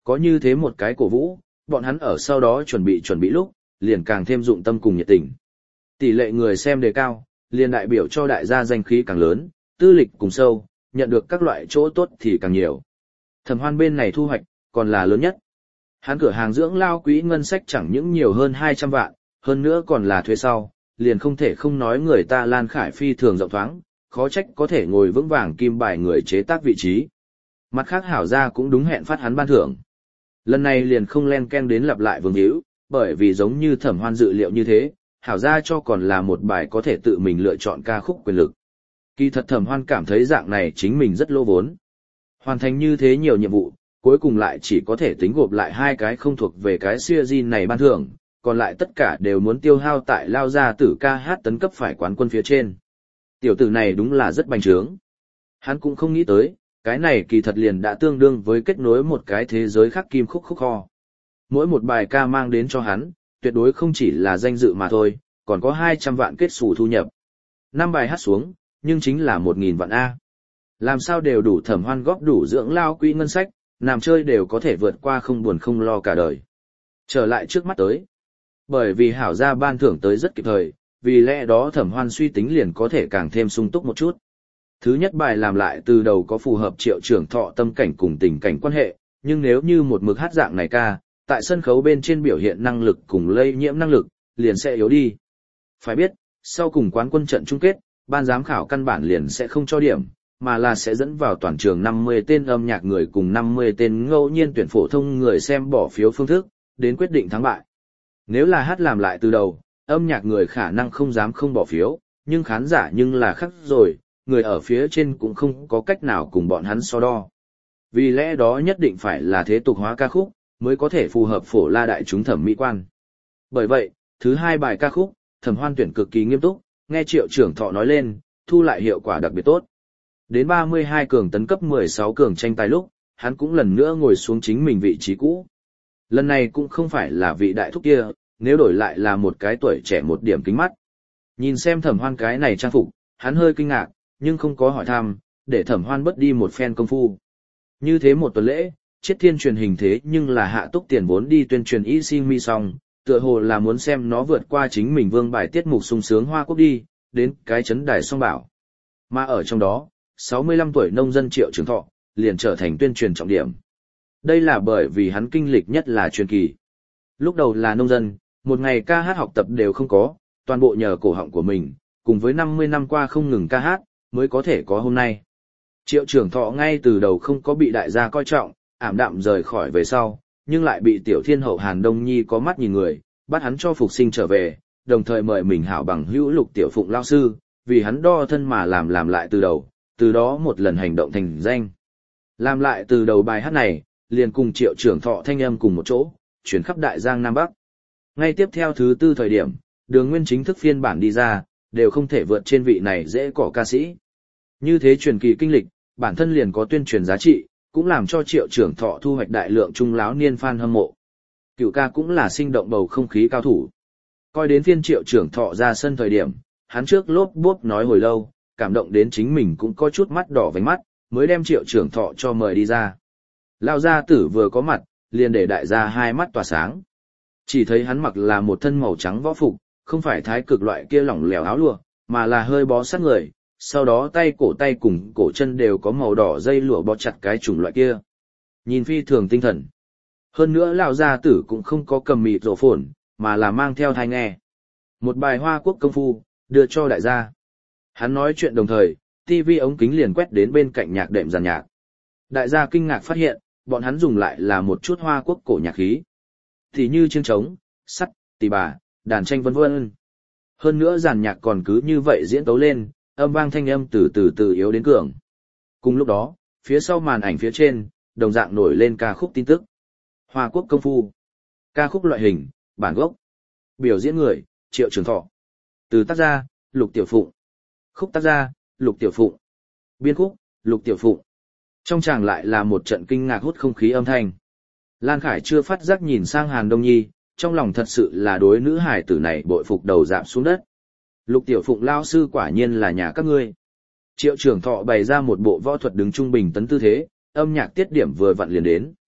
Có như thế một cái cổ vũ, bọn hắn ở sau đó chuẩn bị lúc, liền càng thêm dụng tâm cùng nhiệt tình. Tỷ lệ người xem đề cao, liền đại biểu cho đại gia danh khí càng lớn, tư lịch cùng sâu, nhận được các loại chỗ tốt thì càng nhiều. Thẩm Hoan bên này thu hoạch, còn là lớn nhất. Hắn cửa hàng dưỡng lao quỹ ngân sách chẳng những nhiều hơn 200 vạn, hơn nữa còn là thuê sau, liền không thể không nói người ta Lan Khải phi thường rộng thoáng, khó trách có thể ngồi vững vàng kim bài người chế tác vị trí. Mặt khác hảo gia cũng đúng hẹn phát hắn ban thưởng. Lần này liền không len ken đến lặp lại vương hữu, bởi vì giống như Thẩm Hoan dự liệu như thế, hảo gia cho còn là một bài có thể tự mình lựa chọn ca khúc quyền lực. Kỳ thật Thẩm Hoan cảm thấy dạng này chính mình rất lỗ vốn. Hoàn thành như thế nhiều nhiệm vụ, cuối cùng lại chỉ có thể tính gộp lại hai cái không thuộc về cái series này ban thưởng, còn lại tất cả đều muốn tiêu hao tại lao gia tử ca hát tấn cấp phải quán quân phía trên. Tiểu tử này đúng là rất bành trướng. Hắn cũng không nghĩ tới, cái này kỳ thật liền đã tương đương với kết nối một cái thế giới khác kim khúc kho. Mỗi một bài ca mang đến cho hắn, tuyệt đối không chỉ là danh dự mà thôi, còn có 200 vạn kết xù thu nhập. 5 bài hát xuống, nhưng chính là 1.000 vạn A. Làm sao đều đủ Thẩm Hoan góp đủ dưỡng lao quỹ ngân sách, nằm chơi đều có thể vượt qua không buồn không lo cả đời. Trở lại trước mắt tới. Bởi vì hảo gia ban thưởng tới rất kịp thời, vì lẽ đó Thẩm Hoan suy tính liền có thể càng thêm sung túc một chút. Thứ nhất bài làm lại từ đầu có phù hợp Triệu Trưởng Thọ tâm cảnh cùng tình cảnh quan hệ, nhưng nếu như một mực hát dạng này ca, tại sân khấu bên trên biểu hiện năng lực cùng lây nhiễm năng lực, liền sẽ yếu đi. Phải biết, sau cùng quán quân trận chung kết, ban giám khảo căn bản liền sẽ không cho điểm, mà là sẽ dẫn vào toàn trường 50 tên âm nhạc người cùng 50 tên ngẫu nhiên tuyển phổ thông người xem bỏ phiếu phương thức, đến quyết định thắng bại. Nếu là hát làm lại từ đầu, âm nhạc người khả năng không dám không bỏ phiếu, nhưng khán giả nhưng là khắc rồi, người ở phía trên cũng không có cách nào cùng bọn hắn so đo. Vì lẽ đó nhất định phải là thế tục hóa ca khúc, mới có thể phù hợp phổ la đại chúng thẩm mỹ quan. Bởi vậy, thứ hai bài ca khúc, Thẩm Hoan tuyển cực kỳ nghiêm túc, nghe Triệu Trưởng Thọ nói lên, thu lại hiệu quả đặc biệt tốt. Đến 32 cường tấn cấp 16 cường tranh tài lúc, hắn cũng lần nữa ngồi xuống chính mình vị trí cũ. Lần này cũng không phải là vị đại thúc kia, nếu đổi lại là một cái tuổi trẻ một điểm kính mắt. Nhìn xem Thẩm Hoan cái này trang phục, hắn hơi kinh ngạc, nhưng không có hỏi thăm, để Thẩm Hoan bớt đi một phen công phu. Như thế một tuần lễ, Chiết Thiên truyền hình thế nhưng là hạ túc tiền vốn đi tuyên truyền Y Sinh Mi Song, tựa hồ là muốn xem nó vượt qua chính mình vương bài tiết mục sung sướng Hoa Quốc đi, đến cái chấn đài song bảo. Mà ở trong đó, 65 tuổi nông dân Triệu Trưởng Thọ, liền trở thành tuyên truyền trọng điểm. Đây là bởi vì hắn kinh lịch nhất là truyền kỳ. Lúc đầu là nông dân, một ngày ca hát học tập đều không có, toàn bộ nhờ cổ họng của mình, cùng với 50 năm qua không ngừng ca hát, mới có thể có hôm nay. Triệu Trưởng Thọ ngay từ đầu không có bị đại gia coi trọng, ảm đạm rời khỏi về sau, nhưng lại bị tiểu thiên hậu Hàn Đông Nhi có mắt nhìn người, bắt hắn cho phục sinh trở về, đồng thời mời mình hảo bằng hữu Lục Tiểu Phụng lao sư, vì hắn đo thân mà làm lại từ đầu, từ đó một lần hành động thành danh. Làm lại từ đầu bài hát này, liền cùng Triệu Trưởng Thọ thanh âm cùng một chỗ, chuyển khắp Đại Giang Nam Bắc. Ngay tiếp theo thứ tư thời điểm, Đường Nguyên chính thức phiên bản đi ra, đều không thể vượt trên vị này dễ cỏ ca sĩ. Như thế truyền kỳ kinh lịch, bản thân liền có tuyên truyền giá trị, cũng làm cho Triệu Trưởng Thọ thu hoạch đại lượng trung láo niên fan hâm mộ. Cựu ca cũng là sinh động bầu không khí cao thủ. Coi đến phiên Triệu Trưởng Thọ ra sân thời điểm, hắn trước lốp bốp nói hồi lâu, cảm động đến chính mình cũng có chút mắt đỏ vành mắt, mới đem Triệu Trưởng Thọ cho mời đi ra. Lao gia tử vừa có mặt, liền để đại gia hai mắt tỏa sáng. Chỉ thấy hắn mặc là một thân màu trắng võ phục, không phải thái cực loại kia lỏng lẻo áo lụa, mà là hơi bó sát người, sau đó tay cùng cổ chân đều có màu đỏ dây lụa bó chặt cái chủng loại kia. Nhìn phi thường tinh thần. Hơn nữa lão gia tử cũng không có cầm mịt rổ phồn, mà là mang theo tai nghe. Một bài Hoa Quốc công phu, đưa cho đại gia. Hắn nói chuyện đồng thời, TV ống kính liền quét đến bên cạnh nhạc đệm giàn nhạc. Đại gia kinh ngạc phát hiện, bọn hắn dùng lại là một chút Hoa Quốc cổ nhạc khí. Thì như chiêng trống, sắt, tỳ bà, đàn tranh vân vân. Hơn nữa giàn nhạc còn cứ như vậy diễn tấu lên, âm vang thanh âm từ yếu đến cường. Cùng lúc đó, phía sau màn ảnh phía trên, đồng dạng nổi lên ca khúc tin tức. Hoa Quốc công phu. Ca khúc loại hình, bản gốc. Biểu diễn người, Triệu Trưởng Thọ. Từ tác gia, Lục Tiểu Phụng. Khúc tác gia, Lục Tiểu Phụng. Biên khúc, Lục Tiểu Phụng. Trong tràng lại là một trận kinh ngạc hút không khí âm thanh. Lan Khải chưa phát giác nhìn sang Hàn Đông Nhi, trong lòng thật sự là đối nữ hài tử này bội phục đầu dạp xuống đất. Lục Tiểu Phụng lao sư quả nhiên là nhà các ngươi. Triệu Trưởng Thọ bày ra một bộ võ thuật đứng trung bình tấn tư thế, âm nhạc tiết điểm vừa vặn liền đến.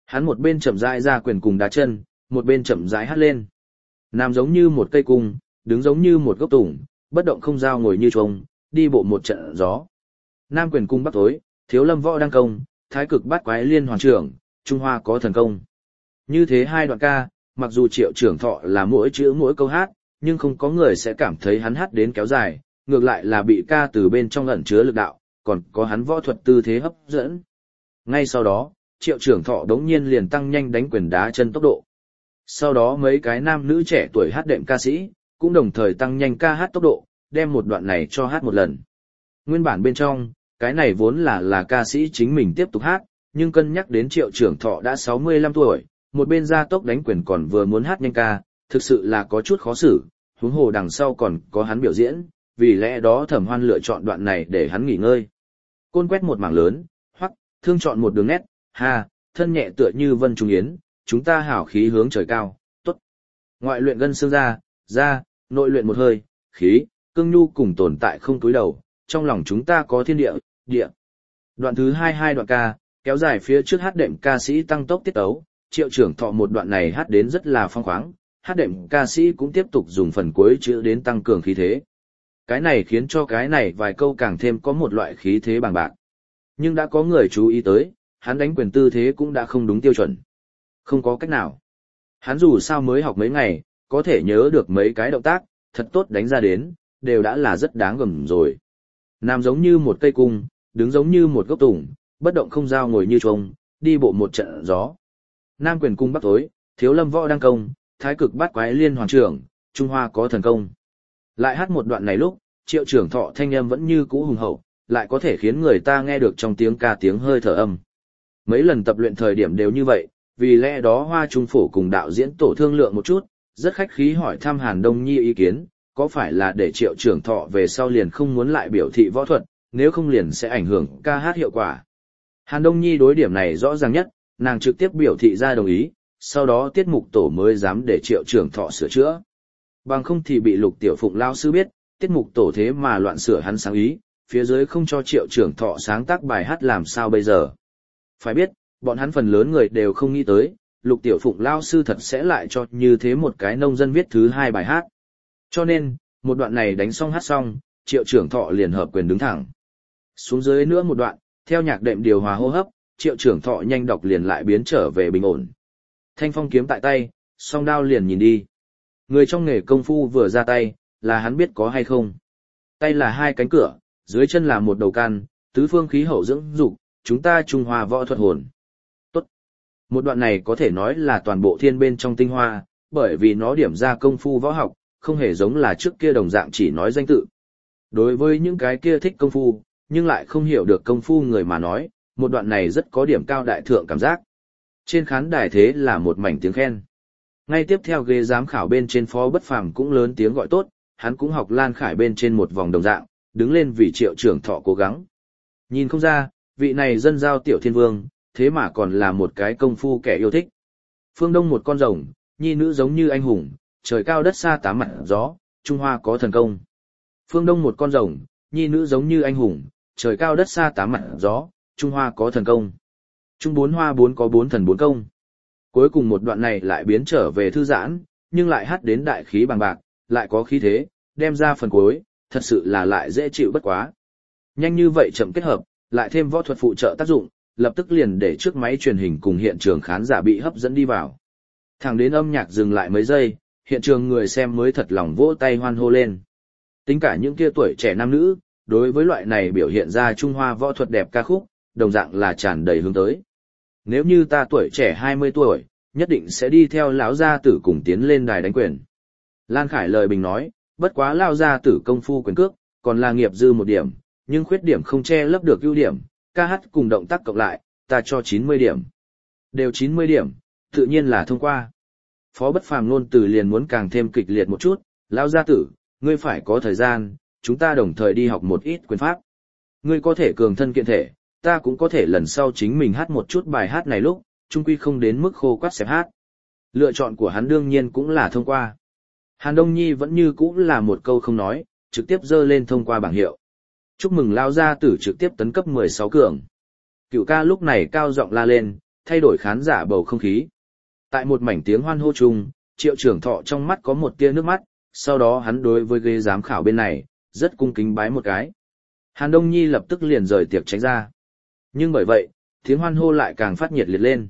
Hắn một bên chậm rãi ra quyền cùng đá chân, một bên chậm rãi hát lên. Nằm giống như một cây cung, đứng giống như một gốc tùng, bất động không dao ngồi như trông, đi bộ một trận gió. Nam quyền cung bắc tối, thiếu lâm võ đăng công, thái cực bát quái liên hoàn trưởng, Trung Hoa có thần công. Như thế hai đoạn ca, mặc dù Triệu Trưởng Thọ là mỗi chữ mỗi câu hát, nhưng không có người sẽ cảm thấy hắn hát đến kéo dài, ngược lại là bị ca từ bên trong ẩn chứa lực đạo, còn có hắn võ thuật tư thế hấp dẫn. Ngay sau đó, Triệu Trưởng Thọ đống nhiên liền tăng nhanh đánh quyền đá chân tốc độ. Sau đó mấy cái nam nữ trẻ tuổi hát đệm ca sĩ, cũng đồng thời tăng nhanh ca hát tốc độ, đem một đoạn này cho hát một lần. Nguyên bản bên trong, cái này vốn là ca sĩ chính mình tiếp tục hát, nhưng cân nhắc đến Triệu Trưởng Thọ đã 65 tuổi, một bên gia tốc đánh quyền còn vừa muốn hát nhanh ca, thực sự là có chút khó xử, huống hồ đằng sau còn có hắn biểu diễn, vì lẽ đó Thẩm Hoan lựa chọn đoạn này để hắn nghỉ ngơi. Côn quét một mảng lớn, hoặc thương chọn một đường nét, ha, thân nhẹ tựa như vân trung yến, chúng ta hảo khí hướng trời cao, tốt. Ngoại luyện gân xương ra, nội luyện một hơi, khí, cương nhu cùng tồn tại không túi đầu, trong lòng chúng ta có thiên địa. Đoạn thứ 22 đoạn ca, kéo dài phía trước hát đệm ca sĩ tăng tốc tiết tấu, Triệu Trưởng Thọ một đoạn này hát đến rất là phong khoáng, hát đệm ca sĩ cũng tiếp tục dùng phần cuối chữ đến tăng cường khí thế. Cái này khiến cho cái này vài câu càng thêm có một loại khí thế bằng bạc. Nhưng đã có người chú ý tới, hắn đánh quyền tư thế cũng đã không đúng tiêu chuẩn. Không có cách nào. Hắn dù sao mới học mấy ngày, có thể nhớ được mấy cái động tác, thật tốt đánh ra đến, đều đã là rất đáng gầm rồi. Nằm giống như một cây cung, đứng giống như một gốc tùng, bất động không dao ngồi như trông, đi bộ một trận gió. Nam quyền cung bắc tối, thiếu lâm võ đăng công, thái cực bát quái liên hoàn trưởng, Trung Hoa có thần công. Lại hát một đoạn này lúc, Triệu Trưởng Thọ thanh âm vẫn như cũ hùng hậu, lại có thể khiến người ta nghe được trong tiếng ca tiếng hơi thở âm. Mấy lần tập luyện thời điểm đều như vậy, vì lẽ đó Hoa Trung Phổ cùng đạo diễn tổ thương lượng một chút, rất khách khí hỏi thăm Hàn Đông Nhi ý kiến, có phải là để Triệu Trưởng Thọ về sau liền không muốn lại biểu thị võ thuật, nếu không liền sẽ ảnh hưởng ca hát hiệu quả. Hàn Đông Nhi đối điểm này rõ ràng nhất, nàng trực tiếp biểu thị ra đồng ý, sau đó tiết mục tổ mới dám để Triệu Trưởng Thọ sửa chữa. Bằng không thì bị Lục Tiểu Phụng lao sư biết, tiết mục tổ thế mà loạn sửa hắn sáng ý, phía dưới không cho Triệu Trưởng Thọ sáng tác bài hát làm sao bây giờ. Phải biết, bọn hắn phần lớn người đều không nghĩ tới, Lục Tiểu Phụng lao sư thật sẽ lại cho như thế một cái nông dân viết thứ hai bài hát. Cho nên, một đoạn này đánh xong hát xong, Triệu Trưởng Thọ liền hợp quyền đứng thẳng. Xuống dưới nữa một đoạn, theo nhạc đệm điều hòa hô hấp, Triệu Trưởng Thọ nhanh đọc liền lại biến trở về bình ổn. Thanh phong kiếm tại tay, song đao liền nhìn đi. Người trong nghề công phu vừa ra tay, là hắn biết có hay không. Tay là hai cánh cửa, dưới chân là một đầu can, tứ phương khí hậu dưỡng dục, chúng ta Trung Hoa võ thuật hồn. Tốt. Một đoạn này có thể nói là toàn bộ thiên bên trong tinh hoa, bởi vì nó điểm ra công phu võ học, không hề giống là trước kia đồng dạng chỉ nói danh tự. Đối với những cái kia thích công phu, nhưng lại không hiểu được công phu người mà nói, một đoạn này rất có điểm cao đại thượng cảm giác. Trên khán đài thế là một mảnh tiếng khen. Ngay tiếp theo ghế giám khảo bên trên Phó Bất Phàm cũng lớn tiếng gọi tốt, hắn cũng học Lan Khải bên trên một vòng đồng dạng, đứng lên vì Triệu Trưởng Thọ cố gắng. Nhìn không ra, vị này dân giao tiểu thiên vương, thế mà còn là một cái công phu kẻ yêu thích. Phương Đông một con rồng, nhi nữ giống như anh hùng, trời cao đất xa tám mặt gió, Trung Hoa có thần công. Phương Đông một con rồng, nhi nữ giống như anh hùng, trời cao đất xa tám mặt gió, Trung Hoa có thần công. Trung bốn hoa bốn có bốn thần bốn công. Cuối cùng một đoạn này lại biến trở về thư giãn, nhưng lại hát đến đại khí bằng bạc, lại có khí thế, đem ra phần cuối, thật sự là lại dễ chịu bất quá. Nhanh như vậy chậm kết hợp, lại thêm võ thuật phụ trợ tác dụng, lập tức liền để trước máy truyền hình cùng hiện trường khán giả bị hấp dẫn đi vào. Thẳng đến âm nhạc dừng lại mấy giây, hiện trường người xem mới thật lòng vỗ tay hoan hô lên. Tính cả những kia tuổi trẻ nam nữ, đối với loại này biểu hiện ra Trung Hoa võ thuật đẹp ca khúc, đồng dạng là tràn đầy hướng tới. Nếu như ta tuổi trẻ 20 tuổi, nhất định sẽ đi theo lão gia tử cùng tiến lên đài đánh quyền. Lan Khải lời bình nói, bất quá lão gia tử công phu quyền cước, còn là nghiệp dư một điểm, nhưng khuyết điểm không che lấp được ưu điểm, ca hát cùng động tác cộng lại, ta cho 90 điểm. Đều 90 điểm, tự nhiên là thông qua. Phó Bất Phàm luôn từ liền muốn càng thêm kịch liệt một chút, lão gia tử, ngươi phải có thời gian, chúng ta đồng thời đi học một ít quyền pháp. Ngươi có thể cường thân kiện thể, ta cũng có thể lần sau chính mình hát một chút bài hát này lúc, chung quy không đến mức khô quắt xẹp hát. Lựa chọn của hắn đương nhiên cũng là thông qua. Hàn Đông Nhi vẫn như cũ là một câu không nói, trực tiếp dơ lên thông qua bảng hiệu. Chúc mừng lao gia tử trực tiếp tấn cấp 16 cường. Cựu ca lúc này cao giọng la lên, thay đổi khán giả bầu không khí. Tại một mảnh tiếng hoan hô chung, Triệu Trưởng Thọ trong mắt có một tia nước mắt, sau đó hắn đối với ghế giám khảo bên này, rất cung kính bái một cái. Hàn Đông Nhi lập tức liền rời tiệc tránh ra. Nhưng bởi vậy, tiếng hoan hô lại càng phát nhiệt liệt lên.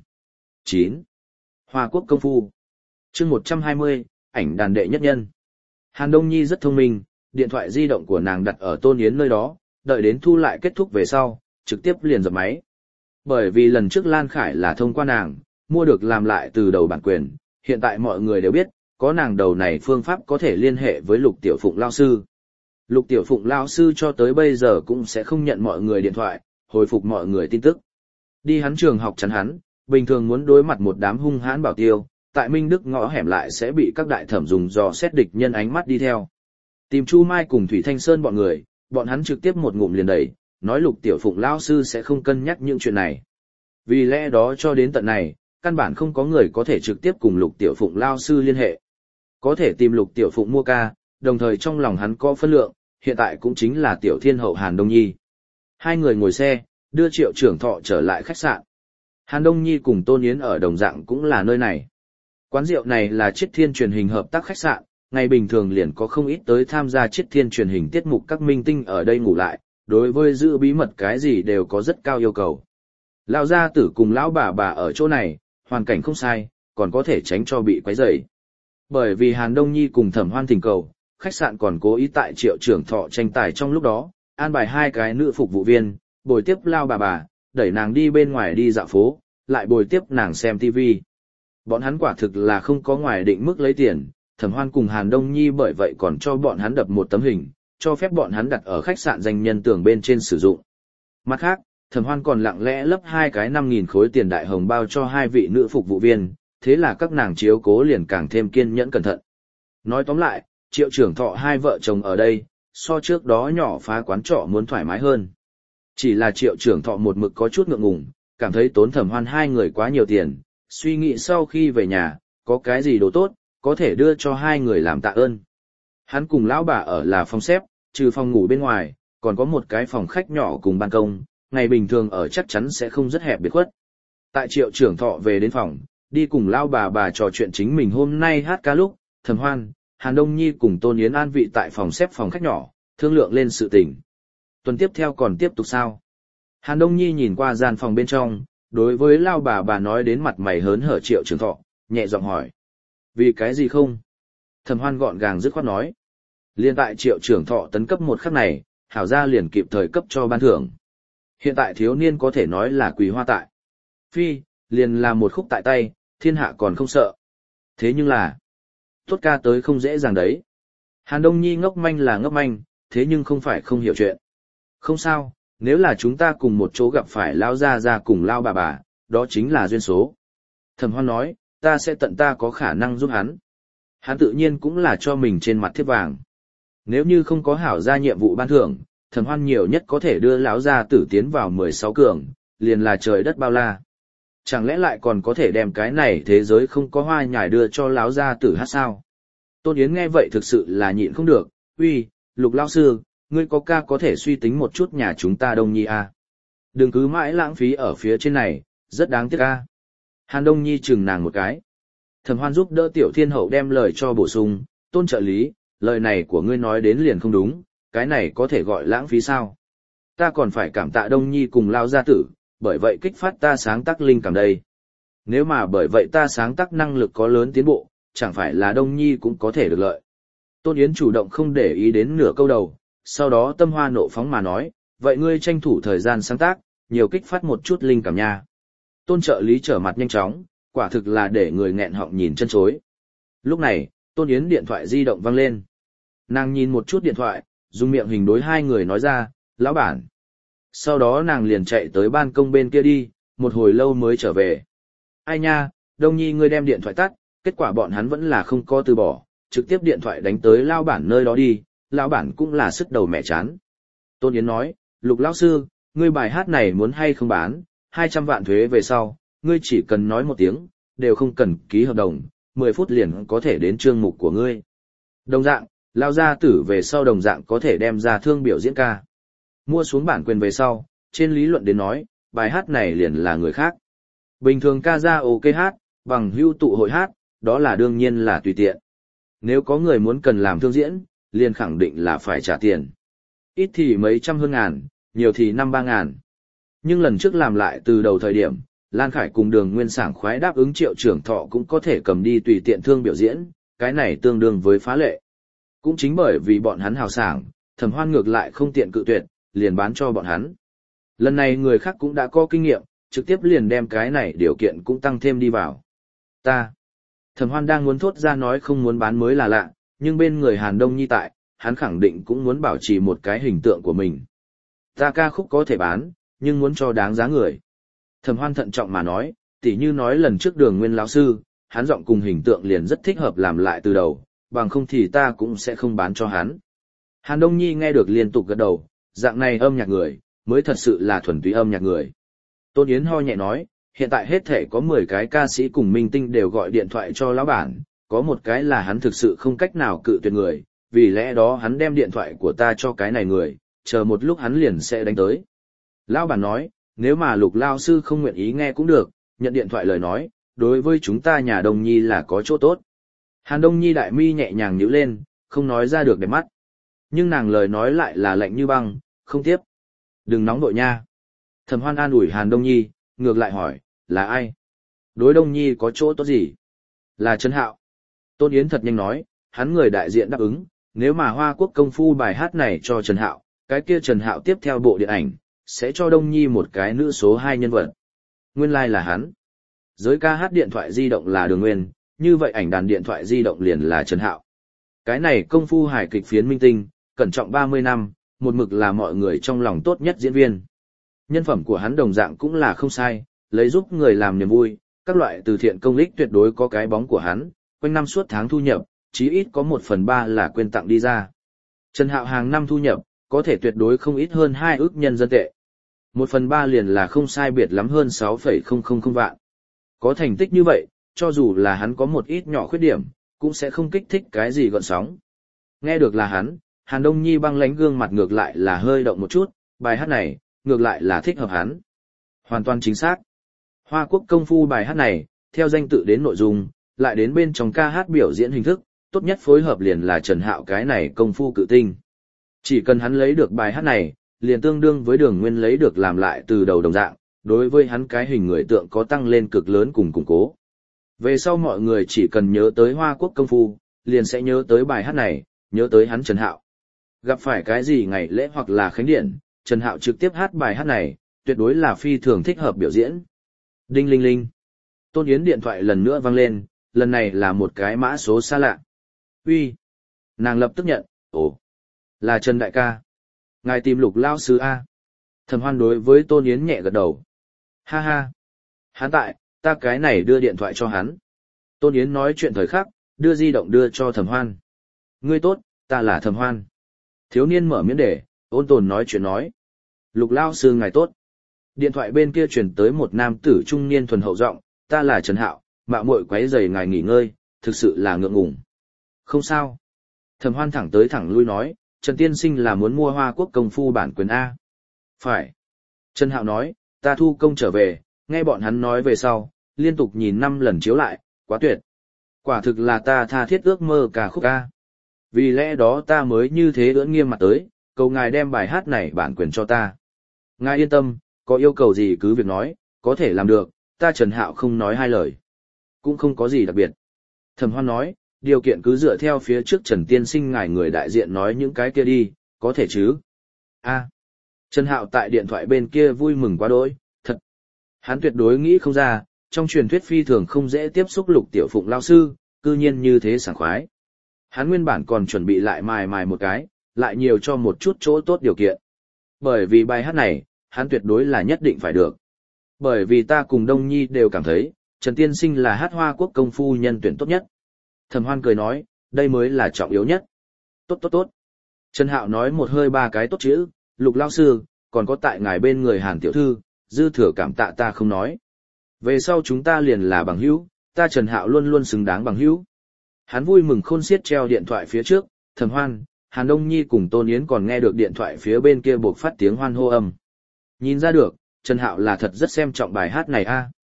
9. Hoa Quốc công phu. Chương 120, ảnh đàn đệ nhất nhân. Hàn Đông Nhi rất thông minh, điện thoại di động của nàng đặt ở Tôn Yến nơi đó, đợi đến thu lại kết thúc về sau, trực tiếp liền dập máy. Bởi vì lần trước Lan Khải là thông qua nàng, mua được làm lại từ đầu bản quyền, hiện tại mọi người đều biết, có nàng đầu này phương pháp có thể liên hệ với Lục Tiểu Phụng lao sư. Lục Tiểu Phụng lao sư cho tới bây giờ cũng sẽ không nhận mọi người điện thoại, hồi phục mọi người tin tức. Đi hắn trường học chắn hắn, bình thường muốn đối mặt một đám hung hãn bảo tiêu, tại Minh Đức ngõ hẻm lại sẽ bị các đại thẩm dùng dò xét địch nhân ánh mắt đi theo. Tìm Chu Mai cùng Thủy Thanh Sơn bọn người, bọn hắn trực tiếp một ngụm liền đẩy, nói Lục Tiểu Phụng lao sư sẽ không cân nhắc những chuyện này. Vì lẽ đó cho đến tận này, căn bản không có người có thể trực tiếp cùng Lục Tiểu Phụng lao sư liên hệ. Có thể tìm Lục Tiểu Phụng mua ca, đồng thời trong lòng hắn có phân lượng, hiện tại cũng chính là Tiểu Thiên Hậu Hàn Đông Nhi. Hai người ngồi xe, đưa Triệu Trưởng Thọ trở lại khách sạn. Hàn Đông Nhi cùng Tôn Yến ở đồng dạng cũng là nơi này. Quán rượu này là Chiết Thiên truyền hình hợp tác khách sạn, ngày bình thường liền có không ít tới tham gia Chiết Thiên truyền hình tiết mục các minh tinh ở đây ngủ lại, đối với giữ bí mật cái gì đều có rất cao yêu cầu. Lão gia tử cùng lão bà ở chỗ này, hoàn cảnh không sai, còn có thể tránh cho bị quấy rầy. Bởi vì Hàn Đông Nhi cùng Thẩm Hoan thỉnh cầu, khách sạn còn cố ý tại Triệu Trưởng Thọ tranh tài trong lúc đó, an bài hai cái nữ phục vụ viên, bồi tiếp lao bà, đẩy nàng đi bên ngoài đi dạo phố, lại bồi tiếp nàng xem TV. Bọn hắn quả thực là không có ngoài định mức lấy tiền, Thẩm Hoan cùng Hàn Đông Nhi bởi vậy còn cho bọn hắn đập một tấm hình, cho phép bọn hắn đặt ở khách sạn danh nhân tường bên trên sử dụng. Mặt khác, Thẩm Hoan còn lặng lẽ lấp hai cái 5.000 khối tiền đại hồng bao cho hai vị nữ phục vụ viên, thế là các nàng chiếu cố liền càng thêm kiên nhẫn cẩn thận. Nói tóm lại, Triệu Trưởng Thọ hai vợ chồng ở đây, so trước đó nhỏ phá quán trọ muốn thoải mái hơn. Chỉ là Triệu Trưởng Thọ một mực có chút ngượng ngùng, cảm thấy tốn Thẩm Hoan hai người quá nhiều tiền, suy nghĩ sau khi về nhà, có cái gì đồ tốt, có thể đưa cho hai người làm tạ ơn. Hắn cùng lão bà ở là phòng xếp, trừ phòng ngủ bên ngoài, còn có một cái phòng khách nhỏ cùng ban công, ngày bình thường ở chắc chắn sẽ không rất hẹp biệt khuất. Tại Triệu Trưởng Thọ về đến phòng, đi cùng lão bà trò chuyện chính mình hôm nay hát ca lúc, Thẩm Hoan, Hàn Đông Nhi cùng Tôn Yến an vị tại phòng xếp phòng khách nhỏ, thương lượng lên sự tình. Tuần tiếp theo còn tiếp tục sao? Hàn Đông Nhi nhìn qua gian phòng bên trong, đối với lão bà nói đến mặt mày hớn hở Triệu Trưởng Thọ, nhẹ giọng hỏi. Vì cái gì không? Thẩm Hoan gọn gàng dứt khoát nói. Liên tại Triệu Trưởng Thọ tấn cấp một khắc này, hảo gia liền kịp thời cấp cho ban thưởng. Hiện tại thiếu niên có thể nói là quỳ hoa tại. Phi, liền là một khúc tại tay, thiên hạ còn không sợ. Thế nhưng là, tốt ca tới không dễ dàng đấy. Hàn Đông Nhi ngốc manh là ngốc manh, thế nhưng không phải không hiểu chuyện. Không sao, nếu là chúng ta cùng một chỗ gặp phải lao ra cùng lao bà, đó chính là duyên số. Thẩm Hoan nói, ta sẽ tận ta có khả năng giúp hắn. Hắn tự nhiên cũng là cho mình trên mặt thiếp vàng. Nếu như không có hảo gia nhiệm vụ ban thưởng, Thẩm Hoan nhiều nhất có thể đưa lão gia tử tiến vào 16 cường, liền là trời đất bao la. Chẳng lẽ lại còn có thể đem cái này thế giới không có hoa nhài đưa cho lão gia tử hát sao? Tôn Yến nghe vậy thực sự là nhịn không được, uy, Lục lão sư, ngươi có ca có thể suy tính một chút nhà chúng ta Đông Nhi à? Đừng cứ mãi lãng phí ở phía trên này, rất đáng tiếc a. Hàn Đông Nhi chừng nàng một cái. Thẩm Hoan giúp đỡ Tiểu Thiên Hậu đem lời cho bổ sung, Tôn trợ lý, lời này của ngươi nói đến liền không đúng, cái này có thể gọi lãng phí sao? Ta còn phải cảm tạ Đông Nhi cùng lao gia tử, bởi vậy kích phát ta sáng tác linh cảm đây. Nếu mà bởi vậy ta sáng tác năng lực có lớn tiến bộ, chẳng phải là Đông Nhi cũng có thể được lợi. Tôn Yến chủ động không để ý đến nửa câu đầu, sau đó tâm hoa nộ phóng mà nói, vậy ngươi tranh thủ thời gian sáng tác, nhiều kích phát một chút linh cảm nha. Tôn trợ lý trở mặt nhanh chóng, quả thực là để người nghẹn họng nhìn chân chối. Lúc này, Tôn Yến điện thoại di động vang lên. Nàng nhìn một chút điện thoại, dùng miệng hình đối hai người nói ra, lão bản. Sau đó nàng liền chạy tới ban công bên kia đi, một hồi lâu mới trở về. Ai nha, Đông Nhi ngươi đem điện thoại tắt, kết quả bọn hắn vẫn là không có từ bỏ, trực tiếp điện thoại đánh tới lão bản nơi đó đi, lão bản cũng là sức đầu mẹ chán. Tôn Yến nói, Lục lão sư, ngươi bài hát này muốn hay không bán, 200 vạn thuế về sau, ngươi chỉ cần nói một tiếng, đều không cần ký hợp đồng, 10 phút liền có thể đến chương mục của ngươi. Đồng dạng, lao gia tử về sau đồng dạng có thể đem ra thương biểu diễn ca. Mua xuống bản quyền về sau, trên lý luận đến nói, bài hát này liền là người khác. Bình thường karaoke hát, bằng hữu tụ hội hát, đó là đương nhiên là tùy tiện. Nếu có người muốn cần làm thương diễn, liền khẳng định là phải trả tiền. Ít thì mấy trăm hơn ngàn, nhiều thì 5-3 ngàn. Nhưng lần trước làm lại từ đầu thời điểm, Lan Khải cùng Đường Nguyên sảng khoái đáp ứng Triệu Trưởng Thọ cũng có thể cầm đi tùy tiện thương biểu diễn, cái này tương đương với phá lệ. Cũng chính bởi vì bọn hắn hào sảng, Thẩm Hoan ngược lại không tiện cự tuyệt, liền bán cho bọn hắn. Lần này người khác cũng đã có kinh nghiệm, trực tiếp liền đem cái này điều kiện cũng tăng thêm đi vào. Thẩm Hoan đang muốn thốt ra nói không muốn bán mới là lạ, nhưng bên người Hàn Đông Nhi tại, hắn khẳng định cũng muốn bảo trì một cái hình tượng của mình. Ta ca khúc có thể bán, nhưng muốn cho đáng giá người. Thẩm Hoan thận trọng mà nói, tỉ như nói lần trước Đường Nguyên lão sư, hắn giọng cùng hình tượng liền rất thích hợp làm lại từ đầu, bằng không thì ta cũng sẽ không bán cho hắn. Hàn Đông Nhi nghe được liên tục gật đầu, dạng này âm nhạc người, mới thật sự là thuần túy âm nhạc người. Tôn Yến ho nhẹ nói, hiện tại hết thể có 10 cái ca sĩ cùng minh tinh đều gọi điện thoại cho lão bản, có một cái là hắn thực sự không cách nào cự tuyệt người, vì lẽ đó hắn đem điện thoại của ta cho cái này người, chờ một lúc hắn liền sẽ đánh tới. Lão bản nói, nếu mà Lục lao sư không nguyện ý nghe cũng được, nhận điện thoại lời nói, đối với chúng ta nhà Đông Nhi là có chỗ tốt. Hàn Đông Nhi đại mi nhẹ nhàng nhíu lên, không nói ra được đẹp mắt. Nhưng nàng lời nói lại là lạnh như băng, không tiếp. Đừng nóng nội nha. Thẩm Hoan an ủi Hàn Đông Nhi, ngược lại hỏi, là ai? Đối Đông Nhi có chỗ tốt gì? Là Trần Hạo. Tôn Yến thật nhanh nói, hắn người đại diện đáp ứng, nếu mà Hoa Quốc công phu bài hát này cho Trần Hạo, cái kia Trần Hạo tiếp theo bộ điện ảnh, sẽ cho Đông Nhi một cái nữ số 2 nhân vật. Nguyên lai là hắn. Giới ca hát điện thoại di động là Đường Nguyên, như vậy ảnh đàn điện thoại di động liền là Trần Hạo. Cái này công phu hài kịch phiến minh tinh, cẩn trọng 30 năm, một mực là mọi người trong lòng tốt nhất diễn viên. Nhân phẩm của hắn đồng dạng cũng là không sai, lấy giúp người làm niềm vui, các loại từ thiện công ích tuyệt đối có cái bóng của hắn, quanh năm suốt tháng thu nhập, chí ít có 1/3 là quyên tặng đi ra. Trần Hạo hàng năm thu nhập, có thể tuyệt đối không ít hơn 2 ức nhân dân tệ. 1/3 liền là không sai biệt lắm hơn 6,000 vạn. Có thành tích như vậy, cho dù là hắn có một ít nhỏ khuyết điểm, cũng sẽ không kích thích cái gì gợn sóng. Nghe được là hắn, Hàn Đông Nhi băng lãnh gương mặt ngược lại là hơi động một chút, bài hát này, ngược lại là thích hợp hắn. Hoàn toàn chính xác. Hoa Quốc công phu bài hát này, theo danh tự đến nội dung, lại đến bên trong ca hát biểu diễn hình thức, tốt nhất phối hợp liền là Trần Hạo cái này công phu cự tinh. Chỉ cần hắn lấy được bài hát này, liền tương đương với Đường Nguyên lấy được làm lại từ đầu đồng dạng, đối với hắn cái hình người tượng có tăng lên cực lớn cùng củng cố. Về sau mọi người chỉ cần nhớ tới Hoa Quốc công phu, liền sẽ nhớ tới bài hát này, nhớ tới hắn Trần Hạo. Gặp phải cái gì ngày lễ hoặc là khánh điện, Trần Hạo trực tiếp hát bài hát này, tuyệt đối là phi thường thích hợp biểu diễn. Đinh linh linh. Tôn Yến điện thoại lần nữa vang lên, lần này là một cái mã số xa lạ. Uy. Nàng lập tức nhận, ồ, là Trần đại ca. Ngài tìm Lục lao sư A. Thẩm Hoan đối với Tôn Yến nhẹ gật đầu. Ha ha. Hắn tại, ta cái này đưa điện thoại cho hắn. Tôn Yến nói chuyện thời khắc, đưa di động đưa cho Thẩm Hoan. Ngươi tốt, ta là Thẩm Hoan. Thiếu niên mở miễn để, ôn tồn nói chuyện nói. Lục lao sư ngài tốt. Điện thoại bên kia truyền tới một nam tử trung niên thuần hậu giọng, ta là Trần Hạo, mạo muội quấy rầy ngài nghỉ ngơi, thực sự là ngượng ngùng. Không sao. Thẩm Hoan thẳng tới thẳng lui nói, Trần tiên sinh là muốn mua Hoa Quốc công phu bản quyền A. Phải. Trần Hạo nói, ta thu công trở về, nghe bọn hắn nói về sau, liên tục nhìn 5 lần chiếu lại, quá tuyệt. Quả thực là ta tha thiết ước mơ cả khúc A. Vì lẽ đó ta mới như thế ưỡn nghiêm mặt tới, cầu ngài đem bài hát này bản quyền cho ta. Ngài yên tâm, có yêu cầu gì cứ việc nói, có thể làm được, ta Trần Hạo không nói hai lời. Cũng không có gì đặc biệt. Thẩm Hoan nói, điều kiện cứ dựa theo phía trước Trần tiên sinh ngài người đại diện nói những cái kia đi, có thể chứ? A. Trần Hạo tại điện thoại bên kia vui mừng quá đỗi, thật. Hắn tuyệt đối nghĩ không ra, trong truyền thuyết phi thường không dễ tiếp xúc Lục Tiểu Phụng lao sư, cư nhiên như thế sảng khoái. Hắn nguyên bản còn chuẩn bị lại mài một cái, lại nhiều cho một chút chỗ tốt điều kiện. Bởi vì bài hát này, hắn tuyệt đối là nhất định phải được. Bởi vì ta cùng Đông Nhi đều cảm thấy, Trần tiên sinh là hát Hoa Quốc công phu nhân tuyển tốt nhất. Thẩm Hoan cười nói, đây mới là trọng yếu nhất. Tốt. Trần Hạo nói một hơi 3 cái tốt chữ, Lục lao sư, còn có tại ngài bên người Hàn tiểu thư, dư thừa cảm tạ ta không nói. Về sau chúng ta liền là bằng hữu, ta Trần Hạo luôn luôn xứng đáng bằng hữu. Hắn vui mừng khôn xiết treo điện thoại phía trước, Thẩm Hoan, Hàn Đông Nhi cùng Tôn Yến còn nghe được điện thoại phía bên kia buộc phát tiếng hoan hô âm. Nhìn ra được, Trần Hạo là thật rất xem trọng bài hát này a.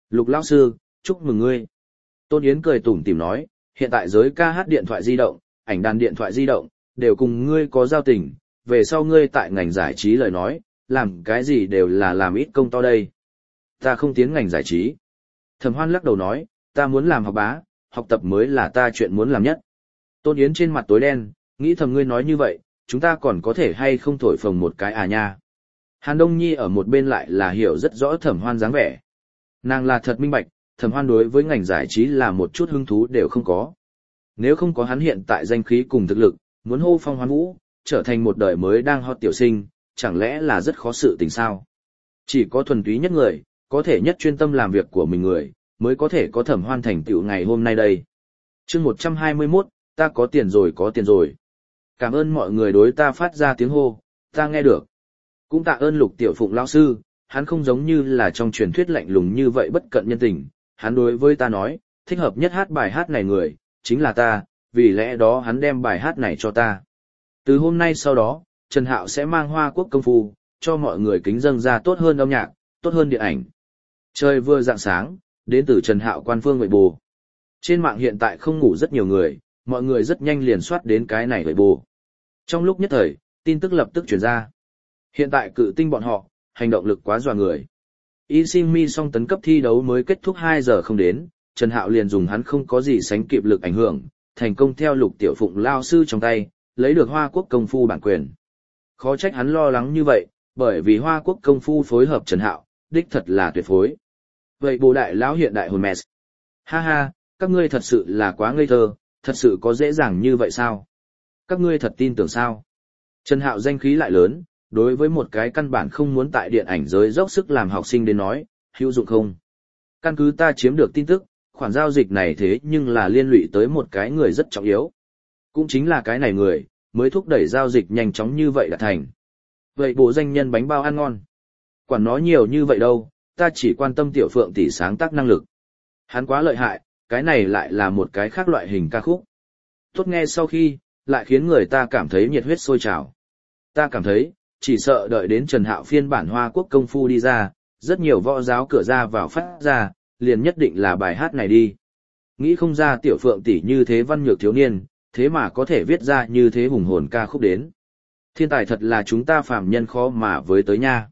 Lục lão sư, chúc mừng ngươi. Tôn Yến cười tủm tỉm nói, hiện tại giới ca hát điện thoại di động, ảnh đàn điện thoại di động, đều cùng ngươi có giao tình, về sau ngươi tại ngành giải trí lời nói, làm cái gì đều là làm ít công to đây. Ta không tiến ngành giải trí. Thẩm Hoan lắc đầu nói, ta muốn làm học bá, học tập mới là ta chuyện muốn làm nhất. Tôn Yến trên mặt tối đen, nghĩ thầm ngươi nói như vậy, chúng ta còn có thể hay không thổi phồng một cái à nha. Hàn Đông Nhi ở một bên lại là hiểu rất rõ Thẩm Hoan dáng vẻ. Nàng là thật minh bạch, Thẩm Hoan đối với ngành giải trí là một chút hứng thú đều không có. Nếu không có hắn hiện tại danh khí cùng thực lực, muốn hô phong hoán vũ, trở thành một đời mới đang hot tiểu sinh, chẳng lẽ là rất khó sự tình sao? Chỉ có thuần túy nhất người, có thể nhất chuyên tâm làm việc của mình người, mới có thể có Thẩm Hoan thành tựu ngày hôm nay đây. Chương 121, ta có tiền rồi có tiền rồi. Cảm ơn mọi người đối ta phát ra tiếng hô, ta nghe được. Cũng tạ ơn Lục Tiểu Phụng lão sư, hắn không giống như là trong truyền thuyết lạnh lùng như vậy bất cận nhân tình, hắn đối với ta nói, thích hợp nhất hát bài hát này người, chính là ta, vì lẽ đó hắn đem bài hát này cho ta. Từ hôm nay sau đó, Trần Hạo sẽ mang Hoa Quốc công phu, cho mọi người kính dâng ra tốt hơn âm nhạc, tốt hơn điện ảnh. Trời vừa rạng sáng, đến từ Trần Hạo quan phương Weibo. Trên mạng hiện tại không ngủ rất nhiều người, mọi người rất nhanh liền soát đến cái này Weibo. Trong lúc nhất thời, tin tức lập tức truyền ra. Hiện tại cự tinh bọn họ, hành động lực quá dọa người. Y Sinh Mi song tấn cấp thi đấu mới kết thúc 2 giờ không đến, Trần Hạo liền dùng hắn không có gì sánh kịp lực ảnh hưởng, thành công theo Lục Tiểu Phụng lao sư trong tay, lấy được Hoa Quốc công phu bản quyền. Khó trách hắn lo lắng như vậy, bởi vì Hoa Quốc công phu phối hợp Trần Hạo, đích thật là tuyệt phối. Vậy bồ đại lão hiện đại hồn mẹ. Ha ha, các ngươi thật sự là quá ngây thơ, thật sự có dễ dàng như vậy sao? Các ngươi thật tin tưởng sao? Trần Hạo danh khí lại lớn, đối với một cái căn bản không muốn tại điện ảnh giới dốc sức làm học sinh đến nói, hữu dụng không? Căn cứ ta chiếm được tin tức, khoản giao dịch này thế nhưng là liên lụy tới một cái người rất trọng yếu. Cũng chính là cái này người, mới thúc đẩy giao dịch nhanh chóng như vậy đã thành. Vậy bộ danh nhân bánh bao ăn ngon. Quản nó nhiều như vậy đâu, ta chỉ quan tâm Tiểu Phượng tỷ sáng tác năng lực. Hắn quá lợi hại, cái này lại là một cái khác loại hình ca khúc. Tốt nghe sau khi, lại khiến người ta cảm thấy nhiệt huyết sôi trào. Ta cảm thấy, chỉ sợ đợi đến Trần Hạo phiên bản Hoa Quốc công phu đi ra, rất nhiều võ giáo cửa ra vào phát ra, liền nhất định là bài hát này đi. Nghĩ không ra Tiểu Phượng tỷ như thế văn nhược thiếu niên, thế mà có thể viết ra như thế hùng hồn ca khúc đến. Thiên tài thật là chúng ta phàm nhân khó mà với tới nha.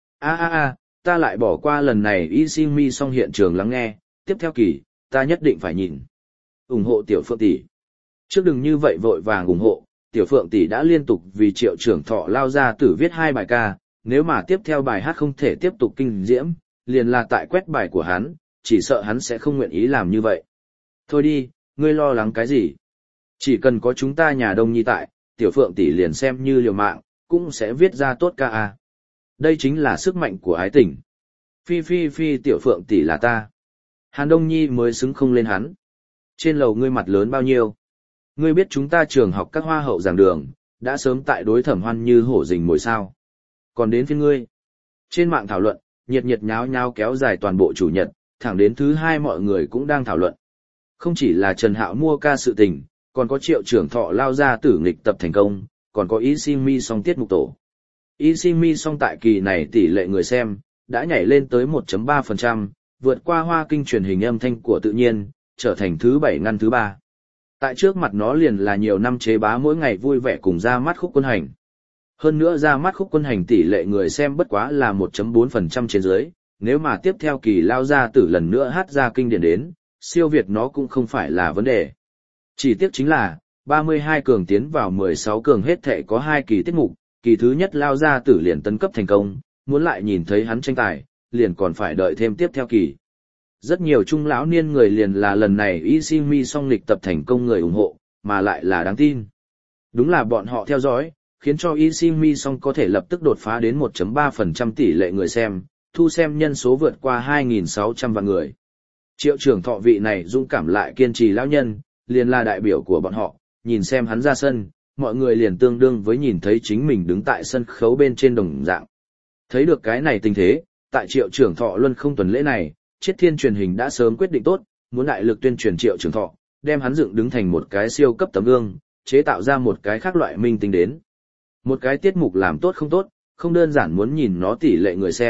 Ta lại bỏ qua lần này Y Sinh Mi song hiện trường lắng nghe, tiếp theo kỳ, ta nhất định phải nhìn. Ủng hộ Tiểu Phượng tỷ. Trước đừng như vậy vội vàng ủng hộ, Tiểu Phượng tỷ đã liên tục vì Triệu Trưởng Thọ lao ra tử viết 2 bài ca, nếu mà tiếp theo bài hát không thể tiếp tục kinh diễm, liền là tại quét bài của hắn, chỉ sợ hắn sẽ không nguyện ý làm như vậy. Thôi đi, ngươi lo lắng cái gì? Chỉ cần có chúng ta nhà Đông Nhi tại, Tiểu Phượng tỷ liền xem như liều mạng, cũng sẽ viết ra tốt ca à. Đây chính là sức mạnh của ái tình. Phi Tiểu Phượng tỷ là ta. Hàn Đông Nhi mới xứng không lên hắn. Trên lầu ngươi mặt lớn bao nhiêu? Ngươi biết chúng ta trường học các hoa hậu giảng đường, đã sớm tại đối Thẩm Hoan như hổ rình mồi sao. Còn đến phiên ngươi. Trên mạng thảo luận, nhiệt nháo nháo kéo dài toàn bộ chủ nhật, thẳng đến thứ 2 mọi người cũng đang thảo luận. Không chỉ là Trần Hạo mua ca sự tình, còn có Triệu Trưởng Thọ lao ra tử nghịch tập thành công, còn có Y Sinh Mi song tiết mục tổ. Y Sinh Mi song tại kỳ này tỷ lệ người xem, đã nhảy lên tới 1.3%, vượt qua Hoa Kinh truyền hình âm thanh của tự nhiên, trở thành thứ 7 ngăn thứ 3. Tại trước mặt nó liền là nhiều năm chế bá mỗi ngày vui vẻ cùng ra mắt khúc quân hành. Hơn nữa ra mắt khúc quân hành tỷ lệ người xem bất quá là 1.4% trên dưới, nếu mà tiếp theo kỳ lao ra tử lần nữa hát ra kinh điển đến, siêu việt nó cũng không phải là vấn đề. Chỉ tiếc chính là, 32 cường tiến vào 16 cường hết thệ có 2 kỳ tiết mục, kỳ thứ nhất lao ra tử liền tấn cấp thành công, muốn lại nhìn thấy hắn tranh tài, liền còn phải đợi thêm tiếp theo kỳ. Rất nhiều trung lão niên người liền là lần này Y Sinh Mi song lịch tập thành công người ủng hộ, mà lại là đáng tin. Đúng là bọn họ theo dõi, khiến cho Y Sinh Mi song có thể lập tức đột phá đến 1.3% tỷ lệ người xem, thu xem nhân số vượt qua 2.600 vạn người. Triệu Trưởng Thọ vị này dũng cảm lại kiên trì lão nhân, liền là đại biểu của bọn họ, nhìn xem hắn ra sân, mọi người liền tương đương với nhìn thấy chính mình đứng tại sân khấu bên trên đồng dạng. Thấy được cái này tình thế, tại Triệu Trưởng Thọ luân không tuần lễ này, Chiết Thiên truyền hình đã sớm quyết định tốt, muốn đại lực tuyên truyền Triệu Trưởng Thọ, đem hắn dựng đứng thành một cái siêu cấp tấm gương, chế tạo ra một cái khác loại minh tinh đến. Một cái tiết mục làm tốt, không đơn giản muốn nhìn nó tỷ lệ người xem,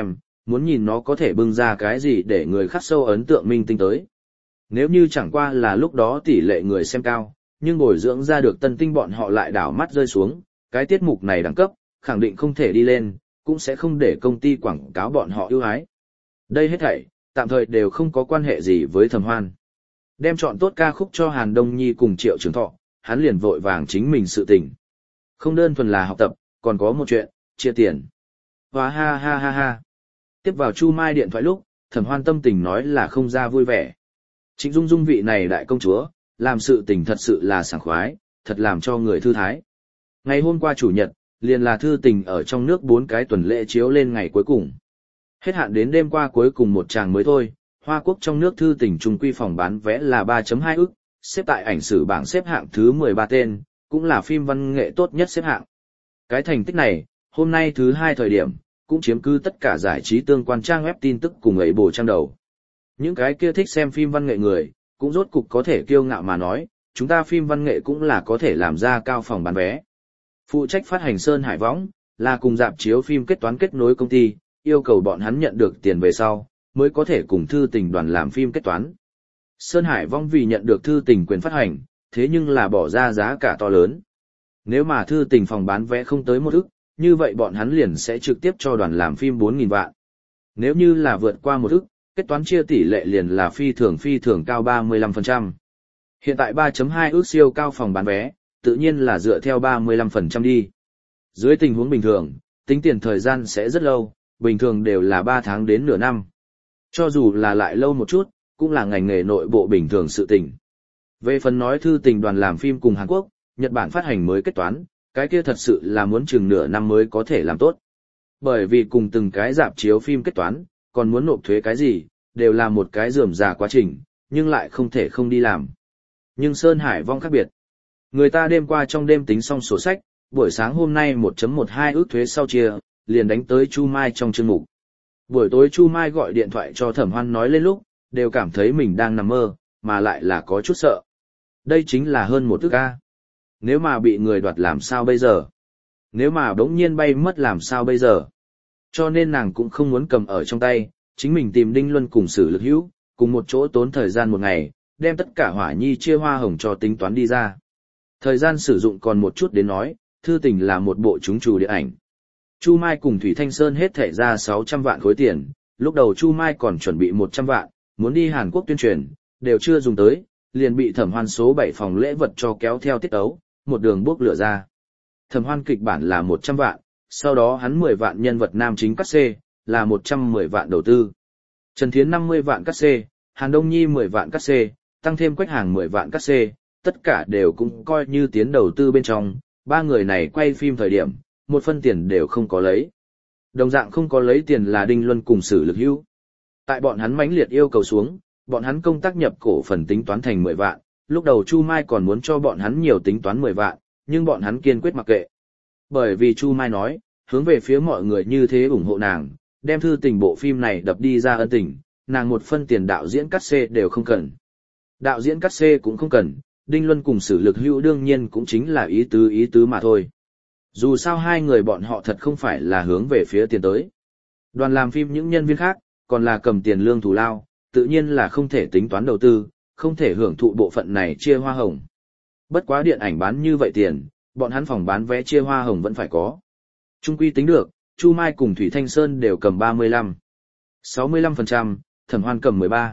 muốn nhìn nó có thể bưng ra cái gì để người khắc sâu ấn tượng minh tinh tới. Nếu như chẳng qua là lúc đó tỷ lệ người xem cao, nhưng bồi dưỡng ra được tân tinh bọn họ lại đảo mắt rơi xuống, cái tiết mục này đẳng cấp, khẳng định không thể đi lên, cũng sẽ không để công ty quảng cáo bọn họ ưu ái. Đây hết thảy, tạm thời đều không có quan hệ gì với Thẩm Hoan. Đem chọn tốt ca khúc cho Hàn Đông Nhi cùng Triệu Trường Thọ, hắn liền vội vàng chính mình sự tình. Không đơn thuần là học tập, còn có một chuyện, chia tiền. Hóa ha ha ha ha. Tiếp vào Chu Mai điện thoại lúc, Thẩm Hoan tâm tình nói là không ra vui vẻ. Trịnh Dung Dung vị này đại công chúa, làm sự tình thật sự là sảng khoái, thật làm cho người thư thái. Ngày hôm qua chủ nhật, liền là thư tình ở trong nước 4 cái tuần lễ chiếu lên ngày cuối cùng. Hết hạn đến đêm qua cuối cùng một tràng mới thôi, Hoa Quốc trong nước thư tình trung quy phòng bán vé là 3.2 ức, xếp tại ảnh sử bảng xếp hạng thứ 13 tên, cũng là phim văn nghệ tốt nhất xếp hạng. Cái thành tích này, hôm nay thứ 2 thời điểm, cũng chiếm cứ tất cả giải trí tương quan trang web tin tức cùng ấy bổ trang đầu. Những cái kia thích xem phim văn nghệ người, cũng rốt cục có thể kiêu ngạo mà nói, chúng ta phim văn nghệ cũng là có thể làm ra cao phòng bán vé. Phụ trách phát hành Sơn Hải Võng, là cùng rạp chiếu phim kết toán kết nối công ty, yêu cầu bọn hắn nhận được tiền về sau, mới có thể cùng thư tình đoàn làm phim kết toán. Sơn Hải Võng vì nhận được thư tình quyền phát hành, thế nhưng là bỏ ra giá cả to lớn. Nếu mà thư tình phòng bán vé không tới 1 ức, như vậy bọn hắn liền sẽ trực tiếp cho đoàn làm phim 4.000 vạn. Nếu như là vượt qua 1 ức, kết toán chia tỷ lệ liền là phi thường cao 35%. Hiện tại 3.2 ức siêu cao phòng bán vé, tự nhiên là dựa theo 35% đi. Dưới tình huống bình thường, tính tiền thời gian sẽ rất lâu, bình thường đều là 3 tháng đến nửa năm. Cho dù là lại lâu một chút, cũng là ngành nghề nội bộ bình thường sự tình. Về phần nói thư tình đoàn làm phim cùng Hàn Quốc, Nhật Bản phát hành mới kết toán, cái kia thật sự là muốn chừng nửa năm mới có thể làm tốt. Bởi vì cùng từng cái rạp chiếu phim kết toán, còn muốn nộp thuế cái gì, đều là một cái rườm rà quá trình, nhưng lại không thể không đi làm. Nhưng Sơn Hải Vong khác biệt. Người ta đêm qua trong đêm tính xong sổ sách, buổi sáng hôm nay 1.12 ước thuế sau chia, liền đánh tới Chu Mai trong chương mục. Buổi tối Chu Mai gọi điện thoại cho Thẩm Hoan nói lên lúc, đều cảm thấy mình đang nằm mơ, mà lại là có chút sợ. Đây chính là hơn 1 ức A. Nếu mà bị người đoạt làm sao bây giờ? Nếu mà đống nhiên bay mất làm sao bây giờ? Cho nên nàng cũng không muốn cầm ở trong tay, chính mình tìm Đinh Luân cùng Sử Lực Hữu, cùng một chỗ tốn thời gian một ngày, đem tất cả hỏa nhi chia hoa hồng cho tính toán đi ra. Thời gian sử dụng còn một chút đến nói, thư tình là một bộ trúng chủ điện ảnh. Chu Mai cùng Thủy Thanh Sơn hết thảy ra 600 vạn khối tiền, lúc đầu Chu Mai còn chuẩn bị 100 vạn, muốn đi Hàn Quốc tuyên truyền, đều chưa dùng tới, liền bị Thẩm Hoan số 7 phòng lễ vật cho kéo theo tiết ấu, một đường bốc lửa ra. Thẩm Hoan kịch bản là 100 vạn, sau đó hắn 10 vạn nhân vật nam chính cắt xê, là 110 vạn đầu tư. Trần Thiến 50 vạn cắt xê, Hàn Đông Nhi 10 vạn cắt xê, tăng thêm Quách Hàng 10 vạn cắt xê, tất cả đều cũng coi như tiến đầu tư bên trong, 3 người này quay phim thời điểm, một phân tiền đều không có lấy. Đồng dạng không có lấy tiền là Đinh Luân cùng Sử Lực Hữu. Tại bọn hắn mãnh liệt yêu cầu xuống, bọn hắn công tác nhập cổ phần tính toán thành 10 vạn, lúc đầu Chu Mai còn muốn cho bọn hắn nhiều tính toán 10 vạn, nhưng bọn hắn kiên quyết mặc kệ. Bởi vì Chu Mai nói, hướng về phía mọi người như thế ủng hộ nàng, đem thư tình bộ phim này đập đi ra ân tình, nàng một phân tiền đạo diễn cắt xê đều không cần. Đạo diễn cắt xê cũng không cần, Đinh Luân cùng Sử Lực Hữu đương nhiên cũng chính là ý tứ mà thôi. Dù sao hai người bọn họ thật không phải là hướng về phía tiền tới. Đoàn làm phim những nhân viên khác, còn là cầm tiền lương thù lao, tự nhiên là không thể tính toán đầu tư, không thể hưởng thụ bộ phận này chia hoa hồng. Bất quá điện ảnh bán như vậy tiền, bọn hắn phòng bán vé chia hoa hồng vẫn phải có. Trung quy tính được, Chu Mai cùng Thủy Thanh Sơn đều cầm 35, 65%, Thẩm Hoan cầm 13,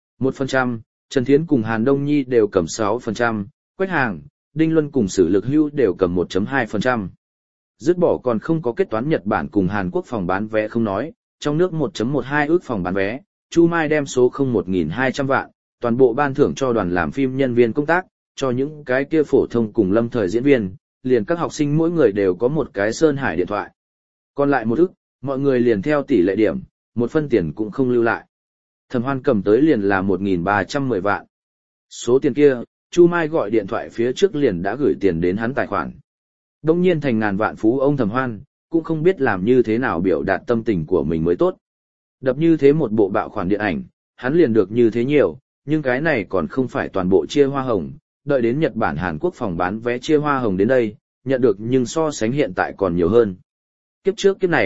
1%, Trần Thiến cùng Hàn Đông Nhi đều cầm 6%, Quách Hàng, Đinh Luân cùng Sử Lực Hữu đều cầm 1.2%. Dứt bỏ còn không có kết toán Nhật Bản cùng Hàn Quốc phòng bán vé không nói, trong nước 1.12 ước phòng bán vé, Chu Mai đem số 1.200 vạn, toàn bộ ban thưởng cho đoàn làm phim nhân viên công tác, cho những cái kia phổ thông cùng lâm thời diễn viên, liền các học sinh mỗi người đều có một cái Sơn Hải điện thoại. Còn lại 1 ức, mọi người liền theo tỷ lệ điểm, một phân tiền cũng không lưu lại. Thẩm Hoan cầm tới liền là 1.310 vạn. Số tiền kia, Chu Mai gọi điện thoại phía trước liền đã gửi tiền đến hắn tài khoản. Đông nhiên thành ngàn vạn phú ông Thẩm Hoan, cũng không biết làm như thế nào biểu đạt tâm tình của mình mới tốt. Đập như thế một bộ bạo khoản điện ảnh, hắn liền được như thế nhiều, nhưng cái này còn không phải toàn bộ chia hoa hồng, đợi đến Nhật Bản Hàn Quốc phòng bán vé chia hoa hồng đến đây, nhận được nhưng so sánh hiện tại còn nhiều hơn. Kiếp trước kiếp này,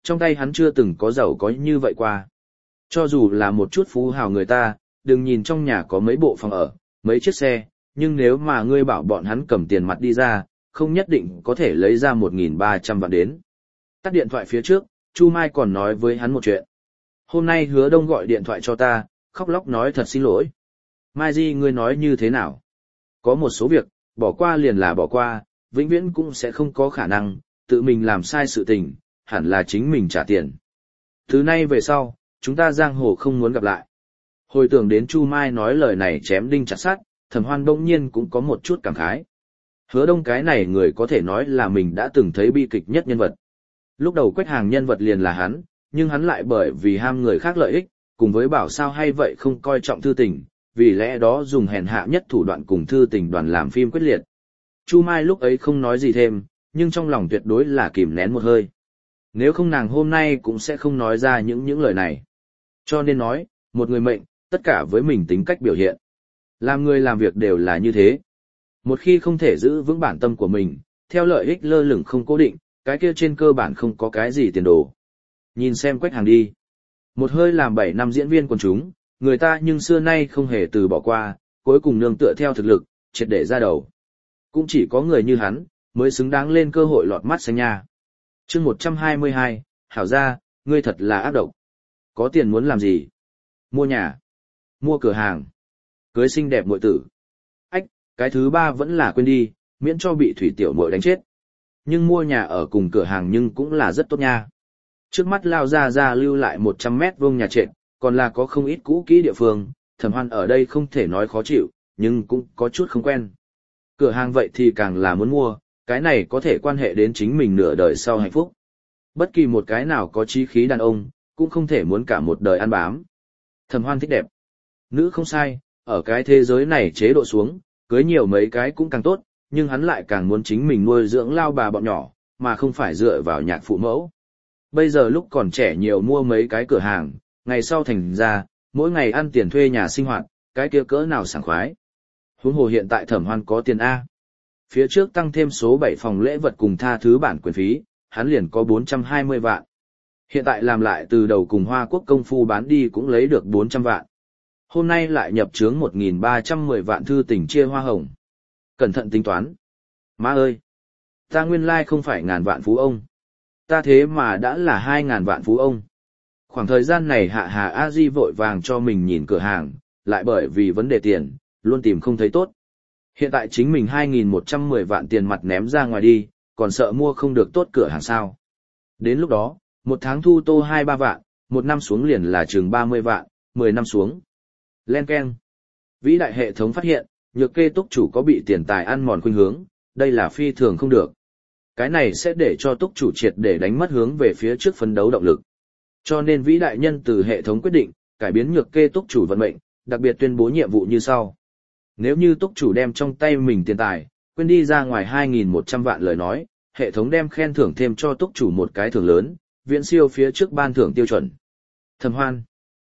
trong tay hắn chưa từng có giàu có như vậy qua. Cho dù là một chút phú hào người ta, đừng nhìn trong nhà có mấy bộ phòng ở, mấy chiếc xe, nhưng nếu mà ngươi bảo bọn hắn cầm tiền mặt đi ra, không nhất định có thể lấy ra 1.300 vạn đến. Tắt điện thoại phía trước, Chu Mai còn nói với hắn một chuyện. Hôm nay Hứa Đông gọi điện thoại cho ta, khóc lóc nói thật xin lỗi. Mai Di ngươi nói như thế nào? Có một số việc, bỏ qua liền là bỏ qua, vĩnh viễn cũng sẽ không có khả năng, tự mình làm sai sự tình, hẳn là chính mình trả tiền. Từ nay về sau, chúng ta giang hồ không muốn gặp lại. Hồi tưởng đến Chu Mai nói lời này chém đinh chặt sắt, Thẩm Hoan bỗng nhiên cũng có một chút cảm khái. Hứa Đông cái này người có thể nói là mình đã từng thấy bi kịch nhất nhân vật. Lúc đầu Quách Hàng nhân vật liền là hắn, nhưng hắn lại bởi vì ham người khác lợi ích, cùng với bảo sao hay vậy không coi trọng thư tình, vì lẽ đó dùng hèn hạ nhất thủ đoạn cùng thư tình đoàn làm phim quyết liệt. Chu Mai lúc ấy không nói gì thêm, nhưng trong lòng tuyệt đối là kìm nén một hơi. Nếu không nàng hôm nay cũng sẽ không nói ra những lời này. Cho nên nói, một người mệnh, tất cả với mình tính cách biểu hiện. Làm người làm việc đều là như thế. Một khi không thể giữ vững bản tâm của mình, theo lợi ích lơ lửng không cố định, cái kia trên cơ bản không có cái gì tiền đồ. Nhìn xem Quách Hàng đi. Một hơi làm 7 năm diễn viên quần chúng, người ta nhưng xưa nay không hề từ bỏ qua, cuối cùng nương tựa theo thực lực, triệt để ra đầu. Cũng chỉ có người như hắn, mới xứng đáng lên cơ hội lọt mắt xanh nha. Chương 122, hảo ra, ngươi thật là ác độc. Có tiền muốn làm gì? Mua nhà, mua cửa hàng, cưới xinh đẹp muội tử. Ách, cái thứ ba vẫn là quên đi, miễn cho bị thủy tiểu muội đánh chết. Nhưng mua nhà ở cùng cửa hàng nhưng cũng là rất tốt nha. Trước mắt lao ra lưu lại 100 mét vuông nhà trệt, còn là có không ít cũ kỹ địa phương, Thẩm Hoan ở đây không thể nói khó chịu, nhưng cũng có chút không quen. Cửa hàng vậy thì càng là muốn mua, cái này có thể quan hệ đến chính mình nửa đời sau hạnh phúc. Bất kỳ một cái nào có chí khí đàn ông, cũng không thể muốn cả một đời ăn bám. Thẩm Hoan thích đẹp. Nữ không sai, ở cái thế giới này chế độ xuống, cưới nhiều mấy cái cũng càng tốt, nhưng hắn lại càng muốn chính mình nuôi dưỡng lao bà bọn nhỏ, mà không phải dựa vào nhạc phụ mẫu. Bây giờ lúc còn trẻ nhiều mua mấy cái cửa hàng, ngày sau thành ra, mỗi ngày ăn tiền thuê nhà sinh hoạt, cái kia cỡ nào sảng khoái. Huống hồ hiện tại Thẩm Hoan có tiền A. Phía trước tăng thêm số 7 phòng lễ vật cùng tha thứ bản quyền phí, hắn liền có 420 vạn. Hiện tại làm lại từ đầu cùng Hoa Quốc công phu bán đi cũng lấy được 400 vạn. Hôm nay lại nhập trướng 1.310 vạn thư tình chia hoa hồng. Cẩn thận tính toán. Má ơi! Ta nguyên lai không phải ngàn vạn phú ông. Ta thế mà đã là 2.000 vạn phú ông. Khoảng thời gian này Hạ Hà A Di vội vàng cho mình nhìn cửa hàng, lại bởi vì vấn đề tiền, luôn tìm không thấy tốt. Hiện tại chính mình 2.110 vạn tiền mặt ném ra ngoài đi, còn sợ mua không được tốt cửa hàng sao. Đến lúc đó, một tháng thu tô 2-3 vạn, một năm xuống liền là chừng 30 vạn, 10 năm xuống. Len keng. Vĩ đại hệ thống phát hiện, Nhược Kê túc chủ có bị tiền tài ăn mòn khuynh hướng, đây là phi thường không được. Cái này sẽ để cho túc chủ triệt để đánh mất hướng về phía trước phấn đấu động lực. Cho nên vĩ đại nhân từ hệ thống quyết định, cải biến Nhược Kê túc chủ vận mệnh, đặc biệt tuyên bố nhiệm vụ như sau. Nếu như túc chủ đem trong tay mình tiền tài, quên đi ra ngoài 2.100 vạn lời nói, hệ thống đem khen thưởng thêm cho túc chủ một cái thưởng lớn, viễn siêu phía trước ban thưởng tiêu chuẩn. Thẩm Hoan.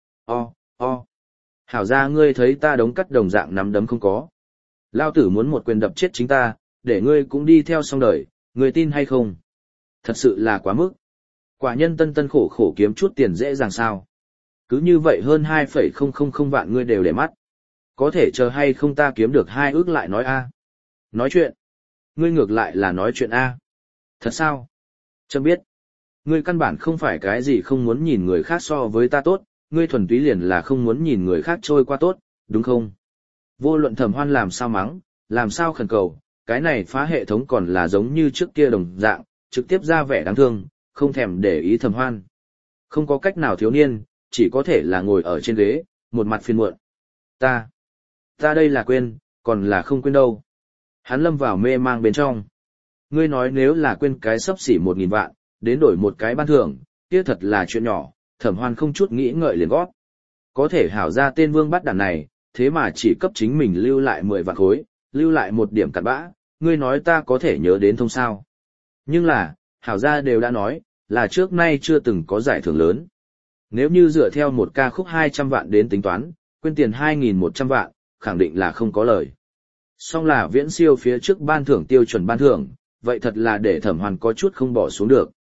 Hảo ra ngươi thấy ta đống cắt đồng dạng nắm đấm không có. Lao tử muốn một quyền đập chết chính ta, để ngươi cũng đi theo xong đời, ngươi tin hay không? Thật sự là quá mức. Quả nhân tân khổ khổ kiếm chút tiền dễ dàng sao. Cứ như vậy hơn 2,000 vạn ngươi đều để mắt. Có thể chờ hay không ta kiếm được 2 ước lại nói a. Nói chuyện. Ngươi ngược lại là nói chuyện a. Thật sao? Chấm biết. Ngươi căn bản không phải cái gì không muốn nhìn người khác so với ta tốt, ngươi thuần túy liền là không muốn nhìn người khác trôi qua tốt, đúng không? Vô luận Thẩm Hoan làm sao mắng, làm sao khẩn cầu, cái này phá hệ thống còn là giống như trước kia đồng dạng, trực tiếp ra vẻ đáng thương, không thèm để ý Thẩm Hoan. Không có cách nào thiếu niên, chỉ có thể là ngồi ở trên ghế, một mặt phiền muộn. Ta đây là quên, còn là không quên đâu. Hắn lâm vào mê mang bên trong. Ngươi nói nếu là quên cái xấp xỉ 1.000 vạn, đến đổi một cái ban thưởng, kia thật là chuyện nhỏ, Thẩm Hoan không chút nghĩ ngợi liền gót. Có thể hảo ra tên vương bắt đàn này, thế mà chỉ cấp chính mình lưu lại 10 vạn khối, lưu lại một điểm cặn bã, ngươi nói ta có thể nhớ đến thông sao. Nhưng là, hảo ra đều đã nói, là trước nay chưa từng có giải thưởng lớn. Nếu như dựa theo một ca khúc 200 vạn đến tính toán, quên tiền 2.100 vạn, khẳng định là không có lời. Song là viễn siêu phía trước ban thưởng tiêu chuẩn ban thưởng, vậy thật là để Thẩm Hoan có chút không bỏ xuống được.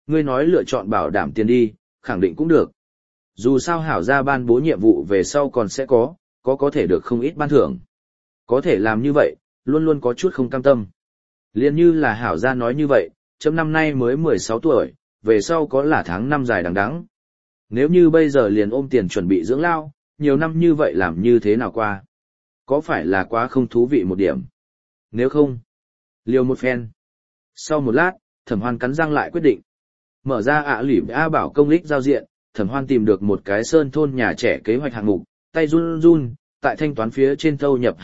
Ngươi nói lựa chọn bảo đảm tiền đi, khẳng định cũng được. Dù sao hảo gia ban bố nhiệm vụ về sau còn sẽ có thể được không ít ban thưởng. Có thể làm như vậy, luôn luôn có chút không cam tâm. Liên như là hảo gia nói như vậy, chấm năm nay mới 16 tuổi, về sau có là tháng năm dài đằng đẵng. Nếu như bây giờ liền ôm tiền chuẩn bị dưỡng lao, nhiều năm như vậy làm như thế nào qua? Có phải là quá không thú vị một điểm? Nếu không, liều một phen. Sau một lát, Thẩm Hoan cắn răng lại quyết định. Mở ra lỉ A bảo công lích giao diện, Thẩm Hoan tìm được một cái sơn thôn nhà trẻ kế hoạch hạng mục, tay run run, tại thanh toán phía trên thâu nhập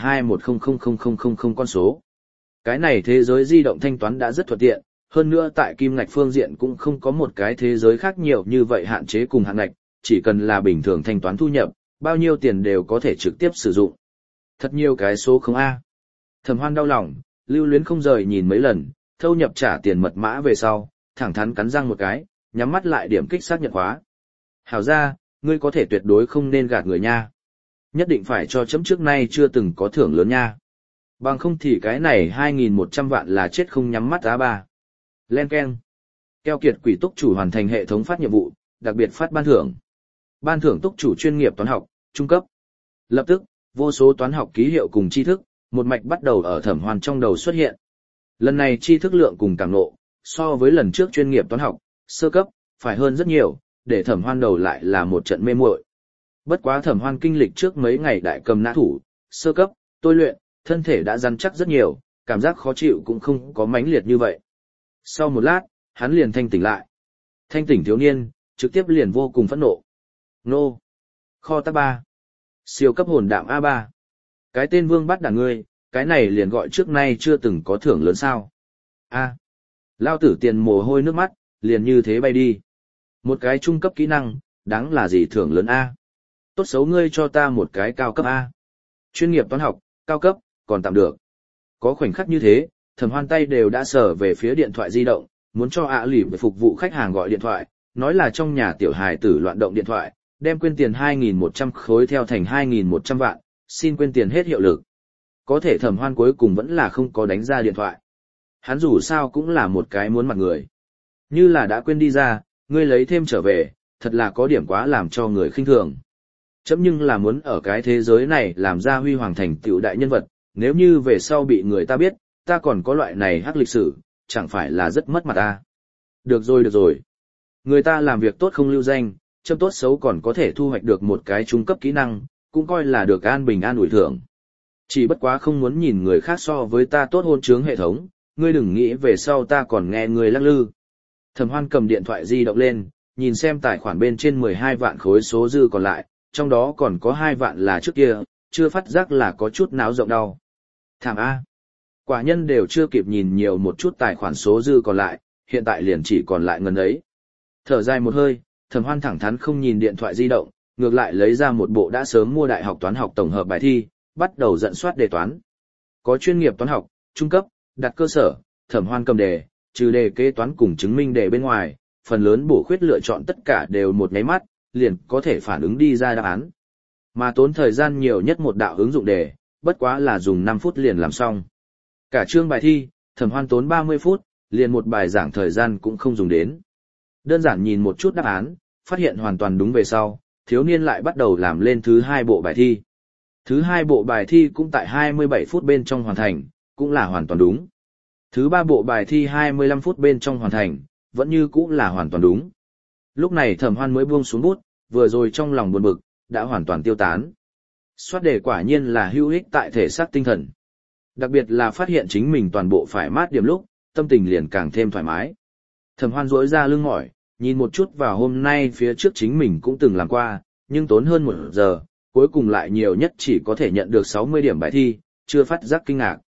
2100000 con số. Cái này thế giới di động thanh toán đã rất thuận tiện, hơn nữa tại kim ngạch phương diện cũng không có một cái thế giới khác nhiều như vậy hạn chế cùng hạn ngạch, chỉ cần là bình thường thanh toán thu nhập, bao nhiêu tiền đều có thể trực tiếp sử dụng. Thật nhiều cái số không A. Thẩm Hoan đau lòng, lưu luyến không rời nhìn mấy lần, thâu nhập trả tiền mật mã về sau, thẳng thắn cắn răng một cái, nhắm mắt lại điểm kích xác nhận khóa. Hảo ra, ngươi có thể tuyệt đối không nên gạt người nha. Nhất định phải cho chấm trước nay chưa từng có thưởng lớn nha. Bằng không thì cái này 2.100 vạn là chết không nhắm mắt á ba. Len keng. Keo kiệt quỷ túc chủ hoàn thành hệ thống phát nhiệm vụ, đặc biệt phát ban thưởng. Ban thưởng túc chủ chuyên nghiệp toán học, trung cấp. Lập tức, vô số toán học ký hiệu cùng tri thức, một mạch bắt đầu ở Thẩm Hoan trong đầu xuất hiện. Lần này tri thức lượng cùng cảm ngộ, so với lần trước chuyên nghiệp toán học, sơ cấp, phải hơn rất nhiều, để Thẩm Hoan đầu lại là một trận mê muội. Bất quá Thẩm Hoan kinh lịch trước mấy ngày đại cầm nã thủ, sơ cấp, tôi luyện, thân thể đã rắn chắc rất nhiều, cảm giác khó chịu cũng không có mãnh liệt như vậy. Sau một lát, hắn liền thanh tỉnh lại. Thanh tỉnh thiếu niên, trực tiếp liền vô cùng phẫn nộ. Nô! Kho tác 3. Siêu cấp hồn đạm A3. Cái tên vương bắt đàn ngươi, cái này liền gọi trước nay chưa từng có thưởng lớn sao. A. Lao tử tiền mồ hôi nước mắt, liền như thế bay đi. Một cái trung cấp kỹ năng, đáng là gì thưởng lớn A. Tốt xấu ngươi cho ta một cái cao cấp A. Chuyên nghiệp toán học, cao cấp, còn tạm được. Có khoảnh khắc như thế, Thẩm Hoan tay đều đã sờ về phía điện thoại di động, muốn cho lỉ phục vụ khách hàng gọi điện thoại, nói là trong nhà tiểu hài tử loạn động điện thoại, đem quên tiền 2.100 khối theo thành 2.100 vạn, xin quên tiền hết hiệu lực. Có thể Thẩm Hoan cuối cùng vẫn là không có đánh ra điện thoại. Hắn dù sao cũng là một cái muốn mặt người. Như là đã quên đi ra, ngươi lấy thêm trở về, thật là có điểm quá làm cho người khinh thường. Chấm nhưng là muốn ở cái thế giới này làm ra huy hoàng thành tựu đại nhân vật, nếu như về sau bị người ta biết, ta còn có loại này hắc lịch sử, chẳng phải là rất mất mặt ta. Được rồi. Người ta làm việc tốt không lưu danh, chấm tốt xấu còn có thể thu hoạch được một cái trung cấp kỹ năng, cũng coi là được an bình an ủi thưởng. Chỉ bất quá không muốn nhìn người khác so với ta tốt hôn trướng hệ thống, ngươi đừng nghĩ về sau ta còn nghe người lắc lư. Thẩm Hoan cầm điện thoại di động lên, nhìn xem tài khoản bên trên 12 vạn khối số dư còn lại, trong đó còn có 2 vạn là trước kia, chưa phát giác là có chút náo rộng đau. Thảm A. Quả nhân đều chưa kịp nhìn nhiều một chút tài khoản số dư còn lại, hiện tại liền chỉ còn lại ngần ấy. Thở dài một hơi, Thẩm Hoan thẳng thắn không nhìn điện thoại di động, ngược lại lấy ra một bộ đã sớm mua đại học toán học tổng hợp bài thi, bắt đầu dẫn soát đề toán. Có chuyên nghiệp toán học, trung cấp, đặt cơ sở, Thẩm Hoan cầm đề, trừ đề kế toán cùng chứng minh đề bên ngoài, phần lớn bổ khuyết lựa chọn tất cả đều một nháy mắt, liền có thể phản ứng đi ra đáp án. Mà tốn thời gian nhiều nhất một đạo ứng dụng đề, bất quá là dùng 5 phút liền làm xong. Cả chương bài thi, Thẩm Hoan tốn 30 phút, liền một bài giảng thời gian cũng không dùng đến. Đơn giản nhìn một chút đáp án, phát hiện hoàn toàn đúng về sau, thiếu niên lại bắt đầu làm lên thứ 2 bộ bài thi. Thứ 2 bộ bài thi cũng tại 27 phút bên trong hoàn thành, cũng là hoàn toàn đúng. Thứ 3 bộ bài thi 25 phút bên trong hoàn thành, vẫn như cũng là hoàn toàn đúng. Lúc này Thẩm Hoan mới buông xuống bút, vừa rồi trong lòng buồn bực, đã hoàn toàn tiêu tán. Soát đề quả nhiên là hữu ích tại thể xác tinh thần. Đặc biệt là phát hiện chính mình toàn bộ phải mát điểm lúc, tâm tình liền càng thêm thoải mái. Thẩm Hoan duỗi ra lưng mỏi, nhìn một chút vào hôm nay phía trước chính mình cũng từng làm qua, nhưng tốn hơn 1 giờ, cuối cùng lại nhiều nhất chỉ có thể nhận được 60 điểm bài thi, chưa phát giác kinh ngạc.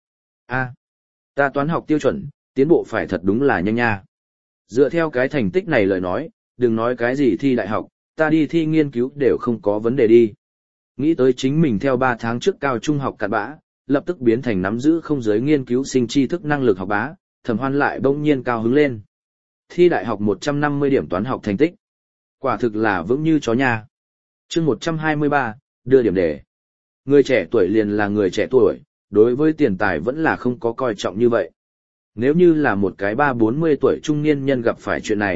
Ta toán học tiêu chuẩn, tiến bộ phải thật đúng là nhanh nha. Dựa theo cái thành tích này lời nói, đừng nói cái gì thi đại học, ta đi thi nghiên cứu đều không có vấn đề đi. Nghĩ tới chính mình theo 3 tháng trước cao trung học cặn bã, lập tức biến thành nắm giữ không giới nghiên cứu sinh tri thức năng lực học bá, Thẩm Hoan lại bỗng nhiên cao hứng lên. Thi đại học 150 điểm toán học thành tích. Quả thực là vững như chó nha. Chương 123, đưa điểm đề. Người trẻ tuổi liền là người trẻ tuổi, đối với tiền tài vẫn là không có coi trọng như vậy. Nếu như là một cái 30-40 tuổi trung niên nhân gặp phải chuyện này,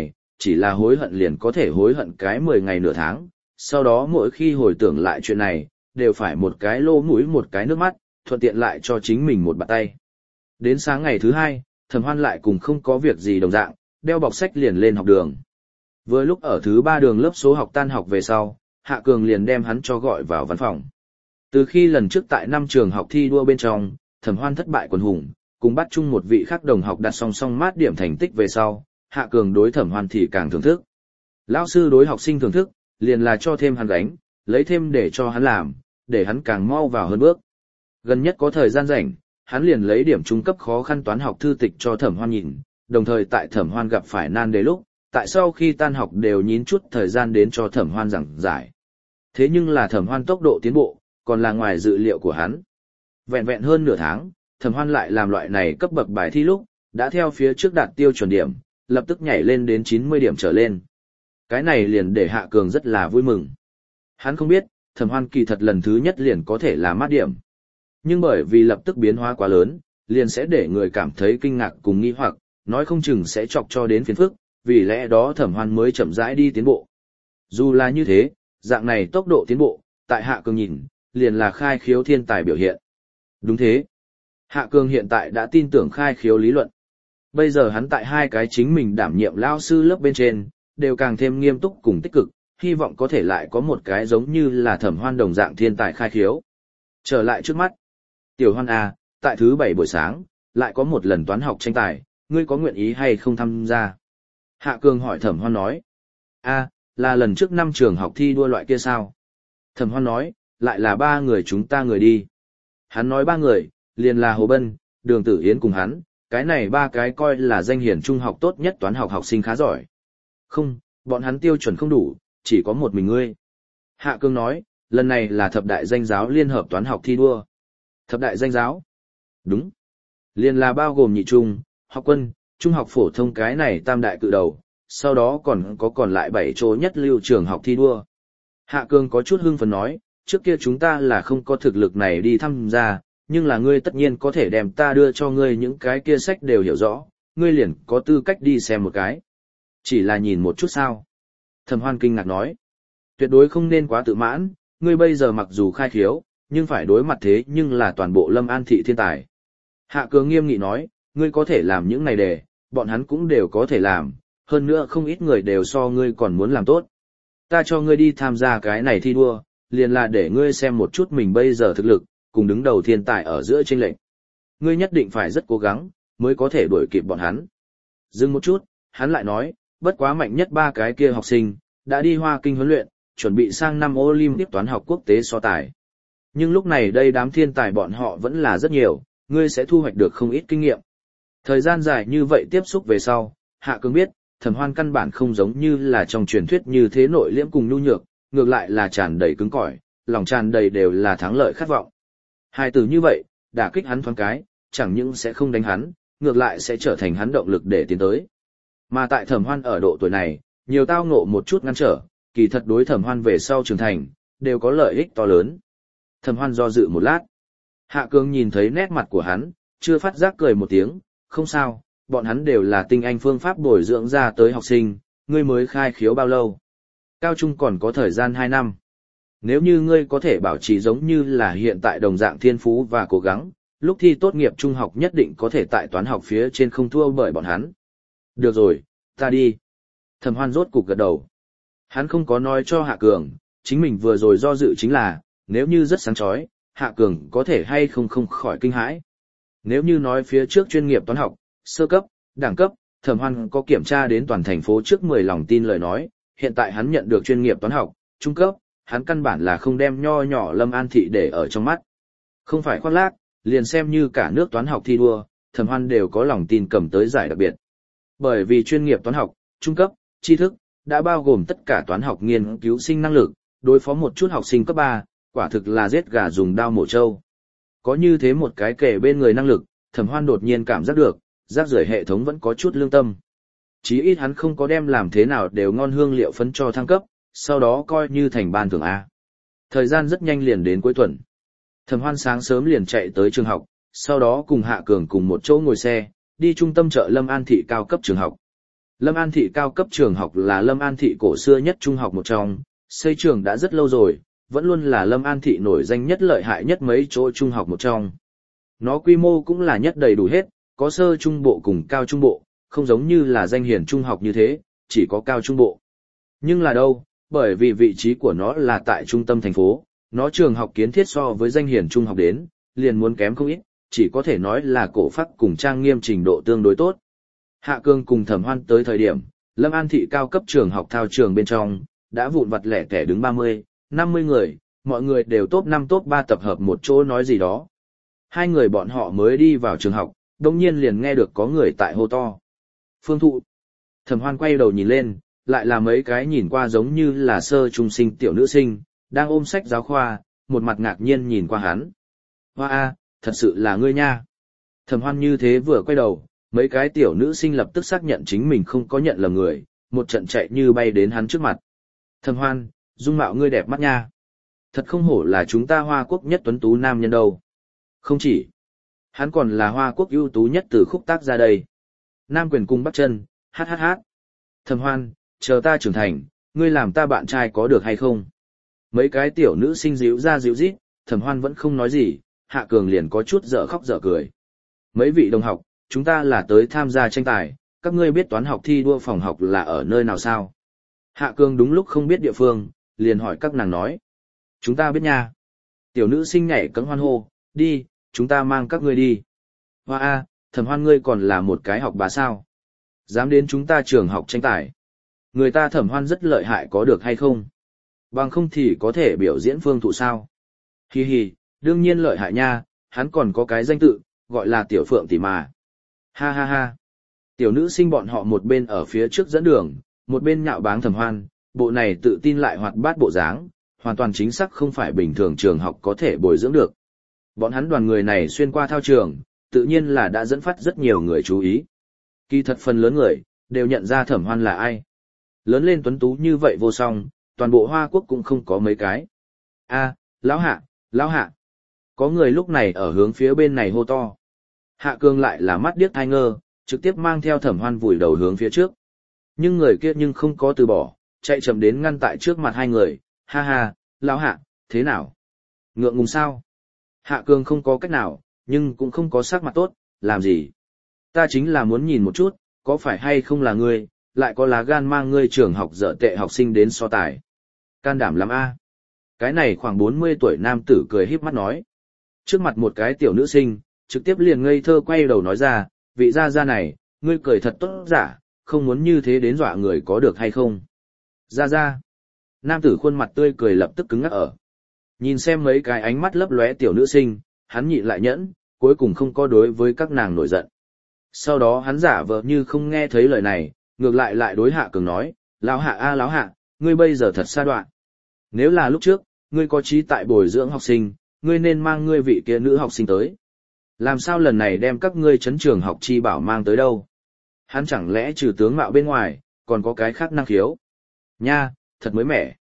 chỉ là hối hận liền có thể hối hận cái 10 ngày nửa tháng, sau đó mỗi khi hồi tưởng lại chuyện này, đều phải một cái lô mũi một cái nước mắt, thuận tiện lại cho chính mình một bạt tay. Đến sáng ngày thứ 2, Thẩm Hoan lại cùng không có việc gì đồng dạng, đeo bọc sách liền lên học đường. Vừa lúc ở thứ 3 đường lớp số học tan học về sau, Hạ Cường liền đem hắn cho gọi vào văn phòng. Từ khi lần trước tại 5 trường học thi đua bên trong, Thẩm Hoan thất bại quần hùng, cùng bắt chung một vị khác đồng học đặt song song mát điểm thành tích về sau, Hạ Cường đối Thẩm Hoan thì càng thưởng thức. Lão sư đối học sinh thưởng thức, liền là cho thêm hắn gánh, lấy thêm để cho hắn làm, để hắn càng mau vào hơn bước. Gần nhất có thời gian rảnh, hắn liền lấy điểm trung cấp khó khăn toán học thư tịch cho Thẩm Hoan nhìn, đồng thời tại Thẩm Hoan gặp phải nan đề lúc, tại sau khi tan học đều nhín chút thời gian đến cho Thẩm Hoan giảng giải. Thế nhưng là Thẩm Hoan tốc độ tiến bộ, còn là ngoài dự liệu của hắn. Vẹn vẹn hơn nửa tháng, Thẩm Hoan lại làm loại này cấp bậc bài thi lúc, đã theo phía trước đạt tiêu chuẩn điểm, lập tức nhảy lên đến 90 điểm trở lên. Cái này liền để Hạ Cường rất là vui mừng. Hắn không biết, Thẩm Hoan kỳ thật lần thứ nhất liền có thể là mát điểm. Nhưng bởi vì lập tức biến hóa quá lớn, liền sẽ để người cảm thấy kinh ngạc cùng nghi hoặc, nói không chừng sẽ chọc cho đến phiền phức, vì lẽ đó Thẩm Hoan mới chậm rãi đi tiến bộ. Dù là như thế, dạng này tốc độ tiến bộ, tại Hạ Cường nhìn, liền là khai khiếu thiên tài biểu hiện. Đúng thế. Hạ Cường hiện tại đã tin tưởng khai khiếu lý luận. Bây giờ hắn tại hai cái chính mình đảm nhiệm lao sư lớp bên trên, đều càng thêm nghiêm túc cùng tích cực, hy vọng có thể lại có một cái giống như là Thẩm Hoan đồng dạng thiên tài khai khiếu. Trở lại trước mắt. Tiểu Hoan à, tại thứ 7 buổi sáng, lại có một lần toán học tranh tài, ngươi có nguyện ý hay không tham gia? Hạ Cường hỏi Thẩm Hoan nói. Là lần trước 5 trường học thi đua loại kia sao? Thẩm Hoan nói, lại là 3 người chúng ta người đi. Hắn nói 3 người, liền là Hồ Bân, Đường Tử Yến cùng hắn, cái này 3 cái coi là danh hiển trung học tốt nhất toán học học sinh khá giỏi. Không, bọn hắn tiêu chuẩn không đủ, chỉ có một mình ngươi. Hạ Cường nói, lần này là thập đại danh giáo liên hợp toán học thi đua. Thập đại danh giáo? Đúng. Liền là bao gồm nhị trung, học quân, trung học phổ thông cái này tam đại cự đầu, sau đó còn lại 7 chỗ nhất lưu trường học thi đua. Hạ Cường có chút hưng phấn nói, trước kia chúng ta là không có thực lực này đi tham gia, nhưng là ngươi tất nhiên có thể đem ta đưa cho ngươi những cái kia sách đều hiểu rõ, ngươi liền có tư cách đi xem một cái. Chỉ là nhìn một chút sao? Thẩm Hoan kinh ngạc nói, tuyệt đối không nên quá tự mãn, ngươi bây giờ mặc dù khai khiếu, nhưng phải đối mặt thế nhưng là toàn bộ Lâm An thị thiên tài. Hạ Cường nghiêm nghị nói, ngươi có thể làm những này đề, bọn hắn cũng đều có thể làm, hơn nữa không ít người đều so ngươi còn muốn làm tốt. Ta cho ngươi đi tham gia cái này thi đua, liền là để ngươi xem một chút mình bây giờ thực lực, cùng đứng đầu thiên tài ở giữa chênh lệch. Ngươi nhất định phải rất cố gắng, mới có thể đuổi kịp bọn hắn. Dừng một chút, hắn lại nói, bất quá mạnh nhất 3 cái kia học sinh, đã đi Hoa Kinh huấn luyện, chuẩn bị sang năm Olympic toán học quốc tế so tài. Nhưng lúc này đây đám thiên tài bọn họ vẫn là rất nhiều, ngươi sẽ thu hoạch được không ít kinh nghiệm. Thời gian dài như vậy tiếp xúc về sau, Hạ Cường biết, Thẩm Hoan căn bản không giống như là trong truyền thuyết như thế nội liễm cùng nhu nhược, ngược lại là tràn đầy cứng cỏi, lòng tràn đầy đều là thắng lợi khát vọng. Hai từ như vậy, đả kích hắn thoáng cái, chẳng những sẽ không đánh hắn, ngược lại sẽ trở thành hắn động lực để tiến tới. Mà tại Thẩm Hoan ở độ tuổi này, nhiều tao ngộ một chút ngăn trở, kỳ thật đối Thẩm Hoan về sau trưởng thành, đều có lợi ích to lớn. Thẩm Hoan do dự một lát. Hạ Cường nhìn thấy nét mặt của hắn, chưa phát giác cười một tiếng, không sao, bọn hắn đều là tinh anh phương pháp bồi dưỡng ra tới học sinh, ngươi mới khai khiếu bao lâu? Cao trung còn có thời gian 2 năm. Nếu như ngươi có thể bảo trì giống như là hiện tại đồng dạng thiên phú và cố gắng, lúc thi tốt nghiệp trung học nhất định có thể tại toán học phía trên không thua bởi bọn hắn. Được rồi, ta đi. Thẩm Hoan rốt cục gật đầu. Hắn không có nói cho Hạ Cường, chính mình vừa rồi do dự chính là, nếu như rất sáng chói, Hạ Cường có thể hay không khỏi kinh hãi. Nếu như nói phía trước chuyên nghiệp toán học, sơ cấp, đẳng cấp, Thẩm Hoan có kiểm tra đến toàn thành phố trước 10 lòng tin lời nói, hiện tại hắn nhận được chuyên nghiệp toán học, trung cấp, hắn căn bản là không đem nho nhỏ Lâm An thị để ở trong mắt. Không phải khoác lác, liền xem như cả nước toán học thi đua, Thẩm Hoan đều có lòng tin cầm tới giải đặc biệt. Bởi vì chuyên nghiệp toán học, trung cấp, tri thức, đã bao gồm tất cả toán học nghiên cứu sinh năng lực, đối phó một chút học sinh cấp 3, quả thực là giết gà dùng dao mổ trâu. Có như thế một cái kể bên người năng lực, Thẩm Hoan đột nhiên cảm giác được, rác rưởi hệ thống vẫn có chút lương tâm. Chí ít hắn không có đem làm thế nào đều ngon hương liệu phấn cho thăng cấp, sau đó coi như thành ban thưởng A. Thời gian rất nhanh liền đến cuối tuần. Thẩm Hoan sáng sớm liền chạy tới trường học, sau đó cùng Hạ Cường cùng một chỗ ngồi xe, đi trung tâm chợ Lâm An thị cao cấp trường học. Lâm An Thị cao cấp trường học là Lâm An Thị cổ xưa nhất trung học một trong, xây trường đã rất lâu rồi, vẫn luôn là Lâm An Thị nổi danh nhất lợi hại nhất mấy chỗ trung học một trong. Nó quy mô cũng là nhất đầy đủ hết, có sơ trung bộ cùng cao trung bộ, không giống như là danh hiển trung học như thế, chỉ có cao trung bộ. Nhưng là đâu, bởi vì vị trí của nó là tại trung tâm thành phố, nó trường học kiến thiết so với danh hiển trung học đến, liền muốn kém không ít, chỉ có thể nói là cổ phác cùng trang nghiêm trình độ tương đối tốt. Hạ Cương cùng Thẩm Hoan tới thời điểm, Lâm An Thị cao cấp trường học thao trường bên trong, đã vụn vặt lẻ tẻ đứng 30, 50 người, mọi người đều top 5 top 3 tập hợp một chỗ nói gì đó. Hai người bọn họ mới đi vào trường học, đồng nhiên liền nghe được có người tại hô to. Phương Thụ. Thẩm Hoan quay đầu nhìn lên, lại là mấy cái nhìn qua giống như là sơ trung sinh tiểu nữ sinh, đang ôm sách giáo khoa, một mặt ngạc nhiên nhìn qua hắn. Hoa a, thật sự là ngươi nha. Thẩm Hoan như thế vừa quay đầu, mấy cái tiểu nữ sinh lập tức xác nhận chính mình không có nhận lầm người, một trận chạy như bay đến hắn trước mặt. Thẩm Hoan, dung mạo ngươi đẹp mắt nha. Thật không hổ là chúng ta Hoa Quốc nhất tuấn tú nam nhân đâu. Không chỉ, hắn còn là Hoa Quốc ưu tú nhất từ khúc tác ra đây. Nam quyền cung bắt chân, hát hát hát. Thẩm Hoan, chờ ta trưởng thành, ngươi làm ta bạn trai có được hay không? Mấy cái tiểu nữ sinh díu ra díu rít, Thẩm Hoan vẫn không nói gì, Hạ Cường liền có chút dở khóc dở cười. Mấy vị đồng học, chúng ta là tới tham gia tranh tài, các ngươi biết toán học thi đua phòng học là ở nơi nào sao? Hạ Cường đúng lúc không biết địa phương, liền hỏi các nàng nói. Chúng ta biết nha. Tiểu nữ sinh nhảy cẫng hoan hô, đi, chúng ta mang các ngươi đi. Hoa a, Thẩm Hoan ngươi còn là một cái học bá sao? Dám đến chúng ta trường học tranh tài. Người ta Thẩm Hoan rất lợi hại có được hay không? Bằng không thì có thể biểu diễn Phương Thụ sao? Hi hi, đương nhiên lợi hại nha, hắn còn có cái danh tự, gọi là Tiểu Phượng tỷ mà. Ha ha ha. Tiểu nữ sinh bọn họ một bên ở phía trước dẫn đường, một bên nhạo báng Thẩm Hoan, bộ này tự tin lại hoạt bát bộ dáng, hoàn toàn chính xác không phải bình thường trường học có thể bồi dưỡng được. Bọn hắn đoàn người này xuyên qua thao trường, tự nhiên là đã dẫn phát rất nhiều người chú ý. Kỳ thật phần lớn người, đều nhận ra Thẩm Hoan là ai. Lớn lên tuấn tú như vậy vô song, toàn bộ Hoa Quốc cũng không có mấy cái. A, lão hạ, lão hạ. Có người lúc này ở hướng phía bên này hô to. Hạ Cương lại là mắt điếc thai ngơ, trực tiếp mang theo Thẩm Hoan vùi đầu hướng phía trước. Nhưng người kia nhưng không có từ bỏ, chạy chậm đến ngăn tại trước mặt hai người. Ha ha, lão hạ, thế nào? Ngượng ngùng sao? Hạ Cương không có cách nào, nhưng cũng không có sắc mặt tốt, làm gì? Ta chính là muốn nhìn một chút, có phải hay không là ngươi, lại có lá gan mang ngươi trường học dở tệ học sinh đến so tài. Can đảm lắm a. Cái này khoảng 40 tuổi nam tử cười híp mắt nói. Trước mặt một cái tiểu nữ sinh, trực tiếp liền ngây thơ quay đầu nói ra, vị gia gia này, ngươi cười thật tốt giả, không muốn như thế đến dọa người có được hay không. Gia gia. Nam tử khuôn mặt tươi cười lập tức cứng ngắc ở. Nhìn xem mấy cái ánh mắt lấp lóe tiểu nữ sinh, hắn nhịn lại nhẫn, cuối cùng không có đối với các nàng nổi giận. Sau đó hắn giả vờ như không nghe thấy lời này, ngược lại đối Hạ Cường nói, lão hạ a lão hạ, ngươi bây giờ thật xa đoạn. Nếu là lúc trước, ngươi có trí tại bồi dưỡng học sinh, ngươi nên mang ngươi vị kia nữ học sinh tới. Làm sao lần này đem các ngươi chấn trường học chi bảo mang tới đâu? Hắn chẳng lẽ trừ tướng mạo bên ngoài, còn có cái khác năng khiếu? Nha, thật mới mẻ.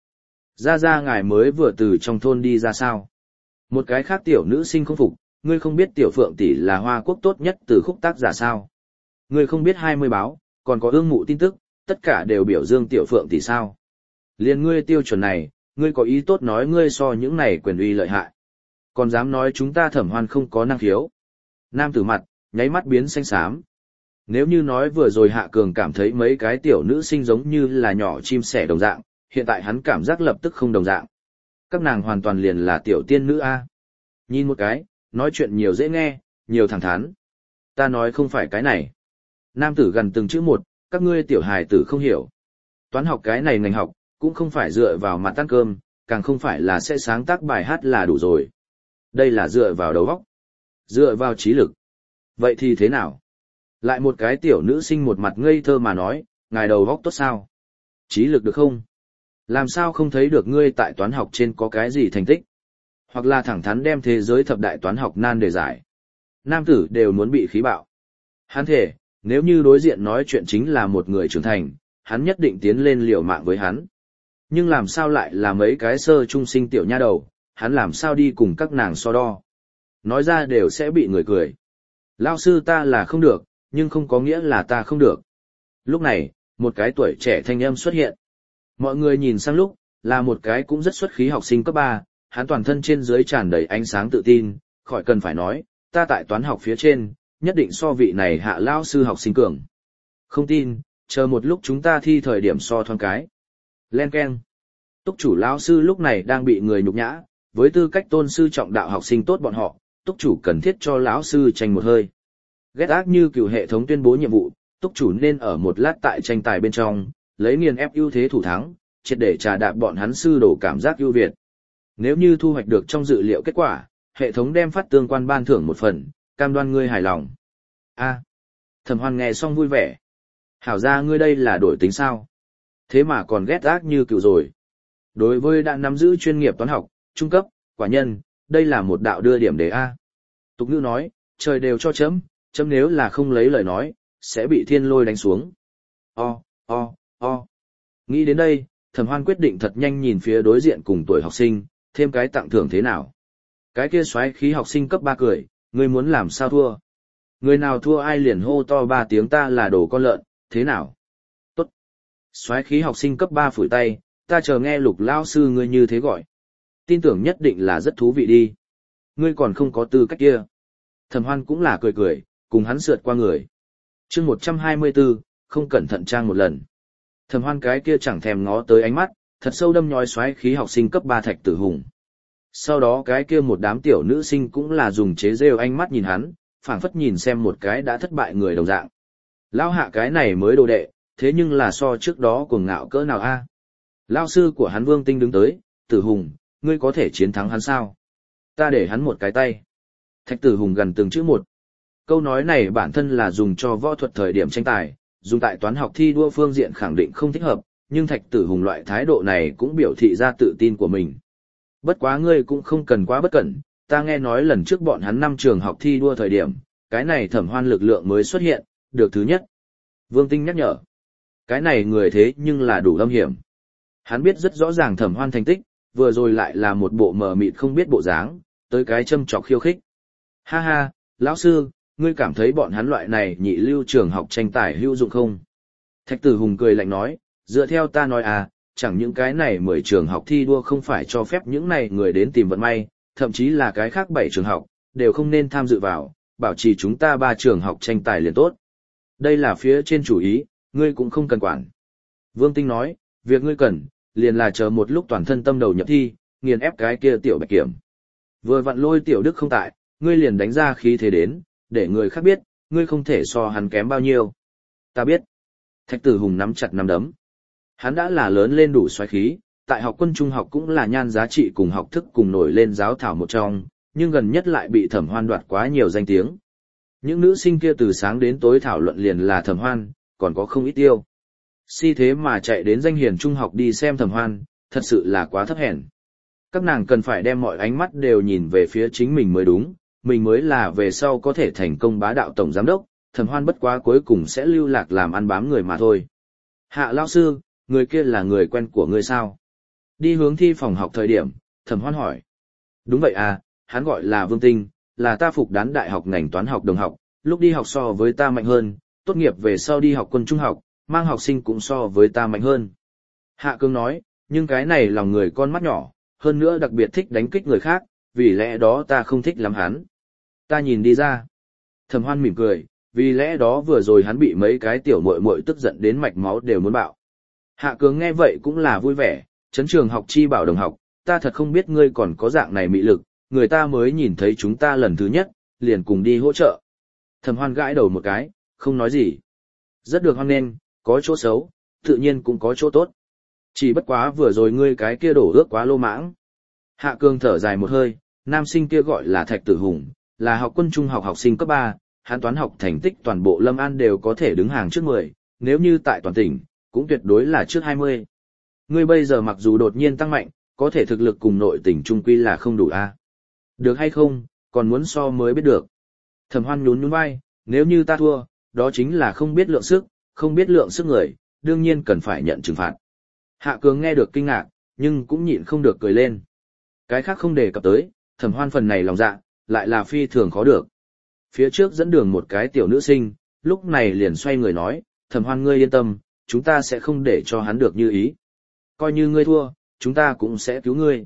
Ra ngài mới vừa từ trong thôn đi ra sao? Một cái khác tiểu nữ sinh không phục, ngươi không biết Tiểu Phượng tỷ là Hoa Quốc tốt nhất từ khúc tác giả sao? Ngươi không biết 20 báo, còn có ương mụ tin tức, tất cả đều biểu dương Tiểu Phượng tỷ sao? Liên ngươi tiêu chuẩn này, ngươi có ý tốt nói ngươi so những này quyền uy lợi hại. Còn dám nói chúng ta Thẩm Hoan không có năng khiếu. Nam tử mặt, nháy mắt biến xanh xám. Nếu như nói vừa rồi Hạ Cường cảm thấy mấy cái tiểu nữ sinh giống như là nhỏ chim sẻ đồng dạng, hiện tại hắn cảm giác lập tức không đồng dạng. Các nàng hoàn toàn liền là tiểu tiên nữ A. Nhìn một cái, nói chuyện nhiều dễ nghe, nhiều thẳng thắn. Ta nói không phải cái này. Nam tử gần từng chữ một, các ngươi tiểu hài tử không hiểu. Toán học cái này ngành học, cũng không phải dựa vào mặt ăn cơm, càng không phải là sẽ sáng tác bài hát là đủ rồi. Đây là dựa vào đầu óc, dựa vào trí lực. Vậy thì thế nào? Lại một cái tiểu nữ sinh một mặt ngây thơ mà nói, ngài đầu óc tốt sao? Trí lực được không? Làm sao không thấy được ngươi tại toán học trên có cái gì thành tích? Hoặc là thẳng thắn đem thế giới thập đại toán học nan đề giải. Nam tử đều muốn bị khí bạo. Hắn thể, nếu như đối diện nói chuyện chính là một người trưởng thành, hắn nhất định tiến lên liều mạng với hắn. Nhưng làm sao lại là mấy cái sơ trung sinh tiểu nha đầu, hắn làm sao đi cùng các nàng so đo. Nói ra đều sẽ bị người cười. Lao sư ta là không được, nhưng không có nghĩa là ta không được. Lúc này, Một cái tuổi trẻ thanh âm xuất hiện. Mọi người nhìn sang lúc, là một cái cũng rất xuất khí học sinh cấp 3, hắn toàn thân trên dưới tràn đầy ánh sáng tự tin, khỏi cần phải nói, ta tại toán học phía trên, nhất định so vị này Hạ lao sư học sinh cường. Không tin, chờ một lúc chúng ta thi thời điểm so thoáng cái. Len keng. Túc chủ lão sư lúc này đang bị người nhục nhã, với tư cách tôn sư trọng đạo học sinh tốt bọn họ, túc chủ cần thiết cho lão sư tranh một hơi. Ghét ác như cựu hệ thống tuyên bố nhiệm vụ, túc chủ nên ở một lát tại tranh tài bên trong, lấy nghiền ép ưu thế thủ thắng, triệt để trà đạp bọn hắn sư đổ cảm giác ưu việt. Nếu như thu hoạch được trong dự liệu kết quả, hệ thống đem phát tương quan ban thưởng một phần, cam đoan ngươi hài lòng. A. Thẩm Hoan nghe xong vui vẻ. Hảo ra ngươi đây là đổi tính sao? Thế mà còn ghét ác như cựu rồi. Đối với đã nắm giữ chuyên nghiệp toán học, trung cấp, quả nhân, đây là một đạo đưa điểm đề A. Tục ngữ nói, trời đều cho chấm, chấm nếu là không lấy lời nói, sẽ bị thiên lôi đánh xuống. O. Nghĩ đến đây, Thẩm Hoan quyết định thật nhanh nhìn phía đối diện cùng tuổi học sinh, thêm cái tặng thưởng thế nào. Cái kia xoáy khí học sinh cấp 3 cười, ngươi muốn làm sao thua? Người nào thua ai liền hô to 3 tiếng ta là đồ con lợn, thế nào? Tốt. Xoáy khí học sinh cấp 3 phủi tay, ta chờ nghe Lục lao sư ngươi như thế gọi. Tin tưởng nhất định là rất thú vị đi. Ngươi còn không có tư cách kia. Thẩm Hoan cũng là cười cười, cùng hắn sượt qua người. Chương 124, không cẩn thận trang một lần. Thẩm Hoan cái kia chẳng thèm ngó tới ánh mắt, thật sâu đâm nhói xoáy khí học sinh cấp 3 Thạch Tử Hùng. Sau đó cái kia một đám tiểu nữ sinh cũng là dùng chế rêu ánh mắt nhìn hắn, phảng phất nhìn xem một cái đã thất bại người đồng dạng. Lão Hạ cái này mới đồ đệ, thế nhưng là so trước đó cuồng ngạo cỡ nào a? Lão sư của hắn Vương Tinh đứng tới, Tử Hùng, ngươi có thể chiến thắng hắn sao? Ta để hắn một cái tay. Thạch Tử Hùng gần từng chữ một. Câu nói này bản thân là dùng cho võ thuật thời điểm tranh tài, dùng tại toán học thi đua phương diện khẳng định không thích hợp, nhưng Thạch Tử Hùng loại thái độ này cũng biểu thị ra tự tin của mình. Bất quá ngươi cũng không cần quá bất cẩn, ta nghe nói lần trước bọn hắn 5 trường học thi đua thời điểm, cái này Thẩm Hoan lực lượng mới xuất hiện, được thứ nhất. Vương Tinh nhắc nhở. Cái này người thế nhưng là đủ âm hiểm. Hắn biết rất rõ ràng Thẩm Hoan thành tích, vừa rồi lại là một bộ mờ mịt không biết bộ dáng, tới cái châm chọc khiêu khích. Ha ha, lão sư, ngươi cảm thấy bọn hắn loại này nhị lưu trường học tranh tài hữu dụng không? Thạch Tử Hùng cười lạnh nói, dựa theo ta nói à, chẳng những cái này 10 trường học thi đua không phải cho phép những này người đến tìm vận may, thậm chí là cái khác 7 trường học, đều không nên tham dự vào, bảo trì chúng ta 3 trường học tranh tài liền tốt. Đây là phía trên chủ ý, ngươi cũng không cần quản. Vương Tinh nói, việc ngươi cần, liền là chờ một lúc toàn thân tâm đầu nhập thi, nghiền ép cái kia tiểu Bạch Kiểm. Vừa vặn lôi tiểu Đức không tại, ngươi liền đánh ra khí thế đến, để người khác biết, ngươi không thể so hắn kém bao nhiêu. Ta biết. Thạch Tử Hùng nắm chặt nắm đấm. Hắn đã là lớn lên đủ xoáy khí, tại học quân trung học cũng là nhan giá trị cùng học thức cùng nổi lên giáo thảo một trong, nhưng gần nhất lại bị Thẩm Hoan đoạt quá nhiều danh tiếng. Những nữ sinh kia từ sáng đến tối thảo luận liền là Thẩm Hoan, còn có không ít tiêu. Si thế mà chạy đến danh hiền trung học đi xem Thẩm Hoan, thật sự là quá thấp hèn. Các nàng cần phải đem mọi ánh mắt đều nhìn về phía chính mình mới đúng, mình mới là về sau có thể thành công bá đạo tổng giám đốc, Thẩm Hoan bất quá cuối cùng sẽ lưu lạc làm ăn bám người mà thôi. Hạ lão sư, người kia là người quen của ngươi sao? Đi hướng thi phòng học thời điểm, Thẩm Hoan hỏi. Đúng vậy à, hắn gọi là Vương Tinh, là ta phục đán đại học ngành toán học đồng học, lúc đi học so với ta mạnh hơn, tốt nghiệp về sau đi học quân trung học, mang học sinh cũng so với ta mạnh hơn. Hạ Cương nói, nhưng cái này lòng người con mắt nhỏ, hơn nữa đặc biệt thích đánh kích người khác, vì lẽ đó ta không thích lắm hắn. Ta nhìn đi ra. Thẩm Hoan mỉm cười, vì lẽ đó vừa rồi hắn bị mấy cái tiểu muội muội tức giận đến mạch máu đều muốn bạo. Hạ Cường nghe vậy cũng là vui vẻ, chấn trường học chi bảo đồng học, ta thật không biết ngươi còn có dạng này mị lực, người ta mới nhìn thấy chúng ta lần thứ nhất, liền cùng đi hỗ trợ. Thẩm Hoan gãi đầu một cái, không nói gì. Rất được hoan nghênh, có chỗ xấu, tự nhiên cũng có chỗ tốt. Chỉ bất quá vừa rồi ngươi cái kia đổ ước quá lô mãng. Hạ Cường thở dài một hơi, nam sinh kia gọi là Thạch Tử Hùng, là học quân trung học học sinh cấp 3, hắn toán học thành tích toàn bộ Lâm An đều có thể đứng hàng trước 10, nếu như tại toàn tỉnh, cũng tuyệt đối là trước 20. Ngươi bây giờ mặc dù đột nhiên tăng mạnh, có thể thực lực cùng nội tỉnh trung quy là không đủ a. Được hay không, còn muốn so mới biết được. Thẩm Hoan nhún nhún vai, nếu như ta thua, đó chính là không biết lượng sức, không biết lượng sức người, đương nhiên cần phải nhận trừng phạt. Hạ Cường nghe được kinh ngạc, nhưng cũng nhịn không được cười lên. Cái khác không đề cập tới, Thẩm Hoan phần này lòng dạ, lại là phi thường khó được. Phía trước dẫn đường một cái tiểu nữ sinh, lúc này liền xoay người nói, Thẩm Hoan ngươi yên tâm, chúng ta sẽ không để cho hắn được như ý. Coi như ngươi thua, chúng ta cũng sẽ cứu ngươi.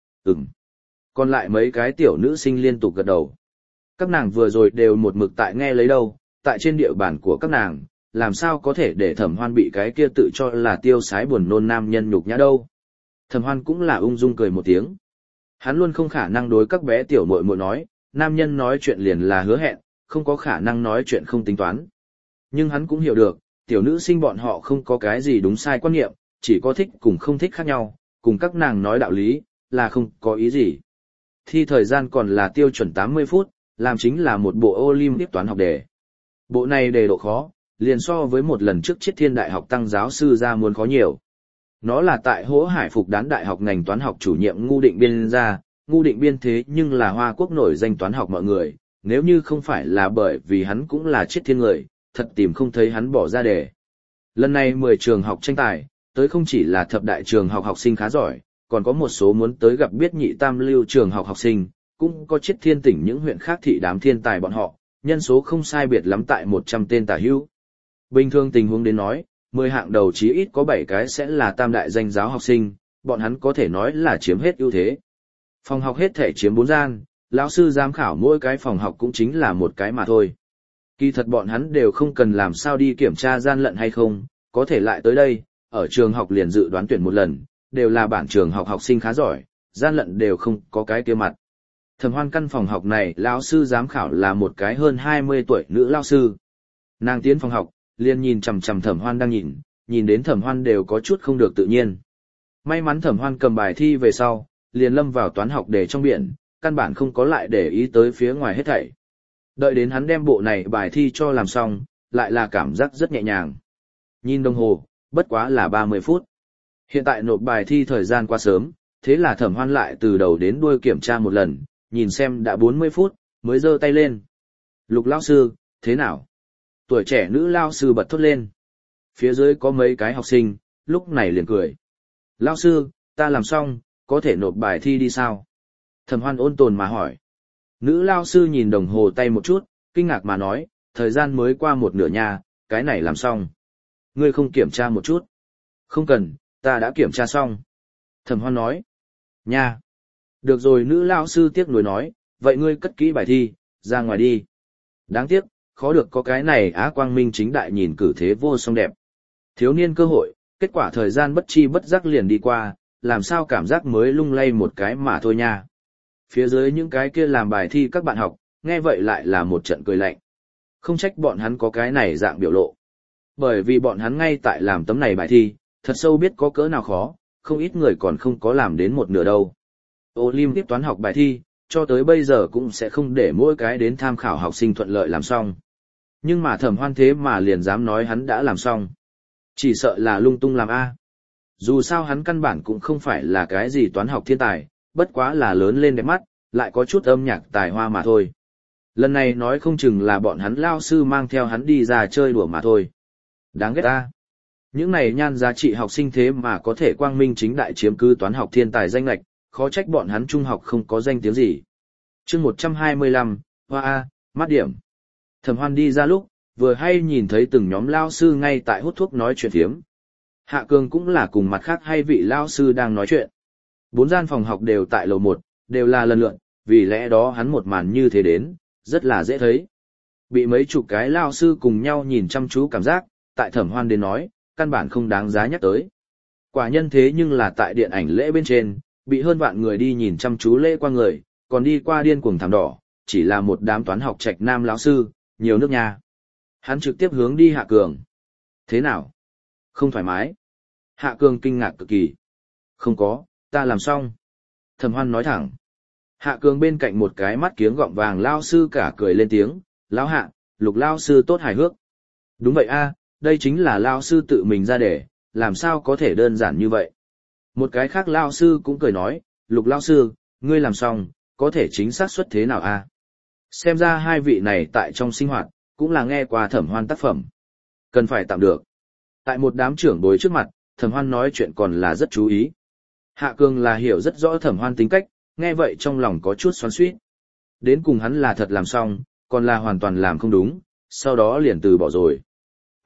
Còn lại mấy cái tiểu nữ sinh liên tục gật đầu. Các nàng vừa rồi đều một mực tại nghe lấy đâu, tại trên địa bàn của các nàng, làm sao có thể để Thẩm Hoan bị cái kia tự cho là tiêu sái buồn nôn nam nhân nhục nhã đâu. Thẩm Hoan cũng là ung dung cười một tiếng. Hắn luôn không khả năng đối các bé tiểu muội muội nói, nam nhân nói chuyện liền là hứa hẹn, không có khả năng nói chuyện không tính toán. Nhưng hắn cũng hiểu được, tiểu nữ sinh bọn họ không có cái gì đúng sai quan niệm, chỉ có thích cùng không thích khác nhau, cùng các nàng nói đạo lý, là không có ý gì. Thi thời gian còn là tiêu chuẩn 80 phút, làm chính là một bộ Olympic toán học đề. Bộ này đề độ khó, liền so với một lần trước Chiết Thiên Đại học tăng giáo sư ra muốn khó nhiều. Nó là tại Hỗ Hải Phục Đán Đại học ngành toán học chủ nhiệm Ngu Định Biên ra, Ngu Định Biên thế nhưng là Hoa Quốc nổi danh toán học mọi người, nếu như không phải là bởi vì hắn cũng là Chiết Thiên người, thật tìm không thấy hắn bỏ ra đề. Lần này 10 trường học tranh tài, tới không chỉ là thập đại trường học học sinh khá giỏi, còn có một số muốn tới gặp biết nhị tam lưu trường học học sinh, cũng có Chiết Thiên tỉnh những huyện khác thị đám thiên tài bọn họ, nhân số không sai biệt lắm tại 100 tên tả hữu. Bình thường tình huống đến nói, 10 hạng đầu chí ít có 7 cái sẽ là tam đại danh giáo học sinh, bọn hắn có thể nói là chiếm hết ưu thế. Phòng học hết thể chiếm 4 gian, lão sư giám khảo mỗi cái phòng học cũng chính là một cái mà thôi. Kỳ thật bọn hắn đều không cần làm sao đi kiểm tra gian lận hay không, có thể lại tới đây, ở trường học liền dự đoán tuyển một lần, đều là bản trường học học sinh khá giỏi, gian lận đều không có cái kia mặt. Thẩm Hoan căn phòng học này lão sư giám khảo là một cái hơn 20 tuổi nữ lão sư. Nàng tiến phòng học, liền nhìn chằm chằm Thẩm Hoan đang nhìn đến Thẩm Hoan đều có chút không được tự nhiên. May mắn Thẩm Hoan cầm bài thi về sau, liền lâm vào toán học đề trong biển, căn bản không có lại để ý tới phía ngoài hết thảy. Đợi đến hắn đem bộ này bài thi cho làm xong, lại là cảm giác rất nhẹ nhàng. Nhìn đồng hồ, bất quá là 30 phút. Hiện tại nộp bài thi thời gian quá sớm, thế là Thẩm Hoan lại từ đầu đến đuôi kiểm tra một lần, nhìn xem đã 40 phút, mới giơ tay lên. Lục lão sư, thế nào? Tuổi trẻ nữ lão sư bật thốt lên. Phía dưới có mấy cái học sinh, lúc này liền cười. Lão sư, ta làm xong, có thể nộp bài thi đi sao? Thẩm Hoan ôn tồn mà hỏi. Nữ lão sư nhìn đồng hồ tay một chút, kinh ngạc mà nói, thời gian mới qua một nửa nha, cái này làm xong. Ngươi không kiểm tra một chút? Không cần, ta đã kiểm tra xong. Thẩm Hoan nói. Nha. Được rồi, nữ lão sư tiếc nuối nói, vậy ngươi cất kỹ bài thi, ra ngoài đi. Đáng tiếc, khó được có cái này Á Quang Minh chính đại nhìn cử thế vô song đẹp. Thiếu niên cơ hội, kết quả thời gian bất chi bất giác liền đi qua, làm sao cảm giác mới lung lay một cái mà thôi nha. Phía dưới những cái kia làm bài thi các bạn học, nghe vậy lại là một trận cười lạnh. Không trách bọn hắn có cái này dạng biểu lộ. Bởi vì bọn hắn ngay tại làm tấm này bài thi, thật sâu biết có cỡ nào khó, không ít người còn không có làm đến một nửa đâu. Olympic toán học bài thi, cho tới bây giờ cũng sẽ không để mỗi cái đến tham khảo học sinh thuận lợi làm xong. Nhưng mà Thẩm Hoan thế mà liền dám nói hắn đã làm xong. Chỉ sợ là lung tung làm A. Dù sao hắn căn bản cũng không phải là cái gì toán học thiên tài, bất quá là lớn lên đẹp mắt, lại có chút âm nhạc tài hoa mà thôi. Lần này nói không chừng là bọn hắn lao sư mang theo hắn đi ra chơi đùa mà thôi. Đáng ghét A. Những này nhan giá trị học sinh thế mà có thể quang minh chính đại chiếm cứ toán học thiên tài danh lệch, khó trách bọn hắn trung học không có danh tiếng gì. Chương 125, Hoa A, mát điểm. Thẩm Hoan đi ra lúc, vừa hay nhìn thấy từng nhóm lao sư ngay tại hút thuốc nói chuyện phiếm. Hạ Cường cũng là cùng mặt khác hay vị lao sư đang nói chuyện. 4 gian phòng học đều tại lầu 1, đều là lần lượt, vì lẽ đó hắn một màn như thế đến, rất là dễ thấy. Bị mấy chục cái lao sư cùng nhau nhìn chăm chú cảm giác, tại Thẩm Hoan đến nói, căn bản không đáng giá nhắc tới. Quả nhân thế nhưng là tại điện ảnh lễ bên trên, bị hơn vạn người đi nhìn chăm chú lễ qua người, còn đi qua điên cuồng thảm đỏ, chỉ là một đám toán học trạch nam lão sư, nhiều nước nha. Hắn trực tiếp hướng đi Hạ Cường. Thế nào? Không thoải mái. Hạ Cường kinh ngạc cực kỳ. Không có, ta làm xong. Thẩm Hoan nói thẳng. Hạ Cường bên cạnh một cái mắt kiếng gọng vàng lao sư cả cười lên tiếng, lão Hạ, Lục lao sư tốt hài hước. Đúng vậy a, đây chính là lao sư tự mình ra để, làm sao có thể đơn giản như vậy. Một cái khác lao sư cũng cười nói, Lục lao sư, ngươi làm xong, có thể chính xác suất thế nào a? Xem ra hai vị này tại trong sinh hoạt, cũng là nghe qua Thẩm Hoan tác phẩm. Cần phải tạm được. Tại một đám trưởng bối trước mặt, Thẩm Hoan nói chuyện còn là rất chú ý. Hạ Cường là hiểu rất rõ Thẩm Hoan tính cách, nghe vậy trong lòng có chút xoắn xuýt. Đến cùng hắn là thật làm xong, còn là hoàn toàn làm không đúng, sau đó liền từ bỏ rồi.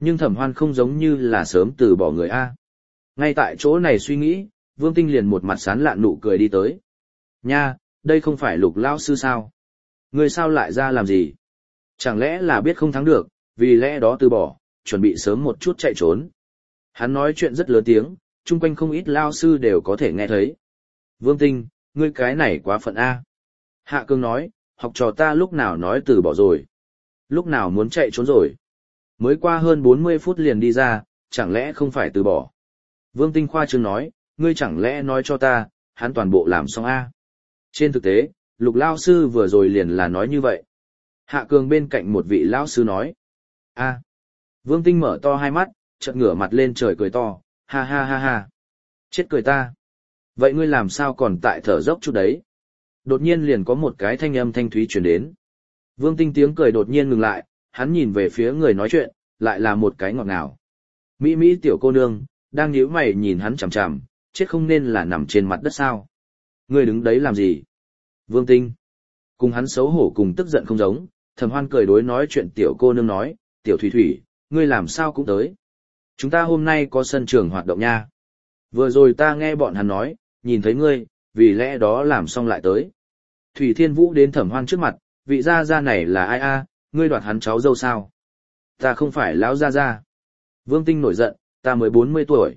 Nhưng Thẩm Hoan không giống như là sớm từ bỏ người A. Ngay tại chỗ này suy nghĩ, Vương Tinh liền một mặt sán lạn nụ cười đi tới. Nha, đây không phải Lục lão sư sao? Ngươi sao lại ra làm gì? Chẳng lẽ là biết không thắng được, vì lẽ đó từ bỏ, chuẩn bị sớm một chút chạy trốn. Hắn nói chuyện rất lớn tiếng, chung quanh không ít lao sư đều có thể nghe thấy. Vương Tinh, ngươi cái này quá phận A. Hạ Cương nói, học trò ta lúc nào nói từ bỏ rồi? Lúc nào muốn chạy trốn rồi? Mới qua hơn 40 phút liền đi ra, chẳng lẽ không phải từ bỏ? Vương Tinh khoa trương nói, ngươi chẳng lẽ nói cho ta, hắn toàn bộ làm xong A. Trên thực tế, Lục lao sư vừa rồi liền là nói như vậy. Hạ Cường bên cạnh một vị lão sư nói. A. Vương Tinh mở to hai mắt, chợt ngửa mặt lên trời cười to, ha ha ha ha. Chết cười ta. Vậy ngươi làm sao còn tại thở dốc chút đấy? Đột nhiên liền có một cái thanh âm thanh thúy truyền đến. Vương Tinh tiếng cười đột nhiên ngừng lại, hắn nhìn về phía người nói chuyện, lại là một cái ngọt ngào. Mỹ Mỹ tiểu cô nương, đang nhíu mày nhìn hắn chằm chằm, chết không nên là nằm trên mặt đất sao? Ngươi đứng đấy làm gì? Vương Tinh. Cùng hắn xấu hổ cùng tức giận không giống, Thẩm Hoan cười đối nói chuyện tiểu cô nương nói, tiểu thủy thủy, ngươi làm sao cũng tới. Chúng ta hôm nay có sân trường hoạt động nha. Vừa rồi ta nghe bọn hắn nói, nhìn thấy ngươi, vì lẽ đó làm xong lại tới. Thủy Thiên Vũ đến Thẩm Hoan trước mặt, vị gia gia này là ai a? Ngươi đoạt hắn cháu dâu sao? Ta không phải lão gia gia. Vương Tinh nổi giận, ta mới 40 tuổi.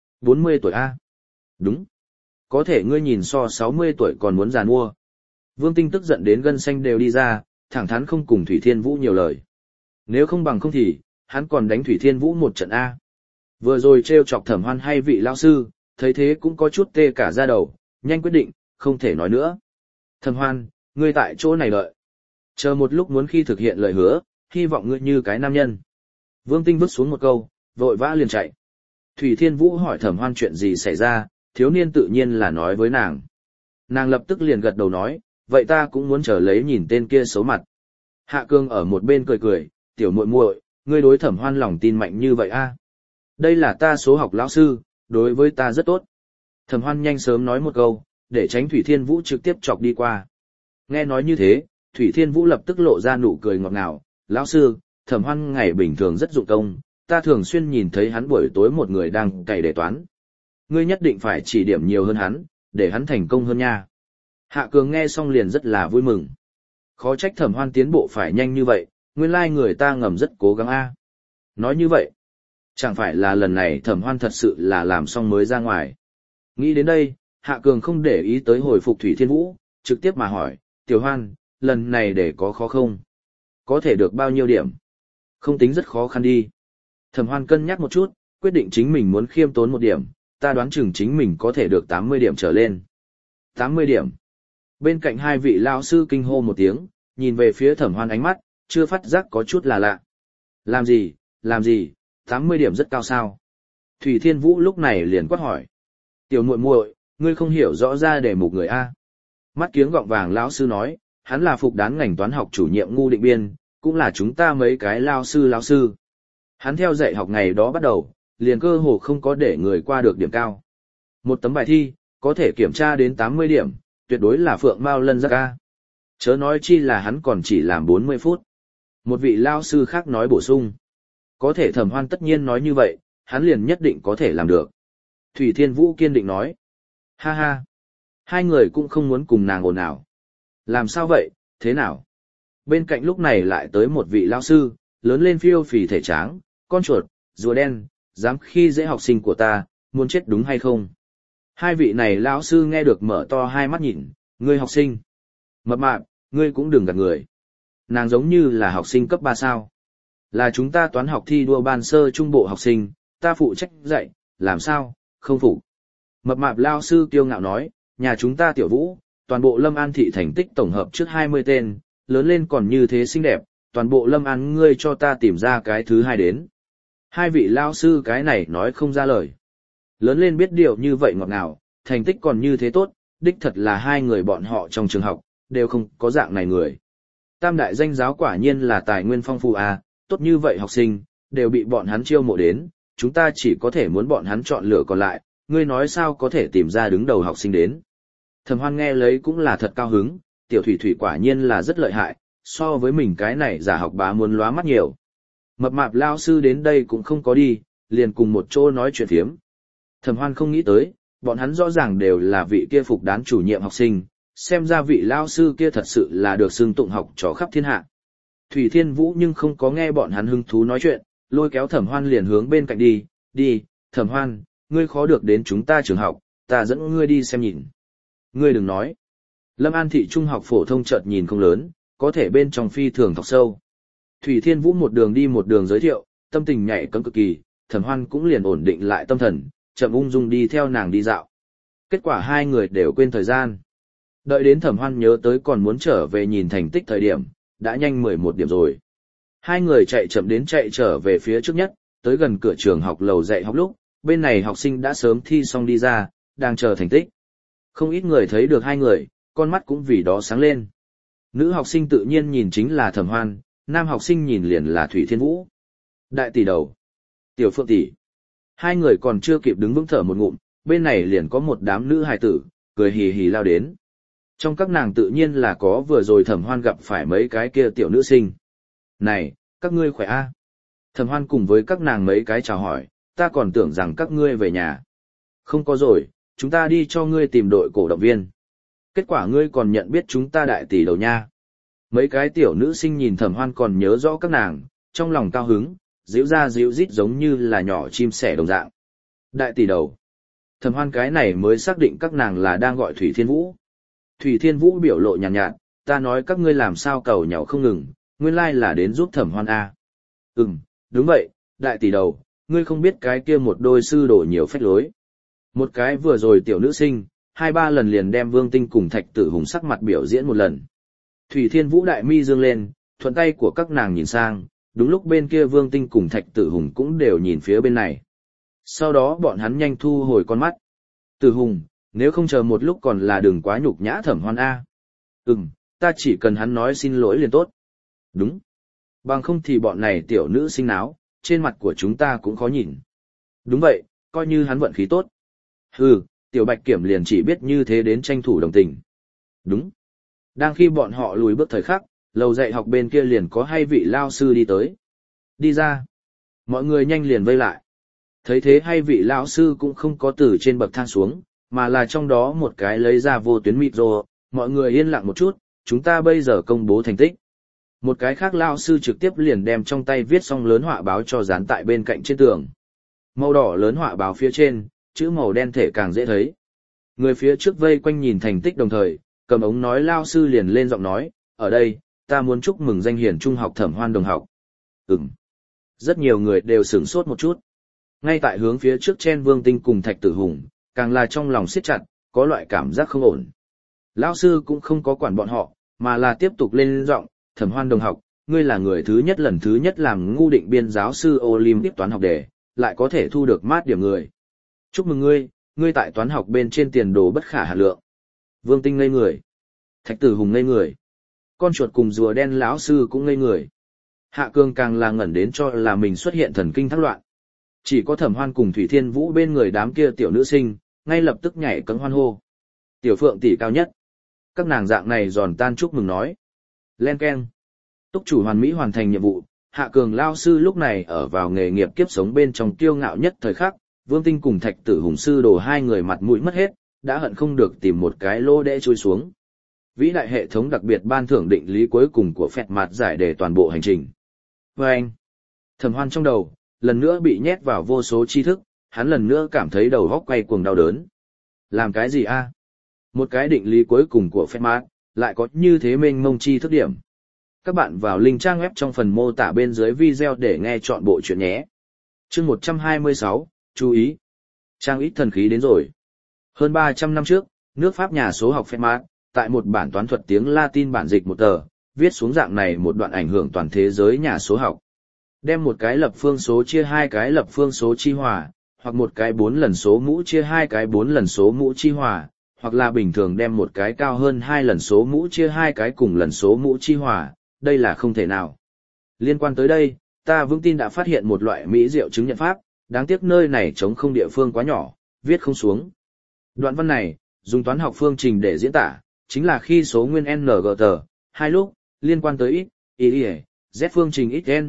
40 tuổi a? Đúng. Có thể ngươi nhìn so 60 tuổi còn muốn già nua. Vương Tinh tức giận đến gân xanh đều đi ra, thẳng thắn không cùng Thủy Thiên Vũ nhiều lời. Nếu không bằng không thì, hắn còn đánh Thủy Thiên Vũ một trận A. Vừa rồi trêu chọc Thẩm Hoan hay vị lão sư, thấy thế cũng có chút tê cả da đầu, nhanh quyết định, không thể nói nữa. Thẩm Hoan, ngươi tại chỗ này đợi. Chờ một lúc muốn khi thực hiện lời hứa, hy vọng ngươi như cái nam nhân. Vương Tinh vứt xuống một câu, vội vã liền chạy. Thủy Thiên Vũ hỏi Thẩm Hoan chuyện gì xảy ra, thiếu niên tự nhiên là nói với nàng. Nàng lập tức liền gật đầu nói, vậy ta cũng muốn chờ lấy nhìn tên kia xấu mặt. Hạ Cương ở một bên cười cười, tiểu muội muội, ngươi đối Thẩm Hoan lòng tin mạnh như vậy a? Đây là ta số học lão sư, đối với ta rất tốt. Thẩm Hoan nhanh sớm nói một câu, để tránh Thủy Thiên Vũ trực tiếp chọc đi qua. Nghe nói như thế, Thủy Thiên Vũ lập tức lộ ra nụ cười ngọt ngào, lão sư, Thẩm Hoan ngày bình thường rất dụng công, ta thường xuyên nhìn thấy hắn buổi tối một người đang cày đề toán. Ngươi nhất định phải chỉ điểm nhiều hơn hắn, để hắn thành công hơn nha. Hạ Cường nghe xong liền rất là vui mừng. Khó trách Thẩm Hoan tiến bộ phải nhanh như vậy, nguyên lai người ta ngầm rất cố gắng a. Nói như vậy, chẳng phải là lần này Thẩm Hoan thật sự là làm xong mới ra ngoài. Nghĩ đến đây, Hạ Cường không để ý tới hồi phục Thủy Thiên Vũ, trực tiếp mà hỏi, Tiểu Hoan, lần này để có khó không? Có thể được bao nhiêu điểm? Không tính rất khó khăn đi. Thẩm Hoan cân nhắc một chút, quyết định chính mình muốn khiêm tốn một điểm, ta đoán chừng chính mình có thể được 80 điểm trở lên. 80 điểm. Bên cạnh hai vị lao sư kinh hô một tiếng, nhìn về phía Thẩm Hoan ánh mắt, chưa phát giác có chút là lạ. Làm gì, 80 điểm rất cao sao? Thủy Thiên Vũ lúc này liền quát hỏi. Tiểu muội muội, ngươi không hiểu rõ ra đề mục người A. Mắt kiếng gọng vàng lão sư nói, hắn là phục đán ngành toán học chủ nhiệm Ngu Định Biên, cũng là chúng ta mấy cái lão sư. Hắn theo dạy học ngày đó bắt đầu, liền cơ hồ không có để người qua được điểm cao. Một tấm bài thi, có thể kiểm tra đến 80 điểm, tuyệt đối là phượng mao lân giác ca. Chớ nói chi là hắn còn chỉ làm 40 phút. Một vị lao sư khác nói bổ sung. Có thể Thẩm Hoan tất nhiên nói như vậy, hắn liền nhất định có thể làm được. Thủy Thiên Vũ kiên định nói. Ha ha. Hai người cũng không muốn cùng nàng ồn ào. Làm sao vậy, thế nào? Bên cạnh lúc này lại tới một vị lao sư, lớn lên phiêu phì thể tráng, con chuột, rùa đen, dám khi dễ học sinh của ta, muốn chết đúng hay không? Hai vị này lão sư nghe được mở to hai mắt nhìn, ngươi học sinh. Mập mạp, ngươi cũng đừng gạt người. Nàng giống như là học sinh cấp 3 sao. Là chúng ta toán học thi đua ban sơ trung bộ học sinh, ta phụ trách dạy, làm sao, không phụ. Mập mạp lao sư kiêu ngạo nói, nhà chúng ta tiểu vũ, toàn bộ Lâm An thị thành tích tổng hợp trước 20 tên, lớn lên còn như thế xinh đẹp, toàn bộ Lâm An ngươi cho ta tìm ra cái thứ hai đến. Hai vị lao sư cái này nói không ra lời. Lớn lên biết điều như vậy ngọt ngào, thành tích còn như thế tốt, đích thật là hai người bọn họ trong trường học, đều không có dạng này người. Tam đại danh giáo quả nhiên là tài nguyên phong phú à, tốt như vậy học sinh, đều bị bọn hắn chiêu mộ đến, chúng ta chỉ có thể muốn bọn hắn chọn lựa còn lại, ngươi nói sao có thể tìm ra đứng đầu học sinh đến. Thẩm Hoan nghe lấy cũng là thật cao hứng, tiểu thủy thủy quả nhiên là rất lợi hại, so với mình cái này giả học bá muốn lóa mắt nhiều. Mập mạp lao sư đến đây cũng không có đi, liền cùng một chỗ nói chuyện phiếm. Thẩm Hoan không nghĩ tới, bọn hắn rõ ràng đều là vị kia phục đán chủ nhiệm học sinh, xem ra vị lao sư kia thật sự là được xưng tụng học trò khắp thiên hạ. Thủy Thiên Vũ nhưng không có nghe bọn hắn hứng thú nói chuyện, lôi kéo Thẩm Hoan liền hướng bên cạnh đi, đi, Thẩm Hoan, ngươi khó được đến chúng ta trường học, ta dẫn ngươi đi xem nhìn. Ngươi đừng nói. Lâm An thị trung học phổ thông chợt nhìn không lớn, có thể bên trong phi thường thọc sâu. Thủy Thiên Vũ một đường đi một đường giới thiệu, tâm tình nhảy cẫng cực kỳ, Thẩm Hoan cũng liền ổn định lại tâm thần, chậm ung dung đi theo nàng đi dạo. Kết quả hai người đều quên thời gian. Đợi đến Thẩm Hoan nhớ tới còn muốn trở về nhìn thành tích thời điểm, đã nhanh 11 điểm rồi. Hai người chạy chậm đến chạy trở về phía trước nhất, tới gần cửa trường học lầu dạy học lúc, bên này học sinh đã sớm thi xong đi ra, đang chờ thành tích. Không ít người thấy được hai người, con mắt cũng vì đó sáng lên. Nữ học sinh tự nhiên nhìn chính là Thẩm Hoan, nam học sinh nhìn liền là Thủy Thiên Vũ. Đại tỷ đầu, Tiểu Phượng tỷ. Hai người còn chưa kịp đứng vững thở một ngụm, bên này liền có một đám nữ hài tử, cười hì hì lao đến. Trong các nàng tự nhiên là có vừa rồi Thẩm Hoan gặp phải mấy cái kia tiểu nữ sinh. Này, các ngươi khỏe a? Thẩm Hoan cùng với các nàng mấy cái chào hỏi, ta còn tưởng rằng các ngươi về nhà. Không có rồi, chúng ta đi cho ngươi tìm đội cổ động viên. Kết quả ngươi còn nhận biết chúng ta đại tỷ đầu nha. Mấy cái tiểu nữ sinh nhìn Thẩm Hoan còn nhớ rõ các nàng, trong lòng cao hứng, díu ra díu rít giống như là nhỏ chim sẻ đồng dạng. Đại tỷ đầu. Thẩm Hoan cái này mới xác định các nàng là đang gọi Thủy Thiên Vũ. Thủy Thiên Vũ biểu lộ nhàn nhạt, ta nói các ngươi làm sao cầu nhậu không ngừng, nguyên lai là đến giúp Thẩm Hoan a. Đúng vậy, đại tỷ đầu, ngươi không biết cái kia một đôi sư đổ nhiều phách lối. Một cái vừa rồi tiểu nữ sinh, 2-3 lần liền đem Vương Tinh cùng Thạch Tử Hùng sắc mặt biểu diễn một lần. Thủy Thiên Vũ đại mi dương lên, thuận tay của các nàng nhìn sang, đúng lúc bên kia Vương Tinh cùng Thạch Tử Hùng cũng đều nhìn phía bên này. Sau đó bọn hắn nhanh thu hồi con mắt. Tử Hùng, nếu không chờ một lúc còn là đừng quá nhục nhã Thẩm Hoan a. Ta chỉ cần hắn nói xin lỗi liền tốt. Đúng. Bằng không thì bọn này tiểu nữ sinh náo, trên mặt của chúng ta cũng khó nhìn. Đúng vậy, coi như hắn vận khí tốt. Tiểu Bạch Kiểm liền chỉ biết như thế đến tranh thủ đồng tình. Đúng. Đang khi bọn họ lùi bước thời khắc, lầu dạy học bên kia liền có hai vị lao sư đi tới. Đi ra. Mọi người nhanh liền vây lại. Thấy thế hai vị lão sư cũng không có từ trên bậc thang xuống, mà là trong đó một cái lấy ra vô tuyến micro, mọi người yên lặng một chút, chúng ta bây giờ công bố thành tích. Một cái khác lão sư trực tiếp liền đem trong tay viết xong lớn họa báo cho dán tại bên cạnh trên tường. Màu đỏ lớn họa báo phía trên, chữ màu đen thể càng dễ thấy. Người phía trước vây quanh nhìn thành tích đồng thời, cầm ống nói lão sư liền lên giọng nói, ở đây, ta muốn chúc mừng danh hiển trung học Thẩm Hoan đồng học. Rất nhiều người đều sửng sốt một chút. Ngay tại hướng phía trước chen Vương Tinh cùng Thạch Tử Hùng, càng là trong lòng siết chặt, có loại cảm giác không ổn. Lão sư cũng không có quản bọn họ, mà là tiếp tục lên giọng, Thẩm Hoan đồng học, ngươi là người lần thứ nhất làm ngu định biên giáo sư Olympic toán học đề, lại có thể thu được mát điểm người. Chúc mừng ngươi tại toán học bên trên tiền đồ bất khả hạn lượng. Vương Tinh ngây người. Thạch Tử Hùng ngây người. Con chuột cùng rùa đen lão sư cũng ngây người. Hạ Cương càng là ngẩn đến cho là mình xuất hiện thần kinh thác loạn. Chỉ có Thẩm Hoan cùng Thủy Thiên Vũ bên người đám kia tiểu nữ sinh, ngay lập tức nhảy cẫng hoan hô. Tiểu Phượng tỷ cao nhất. Các nàng dạng này giòn tan chúc mừng nói. Len keng. Túc chủ hoàn mỹ hoàn thành nhiệm vụ, Hạ Cường lao sư lúc này ở vào nghề nghiệp kiếp sống bên trong kiêu ngạo nhất thời khắc, Vương Tinh cùng Thạch Tử Hùng sư đổ hai người mặt mũi mất hết, đã hận không được tìm một cái lô đẽ chui xuống. Vĩ đại hệ thống đặc biệt ban thưởng định lý cuối cùng của phẹt mặt giải đề toàn bộ hành trình. Và anh, Thẩm Hoan trong đầu, lần nữa bị nhét vào vô số tri thức, hắn lần nữa cảm thấy đầu óc quay cuồng đau đớn. Làm cái gì a? Một cái định lý cuối cùng của phép mát, lại có như thế mênh mông tri thức điểm. Các bạn vào link trang web trong phần mô tả bên dưới video để nghe chọn bộ chuyện nhé. Chương 126, chú ý. Trang ít thần khí đến rồi. Hơn 300 năm trước, nước Pháp nhà số học phép mát, tại một bản toán thuật tiếng Latin bản dịch một tờ, viết xuống dạng này một đoạn ảnh hưởng toàn thế giới nhà số học. Đem một cái lập phương số chia hai cái lập phương số chi hòa, hoặc một cái 4 lần số mũ chia hai cái 4 lần số mũ chi hòa, hoặc là bình thường đem một cái cao hơn 2 lần số mũ chia hai cái cùng lần số mũ chi hòa, đây là không thể nào. Liên quan tới đây, ta vững tin đã phát hiện một loại mỹ diệu chứng nhận pháp, đáng tiếc nơi này trống không địa phương quá nhỏ, viết không xuống. Đoạn văn này, dùng toán học phương trình để diễn tả, chính là khi số nguyên n-gt, hai lúc, liên quan tới x, y, Z phương trình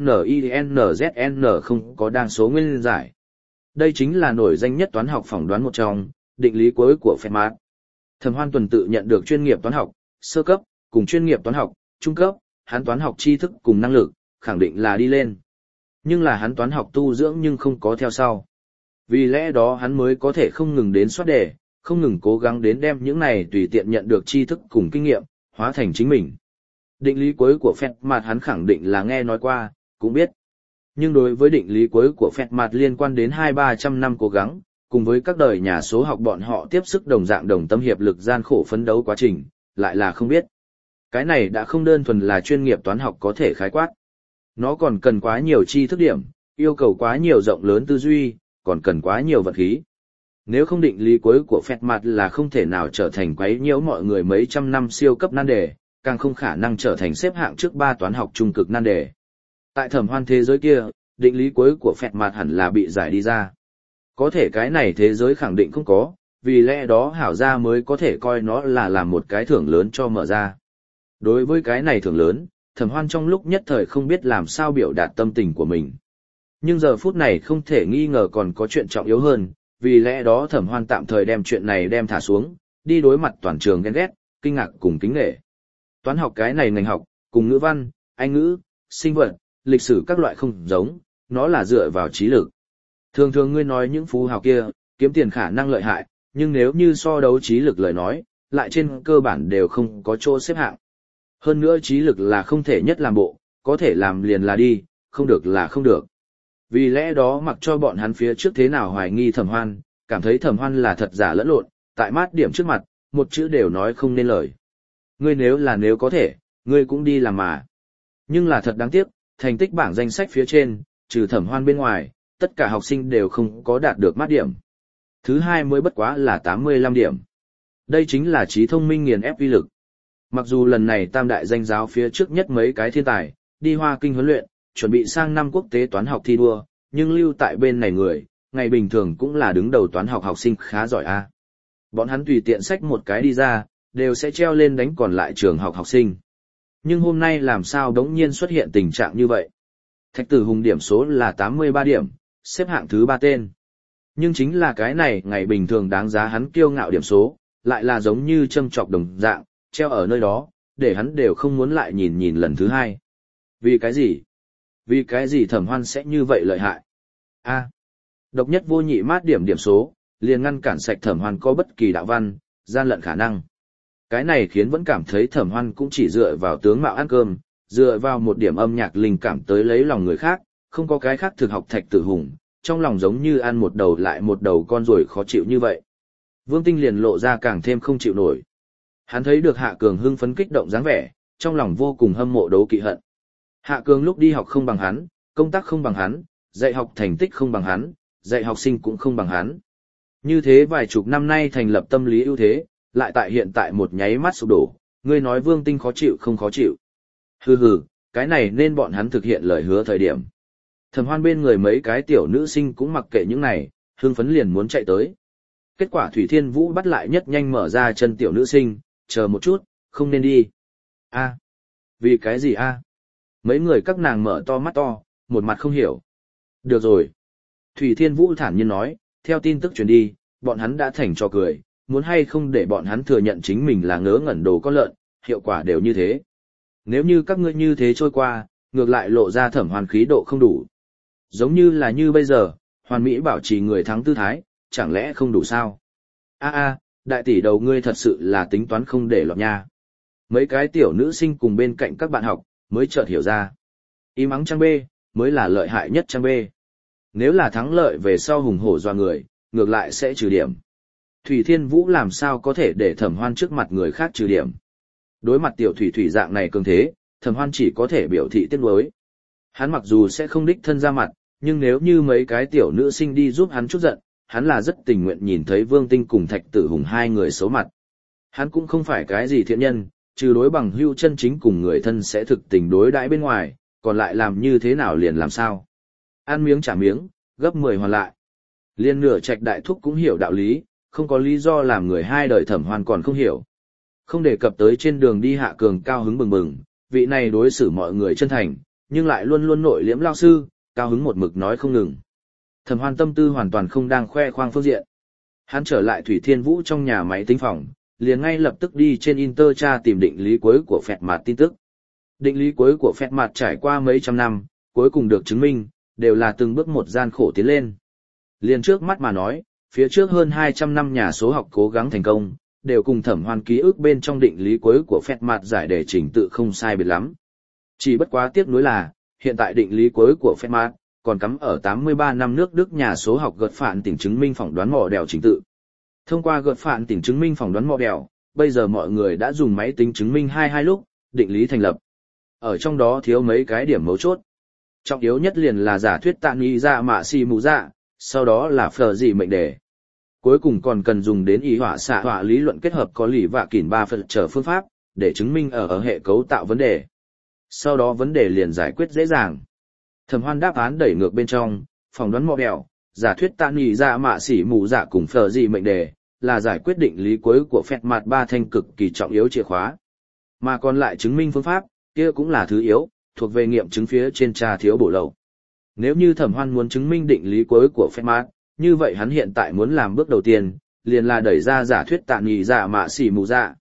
XNINZN không có đa số nguyên giải. Đây chính là nổi danh nhất toán học phỏng đoán một trong, định lý cuối của Fermat. Thẩm Hoan tuần tự nhận được chuyên nghiệp toán học, sơ cấp, cùng chuyên nghiệp toán học, trung cấp, hắn toán học tri thức cùng năng lực, khẳng định là đi lên. Nhưng là hắn toán học tu dưỡng nhưng không có theo sau. Vì lẽ đó hắn mới có thể không ngừng đến soát đề, không ngừng cố gắng đến đem những này tùy tiện nhận được tri thức cùng kinh nghiệm, hóa thành chính mình. Định lý cuối của Fermat hắn khẳng định là nghe nói qua, cũng biết. Nhưng đối với định lý cuối của Fermat liên quan đến 200-300 năm cố gắng, cùng với các đời nhà số học bọn họ tiếp sức đồng dạng đồng tâm hiệp lực gian khổ phấn đấu quá trình, lại là không biết. Cái này đã không đơn thuần là chuyên nghiệp toán học có thể khái quát. Nó còn cần quá nhiều tri thức điểm, yêu cầu quá nhiều rộng lớn tư duy, còn cần quá nhiều vật khí. Nếu không định lý cuối của Fermat là không thể nào trở thành quấy nhiễu mọi người mấy trăm năm siêu cấp nan đề, càng không khả năng trở thành xếp hạng trước 3 toán học trung cực nan đề. Tại Thẩm Hoan thế giới kia, định lý cuối của Fermat hẳn là bị giải đi ra. Có thể cái này thế giới khẳng định không có, vì lẽ đó hảo gia mới có thể coi nó là làm một cái thưởng lớn cho mở ra. Đối với cái này thưởng lớn, Thẩm Hoan trong lúc nhất thời không biết làm sao biểu đạt tâm tình của mình. Nhưng giờ phút này không thể nghi ngờ còn có chuyện trọng yếu hơn, vì lẽ đó Thẩm Hoan tạm thời đem chuyện này đem thả xuống, đi đối mặt toàn trường ghen ghét, kinh ngạc cùng kính nể. Toán học cái này ngành học, cùng ngữ văn, Anh ngữ, sinh vật, lịch sử các loại không giống, nó là dựa vào trí lực. Thường thường ngươi nói những phú hào kia, kiếm tiền khả năng lợi hại, nhưng nếu như so đấu trí lực lời nói, lại trên cơ bản đều không có chỗ xếp hạng. Hơn nữa trí lực là không thể nhất làm bộ, có thể làm liền là đi, không được là không được. Vì lẽ đó mặc cho bọn hắn phía trước thế nào hoài nghi Thẩm Hoan, cảm thấy Thẩm Hoan là thật giả lẫn lộn, tại mát điểm trước mặt, một chữ đều nói không nên lời. Ngươi nếu có thể, ngươi cũng đi làm mà. Nhưng là thật đáng tiếc, thành tích bảng danh sách phía trên, trừ Thẩm Hoan bên ngoài, tất cả học sinh đều không có đạt được mát điểm. Thứ hai mới bất quá là 85 điểm. Đây chính là trí thông minh nghiền ép uy lực. Mặc dù lần này tam đại danh giáo phía trước nhất mấy cái thiên tài, đi Hoa Kinh huấn luyện, chuẩn bị sang năm quốc tế toán học thi đua, nhưng lưu tại bên này người, ngày bình thường cũng là đứng đầu toán học học sinh khá giỏi a. Bọn hắn tùy tiện xách một cái đi ra, đều sẽ treo lên đánh còn lại trường học học sinh. Nhưng hôm nay làm sao đống nhiên xuất hiện tình trạng như vậy? Thạch Tử Hùng điểm số là 83 điểm, xếp hạng thứ 3 tên. Nhưng chính là cái này ngày bình thường đáng giá hắn kiêu ngạo điểm số, lại là giống như châm chọc đồng dạng, treo ở nơi đó, để hắn đều không muốn lại nhìn lần thứ hai. Vì cái gì? Vì cái gì Thẩm Hoan sẽ như vậy lợi hại? Độc nhất vô nhị mát điểm số, liền ngăn cản sạch Thẩm Hoan có bất kỳ đạo văn, gian lận khả năng. Cái này khiến vẫn cảm thấy Thẩm Hoan cũng chỉ dựa vào tướng mạo ăn cơm, dựa vào một điểm âm nhạc linh cảm tới lấy lòng người khác, không có cái khác thực học Thạch Tử Hùng, trong lòng giống như ăn một đầu lại một đầu con ruồi khó chịu như vậy. Vương Tinh liền lộ ra càng thêm không chịu nổi. Hắn thấy được Hạ Cường hưng phấn kích động dáng vẻ, trong lòng vô cùng hâm mộ đấu kỵ hận. Hạ Cường lúc đi học không bằng hắn, công tác không bằng hắn, dạy học thành tích không bằng hắn, dạy học sinh cũng không bằng hắn. Như thế vài chục năm nay thành lập tâm lý ưu thế, lại tại hiện tại một nháy mắt sụp đổ, ngươi nói Vương Tinh khó chịu không khó chịu. Hừ, cái này nên bọn hắn thực hiện lời hứa thời điểm. Thẩm Hoan bên người mấy cái tiểu nữ sinh cũng mặc kệ những này, hưng phấn liền muốn chạy tới. Kết quả Thủy Thiên Vũ bắt lại nhất nhanh mở ra chân tiểu nữ sinh, chờ một chút, không nên đi. Vì cái gì Mấy người các nàng mở to mắt to, một mặt không hiểu. Được rồi. Thủy Thiên Vũ thản nhiên nói, theo tin tức truyền đi, bọn hắn đã thành trò cười, muốn hay không để bọn hắn thừa nhận chính mình là ngớ ngẩn đồ con lợn, hiệu quả đều như thế. Nếu như các ngươi như thế trôi qua, ngược lại lộ ra Thẩm Hoan khí độ không đủ. Giống như là như bây giờ, Hoàn Mỹ bảo trì người thắng tư thái, chẳng lẽ không đủ sao? Đại tỷ đầu ngươi thật sự là tính toán không để lọt nha. Mấy cái tiểu nữ sinh cùng bên cạnh các bạn học, mới chợt hiểu ra. Im ắng trang B, mới là lợi hại nhất trang B. Nếu là thắng lợi về sau hùng hổ doa người, ngược lại sẽ trừ điểm. Thủy Thiên Vũ làm sao có thể để Thẩm Hoan trước mặt người khác trừ điểm. Đối mặt tiểu thủy dạng này cường thế, Thẩm Hoan chỉ có thể biểu thị tiếc nuối. Hắn mặc dù sẽ không đích thân ra mặt, nhưng nếu như mấy cái tiểu nữ sinh đi giúp hắn chút giận, hắn là rất tình nguyện nhìn thấy Vương Tinh cùng Thạch Tử Hùng hai người xấu mặt. Hắn cũng không phải cái gì thiện nhân, trừ đối bằng hữu chân chính cùng người thân sẽ thực tình đối đãi bên ngoài, còn lại làm như thế nào liền làm sao. Ăn miếng trả miếng, gấp 10 hoàn lại. Liên nửa Trạch đại thúc cũng hiểu đạo lý, không có lý do làm người hai đời Thẩm Hoan còn không hiểu. Không đề cập tới trên đường đi Hạ Cường cao hứng bừng bừng, vị này đối xử mọi người chân thành, nhưng lại luôn luôn nội liễm lao sư, cao hứng một mực nói không ngừng. Thẩm Hoan tâm tư hoàn toàn không đang khoe khoang phương diện. Hắn trở lại Thủy Thiên Vũ trong nhà máy tính phòng, liền ngay lập tức đi trên Inter tra tìm định lý cuối của phẹt mạt tin tức. Định lý cuối của phẹt mạt trải qua mấy trăm năm, cuối cùng được chứng minh, đều là từng bước một gian khổ tiến lên. Liền trước mắt mà nói, phía trước hơn 200 năm nhà số học cố gắng thành công, đều cùng Thẩm Hoan ký ức bên trong định lý cuối của phẹt mạt giải đề trình tự không sai biệt lắm. Chỉ bất quá tiếc nuối là, hiện tại định lý cuối của phẹt mạt còn cắm ở 83 năm nước Đức nhà số học gợt phản tỉnh chứng minh phỏng đoán mò đèo trình tự. Thông qua gợt phản tỉnh chứng minh phỏng đoán mò đèo, bây giờ mọi người đã dùng máy tính chứng minh hai lúc, định lý thành lập. Ở trong đó thiếu mấy cái điểm mấu chốt. Trọng yếu nhất liền là giả thuyết tạ nghi dạ mạ xì mù dạ, sau đó là phờ gì mệnh đề. Cuối cùng còn cần dùng đến ý họa xạ họa lý luận kết hợp có lì vạ kỉn 3 phần trở phương pháp, để chứng minh ở hệ cấu tạo vấn đề. Sau đó vấn đề liền giải quyết dễ dàng. Thẩm Hoan đáp án đẩy ngược bên trong, phỏng đoán mò đèo, giả thuyết tạ nghi dạ mạ xỉ mù dạ cùng phờ gì mệnh đề, là giải quyết định lý cuối của phẹt mạt 3 thanh cực kỳ trọng yếu chìa khóa. Mà còn lại chứng minh phương pháp, kia cũng là thứ yếu, thuộc về nghiệm chứng phía trên trà thiếu bổ lậu. Nếu như Thẩm Hoan muốn chứng minh định lý cuối của phẹt mạt, như vậy hắn hiện tại muốn làm bước đầu tiên, liền là đẩy ra giả thuyết tạ nghi dạ mạ xỉ mù dạ.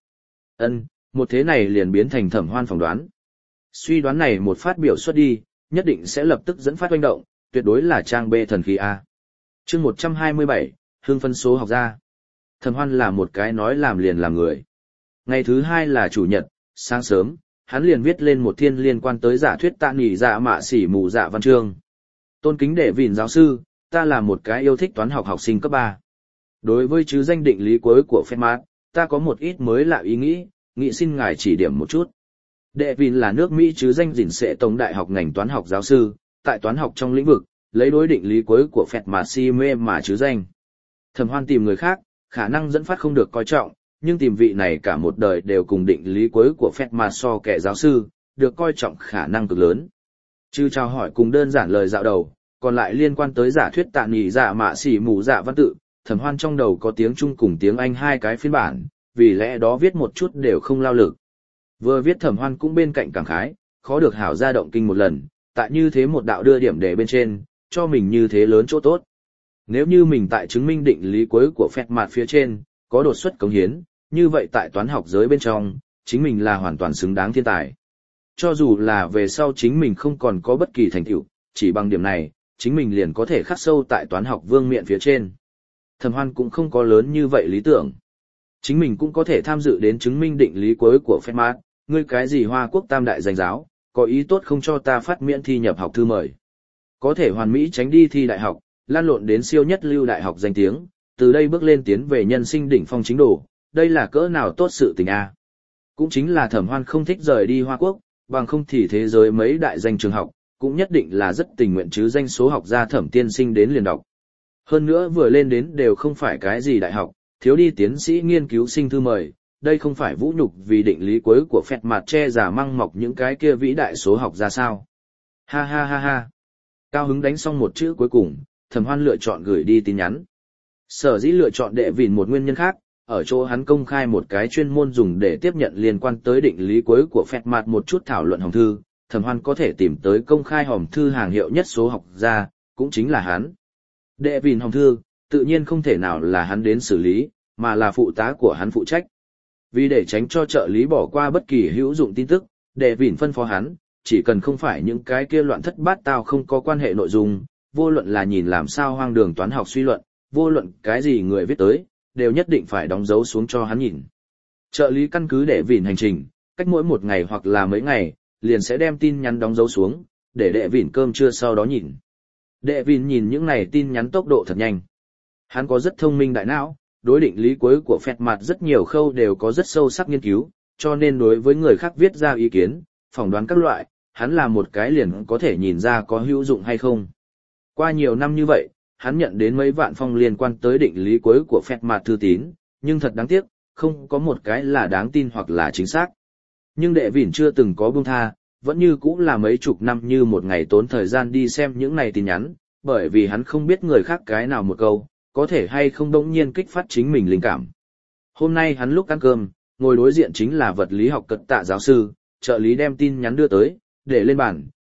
Một thế này liền biến thành Thẩm Hoan phỏng đoán. Suy đoán này một phát biểu xuất đi, nhất định sẽ lập tức dẫn phát hoành động, tuyệt đối là trang bê thần khí A. Chương 127, hương phân số học ra. Thẩm Hoan là một cái nói làm liền làm người. Ngày thứ 2 là chủ nhật, sáng sớm, hắn liền viết lên một thiên liên quan tới giả thuyết tạ nghỉ dạ mạ xỉ mù dạ văn chương. Tôn kính đệ vịn giáo sư, ta là một cái yêu thích toán học học sinh cấp 3. Đối với chứ danh định lý cuối của Fermat, ta có một ít mới lạ ý nghĩ xin ngài chỉ điểm một chút. Đệ vịn là nước Mỹ chứ danh dình sệ tổng đại học ngành toán học giáo sư, tại toán học trong lĩnh vực, lấy đối định lý cuối của Fermat si mê mà chứ danh. Thẩm Hoan tìm người khác, khả năng dẫn phát không được coi trọng, nhưng tìm vị này cả một đời đều cùng định lý cuối của Fermat so kẻ giáo sư, được coi trọng khả năng cực lớn. Trừ chào hỏi cùng đơn giản lời dạo đầu, còn lại liên quan tới giả thuyết tạ nghỉ dạ mạ xỉ mù dạ văn tự, Thẩm Hoan trong đầu có tiếng Trung cùng tiếng Anh hai cái phiên bản, vì lẽ đó viết một chút đều không lao lực. Vừa viết Thẩm Hoan cũng bên cạnh cảm khái, khó được hảo ra động kinh một lần, tại như thế một đạo đưa điểm đề bên trên, cho mình như thế lớn chỗ tốt. Nếu như mình tại chứng minh định lý cuối của Fermat phía trên, có đột xuất cống hiến, như vậy tại toán học giới bên trong, chính mình là hoàn toàn xứng đáng thiên tài. Cho dù là về sau chính mình không còn có bất kỳ thành tựu, chỉ bằng điểm này, chính mình liền có thể khắc sâu tại toán học vương miện phía trên. Thẩm Hoan cũng không có lớn như vậy lý tưởng. Chính mình cũng có thể tham dự đến chứng minh định lý cuối của Fermat, ngươi cái gì Hoa Quốc tam đại danh giáo, có ý tốt không cho ta phát miễn thi nhập học thư mời. Có thể hoàn mỹ tránh đi thi đại học, lan lộn đến siêu nhất lưu đại học danh tiếng, từ đây bước lên tiến về nhân sinh đỉnh phong chính đồ, đây là cỡ nào tốt sự tình a. Cũng chính là Thẩm Hoan không thích rời đi Hoa Quốc, bằng không thì thế giới mấy đại danh trường học, cũng nhất định là rất tình nguyện chứ danh số học gia Thẩm tiên sinh đến liền đọc. Hơn nữa vừa lên đến đều không phải cái gì đại học, thiếu đi tiến sĩ nghiên cứu sinh thư mời, đây không phải vũ nhục vì định lý cuối của phẹt mặt che giả măng mọc những cái kia vĩ đại số học ra sao. Ha ha ha ha. Cao hứng đánh xong một chữ cuối cùng, Thẩm Hoan lựa chọn gửi đi tin nhắn. Sở dĩ lựa chọn đệ vịn một nguyên nhân khác, ở chỗ hắn công khai một cái chuyên môn dùng để tiếp nhận liên quan tới định lý cuối của phẹt mặt một chút thảo luận hòm thư, Thẩm Hoan có thể tìm tới công khai hòm thư hàng hiệu nhất số học ra, cũng chính là hắn. Đệ vịn hòm thư, tự nhiên không thể nào là hắn đến xử lý, mà là phụ tá của hắn phụ trách. Vì để tránh cho trợ lý bỏ qua bất kỳ hữu dụng tin tức, đệ vịn phân phó hắn, chỉ cần không phải những cái kia loạn thất bát tao không có quan hệ nội dung, vô luận là nhìn làm sao hoang đường toán học suy luận, vô luận cái gì người viết tới, đều nhất định phải đóng dấu xuống cho hắn nhìn. Trợ lý căn cứ đệ vịn hành trình, cách mỗi một ngày hoặc là mấy ngày, liền sẽ đem tin nhắn đóng dấu xuống, để đệ vịn cơm trưa sau đó nhìn. Đệ vịn nhìn những này tin nhắn tốc độ thật nhanh. Hắn có rất thông minh đại não, đối định lý cuối của phẹt mặt rất nhiều khâu đều có rất sâu sắc nghiên cứu, cho nên đối với người khác viết ra ý kiến, phỏng đoán các loại, hắn là một cái liền có thể nhìn ra có hữu dụng hay không. Qua nhiều năm như vậy, hắn nhận đến mấy vạn phong liên quan tới định lý cuối của phẹt mặt thư tín, nhưng thật đáng tiếc, không có một cái là đáng tin hoặc là chính xác. Nhưng đệ vịn chưa từng có buông tha, vẫn như cũ là mấy chục năm như một ngày tốn thời gian đi xem những này tin nhắn, bởi vì hắn không biết người khác cái nào một câu, có thể hay không đống nhiên kích phát chính mình linh cảm. Hôm nay hắn lúc ăn cơm, ngồi đối diện chính là vật lý học cận tạ giáo sư, trợ lý đem tin nhắn đưa tới, để lên bàn,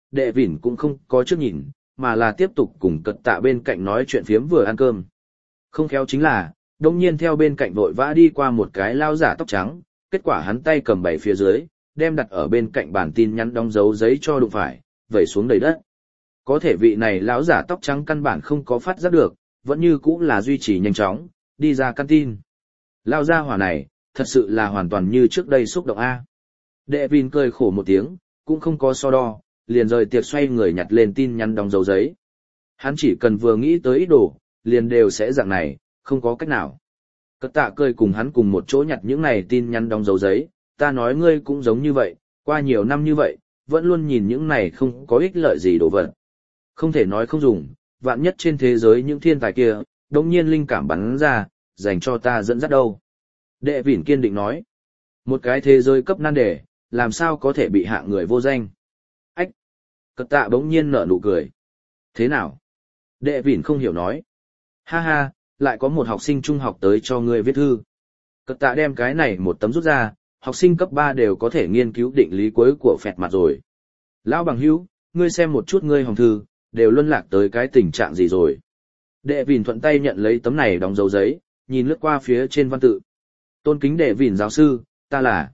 đệ vỉn cũng không có trước nhìn, mà là tiếp tục cùng cật tạ bên cạnh nói chuyện phiếm vừa ăn cơm. Không khéo chính là, đông nhiên theo bên cạnh vội vã đi qua một cái lao giả tóc trắng, kết quả hắn tay cầm bảy phía dưới, đem đặt ở bên cạnh bản tin nhắn đóng dấu giấy cho đụng phải, vẩy xuống đầy đất. Có thể vị này lão giả tóc trắng căn bản không có phát giác được, vẫn như cũng là duy trì nhanh chóng, đi ra căn tin. Lao gia hỏa này, thật sự là hoàn toàn như trước đây xúc động A. Đệ Vin cười khổ một tiếng, cũng không có so đo, liền rời tiệc xoay người nhặt lên tin nhắn đóng dấu giấy. Hắn chỉ cần vừa nghĩ tới ít đồ, liền đều sẽ dạng này, không có cách nào. Cất tạ cười cùng hắn cùng một chỗ nhặt những này tin nhắn đóng dấu giấy, ta nói ngươi cũng giống như vậy, qua nhiều năm như vậy, vẫn luôn nhìn những này không có ích lợi gì đồ vật. Không thể nói không dùng, vạn nhất trên thế giới những thiên tài kia, đống nhiên linh cảm bắn ra, dành cho ta dẫn dắt đâu. Đệ Vỉn kiên định nói, một cái thế giới cấp nan đề, làm sao có thể bị hạ người vô danh. Ách! Cất tạ bỗng nhiên nở nụ cười. Thế nào? Đệ Vỉn không hiểu nói. Ha ha, lại có một học sinh trung học tới cho ngươi viết thư. Cất tạ đem cái này một tấm rút ra, học sinh cấp 3 đều có thể nghiên cứu định lý cuối của phẹt mặt rồi. Lão bằng hữu, ngươi xem một chút ngươi hồng thư, đều luân lạc tới cái tình trạng gì rồi. Đệ Vỉn thuận tay nhận lấy tấm này đóng dấu giấy, nhìn lướt qua phía trên văn tự. Tôn kính Đệ Vỉn giáo sư, ta là...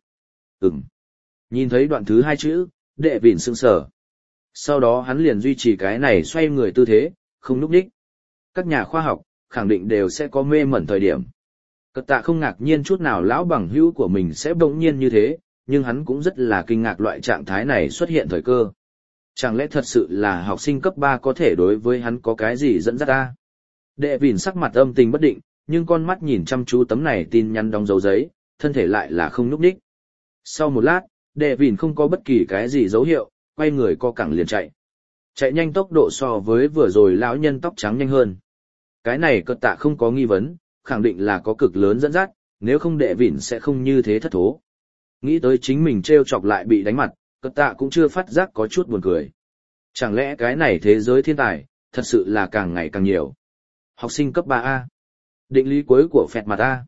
Nhìn thấy đoạn thứ 2 chữ, Đệ Vỉn sững sờ. Sau đó hắn liền duy trì cái này xoay người tư thế, không núp đích. Các nhà khoa học, khẳng định đều sẽ có mê mẩn thời điểm. Cất tạ không ngạc nhiên chút nào lão bằng hữu của mình sẽ bỗng nhiên như thế, nhưng hắn cũng rất là kinh ngạc loại trạng thái này xuất hiện thời cơ. Chẳng lẽ thật sự là học sinh cấp 3 có thể đối với hắn có cái gì dẫn dắt ta? Đệ Vỉn sắc mặt âm tình bất định, nhưng con mắt nhìn chăm chú tấm này tin nhắn đóng dấu giấy, thân thể lại là không núp đích. Sau một lát, Đệ Vỉn không có bất kỳ cái gì dấu hiệu, quay người co cẳng liền chạy. Chạy nhanh tốc độ so với vừa rồi lão nhân tóc trắng nhanh hơn. Cái này cất tạ không có nghi vấn, khẳng định là có cực lớn dẫn dắt, nếu không Đệ Vỉn sẽ không như thế thất thố. Nghĩ tới chính mình trêu chọc lại bị đánh mặt, cất tạ cũng chưa phát giác có chút buồn cười. Chẳng lẽ cái này thế giới thiên tài, thật sự là càng ngày càng nhiều. Học sinh cấp 3A. Định lý cuối của phẹt mặt A.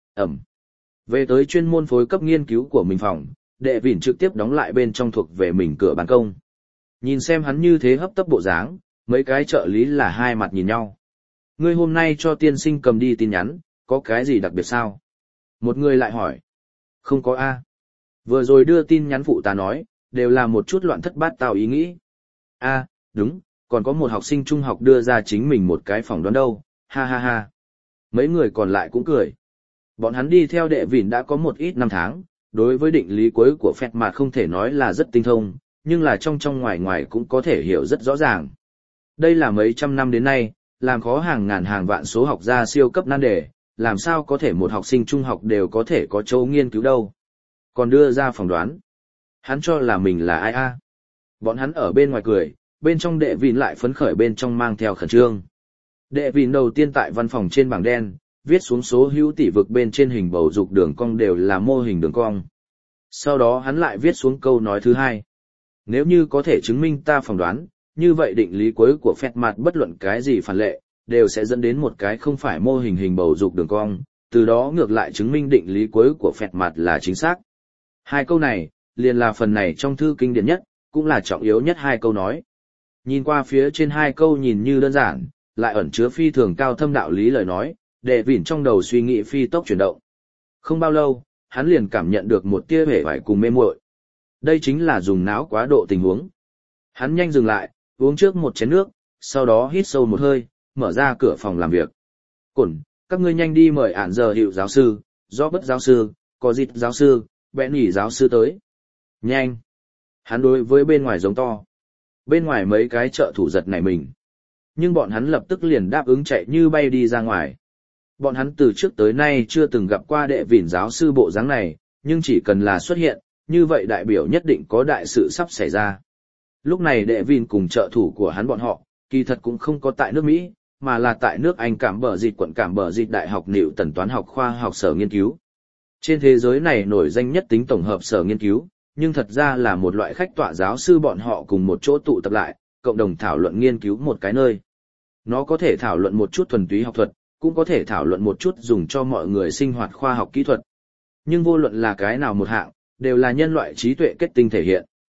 Về tới chuyên môn phối cấp nghiên cứu của mình phòng, Đệ Vỉn trực tiếp đóng lại bên trong thuộc về mình cửa ban công. Nhìn xem hắn như thế hấp tấp bộ dáng, mấy cái trợ lý là hai mặt nhìn nhau. Ngươi hôm nay cho tiên sinh cầm đi tin nhắn, có cái gì đặc biệt sao? Một người lại hỏi. Không có A. Vừa rồi đưa tin nhắn phụ ta nói, đều là một chút loạn thất bát tao ý nghĩ. A, đúng, còn có một học sinh trung học đưa ra chính mình một cái phỏng đoán đâu, ha ha ha. Mấy người còn lại cũng cười. Bọn hắn đi theo Đệ Vỉn đã có một ít năm tháng, đối với định lý cuối của phẹt mặt không thể nói là rất tinh thông, nhưng là trong trong ngoài ngoài cũng có thể hiểu rất rõ ràng. Đây là mấy trăm năm đến nay, làm khó hàng ngàn hàng vạn số học gia siêu cấp nan đề, làm sao có thể một học sinh trung học đều có thể có chỗ nghiên cứu đâu. Còn đưa ra phỏng đoán. Hắn cho là mình là ai a? Bọn hắn ở bên ngoài cười, bên trong Đệ Vỉn lại phấn khởi bên trong mang theo khẩn trương. Đệ Vỉn đầu tiên tại văn phòng trên bảng đen, viết xuống số hữu tỷ vực bên trên hình bầu dục đường cong đều là mô hình đường cong. Sau đó hắn lại viết xuống câu nói thứ 2. Nếu như có thể chứng minh ta phỏng đoán, như vậy định lý cuối của phẹt mặt bất luận cái gì phản lệ, đều sẽ dẫn đến một cái không phải mô hình hình bầu dục đường cong, từ đó ngược lại chứng minh định lý cuối của phẹt mặt là chính xác. Hai câu này, liền là phần này trong thư kinh điển nhất, cũng là trọng yếu nhất hai câu nói. Nhìn qua phía trên hai câu nhìn như đơn giản, lại ẩn chứa phi thường cao thâm đạo lý lời nói, Đệ Vỉn trong đầu suy nghĩ phi tốc chuyển động. Không bao lâu, hắn liền cảm nhận được một tia hề vải cùng mê muội. Đây chính là dùng não quá độ tình huống. Hắn nhanh dừng lại, uống trước một chén nước, sau đó hít sâu một hơi, mở ra cửa phòng làm việc. Cổn, các ngươi nhanh đi mời ản giờ hiệu giáo sư, do bất giáo sư, có dịt giáo sư, bẽ nỉ giáo sư tới. Nhanh! Hắn đối với bên ngoài giống to. Bên ngoài mấy cái trợ thủ giật nảy mình. Nhưng bọn hắn lập tức liền đáp ứng chạy như bay đi ra ngoài. Bọn hắn từ trước tới nay chưa từng gặp qua Đệ Vỉn giáo sư bộ dáng này, nhưng chỉ cần là xuất hiện, như vậy đại biểu nhất định có đại sự sắp xảy ra. Lúc này Đệ Vỉn cùng trợ thủ của hắn bọn họ, kỳ thật cũng không có tại nước Mỹ, mà là tại nước Anh Cảm Bờ Dịch quận Cảm Bờ Dịch Đại học Nịu Tần Toán học khoa học sở nghiên cứu. Trên thế giới này nổi danh nhất tính tổng hợp sở nghiên cứu, nhưng thật ra là một loại khách tọa giáo sư bọn họ cùng một chỗ tụ tập lại, cộng đồng thảo luận nghiên cứu một cái nơi. Nó có thể thảo luận một chút thuần túy học thuật, cũng có thể thảo luận một chút dùng cho mọi người sinh hoạt khoa học kỹ thuật. Nhưng vô luận là cái nào một hạng, đều là nhân loại trí tuệ kết tinh thể hiện.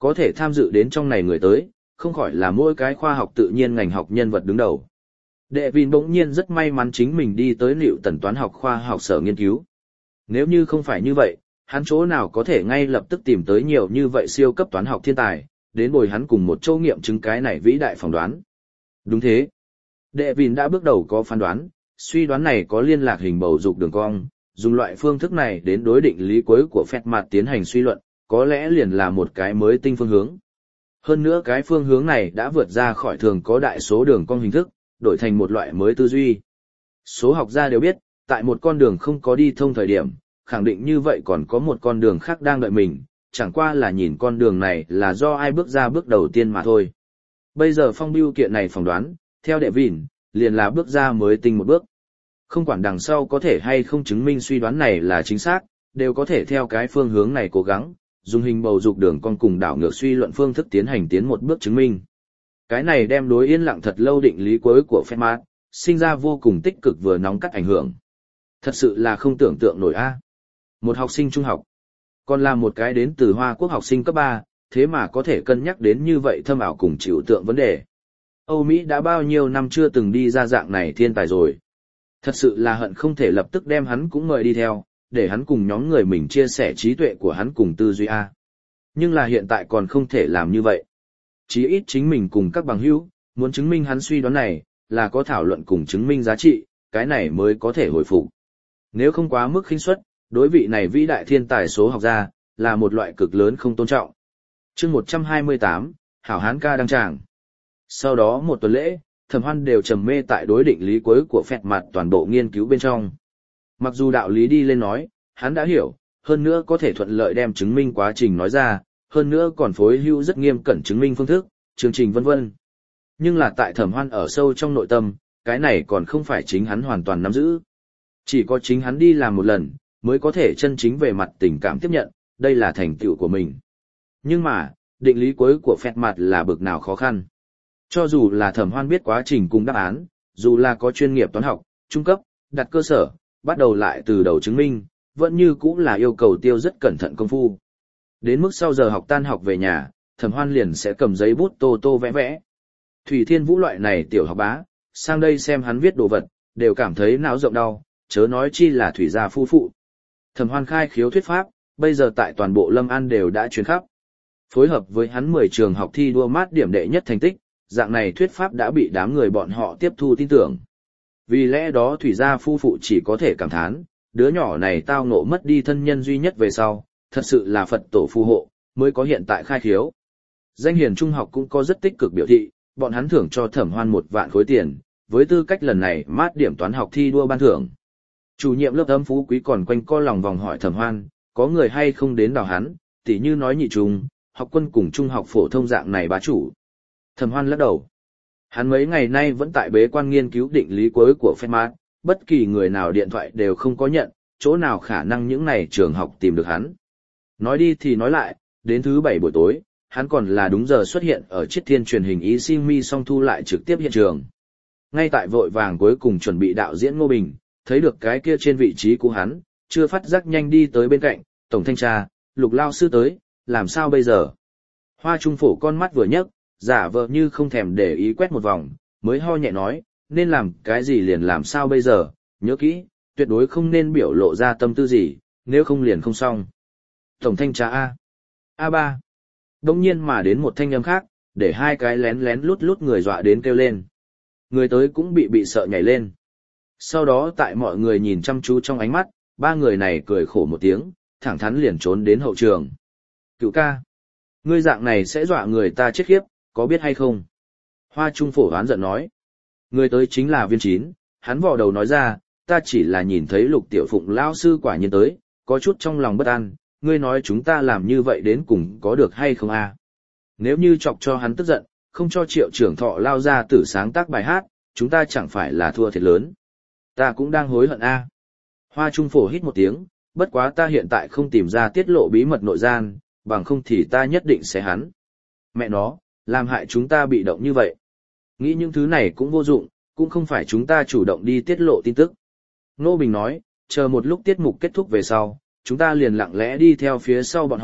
có thể tham dự đến trong này người tới, không khỏi là mỗi cái khoa học tự nhiên ngành học nhân vật đứng đầu. Đệ Vin bỗng nhiên rất may mắn chính mình đi tới Liệu Tần toán học khoa học sở nghiên cứu. Nếu như không phải như vậy, hắn chỗ nào có thể ngay lập tức tìm tới nhiều như vậy siêu cấp toán học thiên tài, đến bồi hắn cùng một châu nghiệm chứng cái này vĩ đại phỏng đoán. Đúng thế. Đệ Vin đã bước đầu có phán đoán, suy đoán này có liên lạc hình bầu dục đường cong, dùng loại phương thức này đến đối định lý cuối của Fermat tiến hành suy luận, có lẽ liền là một cái mới tinh phương hướng. Hơn nữa cái phương hướng này đã vượt ra khỏi thường có đại số đường cong hình thức, đổi thành một loại mới tư duy. Số học gia đều biết, tại một con đường không có đi thông thời điểm, khẳng định như vậy còn có một con đường khác đang đợi mình, chẳng qua là nhìn con đường này là do ai bước ra bước đầu tiên mà thôi. Bây giờ phong bưu kiện này phỏng đoán, theo Đệ Vin, liền là bước ra mới tinh một bước. Không quản đằng sau có thể hay không chứng minh suy đoán này là chính xác, đều có thể theo cái phương hướng này cố gắng, dùng hình bầu dục đường cong cùng đảo ngược suy luận phương thức tiến hành tiến một bước chứng minh. Cái này đem đối yên lặng thật lâu định lý cuối của Fermat, sinh ra vô cùng tích cực vừa nóng cắt ảnh hưởng. Thật sự là không tưởng tượng nổi a. Một học sinh trung học, còn là một cái đến từ Hoa Quốc học sinh cấp 3, thế mà có thể cân nhắc đến như vậy thâm ảo cùng chịu tượng vấn đề. Âu Mỹ đã bao nhiêu năm chưa từng đi ra dạng này thiên tài rồi. Thật sự là hận không thể lập tức đem hắn cũng mời đi theo, để hắn cùng nhóm người mình chia sẻ trí tuệ của hắn cùng tư duy A. Nhưng là hiện tại còn không thể làm như vậy. Chí ít chính mình cùng các bằng hữu, muốn chứng minh hắn suy đoán này, là có thảo luận cùng chứng minh giá trị, cái này mới có thể hồi phục. Nếu không quá mức khinh suất, đối vị này vĩ đại thiên tài số học gia, là một loại cực lớn không tôn trọng. Chương 128, Hảo Hán ca đăng tràng. Sau đó một tuần lễ, Thẩm Hoan đều trầm mê tại đối định lý cuối của Fermat toàn bộ nghiên cứu bên trong. Mặc dù đạo lý đi lên nói, hắn đã hiểu, hơn nữa có thể thuận lợi đem chứng minh quá trình nói ra, hơn nữa còn phối hữu rất nghiêm cẩn chứng minh phương thức, chương trình vân vân. Nhưng là tại Thẩm Hoan ở sâu trong nội tâm, cái này còn không phải chính hắn hoàn toàn nắm giữ. Chỉ có chính hắn đi làm một lần, mới có thể chân chính về mặt tình cảm tiếp nhận, đây là thành tựu của mình. Nhưng mà, định lý cuối của Fermat là bực nào khó khăn. Cho dù là Thẩm Hoan biết quá trình cùng đáp án, dù là có chuyên nghiệp toán học, trung cấp, đặt cơ sở, bắt đầu lại từ đầu chứng minh, vẫn như cũng là yêu cầu tiêu rất cẩn thận công phu. Đến mức sau giờ học tan học về nhà, Thẩm Hoan liền sẽ cầm giấy bút tô tô vẽ vẽ. Thủy Thiên Vũ loại này tiểu học bá, sang đây xem hắn viết đồ vật, đều cảm thấy não rộng đau, chớ nói chi là Thủy gia phu phụ. Thẩm Hoan khai khiếu thuyết pháp, bây giờ tại toàn bộ Lâm An đều đã truyền khắp. Phối hợp với hắn 10 trường học thi đua mát điểm đệ nhất thành tích, dạng này thuyết pháp đã bị đám người bọn họ tiếp thu tin tưởng. Vì lẽ đó Thủy gia phu phụ chỉ có thể cảm thán, đứa nhỏ này tao ngộ mất đi thân nhân duy nhất về sau, thật sự là Phật tổ phù hộ, mới có hiện tại khai khiếu. Danh hiền trung học cũng có rất tích cực biểu thị, bọn hắn thưởng cho Thẩm Hoan 1 vạn khối tiền, với tư cách lần này mát điểm toán học thi đua ban thưởng. Chủ nhiệm lớp Âm Phú Quý còn quanh co lòng vòng hỏi Thẩm Hoan, có người hay không đến đào hắn, tỉ như nói nhị trung, học quân cùng trung học phổ thông dạng này bá chủ. Thẩm Hoan lắc đầu. Hắn mấy ngày nay vẫn tại bế quan nghiên cứu định lý cuối của Fermat, bất kỳ người nào điện thoại đều không có nhận, chỗ nào khả năng những này trường học tìm được hắn. Nói đi thì nói lại, đến thứ 7 buổi tối, hắn còn là đúng giờ xuất hiện ở Chiết Thiên truyền hình Ý Sinh Mi song thu lại trực tiếp hiện trường. Ngay tại vội vàng cuối cùng chuẩn bị đạo diễn Ngô Bình, thấy được cái kia trên vị trí của hắn, chưa phát giác nhanh đi tới bên cạnh, tổng thanh tra, Lục lao sư tới, làm sao bây giờ? Hoa Trung Phổ con mắt vừa nhấc, giả vờ như không thèm để ý quét một vòng, mới ho nhẹ nói, nên làm cái gì liền làm sao bây giờ, nhớ kỹ, tuyệt đối không nên biểu lộ ra tâm tư gì, nếu không liền không xong. Tổng thanh tra A. A3. Đông nhiên mà đến một thanh âm khác, để hai cái lén lén lút lút người dọa đến kêu lên. Người tới cũng bị sợ nhảy lên. Sau đó tại mọi người nhìn chăm chú trong ánh mắt, 3 người này cười khổ một tiếng, thẳng thắn liền trốn đến hậu trường. Cựu ca. Ngươi dạng này sẽ dọa người ta chết khiếp, có biết hay không? Hoa Trung Phổ oán giận nói. Người tới chính là Viên Chín, hắn vò đầu nói ra, ta chỉ là nhìn thấy Lục Tiểu Phụng lão sư quả nhiên tới, có chút trong lòng bất an, ngươi nói chúng ta làm như vậy đến cùng có được hay không a? Nếu như chọc cho hắn tức giận, không cho Triệu trưởng Thọ lao ra tử sáng tác bài hát, chúng ta chẳng phải là thua thiệt lớn. Ta cũng đang hối hận a. Hoa Trung Phổ hít một tiếng, bất quá ta hiện tại không tìm ra tiết lộ bí mật nội gian, bằng không thì ta nhất định sẽ hắn. Mẹ nó, làm hại chúng ta bị động như vậy. Nghĩ những thứ này cũng vô dụng, cũng không phải chúng ta chủ động đi tiết lộ tin tức. Ngô Bình nói, chờ một lúc tiết mục kết thúc về sau, chúng ta liền lặng lẽ đi theo phía sau bọn họ,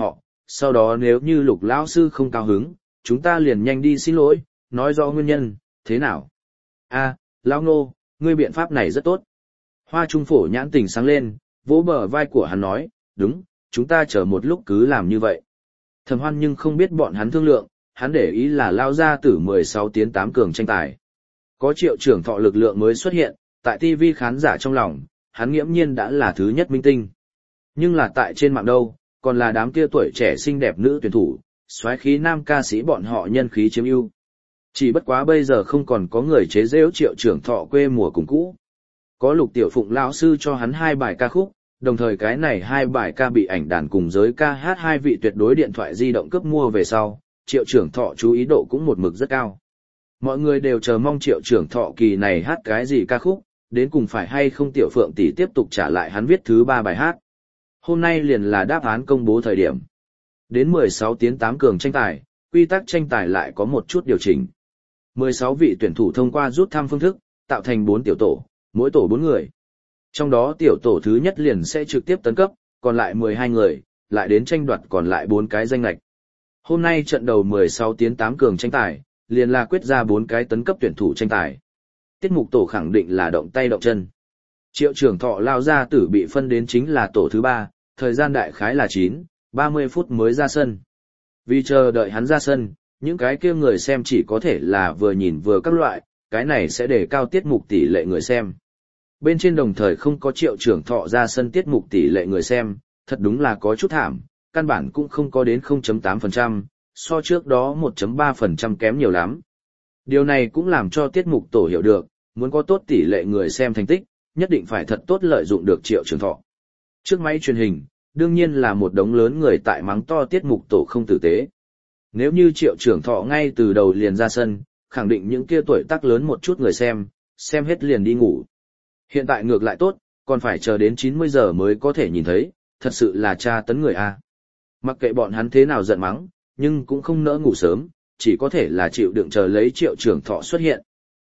sau đó nếu như Lục lão sư không cao hứng, chúng ta liền nhanh đi xin lỗi, nói rõ nguyên nhân, thế nào? A, lão Ngô, ngươi biện pháp này rất tốt. Hoa Trung Phổ nhãn tình sáng lên, vỗ bờ vai của hắn nói, đúng, chúng ta chờ một lúc cứ làm như vậy. Thẩm Hoan nhưng không biết bọn hắn thương lượng, hắn để ý là lao ra tử 16 tiến 8 cường tranh tài. Có Triệu Trưởng Thọ lực lượng mới xuất hiện, tại TV khán giả trong lòng, hắn nghiễm nhiên đã là thứ nhất minh tinh. Nhưng là tại trên mạng đâu, còn là đám kia tuổi trẻ xinh đẹp nữ tuyển thủ, soái khí nam ca sĩ bọn họ nhân khí chiếm ưu. Chỉ bất quá bây giờ không còn có người chế giễu Triệu Trưởng Thọ quê mùa cùng cũ. Có Lục Tiểu Phụng lão sư cho hắn 2 bài ca khúc, đồng thời cái này 2 bài ca bị ảnh đàn cùng giới ca hát 2 vị tuyệt đối điện thoại di động cướp mua về sau, Triệu Trưởng Thọ chú ý độ cũng một mực rất cao. Mọi người đều chờ mong Triệu Trưởng Thọ kỳ này hát cái gì ca khúc, đến cùng phải hay không Tiểu Phượng tỷ tiếp tục trả lại hắn viết thứ 3 bài hát. Hôm nay liền là đáp án công bố thời điểm. Đến 16 tiến 8 cường tranh tài, quy tắc tranh tài lại có một chút điều chỉnh. 16 vị tuyển thủ thông qua rút thăm phương thức, tạo thành 4 tiểu tổ, mỗi tổ 4 người. Trong đó tiểu tổ thứ nhất liền sẽ trực tiếp tấn cấp, còn lại 12 người, lại đến tranh đoạt còn lại 4 cái danh lệch. Hôm nay trận đầu 16 tiến 8 cường tranh tài, liền là quyết ra 4 cái tấn cấp tuyển thủ tranh tài. Tiết mục tổ khẳng định là động tay động chân. Triệu Trưởng Thọ lao ra tử bị phân đến chính là tổ thứ 3, thời gian đại khái là 30 phút mới ra sân. Vì chờ đợi hắn ra sân, những cái kia người xem chỉ có thể là vừa nhìn vừa các loại, cái này sẽ để cao tiết mục tỷ lệ người xem. Bên trên đồng thời không có Triệu Trưởng Thọ ra sân tiết mục tỷ lệ người xem, thật đúng là có chút thảm, căn bản cũng không có đến 0.8%, so trước đó 1.3% kém nhiều lắm. Điều này cũng làm cho tiết mục tổ hiểu được, muốn có tốt tỷ lệ người xem thành tích, nhất định phải thật tốt lợi dụng được Triệu Trưởng Thọ. Trước máy truyền hình, đương nhiên là một đống lớn người tại mắng to tiết mục tổ không tử tế. Nếu như Triệu Trưởng Thọ ngay từ đầu liền ra sân, khẳng định những kia tuổi tác lớn một chút người xem hết liền đi ngủ. Hiện tại ngược lại tốt, còn phải chờ đến 90 giờ mới có thể nhìn thấy, thật sự là tra tấn người a. Mặc kệ bọn hắn thế nào giận mắng, nhưng cũng không nỡ ngủ sớm, chỉ có thể là chịu đựng chờ lấy Triệu Trưởng Thọ xuất hiện.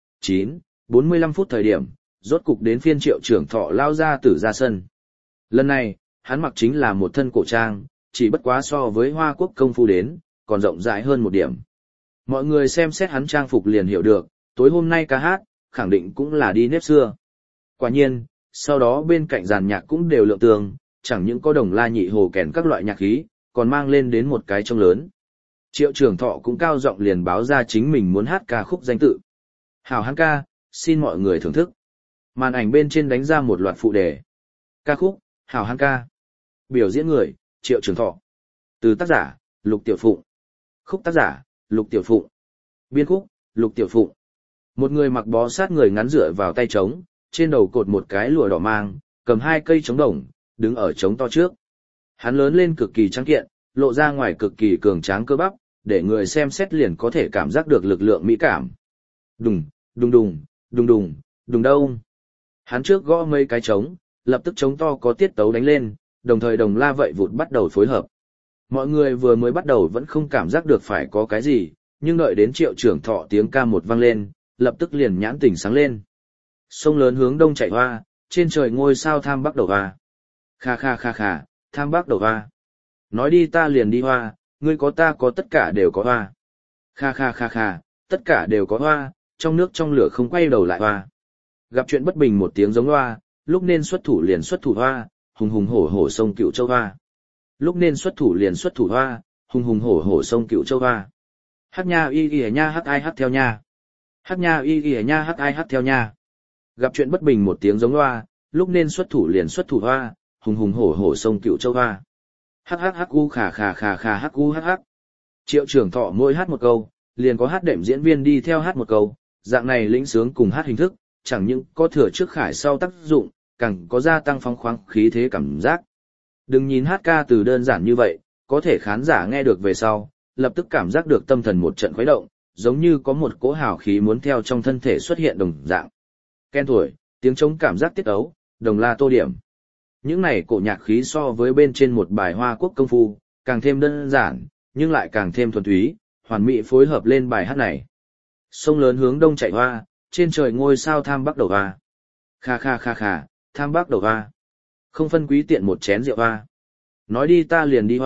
45 phút thời điểm, rốt cục đến phiên Triệu Trưởng Thọ lao ra từ ra sân. Lần này, hắn mặc chính là một thân cổ trang, chỉ bất quá so với Hoa Quốc công phu đến, còn rộng rãi hơn một điểm. Mọi người xem xét hắn trang phục liền hiểu được, tối hôm nay ca hát, khẳng định cũng là đi nếp xưa. Quả nhiên, sau đó bên cạnh dàn nhạc cũng đều lượng tường, chẳng những có đồng la nhị hồ kèn các loại nhạc khí, còn mang lên đến một cái trống lớn. Triệu Trưởng Thọ cũng cao giọng liền báo ra chính mình muốn hát ca khúc danh tự. Hảo hán ca, xin mọi người thưởng thức. Màn ảnh bên trên đánh ra một loạt phụ đề. Ca khúc, Hảo hán ca. Biểu diễn người, Triệu Trưởng Thọ. Từ tác giả, Lục Tiểu Phụng. Khúc tác giả, Lục Tiểu Phụng. Biên khúc, Lục Tiểu Phụng. Một người mặc bó sát người ngắn dựa vào tay trống, trên đầu cột một cái lụa đỏ mang, cầm 2 cây trống đồng, đứng ở trống to trước. Hắn lớn lên cực kỳ trắng kiện, lộ ra ngoài cực kỳ cường tráng cơ bắp, để người xem xét liền có thể cảm giác được lực lượng mỹ cảm. Đùng, đùng đùng, đùng đùng, đùng đông. Hắn trước gõ mấy cái trống, lập tức trống to có tiết tấu đánh lên, đồng thời đồng la vậy vụt bắt đầu phối hợp. Mọi người vừa mới bắt đầu vẫn không cảm giác được phải có cái gì, nhưng đợi đến Triệu Trưởng Thọ tiếng ca một vang lên, lập tức liền nhãn tỉnh sáng lên. Sông lớn hướng đông chạy hoa, trên trời ngôi sao tham bắc đầu hoa. Kha kha kha kha, tham bắc đầu hoa. Nói đi ta liền đi hoa, ngươi có ta có tất cả đều có hoa. Kha kha kha kha, tất cả đều có hoa, trong nước trong lửa không quay đầu lại hoa. Gặp chuyện bất bình một tiếng giống hoa, lúc nên xuất thủ liền xuất thủ hoa, hùng hùng hổ hổ sông Cựu Châu hoa. Lúc nên xuất thủ liền xuất thủ hoa, hùng hùng hổ hổ sông Cựu Châu hoa. Hát nha y y nha hát ai hát theo nha. Hát nha y y nha hát ai hát theo nha. Gặp chuyện bất bình một tiếng giống hoa, lúc nên xuất thủ liền xuất thủ hoa, hùng hùng hổ hổ sông Cựu Châu hoa. Hắc hắc hắc u khà khà khà khà hắc u hắc hắc. Triệu Trưởng Thọ mỗi hát một câu, liền có hát đệm diễn viên đi theo hát một câu, dạng này lĩnh sướng cùng hát hình thức, chẳng những có thừa trước khải sau tác dụng, càng có gia tăng phóng khoáng khí thế cảm giác. Đừng nhìn hát ca từ đơn giản như vậy, có thể khán giả nghe được về sau, lập tức cảm giác được tâm thần một trận khuấy động, giống như có một cỗ hào khí muốn theo trong thân thể xuất hiện đồng dạng. Ken thổi, tiếng trống cảm giác tiết ấu, đồng la tô điểm. Những này cổ nhạc khí so với bên trên một bài Hoa Quốc công phu, càng thêm đơn giản, nhưng lại càng thêm thuần túy, hoàn mỹ phối hợp lên bài hát này. Sông lớn hướng đông chạy hoa, trên trời ngôi sao tham bắc đầu hoa. Kha kha kha kha, tham bắc đầu hoa. Không phân quý tiện một chén rượu hoa. Nói đi ta liền đi hoa,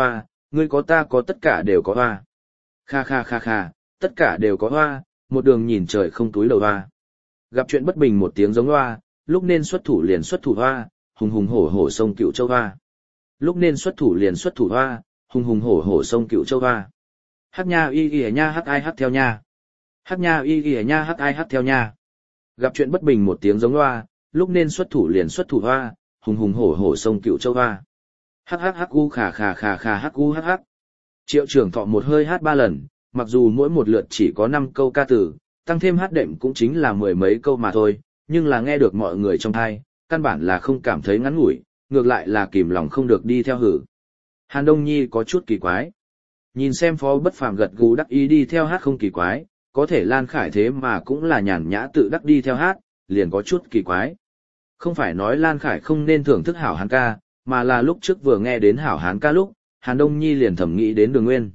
ngươi có ta có tất cả đều có hoa. Kha kha kha kha, tất cả đều có hoa, một đường nhìn trời không túi đầu hoa. Gặp chuyện bất bình một tiếng giống hoa, lúc nên xuất thủ liền xuất thủ hoa, hùng hùng hổ hổ sông Cựu Châu hoa. Lúc nên xuất thủ liền xuất thủ hoa, hùng hùng hổ hổ sông Cựu Châu hoa. Hắc nha y y nha hắc ai hắc theo nha. Hắc nha y y nha hắc ai hắc theo nha. Gặp chuyện bất bình một tiếng giống hoa, lúc nên xuất thủ liền xuất thủ hoa, hùng hùng hổ hổ sông Cựu Châu hoa. Hắc hắc hắc u khà khà khà khà hắc u hắc hắc. Triệu Trưởng Thọ một hơi hát 3 lần, mặc dù mỗi một lượt chỉ có 5 câu ca từ, tăng thêm hát đệm cũng chính là 10 mấy câu mà thôi, nhưng là nghe được mọi người trong tai, căn bản là không cảm thấy ngắn ngủi, ngược lại là kìm lòng không được đi theo hử. Hàn Đông Nhi có chút kỳ quái. Nhìn xem Phó Bất Phàm gật gù đắc ý đi theo hát không kỳ quái, có thể Lan Khải thế mà cũng là nhàn nhã tự đắc đi theo hát, liền có chút kỳ quái. Không phải nói Lan Khải không nên thưởng thức hảo hán ca, mà là lúc trước vừa nghe đến hảo hán ca lúc, Hàn Đông Nhi liền thẩm nghĩ đến Đường Nguyên.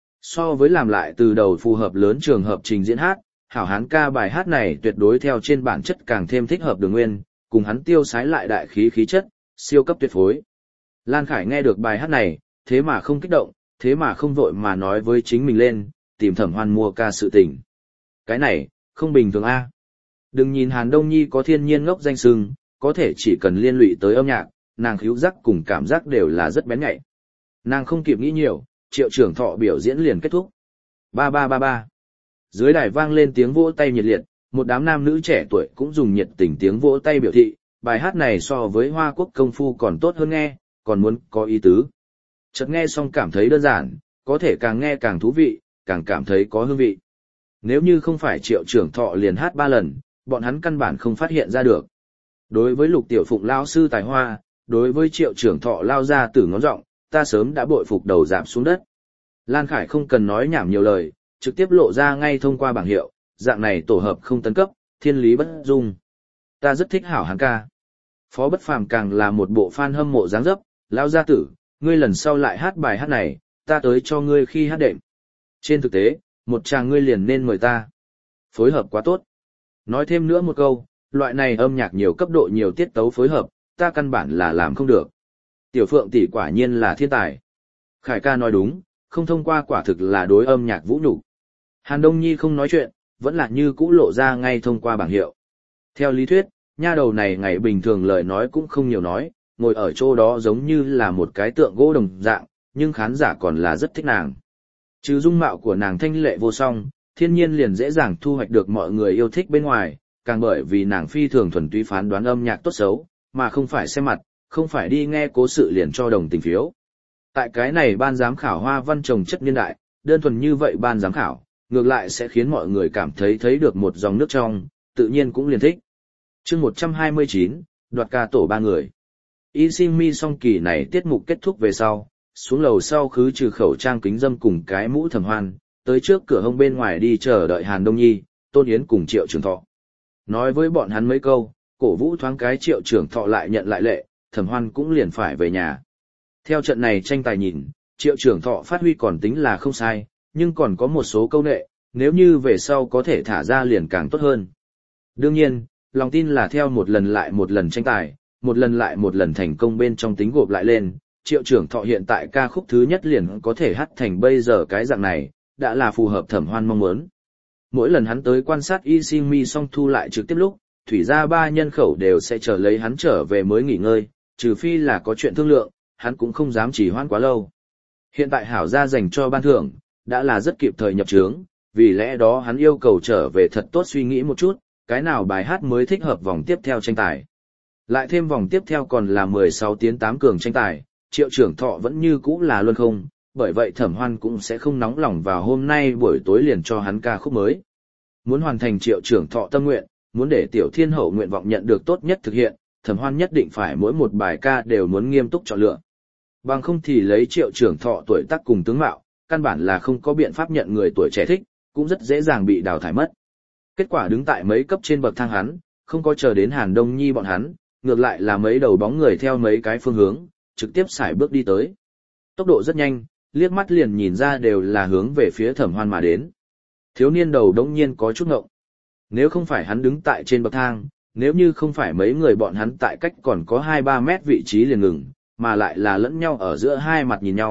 So với làm lại từ đầu phù hợp lớn trường hợp trình diễn hát, hảo hán ca bài hát này tuyệt đối theo trên bản chất càng thêm thích hợp Đường Nguyên, cùng hắn tiêu sái lại đại khí khí chất, siêu cấp tuyệt phối. Lan Khải nghe được bài hát này, thế mà không kích động, thế mà không vội mà nói với chính mình lên, tìm Thẩm Hoan mua ca sự tình. Cái này, không bình thường a. Đừng nhìn Hàn Đông Nhi có thiên nhiên ngốc danh sừng, có thể chỉ cần liên lụy tới âm nhạc, nàng khứu giác cùng cảm giác đều là rất bén nhạy. Nàng không kịp nghĩ nhiều, Triệu Trưởng Thọ biểu diễn liền kết thúc. Ba ba ba ba. Dưới đài vang lên tiếng vỗ tay nhiệt liệt, một đám nam nữ trẻ tuổi cũng dùng nhiệt tình tiếng vỗ tay biểu thị, bài hát này so với Hoa Quốc công phu còn tốt hơn nghe, còn muốn có ý tứ. Chợt nghe xong cảm thấy đơn giản, có thể càng nghe càng thú vị, càng cảm thấy có hương vị. Nếu như không phải Triệu Trưởng Thọ liền hát 3 lần, bọn hắn căn bản không phát hiện ra được. Đối với Lục Tiểu Phụng lao sư tài hoa, đối với Triệu Trưởng Thọ lao ra từ ngón giọng, ta sớm đã bội phục đầu rạp xuống đất. Lan Khải không cần nói nhảm nhiều lời, trực tiếp lộ ra ngay thông qua bảng hiệu, dạng này tổ hợp không tấn cấp, thiên lý bất dung. Ta rất thích hảo hán ca. Phó Bất Phàm càng là một bộ fan hâm mộ dáng dấp, lao gia tử, ngươi lần sau lại hát bài hát này, ta tới cho ngươi khi hát đệm. Trên thực tế, một chàng ngươi liền nên mời ta. Phối hợp quá tốt. Nói thêm nữa một câu, loại này âm nhạc nhiều cấp độ nhiều tiết tấu phối hợp, ta căn bản là làm không được. Tiểu Phượng tỷ quả nhiên là thiên tài. Khải ca nói đúng, không thông qua quả thực là đối âm nhạc vũ nhục. Hàn Đông Nhi không nói chuyện, vẫn là như cũ lộ ra ngay thông qua bảng hiệu. Theo lý thuyết, nha đầu này ngày bình thường lời nói cũng không nhiều nói, ngồi ở chỗ đó giống như là một cái tượng gỗ đồng dạng, nhưng khán giả còn là rất thích nàng. Trừ dung mạo của nàng thanh lệ vô song, thiên nhiên liền dễ dàng thu hoạch được mọi người yêu thích bên ngoài, càng bởi vì nàng phi thường thuần túy phán đoán âm nhạc tốt xấu, mà không phải xem mặt, không phải đi nghe cố sự liền cho đồng tình phiếu. Tại cái này ban giám khảo hoa văn trồng chất niên đại, đơn thuần như vậy ban giám khảo, ngược lại sẽ khiến mọi người cảm thấy được một dòng nước trong, tự nhiên cũng liền thích. Chương 129, đoạt ca tổ 3 người. Y Sinh Mi song kỳ này tiết mục kết thúc về sau, xuống lầu sau khứ trừ khẩu trang kính dâm cùng cái mũ Thẩm Hoan, tới trước cửa hông bên ngoài đi chờ đợi Hàn Đông Nhi, Tôn Yến cùng Triệu Trưởng Thọ. Nói với bọn hắn mấy câu, cổ vũ thoáng cái Triệu Trưởng Thọ lại nhận lại lệ, Thẩm Hoan cũng liền phải về nhà. Theo trận này tranh tài nhìn, Triệu Trưởng Thọ phát huy còn tính là không sai, nhưng còn có một số câu nệ, nếu như về sau có thể thả ra liền càng tốt hơn. Đương nhiên, lòng tin là theo một lần lại một lần tranh tài, một lần lại một lần thành công bên trong tính gộp lại lên, Triệu Trưởng Thọ hiện tại ca khúc thứ nhất liền có thể hát thành bây giờ cái dạng này, đã là phù hợp Thẩm Hoan mong muốn. Mỗi lần hắn tới quan sát Y Sinh Mi song thu lại trực tiếp lúc, thủy gia 3 nhân khẩu đều sẽ chờ lấy hắn trở về mới nghỉ ngơi, trừ phi là có chuyện thương lượng, hắn cũng không dám trì hoãn quá lâu. Hiện tại hảo gia dành cho ban thưởng, đã là rất kịp thời nhập trướng, vì lẽ đó hắn yêu cầu trở về thật tốt suy nghĩ một chút, cái nào bài hát mới thích hợp vòng tiếp theo tranh tài. Lại thêm vòng tiếp theo còn là 16 tiến 8 cường tranh tài, Triệu Trưởng Thọ vẫn như cũ là luân không, bởi vậy Thẩm Hoan cũng sẽ không nóng lòng vào hôm nay buổi tối liền cho hắn ca khúc mới. Muốn hoàn thành Triệu Trưởng Thọ tâm nguyện, muốn để Tiểu Thiên Hậu nguyện vọng nhận được tốt nhất thực hiện, Thẩm Hoan nhất định phải mỗi một bài ca đều muốn nghiêm túc chọn lựa. Bằng không thì lấy Triệu Trưởng Thọ tuổi tác cùng tướng mạo, căn bản là không có biện pháp nhận người tuổi trẻ thích, cũng rất dễ dàng bị đào thải mất. Kết quả đứng tại mấy cấp trên bậc thang hắn, không có chờ đến Hàn Đông Nhi bọn hắn, ngược lại là mấy đầu bóng người theo mấy cái phương hướng, trực tiếp xài bước đi tới. Tốc độ rất nhanh, liếc mắt liền nhìn ra đều là hướng về phía Thẩm Hoan mà đến. Thiếu niên đầu đống nhiên có chút ngộng. Nếu không phải hắn đứng tại trên bậc thang, nếu như không phải mấy người bọn hắn tại cách còn có 2-3 mét vị trí liền ngừng, mà lại là lẫn nhau ở giữa hai mặt nhìn nhau,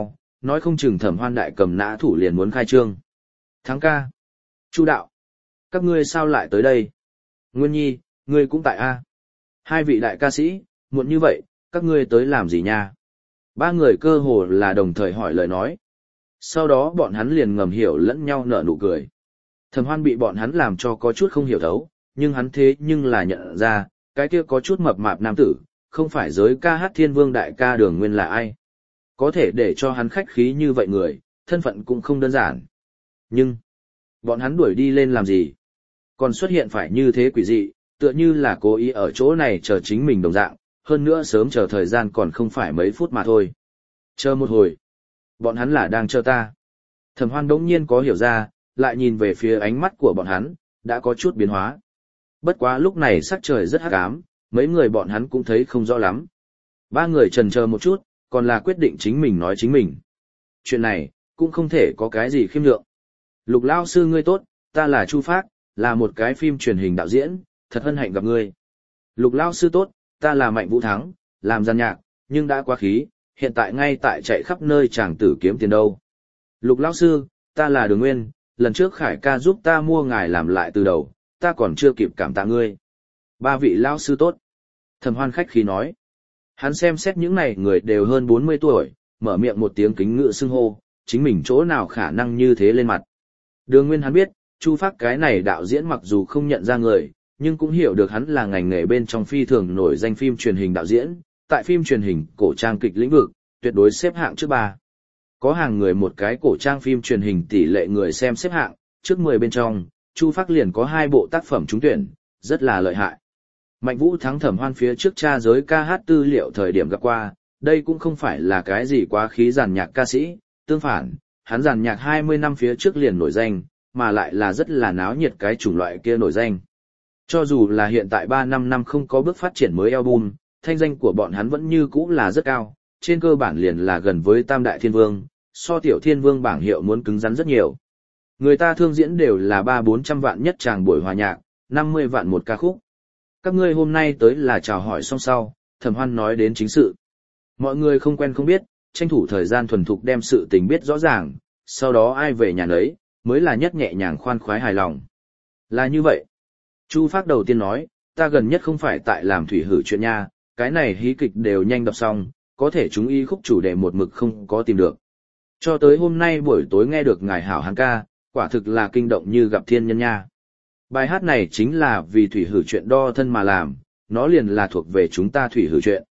nói không chừng Thẩm Hoan đại cầm nã thủ liền muốn khai trương. Thắng ca, Chu đạo, các ngươi sao lại tới đây? Nguyên Nhi, ngươi cũng tại a? Hai vị đại ca sĩ, muộn như vậy, các ngươi tới làm gì nha? Ba người cơ hồ là đồng thời hỏi lời nói. Sau đó bọn hắn liền ngầm hiểu lẫn nhau nở nụ cười. Thẩm Hoan bị bọn hắn làm cho có chút không hiểu thấu, nhưng hắn thế nhưng là nhận ra, cái kia có chút mập mạp nam tử, không phải giới ca hát thiên vương đại ca Đường Nguyên là ai. Có thể để cho hắn khách khí như vậy người, thân phận cũng không đơn giản. Nhưng, bọn hắn đuổi đi lên làm gì? Còn xuất hiện phải như thế quỷ dị, tựa như là cố ý ở chỗ này chờ chính mình đồng dạng, hơn nữa sớm chờ thời gian còn không phải mấy phút mà thôi. Chờ một hồi. Bọn hắn là đang chờ ta. Thẩm Hoan đống nhiên có hiểu ra, lại nhìn về phía ánh mắt của bọn hắn, đã có chút biến hóa. Bất quá lúc này sắc trời rất hắc ám, mấy người bọn hắn cũng thấy không rõ lắm. Ba người chần chờ một chút, còn là quyết định chính mình nói chính mình. Chuyện này, cũng không thể có cái gì khiêm nhượng. Lục lao sư ngươi tốt, ta là Chu Phác, là một cái phim truyền hình đạo diễn, thật hân hạnh gặp ngươi. Lục lao sư tốt, ta là Mạnh Vũ Thắng, làm gian nhạc, nhưng đã quá khí, hiện tại ngay tại chạy khắp nơi chàng tử kiếm tiền đâu. Lục lão sư, ta là Đường Nguyên, lần trước Khải ca giúp ta mua ngài làm lại từ đầu, ta còn chưa kịp cảm tạ ngươi. Ba vị lão sư tốt. Thẩm Hoan khách khí nói. Hắn xem xét những này người đều hơn 40 tuổi, mở miệng một tiếng kính ngự xưng hô, chính mình chỗ nào khả năng như thế lên mặt. Đường Nguyên hắn biết, Chu Phác cái này đạo diễn mặc dù không nhận ra người, nhưng cũng hiểu được hắn là ngành nghề bên trong phi thường nổi danh phim truyền hình đạo diễn, tại phim truyền hình, cổ trang kịch lĩnh vực, tuyệt đối xếp hạng trước 3. Có hàng người một cái cổ trang phim truyền hình tỷ lệ người xem xếp hạng, trước 10 bên trong, Chu Phác liền có 2 bộ tác phẩm trúng tuyển, rất là lợi hại. Mạnh Vũ Thắng Thẩm Hoan phía trước tra giới ca hát tư liệu thời điểm gặp qua, đây cũng không phải là cái gì quá khí giàn nhạc ca sĩ, tương phản, hắn giàn nhạc 20 năm phía trước liền nổi danh, mà lại là rất là náo nhiệt cái chủng loại kia nổi danh. Cho dù là hiện tại 3-5 năm không có bước phát triển mới album, thanh danh của bọn hắn vẫn như cũ là rất cao, trên cơ bản liền là gần với Tam Đại Thiên Vương, so Tiểu Thiên Vương bảng hiệu muốn cứng rắn rất nhiều. Người ta thương diễn đều là 300-400 vạn nhất tràng buổi hòa nhạc, 50 vạn một ca khúc. Các ngươi hôm nay tới là chào hỏi xong sau, Thẩm Hoan nói đến chính sự. Mọi người không quen không biết, tranh thủ thời gian thuần thục đem sự tình biết rõ ràng, sau đó ai về nhà nấy, mới là nhất nhẹ nhàng khoan khoái hài lòng. Là như vậy. Chu Phác đầu tiên nói, ta gần nhất không phải tại làm thủy hử chuyện nha, cái này hí kịch đều nhanh đọc xong, có thể chúng y khúc chủ đề một mực không có tìm được. Cho tới hôm nay buổi tối nghe được ngài hảo hán ca, quả thực là kinh động như gặp thiên nhân nha. Bài hát này chính là vì thủy hử chuyện đo thân mà làm, nó liền là thuộc về chúng ta thủy hử chuyện.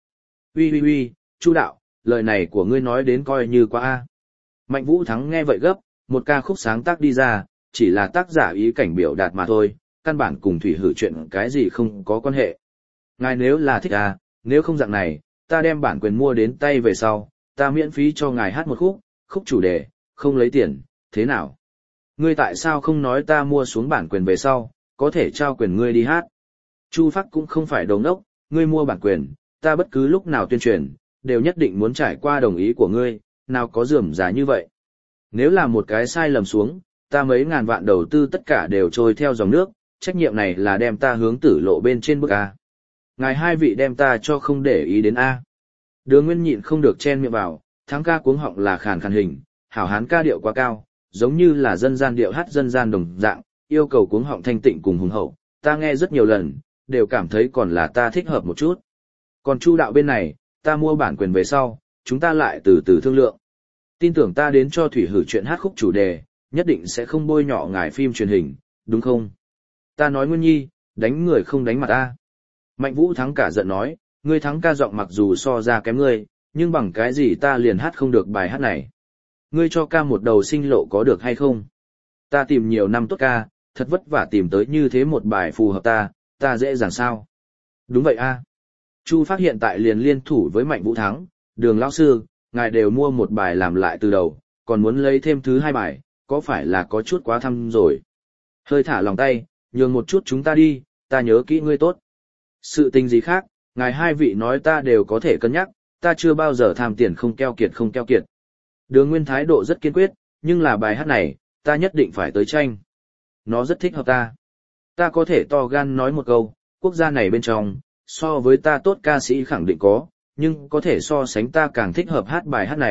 Uy, Chu đạo, lời này của ngươi nói đến coi như quá a. Mạnh Vũ Thắng nghe vậy gấp, một ca khúc sáng tác đi ra, chỉ là tác giả ý cảnh biểu đạt mà thôi, căn bản cùng thủy hử chuyện cái gì không có quan hệ. Ngài nếu là thích à, nếu không dạng này, ta đem bản quyền mua đến tay về sau, ta miễn phí cho ngài hát một khúc, khúc chủ đề, không lấy tiền, thế nào? Ngươi tại sao không nói ta mua xuống bản quyền về sau, có thể trao quyền ngươi đi hát? Chu Phác cũng không phải đồ ngốc, ngươi mua bản quyền, ta bất cứ lúc nào tuyên truyền, đều nhất định muốn trải qua đồng ý của ngươi, nào có rườm rà như vậy. Nếu là một cái sai lầm xuống, ta mấy ngàn vạn đầu tư tất cả đều trôi theo dòng nước, trách nhiệm này là đem ta hướng tử lộ bên trên bước A. Ngài hai vị đem ta cho không để ý đến A. Đường Nguyên nhịn không được chen miệng vào, Thắng ca cuống họng là khàn khàn hình, hảo hán ca điệu quá cao, giống như là dân gian điệu hát dân gian đồng dạng, yêu cầu cuống họng thanh tịnh cùng hùng hậu, ta nghe rất nhiều lần, đều cảm thấy còn là ta thích hợp một chút. Còn Chu đạo bên này, ta mua bản quyền về sau, chúng ta lại từ từ thương lượng. Tin tưởng ta đến cho thủy hử chuyện hát khúc chủ đề, nhất định sẽ không bôi nhọ ngài phim truyền hình, đúng không? Ta nói Nguyên Nhi, đánh người không đánh mặt ta. Mạnh Vũ Thắng cả giận nói, ngươi Thắng ca giọng mặc dù so ra kém ngươi, nhưng bằng cái gì ta liền hát không được bài hát này. Ngươi cho ca một đầu sinh lộ có được hay không? Ta tìm nhiều năm tốt ca, thật vất vả tìm tới như thế một bài phù hợp ta dễ dàng sao? Đúng vậy a. Chu Phác hiện tại liền liên thủ với Mạnh Vũ Thắng, Đường lão sư, ngài đều mua một bài làm lại từ đầu, còn muốn lấy thêm thứ 2 bài, có phải là có chút quá thăm rồi? Hơi thả lòng tay, nhường một chút chúng ta đi, ta nhớ kỹ ngươi tốt. Sự tình gì khác, ngài hai vị nói ta đều có thể cân nhắc, ta chưa bao giờ tham tiền không keo kiệt. Đường Nguyên thái độ rất kiên quyết, nhưng là bài hát này, ta nhất định phải tới tranh. Nó rất thích hợp ta. Ta có thể to gan nói một câu, quốc gia này bên trong, so với ta tốt ca sĩ khẳng định có, nhưng có thể so sánh ta càng thích hợp hát bài hát này,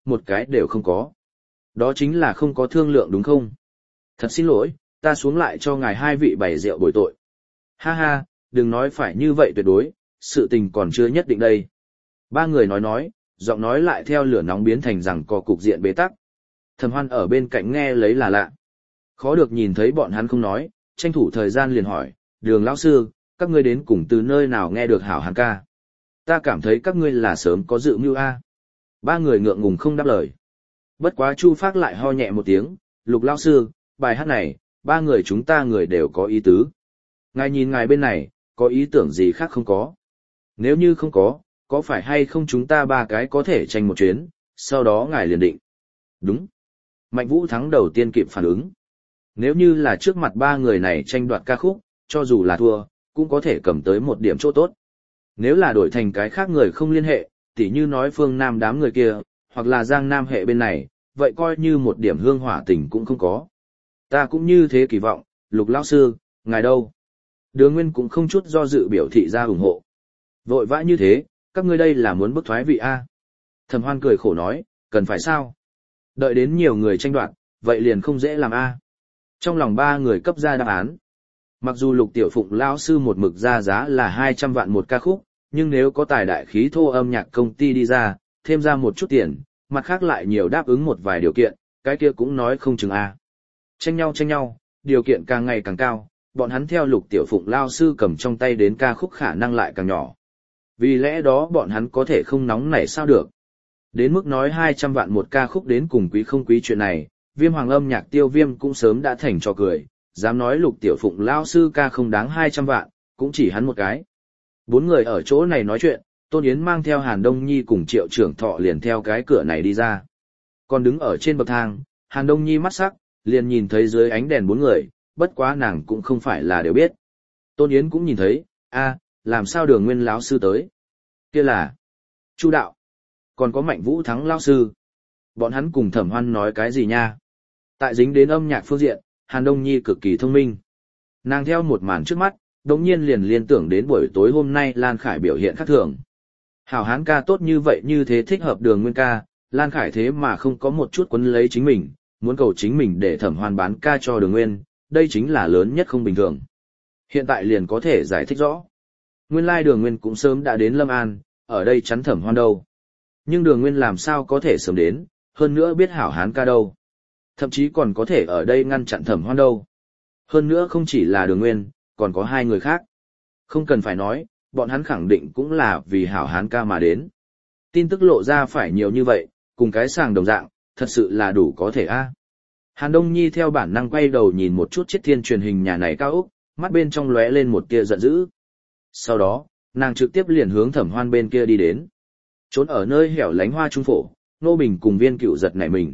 một cái đều không có. Đó chính là không có thương lượng đúng không? Thật xin lỗi, ta xuống lại cho ngài hai vị bày rượu bồi tội. Ha ha, đừng nói phải như vậy tuyệt đối, sự tình còn chưa nhất định đây. Ba người nói, giọng nói lại theo lửa nóng biến thành rằng có cục diện bế tắc. Thẩm Hoan ở bên cạnh nghe lấy là lạ. Khó được nhìn thấy bọn hắn không nói, tranh thủ thời gian liền hỏi, Đường lão sư, các ngươi đến cùng từ nơi nào nghe được hảo hán ca? Ta cảm thấy các ngươi là sớm có dự mưu a. Ba người ngượng ngùng không đáp lời. Bất quá Chu Phác lại ho nhẹ một tiếng, Lục lão sư, bài hát này, ba người chúng ta người đều có ý tứ. Ngài nhìn ngài bên này, có ý tưởng gì khác không có? Nếu như không có phải hay không chúng ta ba cái có thể tranh một chuyến, sau đó ngài liền định. Đúng. Mạnh Vũ Thắng đầu tiên kịp phản ứng. Nếu như là trước mặt ba người này tranh đoạt ca khúc, cho dù là thua, cũng có thể cầm tới một điểm chỗ tốt. Nếu là đổi thành cái khác người không liên hệ, tỉ như nói phương Nam đám người kia, hoặc là Giang Nam hệ bên này, vậy coi như một điểm hương hỏa tình cũng không có. Ta cũng như thế kỳ vọng, Lục lão sư, ngài đâu? Đường Nguyên cũng không chút do dự biểu thị ra ủng hộ. Vội vã như thế, các ngươi đây là muốn bức thoái vị A. Thẩm Hoan cười khổ nói, cần phải sao? Đợi đến nhiều người tranh đoạt, vậy liền không dễ làm A. Trong lòng ba người cấp ra đáp án. Mặc dù Lục Tiểu Phụng lão sư một mực ra giá là 200 vạn một ca khúc, nhưng nếu có tài đại khí thô âm nhạc công ty đi ra, thêm ra một chút tiền, mặt khác lại nhiều đáp ứng một vài điều kiện, cái kia cũng nói không chừng A. Tranh nhau, điều kiện càng ngày càng cao, bọn hắn theo Lục Tiểu Phụng lao sư cầm trong tay đến ca khúc khả năng lại càng nhỏ. Vì lẽ đó bọn hắn có thể không nóng nảy sao được. Đến mức nói 200 vạn một ca khúc đến cùng quý không quý chuyện này, Viêm Hoàng âm nhạc Tiêu Viêm cũng sớm đã thành trò cười, dám nói Lục Tiểu Phụng lao sư ca không đáng 200 vạn, cũng chỉ hắn một cái. Bốn người ở chỗ này nói chuyện, Tôn Yến mang theo Hàn Đông Nhi cùng Triệu Trưởng Thọ liền theo cái cửa này đi ra. Còn đứng ở trên bậc thang, Hàn Đông Nhi mắt sắc, liền nhìn thấy dưới ánh đèn bốn người, bất quá nàng cũng không phải là đều biết. Tôn Yến cũng nhìn thấy, làm sao Đường Nguyên lão sư tới? Kia là Chu đạo, còn có Mạnh Vũ Thắng lão sư. Bọn hắn cùng Thẩm Hoan nói cái gì nha? Tại dính đến âm nhạc phương diện, Hàn Đông Nhi cực kỳ thông minh. Nàng theo một màn trước mắt, đống nhiên liền liên tưởng đến buổi tối hôm nay Lan Khải biểu hiện khác thường. Hảo hán ca tốt như vậy như thế thích hợp Đường Nguyên ca, Lan Khải thế mà không có một chút quấn lấy chính mình, muốn cầu chính mình để Thẩm Hoan bán ca cho Đường Nguyên, đây chính là lớn nhất không bình thường. Hiện tại liền có thể giải thích rõ. Nguyên lai Đường Nguyên cũng sớm đã đến Lâm An, ở đây chắn Thẩm Hoan đâu. Nhưng Đường Nguyên làm sao có thể sớm đến, hơn nữa biết hảo hán ca đâu. Thậm chí còn có thể ở đây ngăn chặn Thẩm Hoan đâu. Hơn nữa không chỉ là Đường Nguyên, còn có hai người khác. Không cần phải nói, bọn hắn khẳng định cũng là vì hảo hán ca mà đến. Tin tức lộ ra phải nhiều như vậy, cùng cái sàng đồng dạng, thật sự là đủ có thể a. Hàn Đông Nhi theo bản năng quay đầu nhìn một chút chiếc thiên truyền hình nhà này cao ốc, mắt bên trong lóe lên một tia giận dữ. Sau đó, nàng trực tiếp liền hướng Thẩm Hoan bên kia đi đến. Trốn ở nơi hẻo lánh hoa trung phổ, Nô Bình cùng Viên Cựu giật nảy mình.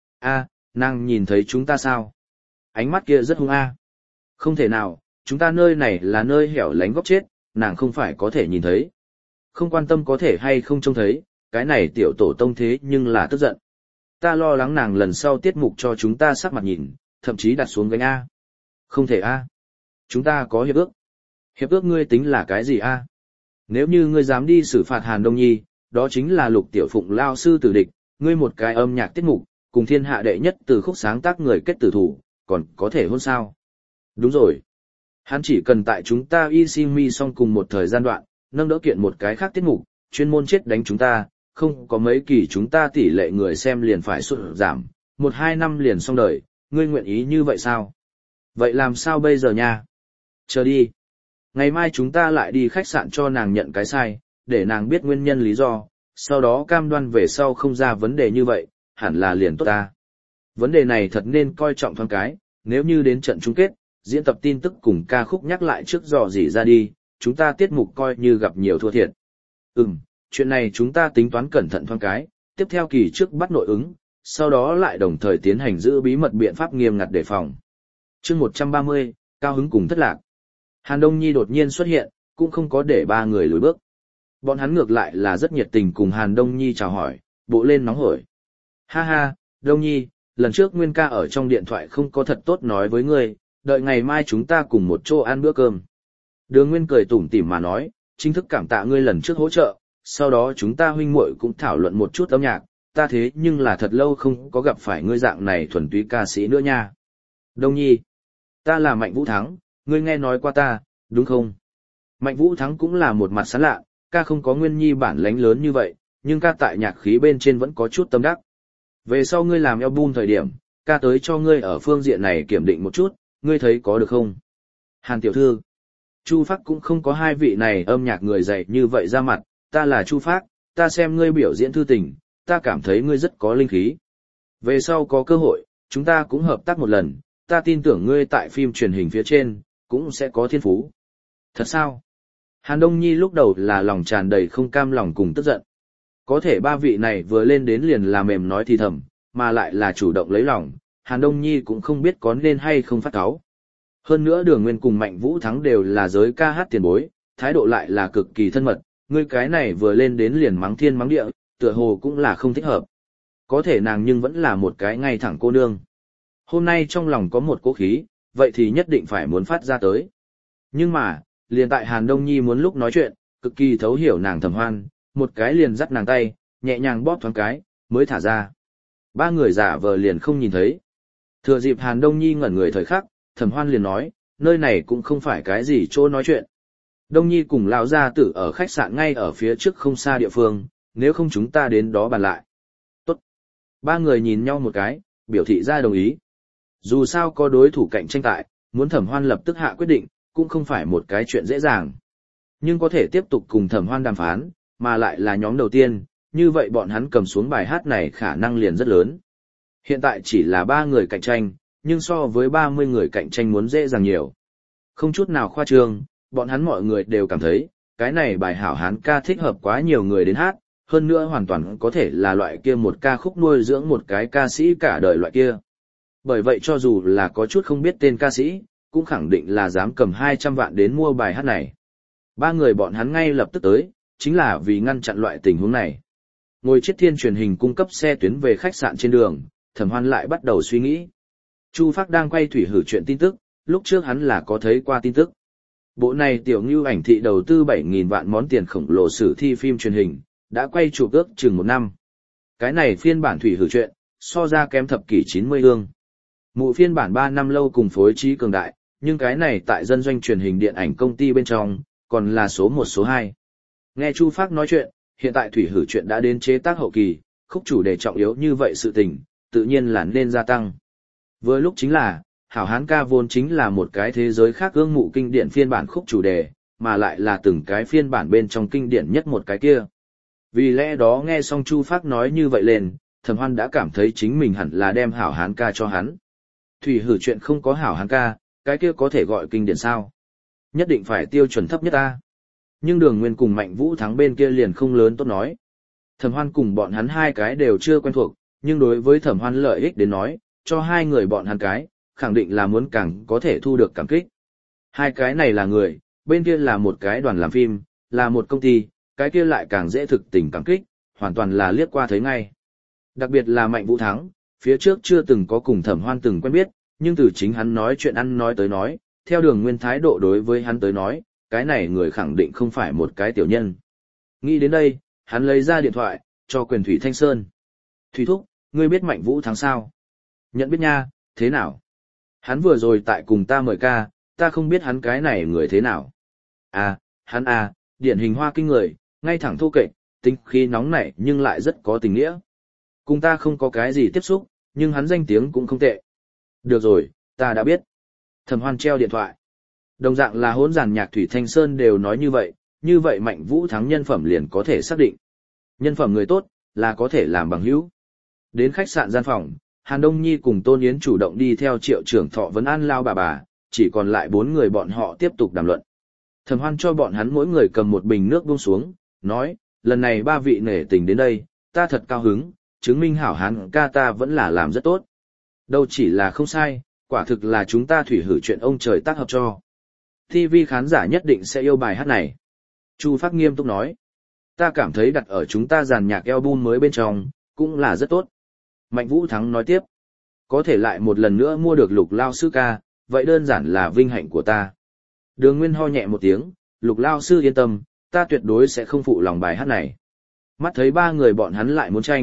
Nàng nhìn thấy chúng ta sao? Ánh mắt kia rất hung a. Không thể nào, chúng ta nơi này là nơi hẻo lánh góc chết, nàng không phải có thể nhìn thấy. Không quan tâm có thể hay không trông thấy, cái này tiểu tổ tông thế nhưng là tức giận. Ta lo lắng nàng lần sau tiết mục cho chúng ta sắc mặt nhìn, thậm chí đặt xuống gánh A. Không thể A. Chúng ta có hiệp ước. Hiệp ước ngươi tính là cái gì A? Nếu như ngươi dám đi xử phạt Hàn Đông Nhi, đó chính là Lục Tiểu Phụng lao sư tử địch, ngươi một cái âm nhạc tiết mục, cùng thiên hạ đệ nhất từ khúc sáng tác người kết tử thủ, còn có thể hôn sao? Đúng rồi. Hắn chỉ cần tại chúng ta Isimi xong cùng một thời gian đoạn, nâng đỡ kiện một cái khác tiết mục, chuyên môn chết đánh chúng ta, không có mấy kỳ chúng ta tỷ lệ người xem liền phải sụt giảm, 1-2 năm liền xong đời, ngươi nguyện ý như vậy sao? Vậy làm sao bây giờ nha? Chờ đi. Ngày mai chúng ta lại đi khách sạn cho nàng nhận cái sai, để nàng biết nguyên nhân lý do, sau đó cam đoan về sau không ra vấn đề như vậy, hẳn là liền tốt ta. Vấn đề này thật nên coi trọng thoáng cái, nếu như đến trận chung kết, diễn tập tin tức cùng ca khúc nhắc lại trước dò dỉ ra đi, chúng ta tiết mục coi như gặp nhiều thua thiệt. Chuyện này chúng ta tính toán cẩn thận thoáng cái, tiếp theo kỳ trước bắt nội ứng, sau đó lại đồng thời tiến hành giữ bí mật biện pháp nghiêm ngặt đề phòng. Chương 130, cao hứng cùng thất lạc. Hàn Đông Nhi đột nhiên xuất hiện, cũng không có để ba người lùi bước. Bọn hắn ngược lại là rất nhiệt tình cùng Hàn Đông Nhi chào hỏi, bộ lên nóng hổi. Ha ha, Đông Nhi, lần trước Nguyên ca ở trong điện thoại không có thật tốt nói với ngươi, đợi ngày mai chúng ta cùng một chỗ ăn bữa cơm. Đường Nguyên cười tủm tỉm mà nói, chính thức cảm tạ ngươi lần trước hỗ trợ, sau đó chúng ta huynh muội cũng thảo luận một chút âm nhạc, ta thế nhưng là thật lâu không có gặp phải ngươi dạng này thuần túy ca sĩ nữa nha. Đông Nhi, ta là Mạnh Vũ Thắng, ngươi nghe nói qua ta, đúng không? Mạnh Vũ Thắng cũng là một mặt sán lạ, ca không có Nguyên Nhi bản lãnh lớn như vậy, nhưng ca tại nhạc khí bên trên vẫn có chút tâm đắc. Về sau ngươi làm album thời điểm, ca tới cho ngươi ở phương diện này kiểm định một chút, ngươi thấy có được không? Hàn tiểu thư, Chu Phác cũng không có hai vị này âm nhạc người dạy như vậy ra mặt, ta là Chu Phác, ta xem ngươi biểu diễn thư tình, ta cảm thấy ngươi rất có linh khí. Về sau có cơ hội, chúng ta cũng hợp tác một lần, ta tin tưởng ngươi tại phim truyền hình phía trên, cũng sẽ có thiên phú. Thật sao? Hàn Đông Nhi lúc đầu là lòng tràn đầy không cam lòng cùng tức giận. Có thể ba vị này vừa lên đến liền là mềm nói thì thầm, mà lại là chủ động lấy lòng, Hàn Đông Nhi cũng không biết có nên hay không phát cáu. Hơn nữa Đường Nguyên cùng Mạnh Vũ Thắng đều là giới ca hát tiền bối, thái độ lại là cực kỳ thân mật, ngươi cái này vừa lên đến liền mắng thiên mắng địa, tựa hồ cũng là không thích hợp. Có thể nàng nhưng vẫn là một cái ngay thẳng cô nương. Hôm nay trong lòng có một cố khí, vậy thì nhất định phải muốn phát ra tới. Nhưng mà, liền tại Hàn Đông Nhi muốn lúc nói chuyện, cực kỳ thấu hiểu nàng Thẩm Hoan, một cái liền dắt nàng tay, nhẹ nhàng bóp thoáng cái, mới thả ra. Ba người giả vờ liền không nhìn thấy. Thừa dịp Hàn Đông Nhi ngẩn người thời khắc, Thẩm Hoan liền nói, nơi này cũng không phải cái gì chỗ nói chuyện. Đông Nhi cùng lão gia tử ở khách sạn ngay ở phía trước không xa địa phương, nếu không chúng ta đến đó bàn lại. Tốt. Ba người nhìn nhau một cái, biểu thị ra đồng ý. Dù sao có đối thủ cạnh tranh tại, muốn Thẩm Hoan lập tức hạ quyết định, cũng không phải một cái chuyện dễ dàng. Nhưng có thể tiếp tục cùng Thẩm Hoan đàm phán, mà lại là nhóm đầu tiên, như vậy bọn hắn cầm xuống bài hát này khả năng liền rất lớn. Hiện tại chỉ là 3 người cạnh tranh, nhưng so với 30 người cạnh tranh muốn dễ dàng nhiều. Không chút nào khoa trương, bọn hắn mọi người đều cảm thấy, cái này bài hảo hán ca thích hợp quá nhiều người đến hát, hơn nữa hoàn toàn có thể là loại kia một ca khúc nuôi dưỡng một cái ca sĩ cả đời loại kia. Bởi vậy cho dù là có chút không biết tên ca sĩ, cũng khẳng định là dám cầm 200 vạn đến mua bài hát này. 3 người bọn hắn ngay lập tức tới, chính là vì ngăn chặn loại tình huống này. Ngồi Chiết Thiên truyền hình cung cấp xe tuyến về khách sạn trên đường, Thẩm Hoan lại bắt đầu suy nghĩ. Chu Phác đang quay thủy hử chuyện tin tức, lúc trước hắn là có thấy qua tin tức. Bộ này tiểu ngưu ảnh thị đầu tư 7.000 vạn món tiền khổng lồ sử thi phim truyền hình, đã quay chụp ước chừng 1 năm. Cái này phiên bản thủy hử chuyện, so ra kém thập kỷ 90 ương. Mụ phiên bản 3 năm lâu cùng phối trí cường đại, nhưng cái này tại dân doanh truyền hình điện ảnh công ty bên trong, còn là số 1 số 2. Nghe Chu Phác nói chuyện, hiện tại thủy hử chuyện đã đến chế tác hậu kỳ, khúc chủ đề trọng yếu như vậy sự tình, tự nhiên là nên gia tăng. Vừa lúc chính là, hảo hán ca vốn chính là một cái thế giới khác ương mụ kinh điển phiên bản khúc chủ đề, mà lại là từng cái phiên bản bên trong kinh điển nhất một cái kia. Vì lẽ đó nghe xong Chu Phác nói như vậy lên, Thẩm Hoan đã cảm thấy chính mình hẳn là đem hảo hán ca cho hắn. Thủy hử chuyện không có hảo hán ca, cái kia có thể gọi kinh điển sao? Nhất định phải tiêu chuẩn thấp nhất ta. Nhưng Đường Nguyên cùng Mạnh Vũ Thắng bên kia liền không lớn tốt nói. Thẩm Hoan cùng bọn hắn hai cái đều chưa quen thuộc, nhưng đối với Thẩm Hoan lợi ích đến nói, cho hai người bọn hắn cái, khẳng định là muốn càng có thể thu được cảm kích. Hai cái này là người, bên kia là một cái đoàn làm phim, là một công ty, cái kia lại càng dễ thực tình cảm kích, hoàn toàn là liếc qua thấy ngay. Đặc biệt là Mạnh Vũ Thắng, phía trước chưa từng có cùng Thẩm Hoan từng quen biết, nhưng từ chính hắn nói chuyện ăn nói tới nói, theo Đường Nguyên thái độ đối với hắn tới nói, cái này người khẳng định không phải một cái tiểu nhân. Nghĩ đến đây, hắn lấy ra điện thoại, cho Quyền Thủy Thanh Sơn. Thủy Thúc, ngươi biết Mạnh Vũ Thắng sao? Nhận biết nha, thế nào? Hắn vừa rồi tại cùng ta mời ca, ta không biết hắn cái này người thế nào. À, hắn à, điển hình Hoa Kinh người, ngay thẳng thô kệch, tính khí nóng nảy nhưng lại rất có tình nghĩa. Cùng ta không có cái gì tiếp xúc, nhưng hắn danh tiếng cũng không tệ. Được rồi, ta đã biết. Thẩm Hoan treo điện thoại. Đồng dạng là hỗn giàn nhạc Thủy Thanh Sơn đều nói như vậy Mạnh Vũ Thắng nhân phẩm liền có thể xác định. Nhân phẩm người tốt, là có thể làm bằng hữu. Đến khách sạn gian phòng, Hàn Đông Nhi cùng Tôn Yến chủ động đi theo Triệu trưởng Thọ vấn an lao bà, chỉ còn lại 4 người bọn họ tiếp tục đàm luận. Thẩm Hoan cho bọn hắn mỗi người cầm một bình nước buông xuống, nói, lần này 3 vị nể tình đến đây, ta thật cao hứng, chứng minh hảo hán ca ta vẫn là làm rất tốt. Đâu chỉ là không sai, quả thực là chúng ta thủy hử chuyện ông trời tác hợp cho. TV khán giả nhất định sẽ yêu bài hát này. Chu Phác nghiêm túc nói, ta cảm thấy đặt ở chúng ta dàn nhạc album mới bên trong, cũng là rất tốt. Mạnh Vũ Thắng nói tiếp, có thể lại một lần nữa mua được Lục Lao Sư ca, vậy đơn giản là vinh hạnh của ta. Đường Nguyên ho nhẹ một tiếng, Lục Lao Sư yên tâm, ta tuyệt đối sẽ không phụ lòng bài hát này. Mắt thấy 3 người bọn hắn lại muốn tranh,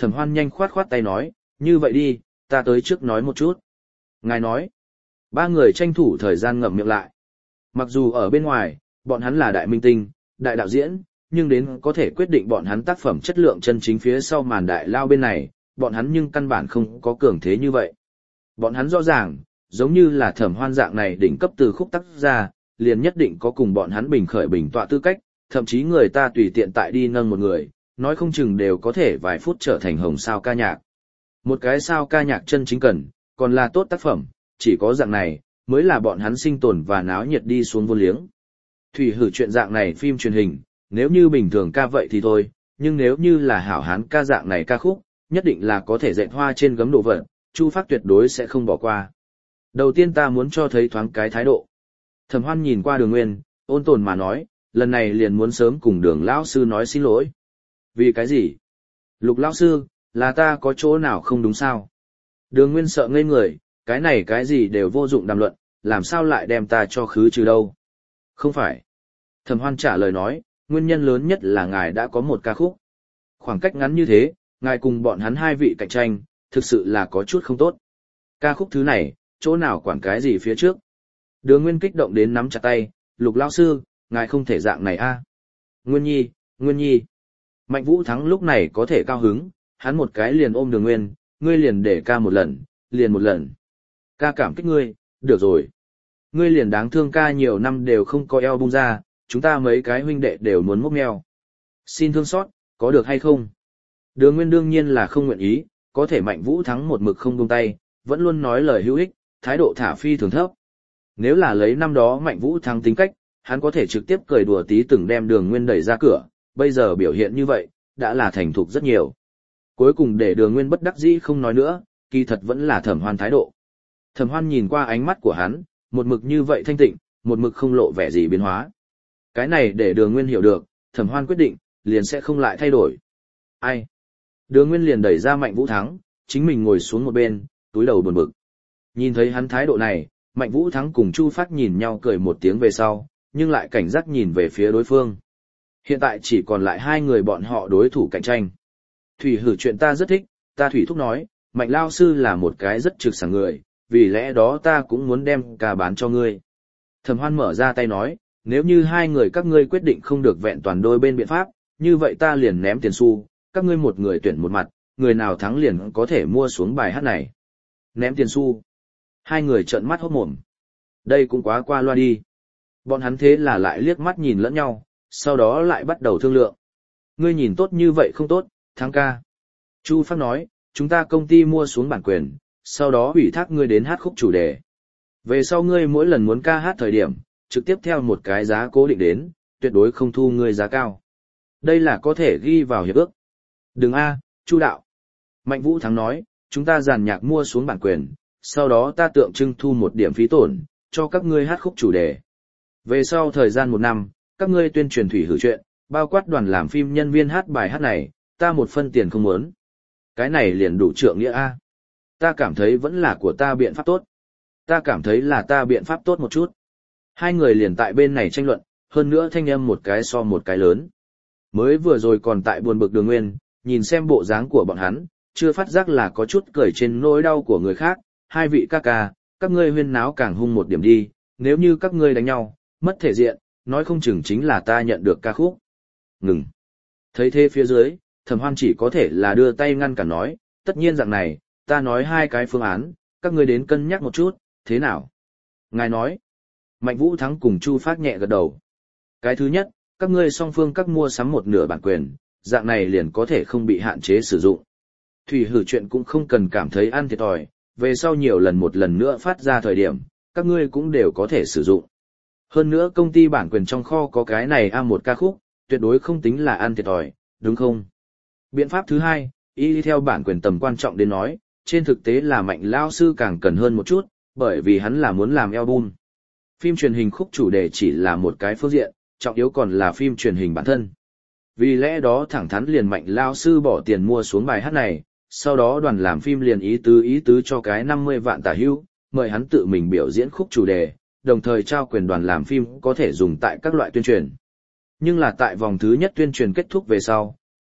Thẩm Hoan nhanh khoát khoát tay nói, như vậy đi, ta tới trước nói một chút. Ngài nói, ba người tranh thủ thời gian ngậm miệng lại. Mặc dù ở bên ngoài, bọn hắn là đại minh tinh, đại đạo diễn, nhưng đến có thể quyết định bọn hắn tác phẩm chất lượng chân chính phía sau màn đại lao bên này, bọn hắn nhưng căn bản không có cường thế như vậy. Bọn hắn rõ ràng, giống như là Thẩm Hoan dạng này đỉnh cấp từ khúc tác gia, liền nhất định có cùng bọn hắn bình khởi bình tọa tư cách, thậm chí người ta tùy tiện tại đi nâng một người, nói không chừng đều có thể vài phút trở thành hồng sao ca nhạc. Một cái sao ca nhạc chân chính cần, còn là tốt tác phẩm, chỉ có dạng này, mới là bọn hắn sinh tồn và náo nhiệt đi xuống vô liếng. Thủy Hử chuyện dạng này phim truyền hình, nếu như bình thường ca vậy thì thôi, nhưng nếu như là hảo hán ca dạng này ca khúc, nhất định là có thể dệt hoa trên gấm đồ vật, Chu Phác tuyệt đối sẽ không bỏ qua. Đầu tiên ta muốn cho thấy thoáng cái thái độ. Thẩm Hoan nhìn qua Đường Nguyên, ôn tồn mà nói, lần này liền muốn sớm cùng Đường lão sư nói xin lỗi. Vì cái gì? Lục lão sư, là ta có chỗ nào không đúng sao? Đường Nguyên sợ ngây người, cái này cái gì đều vô dụng đàm luận, làm sao lại đem ta cho khứ trừ đâu? Không phải. Thẩm Hoan trả lời nói, nguyên nhân lớn nhất là ngài đã có một ca khúc. Khoảng cách ngắn như thế, ngài cùng bọn hắn hai vị cạnh tranh, thực sự là có chút không tốt. Ca khúc thứ này, chỗ nào quản cái gì phía trước? Đường Nguyên kích động đến nắm chặt tay, Lục lão sư, ngài không thể dạng này a. Nguyên Nhi, Nguyên Nhi. Mạnh Vũ Thắng lúc này có thể cao hứng, hắn một cái liền ôm Đường Nguyên, ngươi liền để ca một lần, liền một lần. Ca cảm kích ngươi, được rồi. Ngươi liền đáng thương ca nhiều năm đều không có eo bung ra, chúng ta mấy cái huynh đệ đều muốn múc meo. Xin thương xót, có được hay không? Đường Nguyên đương nhiên là không nguyện ý, có thể Mạnh Vũ Thắng một mực không buông tay, vẫn luôn nói lời hữu ích, thái độ thả phi thường thấp. Nếu là lấy năm đó Mạnh Vũ Thắng tính cách, hắn có thể trực tiếp cười đùa tí từng đem Đường Nguyên đẩy ra cửa, bây giờ biểu hiện như vậy, đã là thành thục rất nhiều. Cuối cùng để Đường Nguyên bất đắc dĩ không nói nữa, kỳ thật vẫn là Thẩm Hoan thái độ. Thẩm Hoan nhìn qua ánh mắt của hắn, một mực như vậy thanh tịnh, một mực không lộ vẻ gì biến hóa. Cái này để Đường Nguyên hiểu được, Thẩm Hoan quyết định, liền sẽ không lại thay đổi. Ai? Đường Nguyên liền đẩy ra Mạnh Vũ Thắng, chính mình ngồi xuống một bên, túi đầu buồn bực. Nhìn thấy hắn thái độ này, Mạnh Vũ Thắng cùng Chu Phác nhìn nhau cười một tiếng về sau, nhưng lại cảnh giác nhìn về phía đối phương. Hiện tại chỉ còn lại hai người bọn họ đối thủ cạnh tranh. Thủy Hử chuyện ta rất thích, ta Thủy Thúc nói, Mạnh lao sư là một cái rất trực sảng người, vì lẽ đó ta cũng muốn đem ca bán cho ngươi. Thẩm Hoan mở ra tay nói, nếu như hai người các ngươi quyết định không được vẹn toàn đôi bên biện pháp, như vậy ta liền ném tiền xu, các ngươi một người tuyển một mặt, người nào thắng liền có thể mua xuống bài hát này. Ném tiền xu. Hai người trợn mắt hốt mồm. Đây cũng quá qua loa đi. Bọn hắn thế là lại liếc mắt nhìn lẫn nhau, sau đó lại bắt đầu thương lượng. Ngươi nhìn tốt như vậy không tốt, thắng ca. Chu Phác nói, chúng ta công ty mua xuống bản quyền, sau đó ủy thác ngươi đến hát khúc chủ đề. Về sau ngươi mỗi lần muốn ca hát thời điểm, trực tiếp theo một cái giá cố định đến, tuyệt đối không thu ngươi giá cao. Đây là có thể ghi vào hiệp ước. Đừng a, Chu đạo. Mạnh Vũ Thắng nói, chúng ta giàn nhạc mua xuống bản quyền, sau đó ta tượng trưng thu một điểm phí tổn, cho các ngươi hát khúc chủ đề. Về sau thời gian 1 năm, các ngươi tuyên truyền Thủy Hử chuyện, bao quát đoàn làm phim nhân viên hát bài hát này, ta một phân tiền không muốn. Cái này liền đủ trượng nghĩa a. Ta cảm thấy vẫn là của ta biện pháp tốt. Ta cảm thấy là ta biện pháp tốt một chút. Hai người liền tại bên này tranh luận, hơn nữa thanh âm một cái so một cái lớn. Mới vừa rồi còn tại buồn bực Đường Nguyên, nhìn xem bộ dáng của bọn hắn, chưa phát giác là có chút cười trên nỗi đau của người khác. Hai vị ca ca, các ngươi huyên náo càng hung một điểm đi, nếu như các ngươi đánh nhau, mất thể diện, nói không chừng chính là ta nhận được ca khúc. Ngừng. Thấy thế phía dưới, Thẩm Hoan chỉ có thể là đưa tay ngăn cản nói, tất nhiên dạng này, ta nói hai cái phương án, các ngươi đến cân nhắc một chút, thế nào? Ngài nói. Mạnh Vũ Thắng cùng Chu Phác nhẹ gật đầu. Cái thứ nhất, các ngươi song phương các mua sắm một nửa bản quyền, dạng này liền có thể không bị hạn chế sử dụng. Thủy Hử chuyện cũng không cần cảm thấy ăn thiệt thòi, về sau nhiều lần một lần nữa phát ra thời điểm, các ngươi cũng đều có thể sử dụng. Hơn nữa công ty bản quyền trong kho có cái này một ca khúc, tuyệt đối không tính là ăn thiệt thòi, đúng không? Biện pháp thứ hai, y theo bản quyền tầm quan trọng đến nói, trên thực tế là Mạnh lao sư càng cần hơn một chút, bởi vì hắn là muốn làm album. Phim truyền hình khúc chủ đề chỉ là một cái phương diện, trọng yếu còn là phim truyền hình bản thân. Vì lẽ đó thẳng thắn liền Mạnh lao sư bỏ tiền mua xuống bài hát này, sau đó đoàn làm phim liền ý tứ cho cái 50 vạn tả hữu, mời hắn tự mình biểu diễn khúc chủ đề, đồng thời trao quyền đoàn làm phim có thể dùng tại các loại tuyên truyền. Nhưng là tại vòng thứ nhất tuyên truyền kết thúc về sau,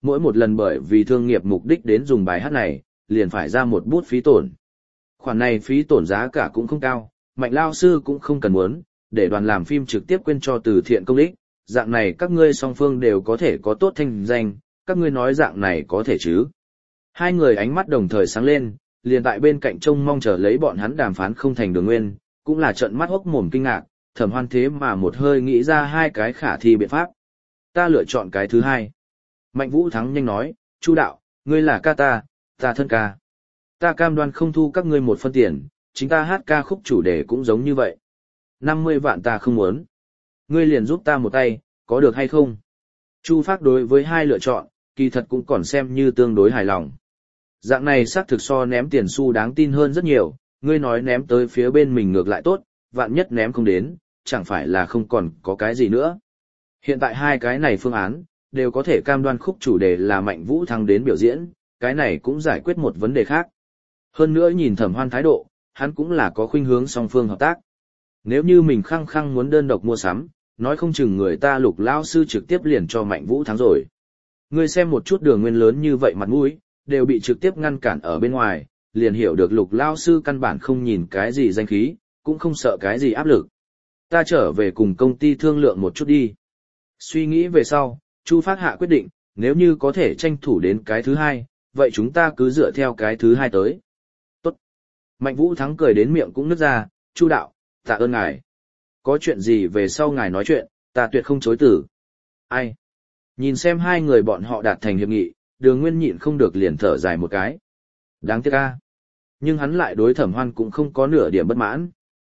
mỗi một lần bởi vì thương nghiệp mục đích đến dùng bài hát này, liền phải ra một bút phí tổn. Khoản này phí tổn giá cả cũng không cao, Mạnh lao sư cũng không cần muốn, để đoàn làm phim trực tiếp quyên cho từ thiện công ích, dạng này các ngươi song phương đều có thể có tốt thanh danh, các ngươi nói dạng này có thể chứ. Hai người ánh mắt đồng thời sáng lên, liền tại bên cạnh trông mong chờ lấy bọn hắn đàm phán không thành Đường Nguyên, cũng là trợn mắt hốc mồm kinh ngạc, Thẩm Hoan thế mà một hơi nghĩ ra hai cái khả thi biện pháp. Ta lựa chọn cái thứ hai. Mạnh Vũ Thắng nhanh nói, Chu đạo, ngươi là ca ta thân ca. Ta cam đoan không thu các ngươi một phân tiền, chính ta hát ca khúc chủ đề cũng giống như vậy. 50 vạn ta không muốn. Ngươi liền giúp ta một tay, có được hay không? Chu Phác đối với hai lựa chọn, kỳ thật cũng còn xem như tương đối hài lòng. Dạng này xác thực so ném tiền xu đáng tin hơn rất nhiều, ngươi nói ném tới phía bên mình ngược lại tốt, vạn nhất ném không đến, chẳng phải là không còn có cái gì nữa. Hiện tại hai cái này phương án, đều có thể cam đoan khúc chủ đề là Mạnh Vũ Thắng đến biểu diễn, cái này cũng giải quyết một vấn đề khác. Hơn nữa nhìn Thẩm Hoan thái độ, hắn cũng là có khuynh hướng song phương hợp tác. Nếu như mình khăng khăng muốn đơn độc mua sắm, nói không chừng người ta Lục lao sư trực tiếp liền cho Mạnh Vũ Thắng rồi. Ngươi xem một chút Đường Nguyên lớn như vậy mặt mũi, đều bị trực tiếp ngăn cản ở bên ngoài, liền hiểu được Lục lao sư căn bản không nhìn cái gì danh khí, cũng không sợ cái gì áp lực. Ta trở về cùng công ty thương lượng một chút đi. Suy nghĩ về sau, Chu Phác hạ quyết định, nếu như có thể tranh thủ đến cái thứ hai, vậy chúng ta cứ dựa theo cái thứ hai tới. Tốt. Mạnh Vũ Thắng cười đến miệng cũng nứt ra, Chu đạo, tạ ơn ngài. Có chuyện gì về sau ngài nói chuyện, ta tuyệt không chối từ. Ai? Nhìn xem hai người bọn họ đạt thành hiệp nghị, Đường Nguyên nhịn không được liền thở dài một cái. Đáng tiếc a. Nhưng hắn lại đối Thẩm Hoan cũng không có nửa điểm bất mãn.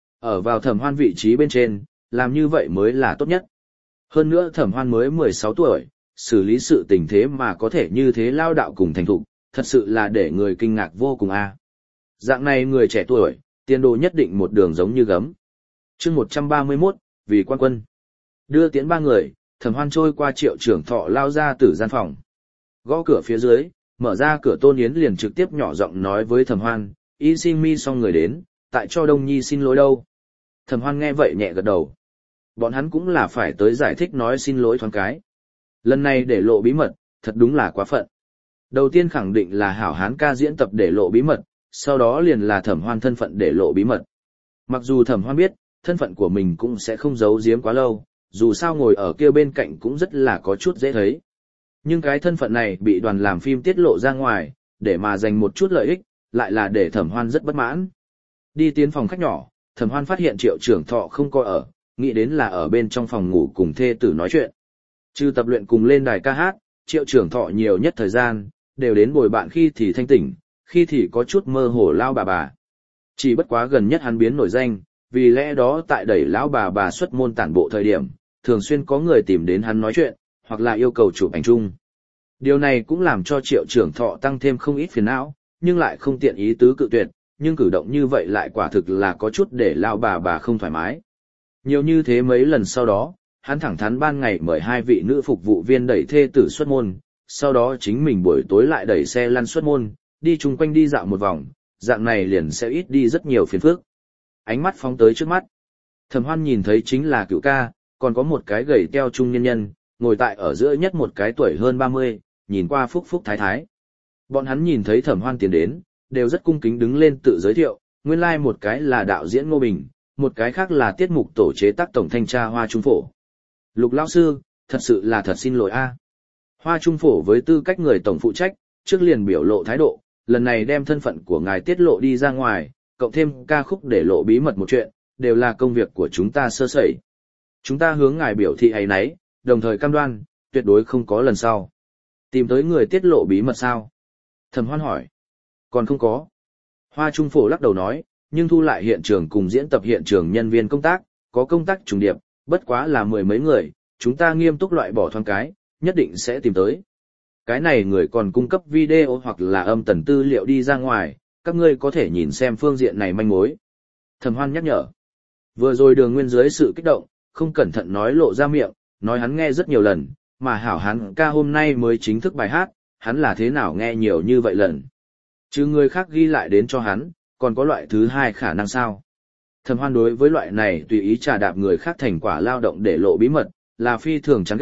Ở vào Thẩm Hoan vị trí bên trên, làm như vậy mới là tốt nhất. Hơn nữa Thẩm Hoan mới 16 tuổi, xử lý sự tình thế mà có thể như thế lao đạo cùng thành thục, thật sự là để người kinh ngạc vô cùng a. Dạng này người trẻ tuổi, tiền đồ nhất định một đường giống như gấm. Chương 131, vì quan quân. Đưa tiễn ba người, Thẩm Hoan trôi qua Triệu Trưởng Thọ lao ra từ gian phòng. Gõ cửa phía dưới, mở ra cửa Tôn Yến liền trực tiếp nhỏ giọng nói với Thẩm Hoan, y xin mi xong người đến, tại cho Đông Nhi xin lỗi đâu. Thẩm Hoan nghe vậy nhẹ gật đầu. Bọn hắn cũng là phải tới giải thích nói xin lỗi thoáng cái. Lần này để lộ bí mật, thật đúng là quá phận. Đầu tiên khẳng định là hảo hán ca diễn tập để lộ bí mật, sau đó liền là Thẩm Hoan thân phận để lộ bí mật. Mặc dù Thẩm Hoan biết, thân phận của mình cũng sẽ không giấu giếm quá lâu, dù sao ngồi ở kia bên cạnh cũng rất là có chút dễ thấy. Nhưng cái thân phận này bị đoàn làm phim tiết lộ ra ngoài, để mà giành một chút lợi ích, lại là để Thẩm Hoan rất bất mãn. Đi tiến phòng khách nhỏ, Thẩm Hoan phát hiện Triệu Trưởng Thọ không có ở, nghĩ đến là ở bên trong phòng ngủ cùng thê tử nói chuyện. Trừ tập luyện cùng lên đài ca hát, Triệu Trưởng Thọ nhiều nhất thời gian, đều đến bồi bạn khi thì thanh tỉnh, khi thì có chút mơ hồ lao bà. Chỉ bất quá gần nhất hắn biến nổi danh, vì lẽ đó tại đẩy lão bà xuất môn tản bộ thời điểm, thường xuyên có người tìm đến hắn nói chuyện, hoặc là yêu cầu chụp ảnh chung. Điều này cũng làm cho Triệu Trưởng Thọ tăng thêm không ít phiền não, nhưng lại không tiện ý tứ cự tuyệt, nhưng cử động như vậy lại quả thực là có chút để lão bà không thoải mái. Nhiều như thế mấy lần sau đó, hắn thẳng thắn ban ngày mời hai vị nữ phục vụ viên đẩy thê tử xuất môn, sau đó chính mình buổi tối lại đẩy xe lăn xuất môn, đi chung quanh đi dạo một vòng, dạng này liền sẽ ít đi rất nhiều phiền phức. Ánh mắt phóng tới trước mắt. Thẩm Hoan nhìn thấy chính là Cửu ca, còn có một cái gầy teo trung nhân nhân, ngồi tại ở giữa nhất một cái tuổi hơn 30, nhìn qua phúc phúc thái thái. Bọn hắn nhìn thấy Thẩm Hoan tiến đến, đều rất cung kính đứng lên tự giới thiệu, nguyên lai một cái là đạo diễn Ngô Bình, một cái khác là tiết mục tổ chế tác tổng thanh tra Hoa Trung Phổ. Lục lão sư, thật sự là thật xin lỗi a. Hoa Trung Phổ với tư cách người tổng phụ trách, trước liền biểu lộ thái độ, lần này đem thân phận của ngài tiết lộ đi ra ngoài, cộng thêm ca khúc để lộ bí mật một chuyện, đều là công việc của chúng ta sơ sẩy. Chúng ta hướng ngài biểu thị ấy nấy, đồng thời cam đoan, tuyệt đối không có lần sau. Tìm tới người tiết lộ bí mật sao? Thẩm Hoan hỏi. Còn không có. Hoa Trung Phổ lắc đầu nói, nhưng thu lại hiện trường cùng diễn tập hiện trường nhân viên công tác, có công tác trùng điệp, bất quá là mười mấy người, chúng ta nghiêm túc loại bỏ thoáng cái, nhất định sẽ tìm tới. Cái này người còn cung cấp video hoặc là âm tần tư liệu đi ra ngoài, các ngươi có thể nhìn xem phương diện này manh mối. Thẩm Hoan nhắc nhở. Vừa rồi Đường Nguyên dưới sự kích động, không cẩn thận nói lộ ra miệng, nói hắn nghe rất nhiều lần, mà hảo hắn ca hôm nay mới chính thức bài hát, hắn là thế nào nghe nhiều như vậy lần. Chứ người khác ghi lại đến cho hắn, còn có loại thứ hai khả năng sao? Thẩm Hoan đối với loại này tùy ý trà đạp người khác thành quả lao động để lộ bí mật, là phi thường chán ghét,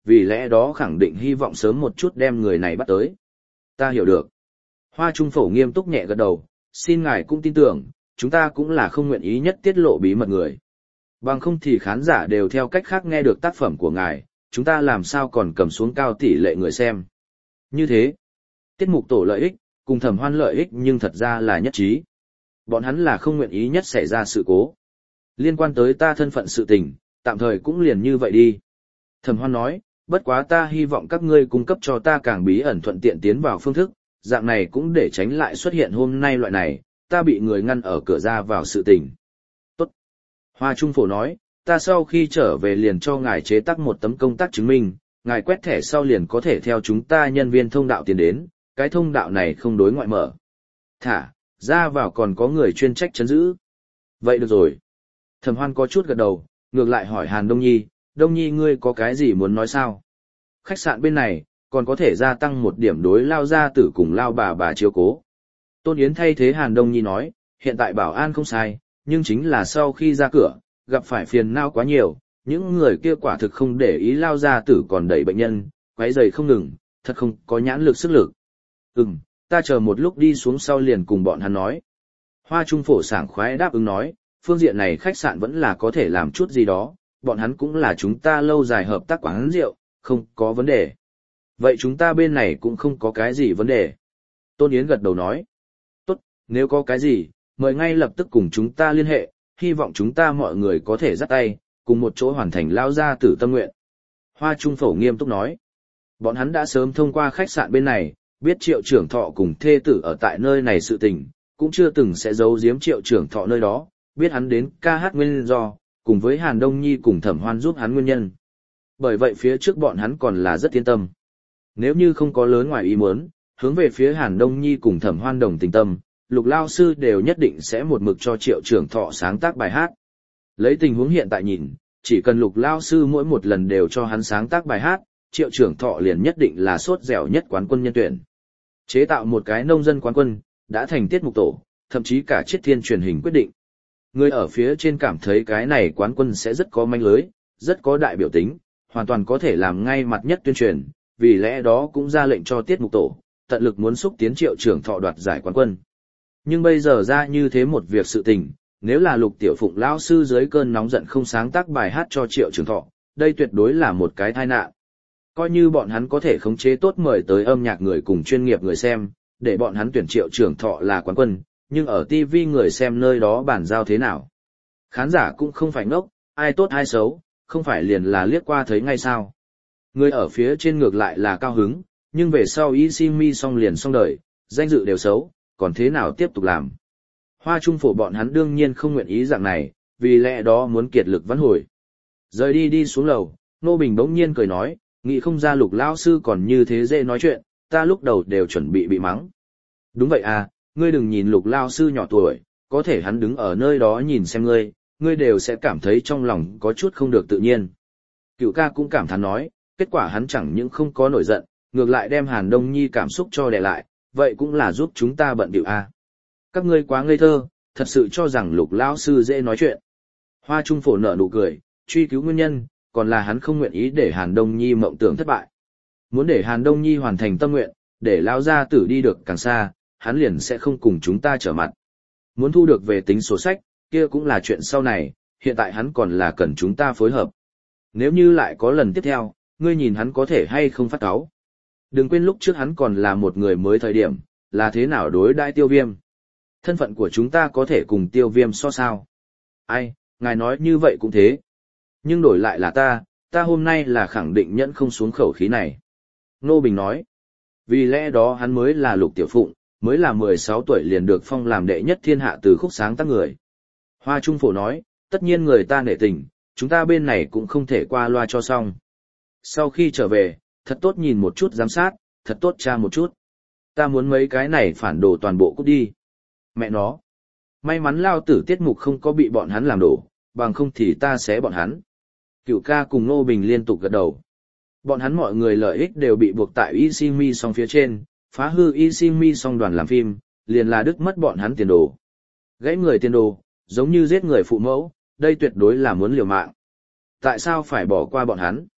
vì lẽ đó khẳng định hy vọng sớm một chút đem người này bắt tới. Ta hiểu được. Hoa Trung Phổ nghiêm túc nhẹ gật đầu, xin ngài cũng tin tưởng, chúng ta cũng là không nguyện ý nhất tiết lộ bí mật người. Bằng không thì khán giả đều theo cách khác nghe được tác phẩm của ngài, chúng ta làm sao còn cầm xuống cao tỷ lệ người xem. Như thế, tiết mục tổ lợi ích, cùng Thẩm Hoan lợi ích nhưng thật ra là nhất trí. Bọn hắn là không nguyện ý nhất xảy ra sự cố. Liên quan tới ta thân phận sự tình, tạm thời cũng liền như vậy đi. Thẩm Hoan nói, bất quá ta hy vọng các ngươi cung cấp cho ta càng bí ẩn thuận tiện tiến vào phương thức, dạng này cũng để tránh lại xuất hiện hôm nay loại này, ta bị người ngăn ở cửa ra vào sự tình. Tốt. Hoa Trung Phổ nói, ta sau khi trở về liền cho ngài chế tác một tấm công tác chứng minh, ngài quét thẻ sau liền có thể theo chúng ta nhân viên thông đạo tiến đến, cái thông đạo này không đối ngoại mở. Thả, ra vào còn có người chuyên trách trấn giữ. Vậy được rồi. Thẩm Hoan có chút gật đầu, ngược lại hỏi Hàn Đông Nhi, Đông Nhi ngươi có cái gì muốn nói sao? Khách sạn bên này, còn có thể gia tăng một điểm đối Lao gia tử cùng Lao bà chiếu cố. Tôn Yến thay thế Hàn Đông Nhi nói, hiện tại bảo an không sai, nhưng chính là sau khi ra cửa, gặp phải phiền não quá nhiều, những người kia quả thực không để ý Lao gia tử còn đẩy bệnh nhân, quấy rầy không ngừng, thật không có nhãn lực sức lực. Ta chờ một lúc đi xuống sau liền cùng bọn hắn nói. Hoa Trung Phổ sảng khoái đáp ứng nói, phương diện này khách sạn vẫn là có thể làm chút gì đó, bọn hắn cũng là chúng ta lâu dài hợp tác quán rượu, không có vấn đề. Vậy chúng ta bên này cũng không có cái gì vấn đề. Tôn Yến gật đầu nói. Tốt, nếu có cái gì, mời ngay lập tức cùng chúng ta liên hệ, hy vọng chúng ta mọi người có thể dắt tay, cùng một chỗ hoàn thành lao gia tử tâm nguyện. Hoa Trung Phổ nghiêm túc nói. Bọn hắn đã sớm thông qua khách sạn bên này, biết Triệu Trưởng Thọ cùng thê tử ở tại nơi này sự tình, cũng chưa từng sẽ giấu giếm Triệu Trưởng Thọ nơi đó, biết hắn đến ca hát nguyên do, cùng với Hàn Đông Nhi cùng Thẩm Hoan giúp hắn nguyên nhân. Bởi vậy phía trước bọn hắn còn là rất yên tâm. Nếu như không có lớn ngoài ý muốn, hướng về phía Hàn Đông Nhi cùng Thẩm Hoan đồng tình tâm, Lục Lao Sư đều nhất định sẽ một mực cho Triệu Trưởng Thọ sáng tác bài hát. Lấy tình huống hiện tại nhìn, chỉ cần Lục Lao Sư mỗi một lần đều cho hắn sáng tác bài hát, Triệu Trưởng Thọ liền nhất định là sốt dẻo nhất quán quân nhân tuyển. Chế tạo một cái nông dân quán quân, đã thành tiết mục tổ, thậm chí cả Chiết Thiên truyền hình quyết định. Người ở phía trên cảm thấy cái này quán quân sẽ rất có manh lưới, rất có đại biểu tính, hoàn toàn có thể làm ngay mặt nhất tuyên truyền, vì lẽ đó cũng ra lệnh cho tiết mục tổ, tận lực muốn xúc tiến Triệu Trưởng Thọ đoạt giải quán quân. Nhưng bây giờ ra như thế một việc sự tình, nếu là Lục Tiểu Phụng lão sư dưới cơn nóng giận không sáng tác bài hát cho Triệu Trưởng Thọ, đây tuyệt đối là một cái tai nạn. Coi như bọn hắn có thể khống chế tốt mời tới âm nhạc người cùng chuyên nghiệp người xem, để bọn hắn tuyển Triệu Trưởng Thọ là quán quân, nhưng ở TV người xem nơi đó bản giao thế nào? Khán giả cũng không phải ngốc, ai tốt ai xấu, không phải liền là liếc qua thấy ngay sao. Người ở phía trên ngược lại là cao hứng, nhưng về sau Isimi xong liền xong đời, danh dự đều xấu, còn thế nào tiếp tục làm? Hoa Trung Phổ bọn hắn đương nhiên không nguyện ý dạng này, vì lẽ đó muốn kiệt lực vãn hồi. Rời đi xuống lầu, Nô Bình bỗng nhiên cười nói, nghĩ không ra Lục lão sư còn như thế dễ nói chuyện, ta lúc đầu đều chuẩn bị mắng. Đúng vậy à, ngươi đừng nhìn Lục lão sư nhỏ tuổi, có thể hắn đứng ở nơi đó nhìn xem ngươi đều sẽ cảm thấy trong lòng có chút không được tự nhiên. Cựu ca cũng cảm thán nói, kết quả hắn chẳng những không có nổi giận, ngược lại đem Hàn Đông Nhi cảm xúc cho đè lại, vậy cũng là giúp chúng ta bận bịu à. Các ngươi quá ngây thơ, thật sự cho rằng Lục lão sư dễ nói chuyện. Hoa Trung Phổ nở nụ cười, truy cứu nguyên nhân, còn là hắn không nguyện ý để Hàn Đông Nhi mộng tưởng thất bại. Muốn để Hàn Đông Nhi hoàn thành tâm nguyện, để lão gia tử đi được càng xa, hắn liền sẽ không cùng chúng ta trở mặt. Muốn thu được về tính sổ sách, kia cũng là chuyện sau này, hiện tại hắn còn là cần chúng ta phối hợp. Nếu như lại có lần tiếp theo, ngươi nhìn hắn có thể hay không phát cáu. Đừng quên lúc trước hắn còn là một người mới thời điểm, là thế nào đối đãi Tiêu Viêm. Thân phận của chúng ta có thể cùng Tiêu Viêm so sao. Ai, ngài nói như vậy cũng thế. Nhưng đổi lại là ta hôm nay là khẳng định nhẫn không xuống khẩu khí này. Nô Bình nói, vì lẽ đó hắn mới là Lục Tiểu Phụng, mới là 16 tuổi liền được phong làm đệ nhất thiên hạ từ khúc sáng tác người. Hoa Trung Phổ nói, tất nhiên người ta nể tình, chúng ta bên này cũng không thể qua loa cho xong. Sau khi trở về, thật tốt nhìn một chút giám sát, thật tốt tra một chút. Ta muốn mấy cái này phản đồ toàn bộ cút đi. Mẹ nó. May mắn lao tử tiết mục không có bị bọn hắn làm đổ, bằng không thì ta sẽ bọn hắn. Cựu ca cùng Nô Bình liên tục gật đầu. Bọn hắn mọi người lợi ích đều bị buộc tại Isimi song phía trên, phá hư Isimi song đoàn làm phim, liền là đứt mất bọn hắn tiền đồ. Gãy người tiền đồ, giống như giết người phụ mẫu, đây tuyệt đối là muốn liều mạng. Tại sao phải bỏ qua bọn hắn?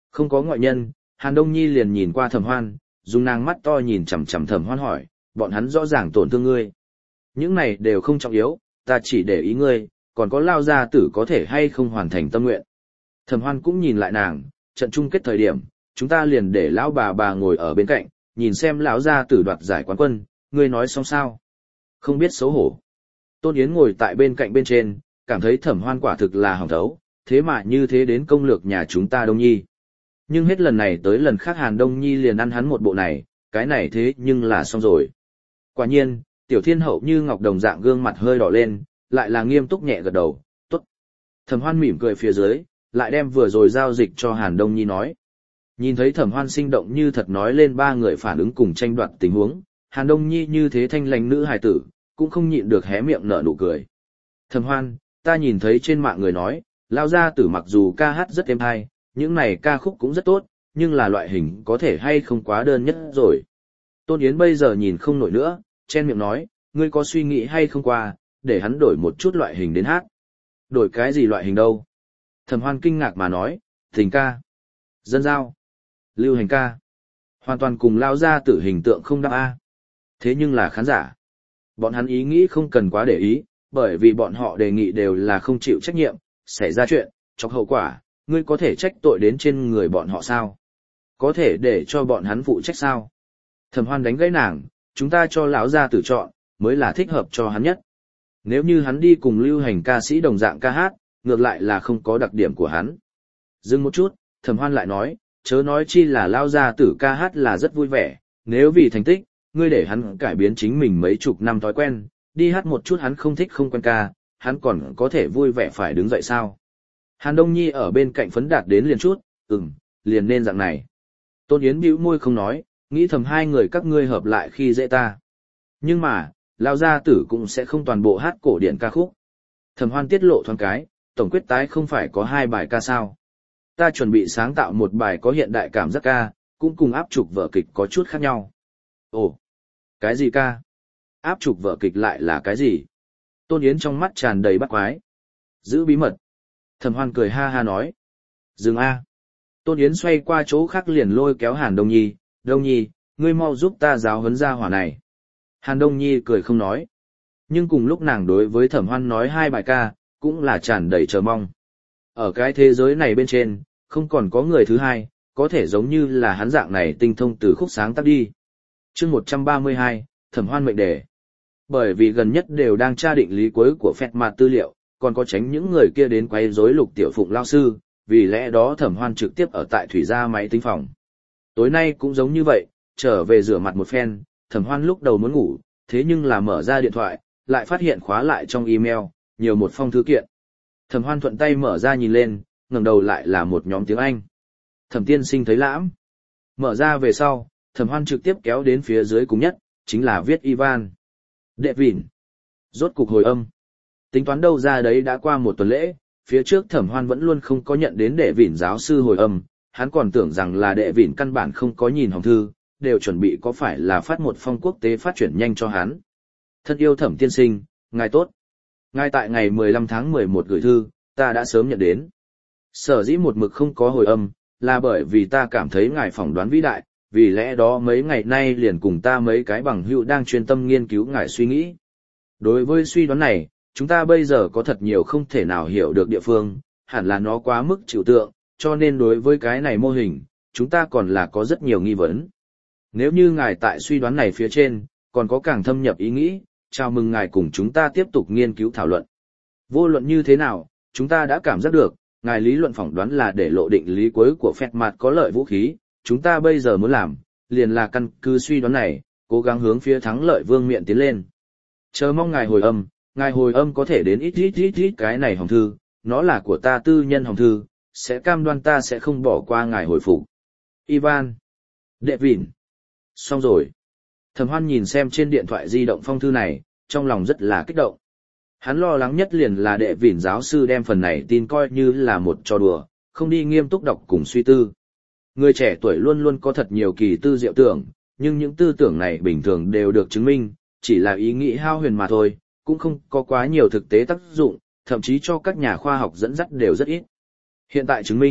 Không có ngoại nhân, Hàn Đông Nhi liền nhìn qua Thẩm Hoan, dùng nàng mắt to nhìn chằm chằm Thẩm Hoan hỏi, bọn hắn rõ ràng tổn thương ngươi. Những này đều không trọng yếu, ta chỉ để ý ngươi, còn có Lao gia tử có thể hay không hoàn thành tâm nguyện. Thẩm Hoan cũng nhìn lại nàng, trận chung kết thời điểm, chúng ta liền để lão bà ngồi ở bên cạnh, nhìn xem lão gia tử đoạt giải quán quân, ngươi nói xong sao? Không biết xấu hổ. Tôn Yến ngồi tại bên cạnh bên trên, cảm thấy Thẩm Hoan quả thực là hỏng thấu, thế mà như thế đến công lược nhà chúng ta Đông Nhi. Nhưng hết lần này tới lần khác Hàn Đông Nhi liền ăn hắn một bộ này, cái này thế nhưng là xong rồi. Quả nhiên, Tiểu Thiên Hậu như ngọc đồng dạng gương mặt hơi đỏ lên, lại là nghiêm túc nhẹ gật đầu, tốt. Thẩm Hoan mỉm cười phía dưới, lại đem vừa rồi giao dịch cho Hàn Đông Nhi nói. Nhìn thấy Thẩm Hoan sinh động như thật nói lên ba người phản ứng cùng tranh đoạt tình huống, Hàn Đông Nhi như thế thanh lãnh nữ hài tử, cũng không nhịn được hé miệng nở nụ cười. Thẩm Hoan, ta nhìn thấy trên mạng người nói, Lao gia tử mặc dù ca hát rất êm hay, những này ca khúc cũng rất tốt, nhưng là loại hình có thể hay không quá đơn nhất rồi. Tôn Yến bây giờ nhìn không nổi nữa, chen miệng nói, ngươi có suy nghĩ hay không qua, để hắn đổi một chút loại hình đến hát. Đổi cái gì loại hình đâu? Thẩm Hoan kinh ngạc mà nói, tình ca, dân giao, lưu hành ca. Hoàn toàn cùng Lao gia tử hình tượng không đáp a. Thế nhưng là khán giả. Bọn hắn ý nghĩ không cần quá để ý, bởi vì bọn họ đề nghị đều là không chịu trách nhiệm, xảy ra chuyện, chọc hậu quả, ngươi có thể trách tội đến trên người bọn họ sao? Có thể để cho bọn hắn phụ trách sao? Thẩm Hoan đánh gãy nàng, chúng ta cho lão gia tử chọn, mới là thích hợp cho hắn nhất. Nếu như hắn đi cùng lưu hành ca sĩ đồng dạng ca hát, ngược lại là không có đặc điểm của hắn. Dừng một chút, Thẩm Hoan lại nói, chớ nói chi là lão gia tử ca hát là rất vui vẻ, nếu vì thành tích, ngươi để hắn cải biến chính mình mấy chục năm thói quen, đi hát một chút hắn không thích không quen ca, hắn còn có thể vui vẻ phải đứng dậy sao? Hàn Đông Nhi ở bên cạnh phấn đạt đến liền chút, liền nên dạng này. Tôn Yến bĩu môi không nói, nghĩ thầm hai người các ngươi hợp lại khi dễ ta. Nhưng mà, Lao gia tử cũng sẽ không toàn bộ hát cổ điển ca khúc. Thẩm Hoan tiết lộ thoáng cái, tổng quyết tái không phải có 2 bài ca sao. Ta chuẩn bị sáng tạo một bài có hiện đại cảm giác ca, cũng cùng áp trục vở kịch có chút khác nhau. Ồ, cái gì ca? Áp trục vở kịch lại là cái gì? Tôn Yến trong mắt tràn đầy bắt quái. Giữ bí mật. Thẩm Hoan cười ha ha nói. Dừng a. Tôn Yến xoay qua chỗ khác liền lôi kéo Hàn Đông Nhi. Đông Nhi, ngươi mau giúp ta giáo huấn gia hỏa này. Hàn Đông Nhi cười không nói. Nhưng cùng lúc nàng đối với Thẩm Hoan nói 2 bài ca, cũng là tràn đầy chờ mong. Ở cái thế giới này bên trên, không còn có người thứ hai, có thể giống như là hắn dạng này tinh thông từ khúc sáng tác đi. Chương 132, Thẩm Hoan mệnh đề. Bởi vì gần nhất đều đang tra định lý cuối của phẹt mặt tư liệu, còn có tránh những người kia đến quấy rối Lục Tiểu Phụng lao sư, vì lẽ đó Thẩm Hoan trực tiếp ở tại thủy gia máy tính phòng. Tối nay cũng giống như vậy, trở về rửa mặt một phen, Thẩm Hoan lúc đầu muốn ngủ, thế nhưng là mở ra điện thoại, lại phát hiện khóa lại trong email, nhiều một phong thư kiện. Thẩm Hoan thuận tay mở ra nhìn lên, ngẩng đầu lại là một nhóm tiếng Anh. Thẩm tiên sinh thấy lãm. Mở ra về sau, Thẩm Hoan trực tiếp kéo đến phía dưới cùng nhất, chính là viết Ivan. Đệ vịn. Rốt cục hồi âm. Tính toán đâu ra đấy đã qua một tuần lễ, phía trước Thẩm Hoan vẫn luôn không có nhận đến đệ vịn giáo sư hồi âm, hắn còn tưởng rằng là đệ vịn căn bản không có nhìn hòm thư, đều chuẩn bị có phải là phát một phong quốc tế phát chuyển nhanh cho hắn. Thân yêu Thẩm tiên sinh, ngài tốt. Ngài tại ngày 15 tháng 11 gửi thư, ta đã sớm nhận đến. Sở dĩ một mực không có hồi âm, là bởi vì ta cảm thấy ngài phỏng đoán vĩ đại, vì lẽ đó mấy ngày nay liền cùng ta mấy cái bằng hữu đang chuyên tâm nghiên cứu ngài suy nghĩ. Đối với suy đoán này, chúng ta bây giờ có thật nhiều không thể nào hiểu được địa phương, hẳn là nó quá mức trừu tượng, cho nên đối với cái này mô hình, chúng ta còn là có rất nhiều nghi vấn. Nếu như ngài tại suy đoán này phía trên, còn có càng thâm nhập ý nghĩ, chào mừng ngài cùng chúng ta tiếp tục nghiên cứu thảo luận. Vô luận như thế nào, chúng ta đã cảm giác được, ngài lý luận phỏng đoán là để lộ định lý cuối của phẹt mặt có lợi vũ khí, chúng ta bây giờ muốn làm, liền là căn cứ suy đoán này, cố gắng hướng phía thắng lợi vương miện tiến lên. Chờ mong ngài hồi âm có thể đến ít cái này hòm thư, nó là của ta tư nhân hòm thư, sẽ cam đoan ta sẽ không bỏ qua ngài hồi phục. Ivan. Đệ vịn. Xong rồi. Thẩm Hoan nhìn xem trên điện thoại di động phong thư này, trong lòng rất là kích động. Hắn lo lắng nhất liền là đệ vịn giáo sư đem phần này tin coi như là một trò đùa, không đi nghiêm túc đọc cùng suy tư. Người trẻ tuổi luôn luôn có thật nhiều kỳ tư diệu tưởng, nhưng những tư tưởng này bình thường đều được chứng minh, chỉ là ý nghĩ hao huyền mà thôi, cũng không có quá nhiều thực tế tác dụng, thậm chí cho các nhà khoa học dẫn dắt đều rất ít. Hiện tại chứng minh,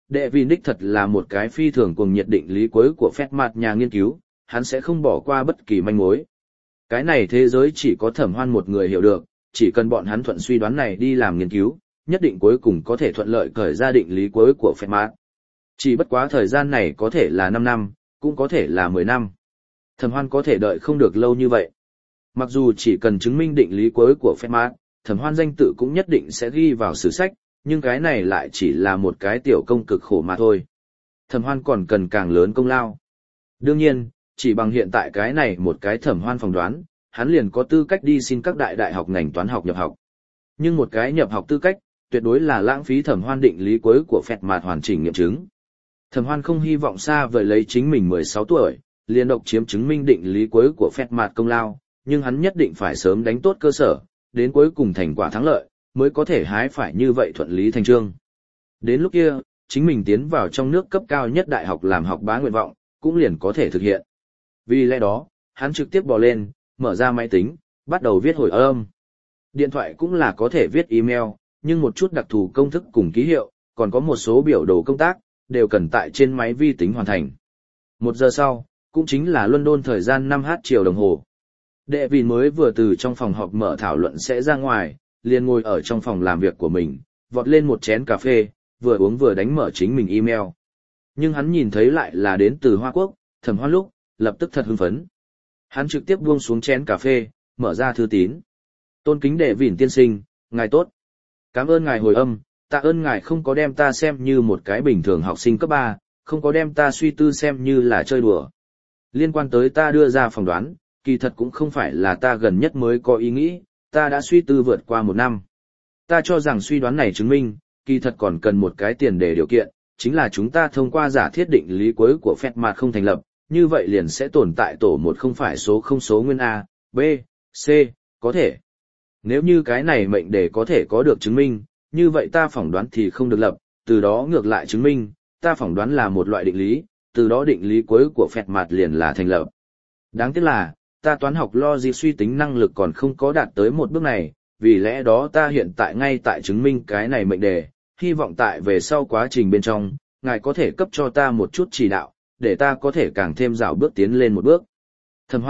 Đệ Vin đích thật là một cái phi thường cuồng nhiệt định lý cuối của phép mặt nhà nghiên cứu, hắn sẽ không bỏ qua bất kỳ manh mối. Cái này thế giới chỉ có Thẩm Hoan một người hiểu được, chỉ cần bọn hắn thuận suy đoán này đi làm nghiên cứu, nhất định cuối cùng có thể thuận lợi khởi ra định lý cuối của phép mặt. Chỉ bất quá thời gian này có thể là 5 năm, cũng có thể là 10 năm. Thẩm Hoan có thể đợi không được lâu như vậy. Mặc dù chỉ cần chứng minh định lý cuối của phép mặt, Thẩm Hoan danh tự cũng nhất định sẽ ghi vào sử sách, nhưng cái này lại chỉ là một cái tiểu công cực khổ mà thôi. Thẩm Hoan còn cần càng lớn công lao. Đương nhiên, chỉ bằng hiện tại cái này một cái Thẩm Hoan phỏng đoán, hắn liền có tư cách đi xin các đại học ngành toán học nhập học. Nhưng một cái nhập học tư cách, tuyệt đối là lãng phí Thẩm Hoan định lý cuối của phép mặt hoàn chỉnh nghiệm chứng. Thẩm Hoan không hy vọng xa vời lấy chính mình 16 tuổi, liền độc chiếm chứng minh định lý cuối của phép mặt công lao, nhưng hắn nhất định phải sớm đánh tốt cơ sở, đến cuối cùng thành quả thắng lợi, mới có thể hái phải như vậy thuận lý thành trương. Đến lúc kia, chính mình tiến vào trong nước cấp cao nhất đại học làm học bá nguyện vọng, cũng liền có thể thực hiện. Vì lẽ đó, hắn trực tiếp bò lên, mở ra máy tính, bắt đầu viết hồi âm. Điện thoại cũng là có thể viết email, nhưng một chút đặc thù công thức cùng ký hiệu, còn có một số biểu đồ công tác, đều cần tại trên máy vi tính hoàn thành. 1 giờ sau, cũng chính là London thời gian 5h chiều đồng hồ. Đệ Vin mới vừa từ trong phòng họp mở thảo luận sẽ ra ngoài, liền ngồi ở trong phòng làm việc của mình, vọt lên một chén cà phê, vừa uống vừa đánh mở chính mình email. Nhưng hắn nhìn thấy lại là đến từ Hoa Quốc, Thẩm Hoan lúc, lập tức thật hưng phấn. Hắn trực tiếp buông xuống chén cà phê, mở ra thư tín. Tôn kính Đệ Vin tiên sinh, ngài tốt. Cảm ơn ngài hồi âm, tạ ơn ngài không có đem ta xem như một cái bình thường học sinh cấp 3, không có đem ta suy tư xem như là chơi đùa. Liên quan tới ta đưa ra phỏng đoán, kỳ thật cũng không phải là ta gần nhất mới có ý nghĩ, ta đã suy tư vượt qua 1 năm. Ta cho rằng suy đoán này chứng minh, kỳ thật còn cần một cái tiền đề điều kiện, chính là chúng ta thông qua giả thiết định lý cuối của phép mặt không thành lập, như vậy liền sẽ tồn tại tổ một không phải số không số nguyên A, B, C, có thể. Nếu như cái này mệnh đề có thể có được chứng minh, như vậy ta phỏng đoán thì không được lập, từ đó ngược lại chứng minh, ta phỏng đoán là một loại định lý, từ đó định lý cuối của phép mặt liền là thành lập. Đáng tiếc là, ta toán học logic suy tính năng lực còn không có đạt tới một bước này, vì lẽ đó ta hiện tại ngay tại chứng minh cái này mệnh đề, hy vọng tại về sau quá trình bên trong, ngài có thể cấp cho ta một chút chỉ đạo, để ta có thể càng thêm rào bước tiến lên một bước. Thẩm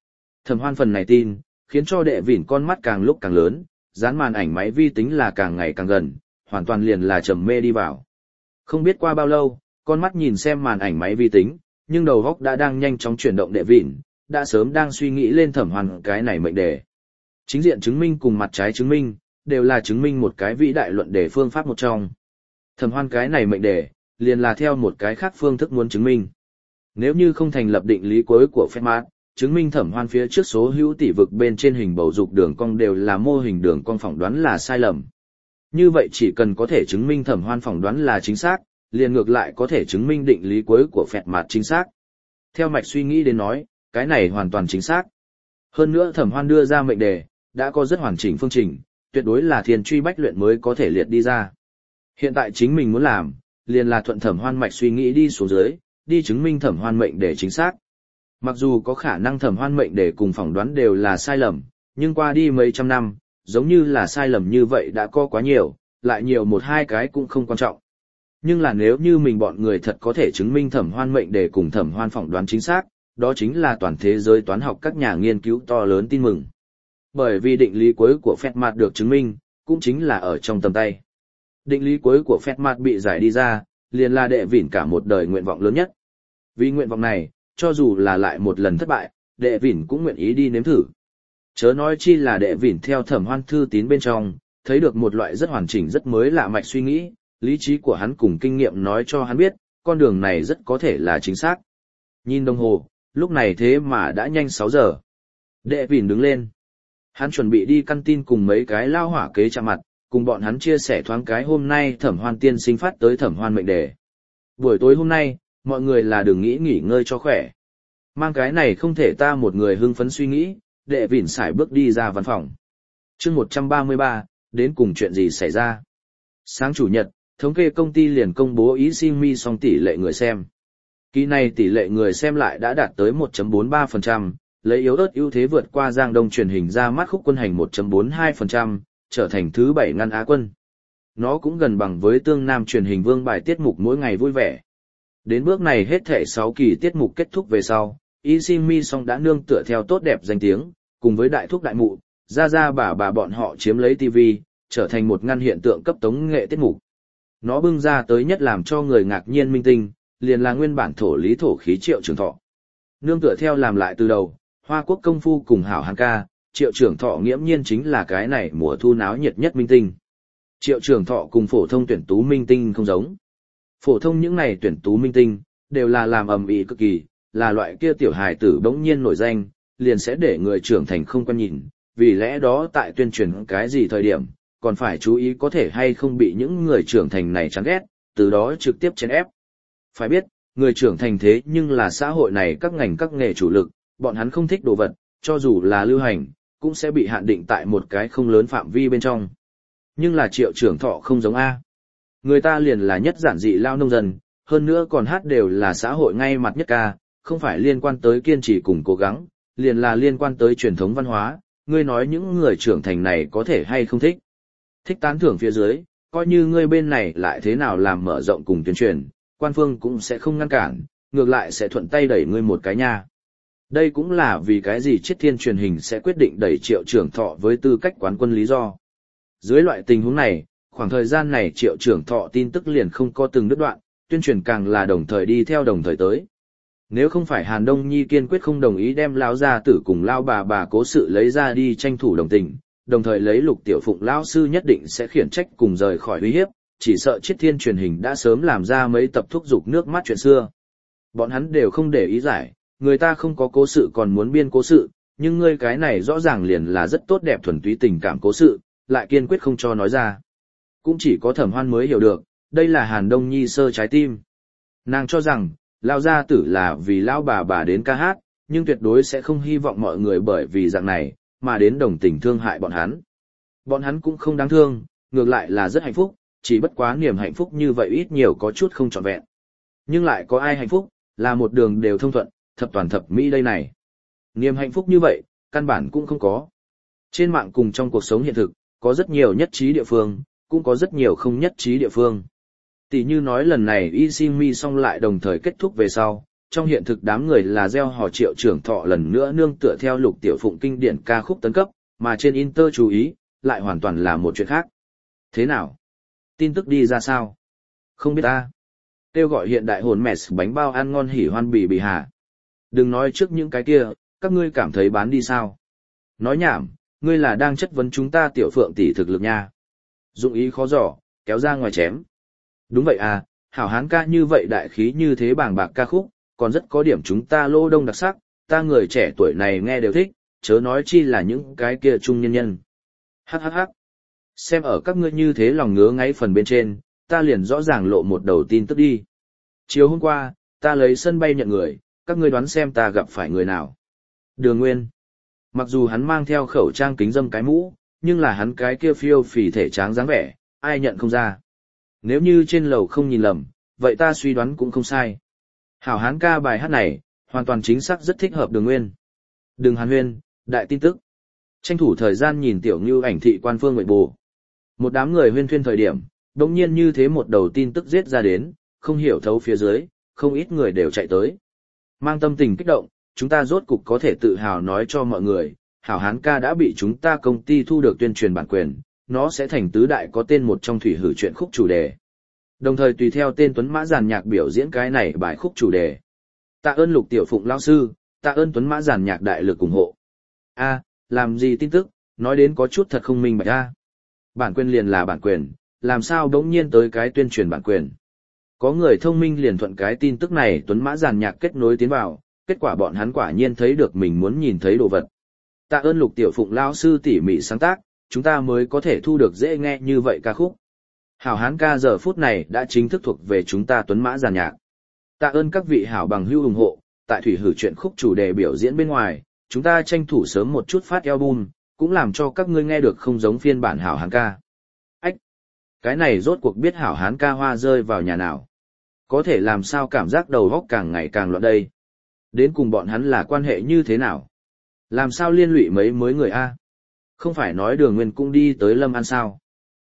Hoan phần này tin, khiến cho Đệ Vin con mắt càng lúc càng lớn, dán màn ảnh máy vi tính là càng ngày càng gần, hoàn toàn liền là trầm mê đi vào. Không biết qua bao lâu, con mắt nhìn xem màn ảnh máy vi tính, nhưng đầu óc đã đang nhanh chóng chuyển động. Đệ Vin đã sớm đang suy nghĩ lên Thẩm Hoan cái này mệnh đề. Chính diện chứng minh cùng mặt trái chứng minh, đều là chứng minh một cái vĩ đại luận đề phương pháp một trong. Thẩm Hoan cái này mệnh đề, liền là theo một cái khác phương thức muốn chứng minh. Nếu như không thành lập định lý cuối của phép mặt, chứng minh Thẩm Hoan phía trước số hữu tỷ vực bên trên hình bầu dục đường cong đều là mô hình đường cong phỏng đoán là sai lầm. Như vậy chỉ cần có thể chứng minh Thẩm Hoan phỏng đoán là chính xác, liền ngược lại có thể chứng minh định lý cuối của phép mặt chính xác. Theo mạch suy nghĩ đến nói, cái này hoàn toàn chính xác. Hơn nữa Thẩm Hoan đưa ra mệnh đề, đã có rất hoàn chỉnh phương trình, tuyệt đối là thiên truy bách luyện mới có thể liệt đi ra. Hiện tại chính mình muốn làm, liền là thuận Thẩm Hoan mạch suy nghĩ đi xuống dưới, đi chứng minh Thẩm Hoan mệnh đề chính xác. Mặc dù có khả năng Thẩm Hoan mệnh đề cùng phỏng đoán đều là sai lầm, nhưng qua đi mấy trăm năm, giống như là sai lầm như vậy đã có quá nhiều, lại nhiều một hai cái cũng không quan trọng. Nhưng là nếu như mình bọn người thật có thể chứng minh Thẩm Hoan mệnh đề cùng Thẩm Hoan phỏng đoán chính xác, đó chính là toàn thế giới toán học các nhà nghiên cứu to lớn tin mừng. Bởi vì định lý cuối của phép mặt được chứng minh, cũng chính là ở trong tầm tay. Định lý cuối của phép mặt bị giải đi ra, liền là Đệ Vin cả một đời nguyện vọng lớn nhất. Vì nguyện vọng này, cho dù là lại một lần thất bại, Đệ Vin cũng nguyện ý đi nếm thử. Chớ nói chi là Đệ Vin theo Thẩm Hoan thư tín bên trong, thấy được một loại rất hoàn chỉnh rất mới lạ mạch suy nghĩ, lý trí của hắn cùng kinh nghiệm nói cho hắn biết, con đường này rất có thể là chính xác. Nhìn đồng hồ, lúc này thế mà đã nhanh 6 giờ. Đệ Vin đứng lên. Hắn chuẩn bị đi căn tin cùng mấy cái lao hỏa kế chạm mặt, cùng bọn hắn chia sẻ thoáng cái hôm nay Thẩm Hoan tiên sinh phát tới Thẩm Hoan mệnh đề. Buổi tối hôm nay, mọi người là đừng nghỉ ngơi cho khỏe. Mang cái này không thể ta một người hưng phấn suy nghĩ, Đệ Vin sải bước đi ra văn phòng. Chương 133, đến cùng chuyện gì xảy ra? Sáng chủ nhật, thống kê công ty liền công bố ý xin mi xong tỷ lệ người xem. Kỳ này tỷ lệ người xem lại đã đạt tới 1.43%, lấy yếu ớt ưu thế vượt qua Giang Đông truyền hình ra mắt Khúc Quân Hành 1.42%, trở thành thứ 7 ngăn Á quân. Nó cũng gần bằng với tương nam truyền hình vương bài tiết mục mỗi ngày vui vẻ. Đến bước này hết thảy 6 kỳ tiết mục kết thúc về sau, Ishimi Song đã nương tựa theo tốt đẹp danh tiếng, cùng với đại thúc đại mụ, ra bà bọn họ chiếm lấy TV, trở thành một ngăn hiện tượng cấp tống nghệ tiết mục. Nó bưng ra tới nhất làm cho người ngạc nhiên minh tinh, liền là nguyên bản thổ lý thổ khí Triệu Trường Thọ. Nương tựa theo làm lại từ đầu, Hoa Quốc công phu cùng hảo hán ca, Triệu Trường Thọ nghiễm nhiên chính là cái này mùa thu náo nhiệt nhất minh tinh. Triệu Trường Thọ cùng phổ thông tuyển tú minh tinh không giống. Phổ thông những này tuyển tú minh tinh, đều là làm ầm ĩ cực kỳ, là loại kia tiểu hài tử bỗng nhiên nổi danh, liền sẽ để người trưởng thành không quan nhìn, vì lẽ đó tại tuyên truyền cái gì thời điểm, còn phải chú ý có thể hay không bị những người trưởng thành này chán ghét, từ đó trực tiếp chèn ép. Phải biết, người trưởng thành thế nhưng là xã hội này các ngành các nghề chủ lực, bọn hắn không thích đồ vật, cho dù là lưu hành, cũng sẽ bị hạn định tại một cái không lớn phạm vi bên trong. Nhưng là Triệu Trường Thọ không giống A. Người ta liền là nhất giản dị lao nông dân, hơn nữa còn hát đều là xã hội ngay mặt nhất ca, không phải liên quan tới kiên trì cùng cố gắng, liền là liên quan tới truyền thống văn hóa, ngươi nói những người trưởng thành này có thể hay không thích. Thích tán thưởng phía dưới, coi như ngươi bên này lại thế nào làm mở rộng cùng tuyên truyền, quan phương cũng sẽ không ngăn cản, ngược lại sẽ thuận tay đẩy ngươi một cái nha. Đây cũng là vì cái gì Chiết Thiên truyền hình sẽ quyết định đẩy Triệu Trường Thọ với tư cách quán quân lý do. Dưới loại tình huống này, khoảng thời gian này Triệu Trường Thọ tin tức liền không có từng đứt đoạn, tuyên truyền càng là đồng thời đi theo đồng thời tới. Nếu không phải Hàn Đông Nhi kiên quyết không đồng ý đem lão gia tử cùng lão bà cố sự lấy ra đi tranh thủ đồng tình, đồng thời lấy Lục Tiểu Phụng lão sư nhất định sẽ khiển trách cùng rời khỏi uy hiếp, chỉ sợ Chiết Thiên truyền hình đã sớm làm ra mấy tập thúc giục nước mắt chuyện xưa. Bọn hắn đều không để ý giải, người ta không có cố sự còn muốn biên cố sự, nhưng ngươi cái này rõ ràng liền là rất tốt đẹp thuần túy tình cảm cố sự, lại kiên quyết không cho nói ra. Cũng chỉ có Thẩm Hoan mới hiểu được, đây là Hàn Đông Nhi sơ trái tim. Nàng cho rằng, lão gia tử là vì lão bà đến ca hát, nhưng tuyệt đối sẽ không hy vọng mọi người bởi vì dạng này, mà đến đồng tình thương hại bọn hắn. Bọn hắn cũng không đáng thương, ngược lại là rất hạnh phúc, chỉ bất quá niềm hạnh phúc như vậy ít nhiều có chút không trọn vẹn. Nhưng lại có ai hạnh phúc, là một đường đều thông thuận, thập toàn thập mỹ đây này. Niềm hạnh phúc như vậy, căn bản cũng không có. Trên mạng cùng trong cuộc sống hiện thực, có rất nhiều nhất trí địa phương, cũng có rất nhiều không nhất trí địa phương. Tỷ như nói lần này Ishimi Song lại đồng thời kết thúc về sau, trong hiện thực đám người là gieo hò Triệu Trường Thọ lần nữa nương tựa theo Lục Tiểu Phụng kinh điển ca khúc tấn cấp, mà trên Inter chú ý, lại hoàn toàn là một chuyện khác. Thế nào? Tin tức đi ra sao? Không biết ta. Kêu gọi hiện đại hồn mess bánh bao ăn ngon hỉ hoan bì bì hà. Đừng nói trước những cái kia, các ngươi cảm thấy bán đi sao? Nói nhảm, ngươi là đang chất vấn chúng ta Tiểu Phượng tỷ thực lực nha. Dụng ý khó dò, kéo ra ngoài chém. Đúng vậy à, hảo hán ca như vậy đại khí như thế bàng bạc ca khúc, còn rất có điểm chúng ta lô đông đặc sắc, ta người trẻ tuổi này nghe đều thích, chớ nói chi là những cái kia trung nhân nhân. Hắc hắc hắc. Xem ở các ngươi như thế lòng ngứa ngáy phần bên trên, ta liền rõ ràng lộ một đầu tin tức đi. Chiều hôm qua, ta lấy sân bay nhận người, các ngươi đoán xem ta gặp phải người nào. Đường Nguyên. Mặc dù hắn mang theo khẩu trang kính dâm cái mũ, nhưng là hắn cái kia phiêu phì thể tráng dáng vẻ, ai nhận không ra. Nếu như trên lầu không nhìn lầm, vậy ta suy đoán cũng không sai. Hảo hán ca bài hát này, hoàn toàn chính xác rất thích hợp Đường Nguyên. Đường Hàn Huyên, đại tin tức. Tranh thủ thời gian nhìn tiểu ngưu ảnh thị quan phương nguyện bù. Một đám người huyên thuyên thời điểm, đột nhiên như thế một đầu tin tức giết ra đến, không hiểu thấu phía dưới, không ít người đều chạy tới. Mang tâm tình kích động, chúng ta rốt cục có thể tự hào nói cho mọi người, Hảo hán ca đã bị chúng ta công ty thu được tuyên truyền bản quyền, nó sẽ thành tứ đại có tên một trong thủy hử truyện khúc chủ đề. Đồng thời tùy theo tên Tuấn Mã giàn nhạc biểu diễn cái này bài khúc chủ đề. Tạ ơn Lục Tiểu Phụng lão sư, tạ ơn Tuấn Mã giàn nhạc đại lực ủng hộ. A, làm gì tin tức, nói đến có chút thật không minh bạch a. Bản quyền liền là bản quyền, làm sao đống nhiên tới cái tuyên truyền bản quyền. Có người thông minh liền thuận cái tin tức này Tuấn Mã giàn nhạc kết nối tiến vào, kết quả bọn hắn quả nhiên thấy được mình muốn nhìn thấy đồ vật. Tạ ơn Lục Tiểu Phụng lão sư tỉ mỉ sáng tác, chúng ta mới có thể thu được dễ nghe như vậy ca khúc. Hảo hán ca giờ phút này đã chính thức thuộc về chúng ta Tuấn Mã giàn nhạc. Tạ ơn các vị hảo bằng hữu ủng hộ, tại thủy hử truyện khúc chủ đề biểu diễn bên ngoài, chúng ta tranh thủ sớm một chút phát album, cũng làm cho các ngươi nghe được không giống phiên bản hảo hán ca. Ách! Cái này rốt cuộc biết hảo hán ca hoa rơi vào nhà nào? Có thể làm sao cảm giác đầu óc càng ngày càng loạn đây? Đến cùng bọn hắn là quan hệ như thế nào? Làm sao liên lụy mấy mới người A? Không phải nói Đường Nguyên cũng đi tới Lâm An sao?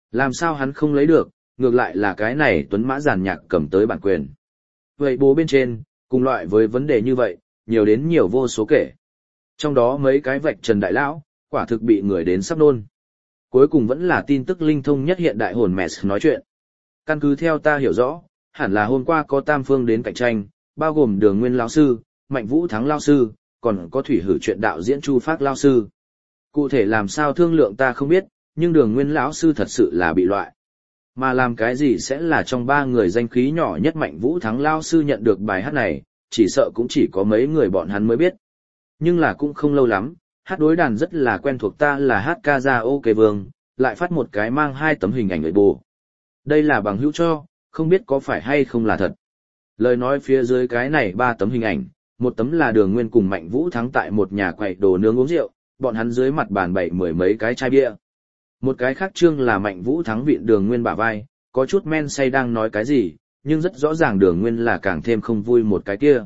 Làm sao hắn không lấy được, ngược lại là cái này Tuấn Mã giàn nhạc cầm tới bản quyền. Vậy bố bên trên, cùng loại với vấn đề như vậy, nhiều đến nhiều vô số kể. Trong đó mấy cái vạch trần đại lão, quả thực bị người đến sắp nôn. Cuối cùng vẫn là tin tức linh thông nhất hiện đại hồn mẹ nói chuyện. Căn cứ theo ta hiểu rõ, hẳn là hôm qua có tam phương đến cạnh tranh, bao gồm Đường Nguyên lão sư, Mạnh Vũ Thắng lão sư, còn có thủy hử chuyện đạo diễn Chu Phác lão sư. Cụ thể làm sao thương lượng ta không biết, nhưng Đường Nguyên lão sư thật sự là bị loại. Mà làm cái gì sẽ là trong ba người danh khí nhỏ nhất Mạnh Vũ Thắng lão sư nhận được bài hát này, chỉ sợ cũng chỉ có mấy người bọn hắn mới biết. Nhưng là cũng không lâu lắm, hát đối đàn rất là quen thuộc ta là hát ca ra ok vương, lại phát một cái mang 2 tấm hình ảnh người bù. Đây là bằng hữu cho, không biết có phải hay không là thật. Lời nói phía dưới cái này 3 tấm hình ảnh, một tấm là Đường Nguyên cùng Mạnh Vũ Thắng tại một nhà quầy đồ nướng uống rượu, bọn hắn dưới mặt bàn bày 10 mấy cái chai bia. Một cái khác trương là Mạnh Vũ Thắng vịn Đường Nguyên bả vai, có chút men say đang nói cái gì, nhưng rất rõ ràng Đường Nguyên là càng thêm không vui một cái kia.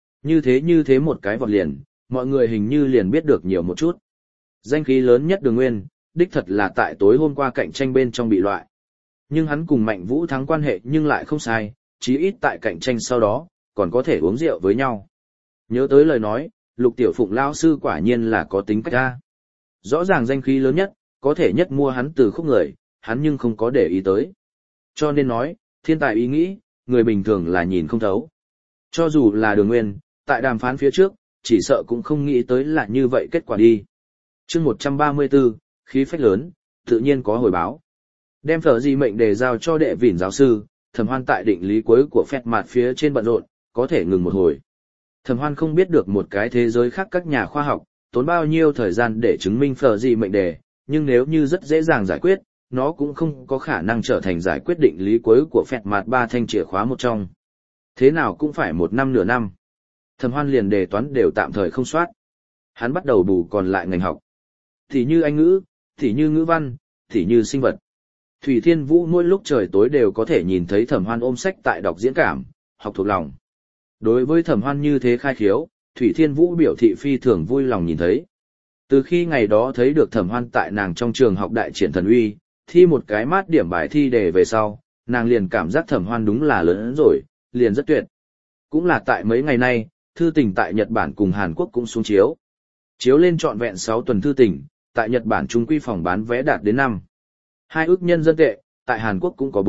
Như thế một cái vọt liền, mọi người hình như liền biết được nhiều một chút. Danh khí lớn nhất Đường Nguyên, đích thật là tại tối hôm qua cạnh tranh bên trong bị loại. Nhưng hắn cùng Mạnh Vũ Thắng quan hệ nhưng lại không sai, chí ít tại cạnh tranh sau đó, còn có thể uống rượu với nhau. Nhớ tới lời nói, Lục Tiểu Phụng lao sư quả nhiên là có tính cách ra. Rõ ràng danh khí lớn nhất, có thể nhất mua hắn từ khúc người, hắn nhưng không có để ý tới. Cho nên nói, thiên tài ý nghĩ, người bình thường là nhìn không thấu. Cho dù là Đường Nguyên, tại đàm phán phía trước, chỉ sợ cũng không nghĩ tới là như vậy kết quả đi. Chương 134, khí phách lớn, tự nhiên có hồi báo. Đem phở gì mệnh đề giao cho đệ vỉn giáo sư, Thẩm Hoan tại định lý cuối của phét mặt phía trên bận rộn, có thể ngừng một hồi. Thẩm Hoan không biết được một cái thế giới khác các nhà khoa học, tốn bao nhiêu thời gian để chứng minh phở gì mệnh đề, nhưng nếu như rất dễ dàng giải quyết, nó cũng không có khả năng trở thành giải quyết định lý cuối của phét mặt 3 thanh chìa khóa một trong. Thế nào cũng phải 1 năm nửa năm. Thẩm Hoan liền đề toán đều tạm thời không soát. Hắn bắt đầu bù còn lại ngành học. Thì như Anh ngữ, thì như ngữ văn, thì như sinh vật. Thủy Thiên Vũ mỗi lúc trời tối đều có thể nhìn thấy Thẩm Hoan ôm sách tại đọc diễn cảm, học thuộc lòng. Đối với Thẩm Hoan như thế khai khiếu, Thủy Thiên Vũ biểu thị phi thường vui lòng nhìn thấy. Từ khi ngày đó thấy được Thẩm Hoan tại nàng trong trường học đại triển thần uy, thi một cái mát điểm bài thi đề về sau, nàng liền cảm giác Thẩm Hoan đúng là lớn rồi, liền rất tuyệt. Cũng là tại mấy ngày nay, Thư Tình tại Nhật Bản cùng Hàn Quốc cũng xuống chiếu. Chiếu lên trọn vẹn 6 tuần Thư Tình, tại Nhật Bản trung quy phòng bán vé đạt đến 2 ức nhân dân tệ, tại Hàn Quốc cũng có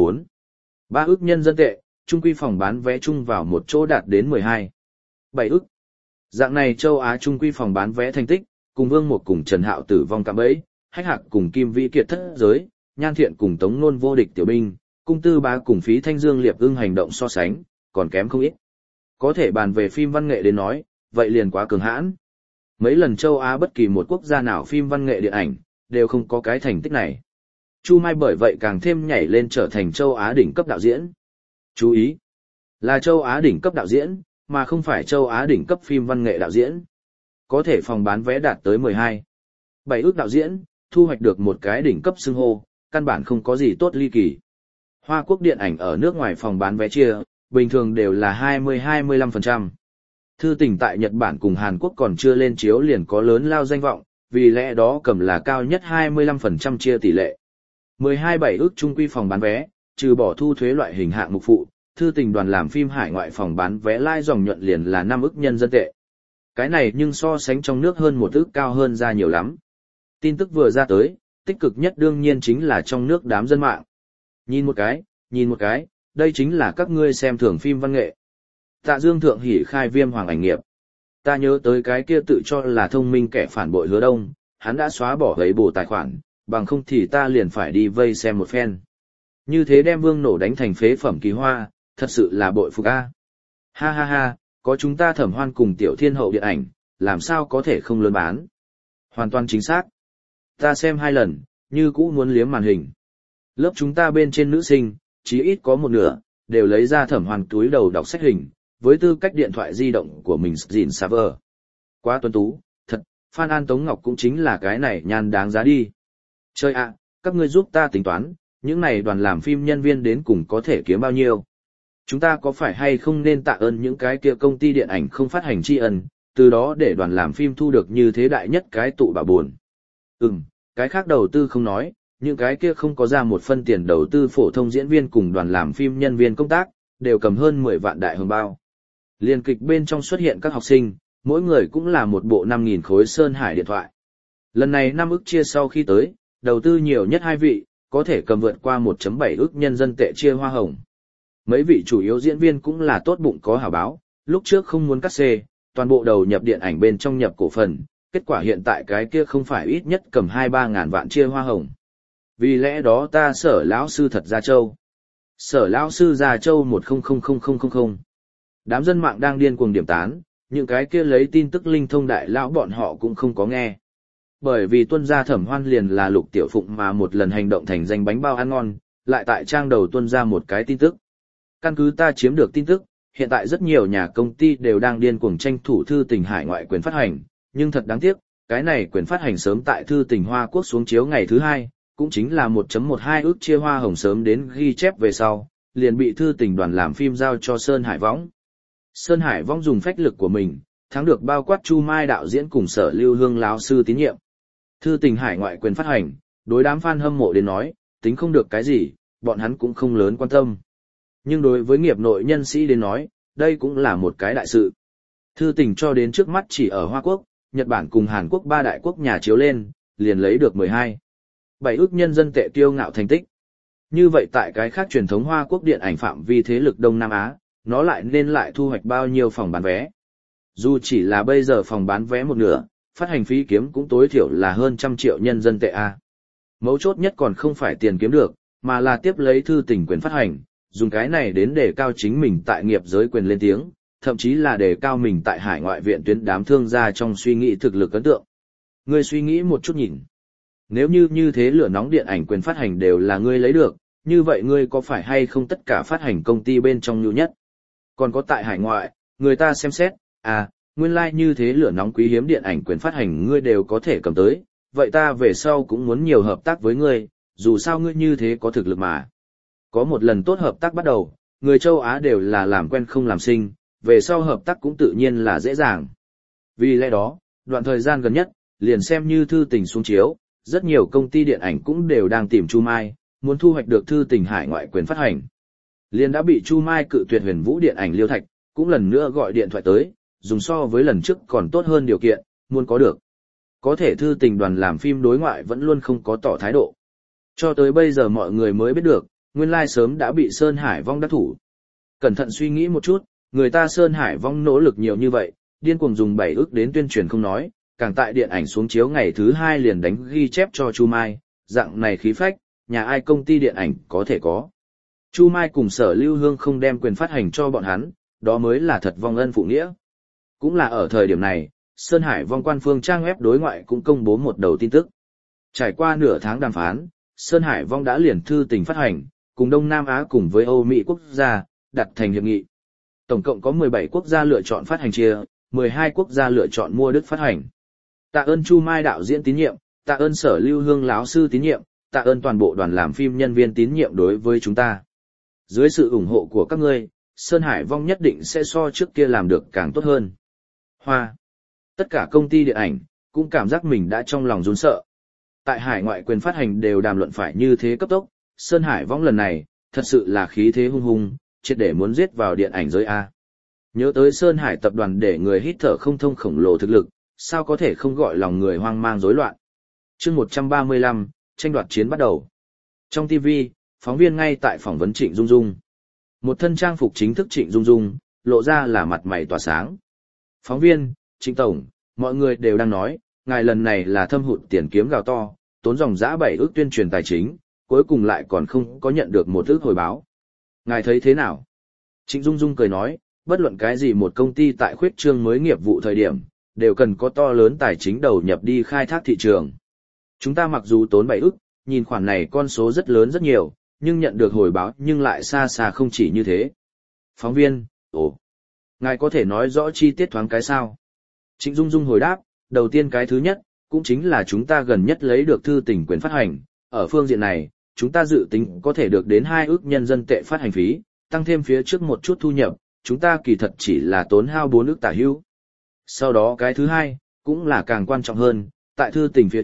3 ức nhân dân tệ, trung quy phòng bán vé chung vào một chỗ đạt đến 7 ức. Dạng này châu Á trung quy phòng bán vé thành tích, cùng Vương Một cùng Trần Hạo tử vong cạm bẫy, Hách Hạc cùng Kim Vĩ Kiệt thất giới, Nhan Thiện cùng Tống Nôn vô địch tiểu binh, Cung Tư Bá cùng Phí Thanh Dương liệp ưng hành động so sánh, còn kém không ít. Có thể bàn về phim văn nghệ đến nói, vậy liền quá cường hãn. Mấy lần châu Á bất kỳ một quốc gia nào phim văn nghệ điện ảnh, đều không có cái thành tích này. Chu Mai bởi vậy càng thêm nhảy lên trở thành châu Á đỉnh cấp đạo diễn. Chú ý, là châu Á đỉnh cấp đạo diễn, mà không phải châu Á đỉnh cấp phim văn nghệ đạo diễn. Có thể phòng bán vé đạt tới 7 ức đạo diễn, thu hoạch được một cái đỉnh cấp xưng hô, căn bản không có gì tốt ly kỳ. Hoa Quốc điện ảnh ở nước ngoài phòng bán vé chia, bình thường đều là 20-25%. Thư Tình tại Nhật Bản cùng Hàn Quốc còn chưa lên chiếu liền có lớn lao danh vọng, vì lẽ đó cầm là cao nhất 25% chia tỷ lệ. 12,7 ức trung quy phòng bán vé, trừ bỏ thu thuế loại hình hạng mục phụ, Thư Tình đoàn làm phim hải ngoại phòng bán vé lai dòng nhuận liền là 5 ức nhân dân tệ. Cái này nhưng so sánh trong nước hơn 1 ức cao hơn ra nhiều lắm. Tin tức vừa ra tới, tích cực nhất đương nhiên chính là trong nước đám dân mạng. Nhìn một cái, đây chính là các ngươi xem thường phim văn nghệ. Tạ Dương thượng hỉ khai viêm hoàng ảnh nghiệp. Ta nhớ tới cái kia tự cho là thông minh kẻ phản bội Hứa Đông, hắn đã xóa bỏ gấy bổ tài khoản, bằng không thì ta liền phải đi vây xem một phen. Như thế đem Vương Nổ đánh thành phế phẩm kỳ hoa, thật sự là bội phục a. Ha ha ha, có chúng ta Thẩm Hoan cùng Tiểu Thiên Hậu điện ảnh, làm sao có thể không lớn bán. Hoàn toàn chính xác. Ta xem 2 lần, như cũ muốn liếm màn hình. Lớp chúng ta bên trên nữ sinh, chí ít có một nửa, đều lấy ra Thẩm Hoan túi đầu đọc sách hình, với tư cách điện thoại di động của mình dìn server. Quá tuấn tú, thật, Phan An Tống Ngọc cũng chính là cái này nhan đáng giá đi. Chơi ạ, các ngươi giúp ta tính toán, những này đoàn làm phim nhân viên đến cùng có thể kiếm bao nhiêu. Chúng ta có phải hay không nên tạ ơn những cái kia công ty điện ảnh không phát hành tri ân, từ đó để đoàn làm phim thu được như thế đại nhất cái tụ bảo buồn. Cái khác đầu tư không nói, Những cái kia không có ra một phân tiền đầu tư phổ thông diễn viên cùng đoàn làm phim nhân viên công tác, đều cầm hơn 10 vạn đại hồng bao. Liên kịch bên trong xuất hiện các học sinh, mỗi người cũng là một bộ 5.000 khối Sơn Hải điện thoại. Lần này 5 ức chia sau khi tới, đầu tư nhiều nhất 2 vị, có thể cầm vượt qua 1.7 ức nhân dân tệ chia hoa hồng. Mấy vị chủ yếu diễn viên cũng là tốt bụng có hảo báo, lúc trước không muốn cắt xê, toàn bộ đầu nhập điện ảnh bên trong nhập cổ phần, kết quả hiện tại cái kia không phải ít nhất cầm 2-3 ngàn vạn chia hoa hồng. Vì lẽ đó ta Sở lão sư thật Gia Châu. Sở lão sư Gia Châu 10000000. Đám dân mạng đang điên cuồng điểm tán, những cái kia lấy tin tức linh thông đại lão bọn họ cũng không có nghe. Bởi vì tuân gia Thẩm Hoan liền là Lục Tiểu Phụng mà một lần hành động thành danh bánh bao ăn ngon, lại tại trang đầu tuân ra một cái tin tức. Căn cứ ta chiếm được tin tức, hiện tại rất nhiều nhà công ty đều đang điên cuồng tranh thủ thư tình hải ngoại quyền phát hành, nhưng thật đáng tiếc, cái này quyền phát hành sớm tại thư tình Hoa Quốc xuống chiếu ngày thứ 2, cũng chính là 1.12 ức chia hoa hồng sớm đến ghi chép về sau, liền bị thư tình đoàn làm phim giao cho Sơn Hải Võng. Sơn Hải Võng dùng phách lực của mình, thắng được bao quát Chu Mai đạo diễn cùng Sở Lưu Hương lão sư tín nhiệm. Thư tình hải ngoại quyền phát hành, đối đám fan hâm mộ đến nói, tính không được cái gì, bọn hắn cũng không lớn quan tâm. Nhưng đối với nghiệp nội nhân sĩ đến nói, đây cũng là một cái đại sự. Thư tình cho đến trước mắt chỉ ở Hoa Quốc, Nhật Bản cùng Hàn Quốc 3 đại quốc nhà chiếu lên, liền lấy được 12.7 ức nhân dân tệ kiêu ngạo thành tích. Như vậy tại cái khác truyền thống Hoa Quốc điện ảnh phạm vi thế lực Đông Nam Á, nó lại nên lại thu hoạch bao nhiêu phòng bán vé. Dù chỉ là bây giờ phòng bán vé một nửa, phát hành phí kiếm cũng tối thiểu là hơn 100 triệu nhân dân tệ A. Mấu chốt nhất còn không phải tiền kiếm được, mà là tiếp lấy thư tình quyền phát hành, dùng cái này đến đề cao chính mình tại nghiệp giới quyền lên tiếng, thậm chí là đề cao mình tại hải ngoại viện tuyến đám thương gia trong suy nghĩ thực lực ấn tượng. Ngươi suy nghĩ một chút nhìn. Nếu như thế lửa nóng điện ảnh quyền phát hành đều là ngươi lấy được, như vậy ngươi có phải hay không tất cả phát hành công ty bên trong nhu nhất? Còn có tại hải ngoại, người ta xem xét, nguyên lai như thế lửa nóng quý hiếm điện ảnh quyền phát hành ngươi đều có thể cầm tới, vậy ta về sau cũng muốn nhiều hợp tác với ngươi, dù sao ngươi như thế có thực lực mà. Có một lần tốt hợp tác bắt đầu, người châu Á đều là làm quen không làm sinh, về sau hợp tác cũng tự nhiên là dễ dàng. Vì lẽ đó, đoạn thời gian gần nhất, liền xem như thư tình xuống chiếu, rất nhiều công ty điện ảnh cũng đều đang tìm Chu Mai, muốn thu hoạch được thư tình hải ngoại quyền phát hành. Liền đã bị Chu Mai cự tuyệt Huyền Vũ điện ảnh Liêu Thạch, cũng lần nữa gọi điện thoại tới, dùng so với lần trước còn tốt hơn điều kiện, muốn có được. Có thể thư tình đoàn làm phim đối ngoại vẫn luôn không có tỏ thái độ. Cho tới bây giờ mọi người mới biết được, nguyên lai sớm đã bị Sơn Hải Vong đắc thủ. Cẩn thận suy nghĩ một chút, người ta Sơn Hải Vong nỗ lực nhiều như vậy, điên cuồng dùng 7 ức đến tuyên truyền không nói, càng tại điện ảnh xuống chiếu ngày thứ 2 liền đánh ghi chép cho Chu Mai, dạng này khí phách, nhà ai công ty điện ảnh có thể có. Chu Mai cùng Sở Lưu Hương không đem quyền phát hành cho bọn hắn, đó mới là thật vong ân phụ nghĩa. Cũng là ở thời điểm này, Sơn Hải Vong quan phương trang web đối ngoại cũng công bố một đầu tin tức. Trải qua nửa tháng đàm phán, Sơn Hải Vong đã liền thư tình phát hành, cùng Đông Nam Á cùng với Âu Mỹ quốc gia, đặt thành hiệp nghị. Tổng cộng có 17 quốc gia lựa chọn phát hành chia, 12 quốc gia lựa chọn mua đứt phát hành. Tạ ơn Chu Mai đạo diễn tín nhiệm, tạ ơn Sở Lưu Hương lão sư tín nhiệm, tạ ơn toàn bộ đoàn làm phim nhân viên tín nhiệm đối với chúng ta. Dưới sự ủng hộ của các ngươi, Sơn Hải Vong nhất định sẽ so trước kia làm được càng tốt hơn. Hoa. Tất cả công ty điện ảnh, cũng cảm giác mình đã trong lòng run sợ. Tại hải ngoại quyền phát hành đều đàm luận phải như thế cấp tốc, Sơn Hải Vong lần này, thật sự là khí thế hung hung, triệt để muốn giết vào điện ảnh giới A. Nhớ tới Sơn Hải tập đoàn để người hít thở không thông khổng lồ thực lực, sao có thể không gọi lòng người hoang mang rối loạn. Chương 135, tranh đoạt chiến bắt đầu. Trong TV, phóng viên ngay tại phỏng vấn Trịnh Dung Dung. Một thân trang phục chính thức Trịnh Dung Dung, lộ ra là mặt mày tỏa sáng. Phóng viên, Trịnh Tổng, mọi người đều đang nói, ngài lần này là thâm hụt tiền kiếm gào to, tốn dòng dã 7 ức tuyên truyền tài chính, cuối cùng lại còn không có nhận được một ức hồi báo. Ngài thấy thế nào? Trịnh Dung Dung cười nói, bất luận cái gì một công ty tại khuyết trương mới nghiệp vụ thời điểm, đều cần có to lớn tài chính đầu nhập đi khai thác thị trường. Chúng ta mặc dù tốn 7 ức, nhìn khoản này con số rất lớn rất nhiều, nhưng nhận được hồi báo nhưng lại xa xa không chỉ như thế. Phóng viên, ngài có thể nói rõ chi tiết thoáng cái sao? Trịnh Dung Dung hồi đáp, đầu tiên cái thứ nhất, cũng chính là chúng ta gần nhất lấy được thư tình quyền phát hành, ở phương diện này, chúng ta dự tính có thể được đến 2 ức nhân dân tệ phát hành phí, tăng thêm phía trước một chút thu nhập, chúng ta kỳ thật chỉ là tốn hao 4 ức tả hữu. Sau đó cái thứ hai, cũng là càng quan trọng hơn, tại thư tình phía trước,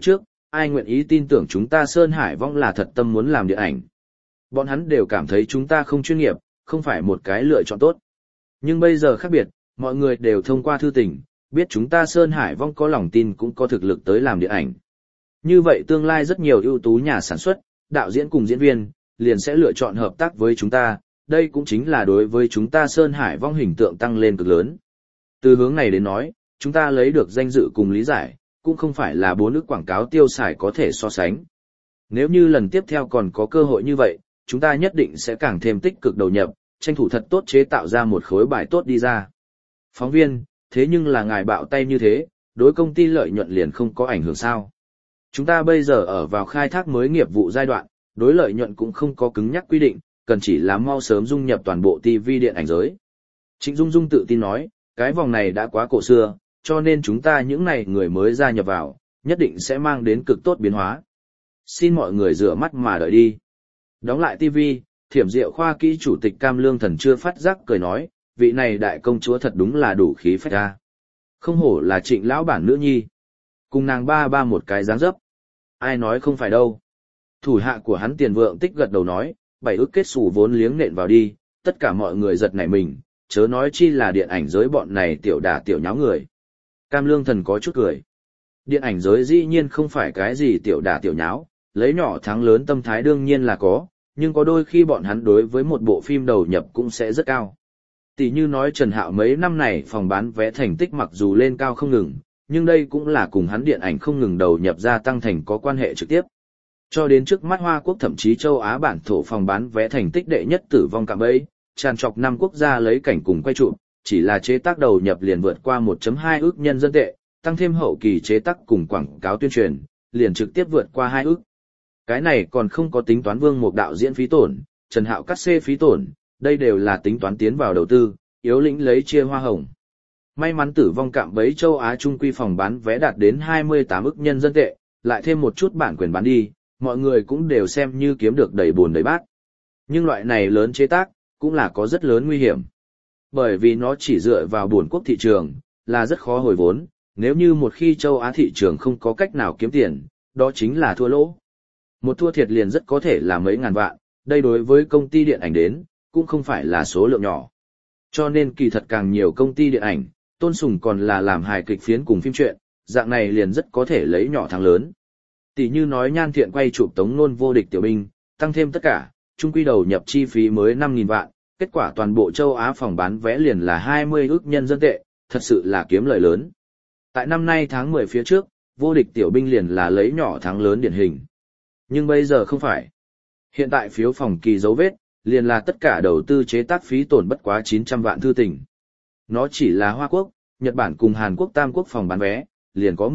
ai nguyện ý tin tưởng chúng ta Sơn Hải Vong là thật tâm muốn làm điện ảnh. Bọn hắn đều cảm thấy chúng ta không chuyên nghiệp, không phải một cái lựa chọn tốt. Nhưng bây giờ khác biệt, mọi người đều thông qua thư tình, biết chúng ta Sơn Hải Vong có lòng tin cũng có thực lực tới làm điện ảnh. Như vậy tương lai rất nhiều ưu tú nhà sản xuất, đạo diễn cùng diễn viên, liền sẽ lựa chọn hợp tác với chúng ta, đây cũng chính là đối với chúng ta Sơn Hải Vong hình tượng tăng lên cực lớn. Từ hướng này đến nói, chúng ta lấy được danh dự cùng lý giải, cũng không phải là 4 ức quảng cáo tiêu xài có thể so sánh. Nếu như lần tiếp theo còn có cơ hội như vậy, chúng ta nhất định sẽ càng thêm tích cực đầu nhập, tranh thủ thật tốt chế tạo ra một khối bài tốt đi ra. Phóng viên, thế nhưng là ngài bạo tay như thế, đối công ty lợi nhuận liền không có ảnh hưởng sao? Chúng ta bây giờ ở vào khai thác mới nghiệp vụ giai đoạn, đối lợi nhuận cũng không có cứng nhắc quy định, cần chỉ là mau sớm dung nhập toàn bộ TV điện ảnh giới. Trịnh Dung Dung tự tin nói, cái vòng này đã quá cổ xưa, cho nên chúng ta những này người mới gia nhập vào, nhất định sẽ mang đến cực tốt biến hóa. Xin mọi người rửa mắt mà đợi đi. Đóng lại TV, Thiểm Diệu Khoa Kỹ chủ tịch Cam Lương Thần chưa phát giác cười nói, vị này đại công chúa thật đúng là đủ khí phách ra. Không hổ là Trịnh lão bản nữ nhi. Cùng nàng ba một cái dáng dấp. Ai nói không phải đâu. Thủ hạ của hắn Tiền Vượng Tích gật đầu nói, 7 ức kết xù vốn liếng nện vào đi, tất cả mọi người giật nảy mình, chớ nói chi là điện ảnh giới bọn này tiểu đả tiểu nháo người. Cam Lương Thần có chút cười. Điện ảnh giới dĩ nhiên không phải cái gì tiểu đả tiểu nháo, lấy nhỏ thắng lớn tâm thái đương nhiên là có, nhưng có đôi khi bọn hắn đối với một bộ phim đầu nhập cũng sẽ rất cao. Tỷ như nói Trần Hạo mấy năm này phòng bán vé thành tích mặc dù lên cao không ngừng, nhưng đây cũng là cùng hắn điện ảnh không ngừng đầu nhập gia tăng thành có quan hệ trực tiếp. Cho đến trước mắt Hoa Quốc thậm chí châu Á bản thổ phòng bán vé thành tích đệ nhất tử vong cạm bẫy, tràn trọc 5 quốc gia lấy cảnh cùng quay chụp, chỉ là chế tác đầu nhập liền vượt qua 1.2 ức nhân dân tệ, tăng thêm hậu kỳ chế tác cùng quảng cáo tuyên truyền, liền trực tiếp vượt qua 2 ức. Cái này còn không có tính toán Vương Mục đạo diễn phí tổn, Trần Hạo cắt xê phí tổn, đây đều là tính toán tiến vào đầu tư, yếu lĩnh lấy chia hoa hồng. May mắn tử vong cạm bẫy châu Á trung quy phòng bán vé đạt đến 28 ức nhân dân tệ, lại thêm một chút bản quyền bán đi, mọi người cũng đều xem như kiếm được đầy buồn đầy bát. Nhưng loại này lớn chế tác, cũng là có rất lớn nguy hiểm. Bởi vì nó chỉ dựa vào buồn quốc thị trường, là rất khó hồi vốn, nếu như một khi châu Á thị trường không có cách nào kiếm tiền, đó chính là thua lỗ. Một thua thiệt liền rất có thể là mấy ngàn vạn, đây đối với công ty điện ảnh đến, cũng không phải là số lượng nhỏ. Cho nên kỳ thật càng nhiều công ty điện ảnh, tôn sùng còn là làm hài kịch phiến cùng phim truyện, dạng này liền rất có thể lấy nhỏ thắng lớn. Tỷ như nói Nhan Thiện quay chụp Tống Nôn Vô Địch Tiểu Binh, tăng thêm tất cả, chung quy đầu nhập chi phí mới 5.000 vạn, kết quả toàn bộ châu Á phòng bán vé liền là 20 ức nhân dân tệ, thật sự là kiếm lời lớn. Tại năm nay tháng 10 phía trước, Vô Địch Tiểu Binh liền là lấy nhỏ thắng lớn điển hình. Nhưng bây giờ không phải. Hiện tại phiếu phòng kỳ dấu vết, liền là tất cả đầu tư chế tác phí tổn bất quá 900 vạn thư tỉnh. Nó chỉ là Hoa Quốc, Nhật Bản cùng Hàn Quốc tam quốc phòng bán vé, liền có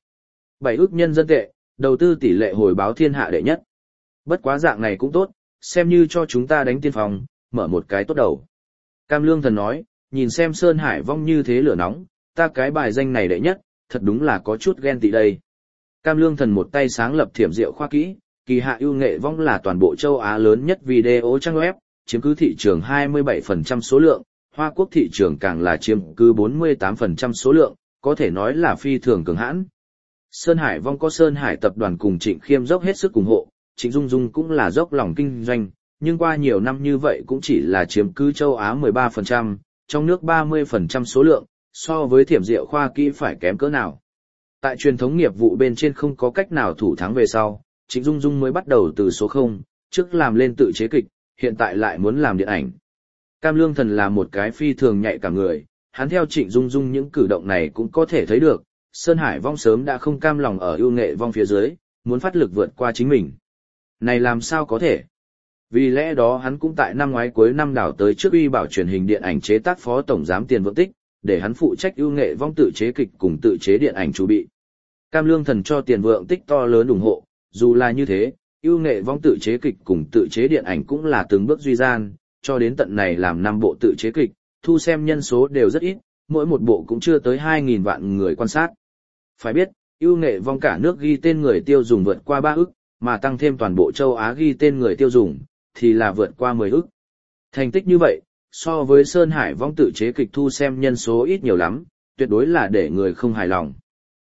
7 ức nhân dân tệ, đầu tư tỷ lệ hồi báo thiên hạ đệ nhất. Bất quá dạng này cũng tốt, xem như cho chúng ta đánh tiên phòng, mở một cái tốt đầu. Cam Lương Thần nói, nhìn xem Sơn Hải Vong như thế lửa nóng, ta cái bài danh này đệ nhất, thật đúng là có chút ghen tị đây. Cam Lương Thần một tay sáng lập Thiểm Diệu Khoa Kỹ, kỳ hạ ưu nghệ vong là toàn bộ châu Á lớn nhất video trang web, chiếm cứ thị trường 27% số lượng, Hoa Quốc thị trường càng là chiếm cứ 48% số lượng, có thể nói là phi thường cường hãn. Sơn Hải Vong có Sơn Hải tập đoàn cùng Trịnh Khiêm dốc hết sức ủng hộ, Trịnh Dung Dung cũng là dốc lòng kinh doanh, nhưng qua nhiều năm như vậy cũng chỉ là chiếm cứ châu Á 13%, trong nước 30% số lượng, so với Thiểm Diệu Khoa Kỹ phải kém cỡ nào. Tại truyền thống nghiệp vụ bên trên không có cách nào thủ thắng về sau, Trịnh Dung Dung mới bắt đầu từ số 0, trước làm lên tự chế kịch, hiện tại lại muốn làm điện ảnh. Cam Lương Thần là một cái phi thường nhạy cảm người, hắn theo Trịnh Dung Dung những cử động này cũng có thể thấy được, Sơn Hải Vong sớm đã không cam lòng ở ưu nghệ vong phía dưới, muốn phát lực vượt qua chính mình. Này làm sao có thể? Vì lẽ đó hắn cũng tại năm ngoái cuối năm đảo tới trước Uy Bảo truyền hình điện ảnh chế tác phó tổng giám Tiền Vượng Tích, để hắn phụ trách ưu nghệ vong tự chế kịch cùng tự chế điện ảnh chuẩn bị. Cam Lương Thần cho Tiền Vượng Tích to lớn ủng hộ, dù là như thế, ưu nghệ vong tự chế kịch cùng tự chế điện ảnh cũng là từng bước duy gian, cho đến tận này làm 5 bộ tự chế kịch, thu xem nhân số đều rất ít, mỗi một bộ cũng chưa tới 2.000 vạn người quan sát. Phải biết, ưu nghệ vong cả nước ghi tên người tiêu dùng vượt qua 3 ức, mà tăng thêm toàn bộ châu Á ghi tên người tiêu dùng, thì là vượt qua 10 ức. Thành tích như vậy, so với Sơn Hải Vong tự chế kịch thu xem nhân số ít nhiều lắm, tuyệt đối là để người không hài lòng.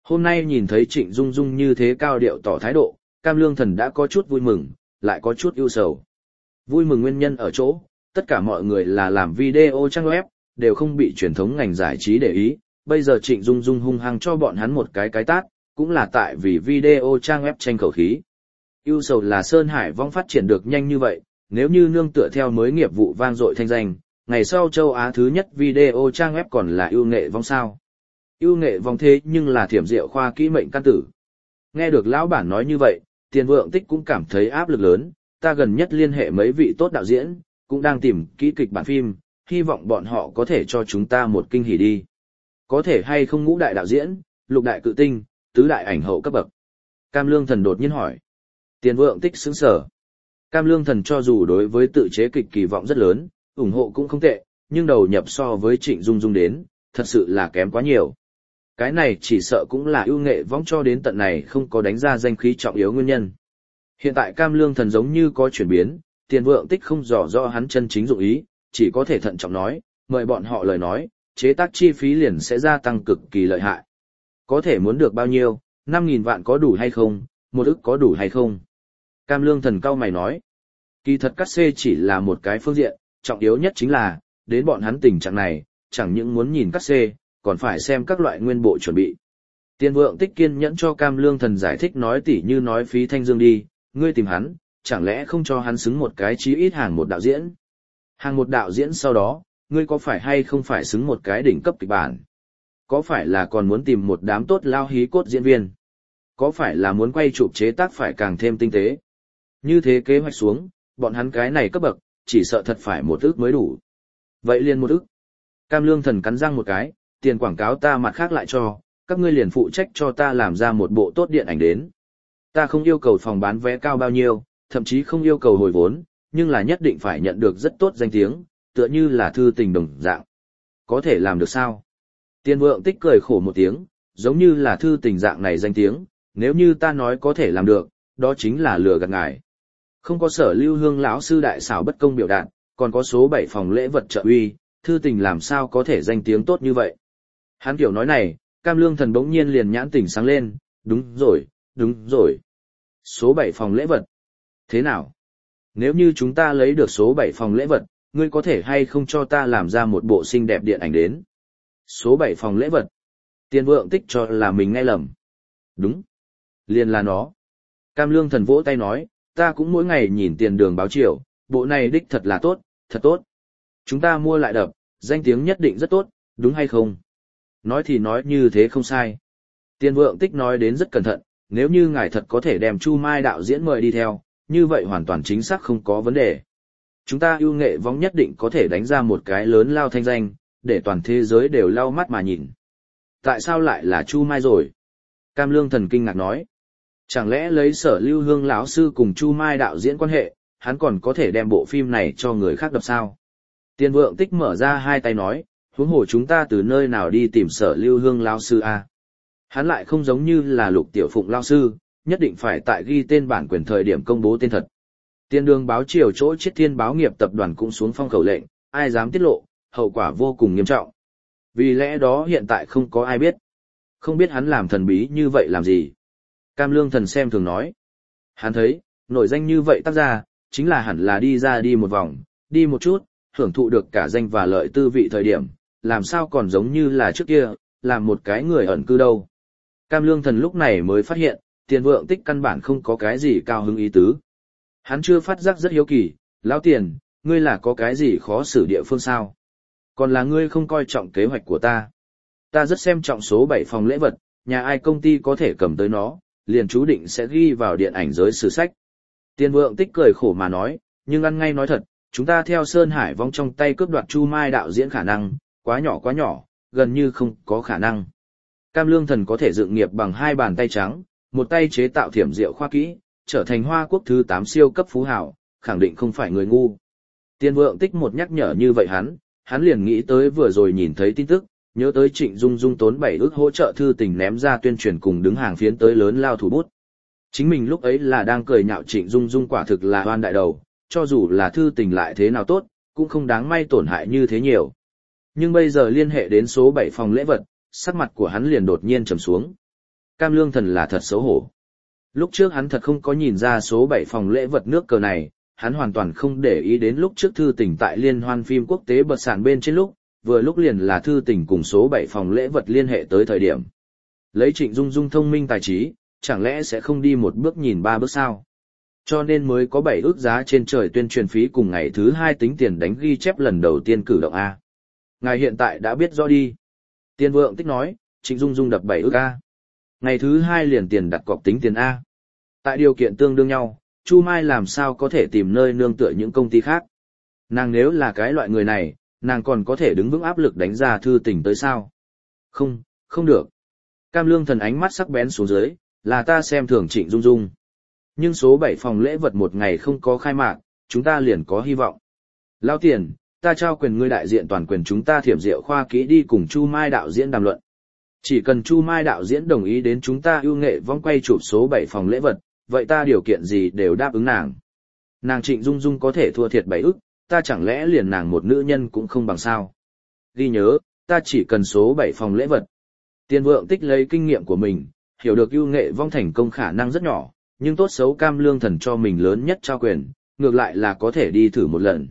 Hôm nay nhìn thấy Trịnh Dung Dung như thế cao điệu tỏ thái độ, Cam Lương Thần đã có chút vui mừng, lại có chút ưu sầu. Vui mừng nguyên nhân ở chỗ, tất cả mọi người là làm video trang web, đều không bị truyền thống ngành giải trí để ý, bây giờ Trịnh Dung Dung hung hăng cho bọn hắn một cái tát, cũng là tại vì video trang web tranh khẩu khí. Ưu sầu là Sơn Hải Vong phát triển được nhanh như vậy, nếu như nương tựa theo mới nghiệp vụ vang dội thanh danh, ngày sau châu Á thứ nhất video trang web còn là ưu nghệ vong sao. Ưu nghệ vong thế nhưng là thiểm diệu khoa kỹ mệnh căn tử. Nghe được lão bản nói như vậy, Tiền Vượng Tích cũng cảm thấy áp lực lớn, ta gần nhất liên hệ mấy vị tốt đạo diễn, cũng đang tìm kỹ kịch bản phim, hy vọng bọn họ có thể cho chúng ta một kinh hỉ đi. Có thể hay không ngũ đại đạo diễn, lục đại cự tinh, tứ đại ảnh hậu cấp bậc? Cam Lương Thần đột nhiên hỏi. Tiền Vượng Tích sững sờ. Cam Lương Thần cho dù đối với tự chế kịch kỳ vọng rất lớn, ủng hộ cũng không tệ, nhưng đầu nhập so với Trịnh Dung Dung đến, thật sự là kém quá nhiều. Cái này chỉ sợ cũng là ưu nghệ võng cho đến tận này không có đánh ra danh khí trọng yếu nguyên nhân. Hiện tại Cam Lương Thần giống như có chuyển biến, Tiền Vượng Tích không rõ rõ hắn chân chính dụng ý, chỉ có thể thận trọng nói, mời bọn họ lời nói, chế tác chi phí liền sẽ gia tăng cực kỳ lợi hại. Có thể muốn được bao nhiêu, 5.000 vạn có đủ hay không, 1 ức có đủ hay không? Cam Lương Thần cau mày nói, kỳ thật cắt xê chỉ là một cái phương diện, trọng yếu nhất chính là, đến bọn hắn tình trạng này, chẳng những muốn nhìn cắt xê, còn phải xem các loại nguyên bộ chuẩn bị. Tiền Vượng Tích kiên nhẫn cho Cam Lương Thần giải thích nói tỉ như nói phí thanh dương đi, ngươi tìm hắn, chẳng lẽ không cho hắn xứng một cái chí ít hàng một đạo diễn? Hàng một đạo diễn sau đó, ngươi có phải hay không phải xứng một cái đỉnh cấp kịch bản? Có phải là còn muốn tìm một đám tốt lao hí cốt diễn viên? Có phải là muốn quay chụp chế tác phải càng thêm tinh tế? Như thế kế hoạch xuống, bọn hắn cái này cấp bậc, chỉ sợ thật phải 1 ức mới đủ. Vậy liền 1 ức. Cam Lương Thần cắn răng một cái, tiền quảng cáo ta mặt khác lại cho, các ngươi liền phụ trách cho ta làm ra một bộ tốt điện ảnh đến. Ta không yêu cầu phòng bán vé cao bao nhiêu, thậm chí không yêu cầu hồi vốn, nhưng là nhất định phải nhận được rất tốt danh tiếng, tựa như là Thư Tình đồng dạng. Có thể làm được sao? Tiền Vượng Tích cười khổ một tiếng, giống như là Thư Tình dạng này danh tiếng, nếu như ta nói có thể làm được, đó chính là lừa gạt ngài. Không có Sở Lưu Hương lão sư đại xảo bất công biểu đạt, còn có số 7 phòng lễ vật trợ uy, Thư Tình làm sao có thể danh tiếng tốt như vậy? Hắn kiểu nói này, Cam Lương Thần bỗng nhiên liền nhãn tỉnh sáng lên, đúng rồi, đúng rồi. Số 7 phòng lễ vật. Thế nào? Nếu như chúng ta lấy được số 7 phòng lễ vật, ngươi có thể hay không cho ta làm ra một bộ xinh đẹp điện ảnh đến? Số 7 phòng lễ vật. Tiền Vượng Tích cho là mình nghe lầm. Đúng. Liền là nó. Cam Lương Thần vỗ tay nói, ta cũng mỗi ngày nhìn Tiền Đường báo chiều, bộ này đích thật là tốt, thật tốt. Chúng ta mua lại đập, danh tiếng nhất định rất tốt, đúng hay không? Nói thì nói như thế không sai. Tiền Vượng Tích nói đến rất cẩn thận, nếu như ngài thật có thể đem Chu Mai đạo diễn mời đi theo, như vậy hoàn toàn chính xác không có vấn đề. Chúng ta ưu nghệ võng nhất định có thể đánh ra một cái lớn lao thanh danh, để toàn thế giới đều lau mắt mà nhìn. Tại sao lại là Chu Mai rồi? Cam Lương Thần kinh ngạc nói. Chẳng lẽ lấy Sở Lưu Hương lão sư cùng Chu Mai đạo diễn quan hệ, hắn còn có thể đem bộ phim này cho người khác đập sao? Tiền Vượng Tích mở ra hai tay nói, huống hồ chúng ta từ nơi nào đi tìm Sở Lưu Hương lão sư a? Hắn lại không giống như là Lục Tiểu Phụng lão sư, nhất định phải tại ghi tên bản quyền thời điểm công bố tên thật. Tiền Đường báo chiều chỗ Chiết Thiên báo nghiệp tập đoàn cũng xuống phong khẩu lệnh, ai dám tiết lộ, hậu quả vô cùng nghiêm trọng. Vì lẽ đó hiện tại không có ai biết. Không biết hắn làm thần bí như vậy làm gì. Cam Lương Thần xem thường nói. Hắn thấy, nổi danh như vậy tác ra, chính là hẳn là đi ra đi một vòng, đi một chút, hưởng thụ được cả danh và lợi tư vị thời điểm, làm sao còn giống như là trước kia, làm một cái người ẩn cư đâu. Cam Lương Thần lúc này mới phát hiện, Tiền Vượng Tích căn bản không có cái gì cao hứng ý tứ. Hắn chưa phát giác rất hiếu kỳ, lão Tiền, ngươi là có cái gì khó xử địa phương sao? Còn là ngươi không coi trọng kế hoạch của ta. Ta rất xem trọng số 7 phòng lễ vật, nhà ai công ty có thể cầm tới nó, liền chú định sẽ ghi vào điện ảnh giới sử sách. Tiền Vượng Tích cười khổ mà nói, nhưng ăn ngay nói thật, chúng ta theo Sơn Hải Vong trong tay cướp đoạt Chu Mai đạo diễn khả năng, quá nhỏ, gần như không có khả năng. Cam Lương Thần có thể dựng nghiệp bằng 2 bàn tay trắng, một tay chế tạo thiểm diệu khoa kỹ, trở thành Hoa Quốc thứ 8 siêu cấp phú hào, khẳng định không phải người ngu. Tiền Vượng Tích một nhắc nhở như vậy hắn liền nghĩ tới vừa rồi nhìn thấy tin tức, nhớ tới Trịnh Dung Dung tốn 7 ức hỗ trợ Thư Tình ném ra tuyên truyền cùng đứng hàng phiến tới lớn lao thủ bút. Chính mình lúc ấy là đang cười nhạo Trịnh Dung Dung quả thực là oan đại đầu, cho dù là Thư Tình lại thế nào tốt, cũng không đáng may tổn hại như thế nhiều. Nhưng bây giờ liên hệ đến số 7 phòng lễ vật, sắc mặt của hắn liền đột nhiên trầm xuống. Cam Lương Thần là thật xấu hổ. Lúc trước hắn thật không có nhìn ra số 7 phòng lễ vật nước cờ này, hắn hoàn toàn không để ý đến lúc trước Thư Tình tại liên hoan phim quốc tế bật sàn bên trên lúc, vừa lúc liền là Thư Tình cùng số 7 phòng lễ vật liên hệ tới thời điểm. Lấy Trịnh Dung Dung thông minh tài trí, chẳng lẽ sẽ không đi một bước nhìn ba bước sao? Cho nên mới có 7 ước giá trên trời tuyên truyền phí cùng ngày thứ 2 tính tiền đánh ghi chép lần đầu tiên cử động A. Ngài hiện tại đã biết rõ đi. Tiên Vượng Tích nói, Trịnh Dung Dung đập 7 ước A. Ngày thứ 2 liền tiền đặt cọc tính tiền A. Tại điều kiện tương đương nhau, Chu Mai làm sao có thể tìm nơi nương tựa những công ty khác. Nàng nếu là cái loại người này, nàng còn có thể đứng vững áp lực đánh ra Thư Tình tới sao? Không, không được. Cam Lương Thần ánh mắt sắc bén xuống dưới, là ta xem thường Trịnh Dung Dung. Nhưng số 7 phòng lễ vật một ngày không có khai mạc, chúng ta liền có hy vọng. Lao Tiền, ta trao quyền ngươi đại diện toàn quyền chúng ta Thiểm Diệu khoa kỹ đi cùng Chu Mai đạo diễn đàm luận. Chỉ cần Chu Mai đạo diễn đồng ý đến chúng ta ưu nghệ vong quay chụp số 7 phòng lễ vật, vậy ta điều kiện gì đều đáp ứng nàng. Nàng Trịnh Dung Dung có thể thua thiệt 7 ức, ta chẳng lẽ liền nàng một nữ nhân cũng không bằng sao. Ghi nhớ, ta chỉ cần số 7 phòng lễ vật. Tiên Vượng Tích lấy kinh nghiệm của mình, hiểu được ưu nghệ vong thành công khả năng rất nhỏ, nhưng tốt xấu Cam Lương Thần cho mình lớn nhất trao quyền, ngược lại là có thể đi thử một lần.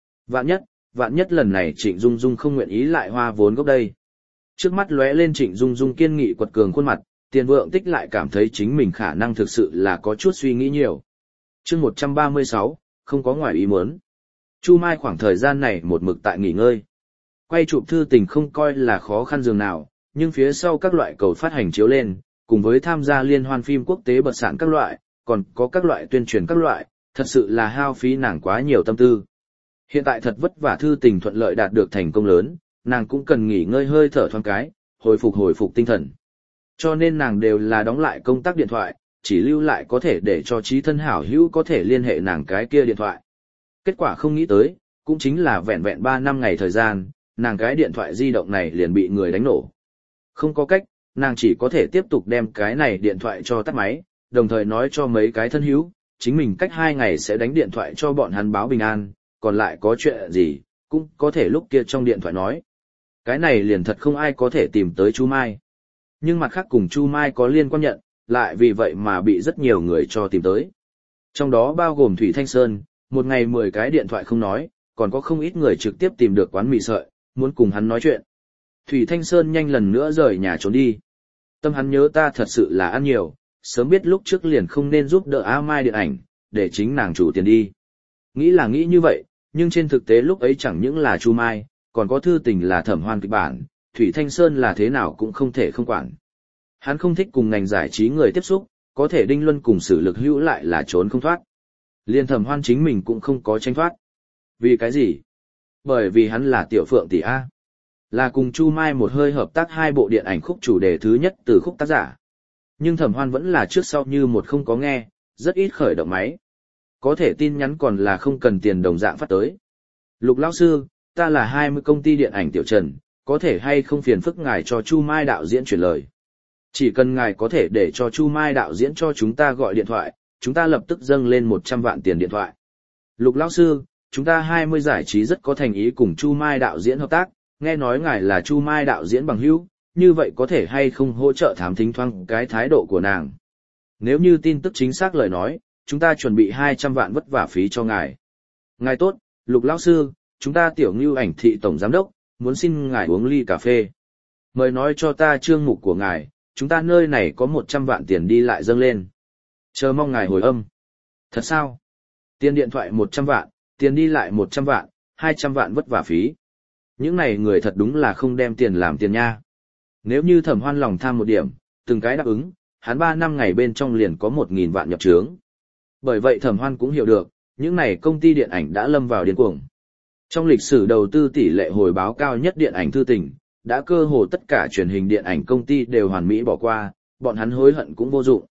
Vạn nhất lần này Trịnh Dung Dung không nguyện ý lại hoa vốn gốc đây. Trước mắt lóe lên Trịnh Dung Dung kiên nghị quật cường khuôn mặt, Tiền Vượng Tích lại cảm thấy chính mình khả năng thực sự là có chút suy nghĩ nhiều. Chương 136, không có ngoài ý muốn. Chu Mai khoảng thời gian này một mực tại nghỉ ngơi. Quay chụp Thư Tình không coi là khó khăn dường nào, nhưng phía sau các loại cầu phát hành chiếu lên, cùng với tham gia liên hoan phim quốc tế bật sạn các loại, còn có các loại tuyên truyền các loại, thật sự là hao phí nàng quá nhiều tâm tư. Hiện tại thật vất vả Thư Tình thuận lợi đạt được thành công lớn, nàng cũng cần nghỉ ngơi hơi thở thoáng cái, hồi phục tinh thần. Cho nên nàng đều là đóng lại công tác điện thoại, chỉ lưu lại có thể để cho trí thân hảo hữu có thể liên hệ nàng cái kia điện thoại. Kết quả không nghĩ tới, cũng chính là vẹn vẹn 3 năm ngày thời gian, nàng cái điện thoại di động này liền bị người đánh nổ. Không có cách, nàng chỉ có thể tiếp tục đem cái này điện thoại cho tắt máy, đồng thời nói cho mấy cái thân hữu, chính mình cách 2 ngày sẽ đánh điện thoại cho bọn hắn báo bình an, còn lại có chuyện gì, cũng có thể lúc kia trong điện thoại nói. Cái này liền thật không ai có thể tìm tới Chu Mai. Nhưng mặt khác cùng Chu Mai có liên quan nhận, lại vì vậy mà bị rất nhiều người cho tìm tới. Trong đó bao gồm Thủy Thanh Sơn, một ngày 10 cái điện thoại không nói, còn có không ít người trực tiếp tìm được quán mì sợi, muốn cùng hắn nói chuyện. Thủy Thanh Sơn nhanh lần nữa rời nhà trốn đi. Tâm hắn nhớ ta thật sự là ăn nhiều, sớm biết lúc trước liền không nên giúp đỡ A Mai điện ảnh, để chính nàng chủ tiền đi. Nghĩ là nghĩ như vậy, nhưng trên thực tế lúc ấy chẳng những là Chu Mai, còn có Thư Tình là Thẩm Hoan kịch bản, Thủy Thanh Sơn là thế nào cũng không thể không quản. Hắn không thích cùng ngành giải trí người tiếp xúc, có thể Đinh Luân cùng Sử Lực Hữu lại là trốn không thoát. Liên Thẩm Hoan chính mình cũng không có tranh thoát. Vì cái gì? Bởi vì hắn là Tiểu Phượng tỷ A. Là cùng Chu Mai một hơi hợp tác 2 bộ điện ảnh khúc chủ đề thứ nhất từ khúc tác giả. Nhưng Thẩm Hoan vẫn là trước sau như một không có nghe, rất ít khởi động máy. Có thể tin nhắn còn là không cần tiền đồng dạng phát tới. Lục lão sư, ta là 20 công ty điện ảnh Tiểu Trần, có thể hay không phiền phức ngài cho Chu Mai đạo diễn chuyển lời. Chỉ cần ngài có thể để cho Chu Mai đạo diễn cho chúng ta gọi điện thoại, chúng ta lập tức dâng lên 100 vạn tiền điện thoại. Lục lão sư, chúng ta 20 giải trí rất có thành ý cùng Chu Mai đạo diễn hợp tác, nghe nói ngài là Chu Mai đạo diễn bằng hữu, như vậy có thể hay không hỗ trợ thám thính thoáng cái thái độ của nàng. Nếu như tin tức chính xác lời nói, chúng ta chuẩn bị 200 vạn vất vả phí cho ngài. Ngài tốt, Lục lão sư, chúng ta Tiểu Ngưu ảnh thị tổng giám đốc, muốn xin ngài uống ly cà phê. Mời nói cho ta chương mục của ngài, chúng ta nơi này có 100 vạn tiền đi lại dâng lên. Chờ mong ngài hồi âm. Thật sao? Tiền điện thoại 100 vạn, tiền đi lại 100 vạn, 200 vạn vất vả phí. Những này người thật đúng là không đem tiền làm tiền nha. Nếu như Thẩm Hoan lòng tham một điểm, từng cái đáp ứng, hắn 3 năm ngày bên trong liền có 1.000 vạn nhập trướng. Bởi vậy Thẩm Hoan cũng hiểu được, những này công ty điện ảnh đã lâm vào điên cuồng. Trong lịch sử đầu tư tỷ lệ hồi báo cao nhất điện ảnh Thư Tình, đã cơ hồ tất cả truyền hình điện ảnh công ty đều hoàn mỹ bỏ qua, bọn hắn hối hận cũng vô dụng.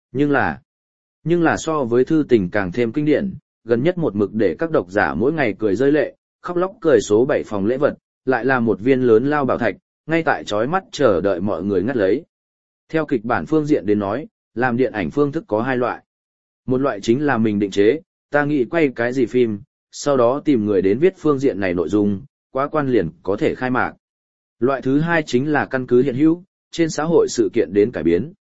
Nhưng là so với Thư Tình càng thêm kinh điển, gần nhất một mực để các độc giả mỗi ngày cười rơi lệ, khóc lóc cười số 7 phòng lễ vật, lại là một viên lớn lao bảo thạch, ngay tại chói mắt chờ đợi mọi người ngắt lấy. Theo kịch bản phương diện đến nói, làm điện ảnh phương thức có 2 loại. Một loại chính là mình định chế, ta nghĩ quay cái gì phim, sau đó tìm người đến viết phương diện này nội dung, quá quan liền có thể khai mạc. Loại thứ 2 chính là căn cứ hiện hữu, trên xã hội sự kiện đến cải biến.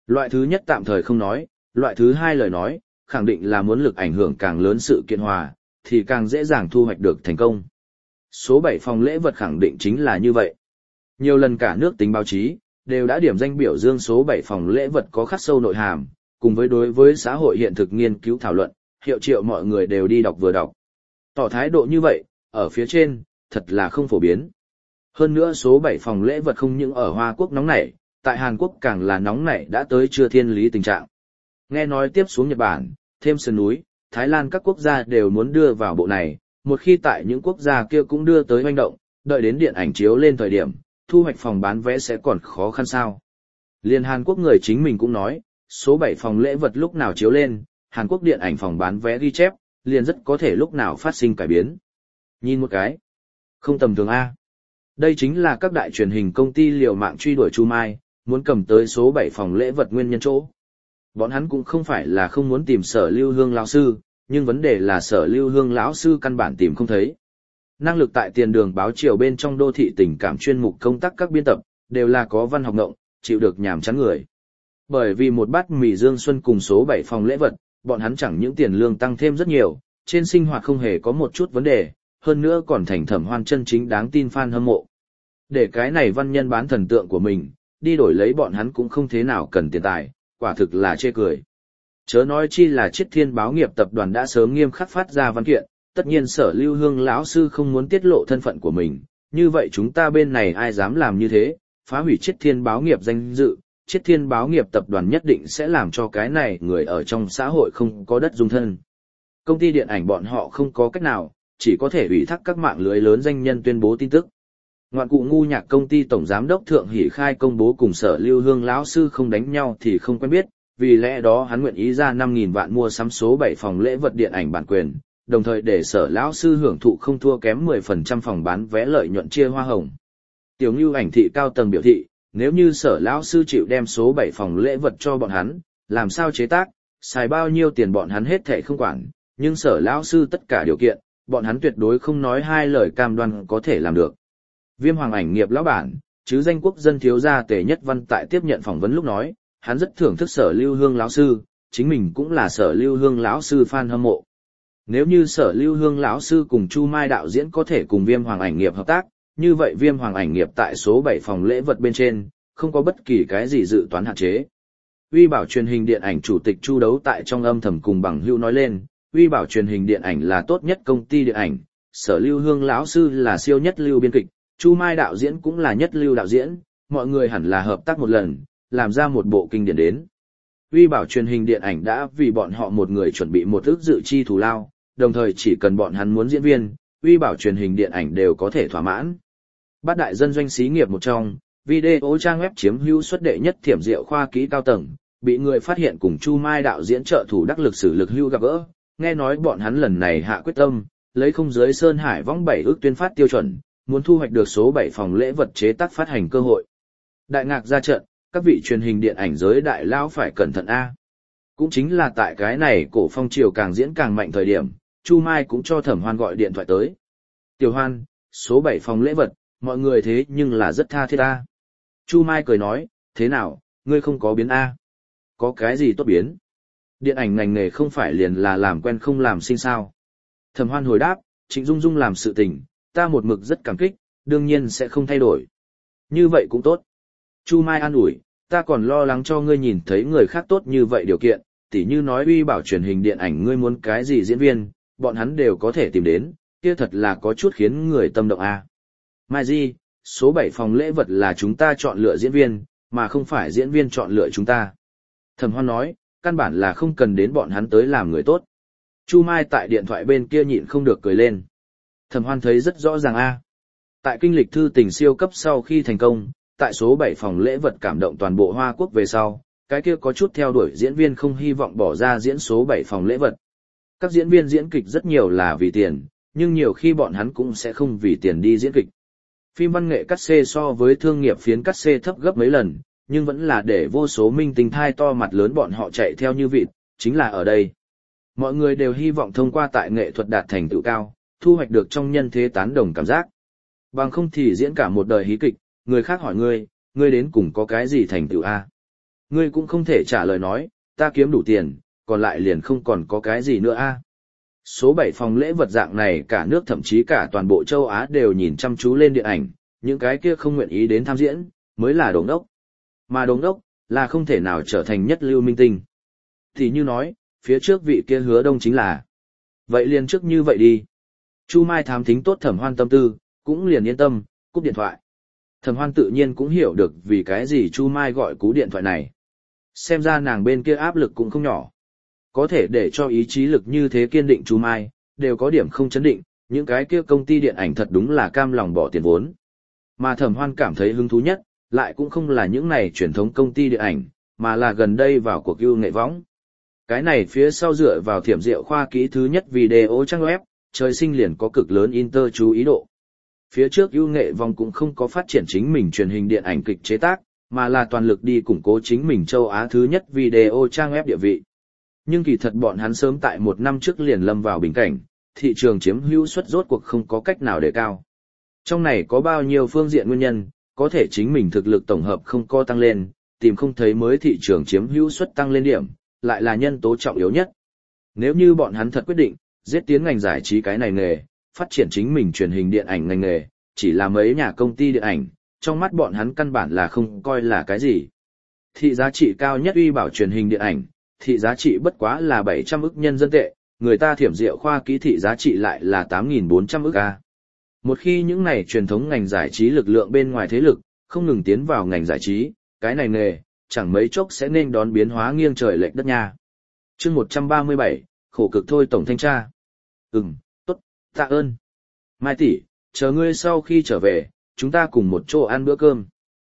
Loại thứ nhất tạm thời không nói, loại thứ hai lời nói, khẳng định là muốn lực ảnh hưởng càng lớn sự kiện hòa, thì càng dễ dàng thu hoạch được thành công. Số 7 phòng lễ vật khẳng định chính là như vậy. Nhiều lần cả nước tính báo chí, đều đã điểm danh biểu dương số 7 phòng lễ vật có khắc sâu nội hàm, cùng với đối với xã hội hiện thực nghiên cứu thảo luận, hiệu triệu mọi người đều đi đọc vừa đọc. Tỏ thái độ như vậy, ở phía trên, thật là không phổ biến. Hơn nữa số 7 phòng lễ vật không những ở Hoa Quốc nóng nảy, tại Hàn Quốc càng là nóng nảy đã tới chưa thiên lý tình trạng. Nghe nói tiếp xuống Nhật Bản, thêm sườn núi, Thái Lan các quốc gia đều muốn đưa vào bộ này, một khi tại những quốc gia kia cũng đưa tới hoành động, đợi đến điện ảnh chiếu lên thời điểm, thu hoạch phòng bán vé sẽ còn khó khăn sao. Liên Hàn Quốc người chính mình cũng nói, số 7 phòng lễ vật lúc nào chiếu lên, Hàn Quốc điện ảnh phòng bán vé ghi chép, liền rất có thể lúc nào phát sinh cải biến. Nhìn một cái, không tầm thường A. Đây chính là các đại truyền hình công ty liều mạng truy đuổi Chu Mai, muốn cầm tới số 7 phòng lễ vật nguyên nhân chỗ. Bọn hắn cũng không phải là không muốn tìm Sở Lưu Hương lão sư, nhưng vấn đề là Sở Lưu Hương lão sư căn bản tìm không thấy. Năng lực tại tiền đường báo chiều bên trong đô thị tình cảm chuyên mục công tác các biên tập, đều là có văn học ngộng, chịu được nhàm chán người. Bởi vì một bát mì Dương Xuân cùng số 7 phòng lễ vật, bọn hắn chẳng những tiền lương tăng thêm rất nhiều, trên sinh hoạt không hề có một chút vấn đề, hơn nữa còn thành Thẩm Hoan chân chính đáng tin fan hâm mộ. Để cái này văn nhân bán thần tượng của mình, đi đổi lấy bọn hắn cũng không thế nào cần tiền tài, quả thực là chê cười. Chớ nói chi là Chiết Thiên báo nghiệp tập đoàn đã sớm nghiêm khắc phát ra văn kiện, tất nhiên Sở Lưu Hương lão sư không muốn tiết lộ thân phận của mình, như vậy chúng ta bên này ai dám làm như thế, phá hủy Chiết Thiên báo nghiệp danh dự, Chiết Thiên báo nghiệp tập đoàn nhất định sẽ làm cho cái này người ở trong xã hội không có đất dung thân. Công ty điện ảnh bọn họ không có cách nào, chỉ có thể ủy thác các mạng lưới lớn danh nhân tuyên bố tin tức. Ngoạn cụ ngu nhạc công ty tổng giám đốc Thượng Hỷ Khai công bố cùng Sở Lưu Hương lão sư không đánh nhau thì không quen biết, vì lẽ đó hắn nguyện ý ra 5.000 vạn mua sắm số 7 phòng lễ vật điện ảnh bản quyền, đồng thời để Sở lão sư hưởng thụ không thua kém 10% phòng bán vé lợi nhuận chia hoa hồng. Tiểu Nưu ảnh thị cao tầng biểu thị, nếu như Sở lão sư chịu đem số 7 phòng lễ vật cho bọn hắn, làm sao chế tác, xài bao nhiêu tiền bọn hắn hết thảy không quản, nhưng Sở lão sư tất cả điều kiện, bọn hắn tuyệt đối không nói hai lời cam đoan có thể làm được. Viêm Hoàng ảnh nghiệp lão bản, chứ danh quốc dân thiếu gia Tề Nhất Văn tại tiếp nhận phỏng vấn lúc nói, hắn rất thưởng thức Sở Lưu Hương lão sư, chính mình cũng là Sở Lưu Hương lão sư fan hâm mộ. Nếu như Sở Lưu Hương lão sư cùng Chu Mai đạo diễn có thể cùng Viêm Hoàng ảnh nghiệp hợp tác, như vậy Viêm Hoàng ảnh nghiệp tại số 7 phòng lễ vật bên trên, không có bất kỳ cái gì dự toán hạn chế. Uy Bảo truyền hình điện ảnh chủ tịch Chu Đấu tại trong âm thầm cùng bằng hữu nói lên, Uy Bảo truyền hình điện ảnh là tốt nhất công ty điện ảnh, Sở Lưu Hương lão sư là siêu nhất lưu biên kịch, Chu Mai đạo diễn cũng là nhất lưu đạo diễn, mọi người hẳn là hợp tác một lần, làm ra một bộ kinh điển đến. Uy Bảo truyền hình điện ảnh đã vì bọn họ một người chuẩn bị một ức dự chi thù lao, đồng thời chỉ cần bọn hắn muốn diễn viên, Uy Bảo truyền hình điện ảnh đều có thể thỏa mãn. Bát đại dân doanh xí nghiệp một trong, video trang web chiếm hữu suất đệ nhất Thiểm Diệu khoa kỹ cao tầng, bị người phát hiện cùng Chu Mai đạo diễn trợ thủ đắc lực sử lực hưu gặp gỡ, nghe nói bọn hắn lần này hạ quyết tâm, lấy không dưới Sơn Hải võng 7 ước tuyên phát tiêu chuẩn, muốn thu hoạch được số 7 phòng lễ vật chế tác phát hành cơ hội. Đại ngạc ra trận, các vị truyền hình điện ảnh giới đại lao phải cẩn thận A. Cũng chính là tại cái này cổ phong triều càng diễn càng mạnh thời điểm, Chu Mai cũng cho Thẩm Hoan gọi điện thoại tới. Tiểu Hoan, số 7 phòng lễ vật, mọi người thế nhưng là rất tha thiết A. Chu Mai cười nói, thế nào, ngươi không có biến A. Có cái gì tốt biến? Điện ảnh ngành nghề không phải liền là làm quen không làm sinh sao. Thẩm Hoan hồi đáp, Trịnh Dung Dung làm sự tình, ta một mực rất cảm kích, đương nhiên sẽ không thay đổi. Như vậy cũng tốt. Chu Mai an ủi, ta còn lo lắng cho ngươi nhìn thấy người khác tốt như vậy điều kiện, tỉ như nói Uy Bảo truyền hình điện ảnh ngươi muốn cái gì diễn viên, bọn hắn đều có thể tìm đến, kia thật là có chút khiến người tâm động a. Mai Di, số 7 phòng lễ vật là chúng ta chọn lựa diễn viên, mà không phải diễn viên chọn lựa chúng ta. Thẩm Hoan nói, căn bản là không cần đến bọn hắn tới làm người tốt. Chu Mai tại điện thoại bên kia nhịn không được cười lên. Thẩm Hoan thấy rất rõ ràng a. Tại kinh lịch thư tình siêu cấp sau khi thành công, tại số 7 phòng lễ vật cảm động toàn bộ Hoa Quốc về sau, cái kia có chút theo đuổi diễn viên không hy vọng bỏ ra diễn số 7 phòng lễ vật. Các diễn viên diễn kịch rất nhiều là vì tiền, nhưng nhiều khi bọn hắn cũng sẽ không vì tiền đi diễn kịch. Phim văn nghệ cắt xê so với thương nghiệp phiến cắt xê thấp gấp mấy lần, nhưng vẫn là để vô số minh tinh thai to mặt lớn bọn họ chạy theo như vịt, chính là ở đây. Mọi người đều hy vọng thông qua tại nghệ thuật đạt thành tựu cao, thu hoạch được trong nhân thế tán đồng cảm giác. Bằng không thì diễn cả một đời hí kịch, người khác hỏi ngươi đến cùng có cái gì thành tựu a? Ngươi cũng không thể trả lời nói, ta kiếm đủ tiền, còn lại liền không còn có cái gì nữa a. Số 7 phòng lễ vật dạng này cả nước thậm chí cả toàn bộ châu Á đều nhìn chăm chú lên điện ảnh, những cái kia không nguyện ý đến tham diễn, mới là đống đốc. Mà đống đốc, là không thể nào trở thành nhất lưu minh tinh. Thì như nói, phía trước vị kia Hứa Đông chính là. Vậy liền trước như vậy đi. Chu Mai thám thính tốt Thẩm Hoan tâm tư, cũng liền yên tâm, cúp điện thoại. Thẩm Hoan tự nhiên cũng hiểu được vì cái gì Chu Mai gọi cú điện thoại này. Xem ra nàng bên kia áp lực cũng không nhỏ. Có thể để cho ý chí lực như thế kiên định Chu Mai, đều có điểm không chấn định, những cái kia công ty điện ảnh thật đúng là cam lòng bỏ tiền vốn. Mà Thẩm Hoan cảm thấy hứng thú nhất, lại cũng không là những này truyền thống công ty điện ảnh, mà là gần đây vào cuộc ưu nghệ võng. Cái này phía sau dựa vào Thiểm Diệu khoa kỹ thứ nhất video trang web, trời sinh liền có cực lớn inter chú ý độ. Phía trước ưu nghệ vòng cũng không có phát triển chính mình truyền hình điện ảnh kịch chế tác, mà là toàn lực đi củng cố chính mình châu Á thứ nhất video trang web địa vị. Nhưng kỳ thật bọn hắn sớm tại 1 năm trước liền lâm vào bình cảnh, thị trường chiếm hữu suất rốt cuộc không có cách nào để cao. Trong này có bao nhiêu phương diện nguyên nhân, có thể chính mình thực lực tổng hợp không co tăng lên, tìm không thấy mới thị trường chiếm hữu suất tăng lên điểm, lại là nhân tố trọng yếu nhất. Nếu như bọn hắn thật quyết định, giết tiến ngành giải trí cái này nghề, phát triển chính mình truyền hình điện ảnh ngành nghề, chỉ là mấy nhà công ty điện ảnh, trong mắt bọn hắn căn bản là không coi là cái gì. Thị giá trị cao nhất uy bảo truyền hình điện ảnh, thị giá trị bất quá là 700 ức nhân dân tệ, người ta Thiểm Diệu khoa kỹ thị giá trị lại là 8.400 ức a. Một khi những này truyền thống ngành giải trí lực lượng bên ngoài thế lực, không ngừng tiến vào ngành giải trí, cái này nghề, chẳng mấy chốc sẽ nên đón biến hóa nghiêng trời lệch đất nha. Chương 137, khổ cực thôi tổng thanh tra. Tốt, tạ ơn. Mai tỷ, chờ ngươi sau khi trở về, chúng ta cùng một chỗ ăn bữa cơm.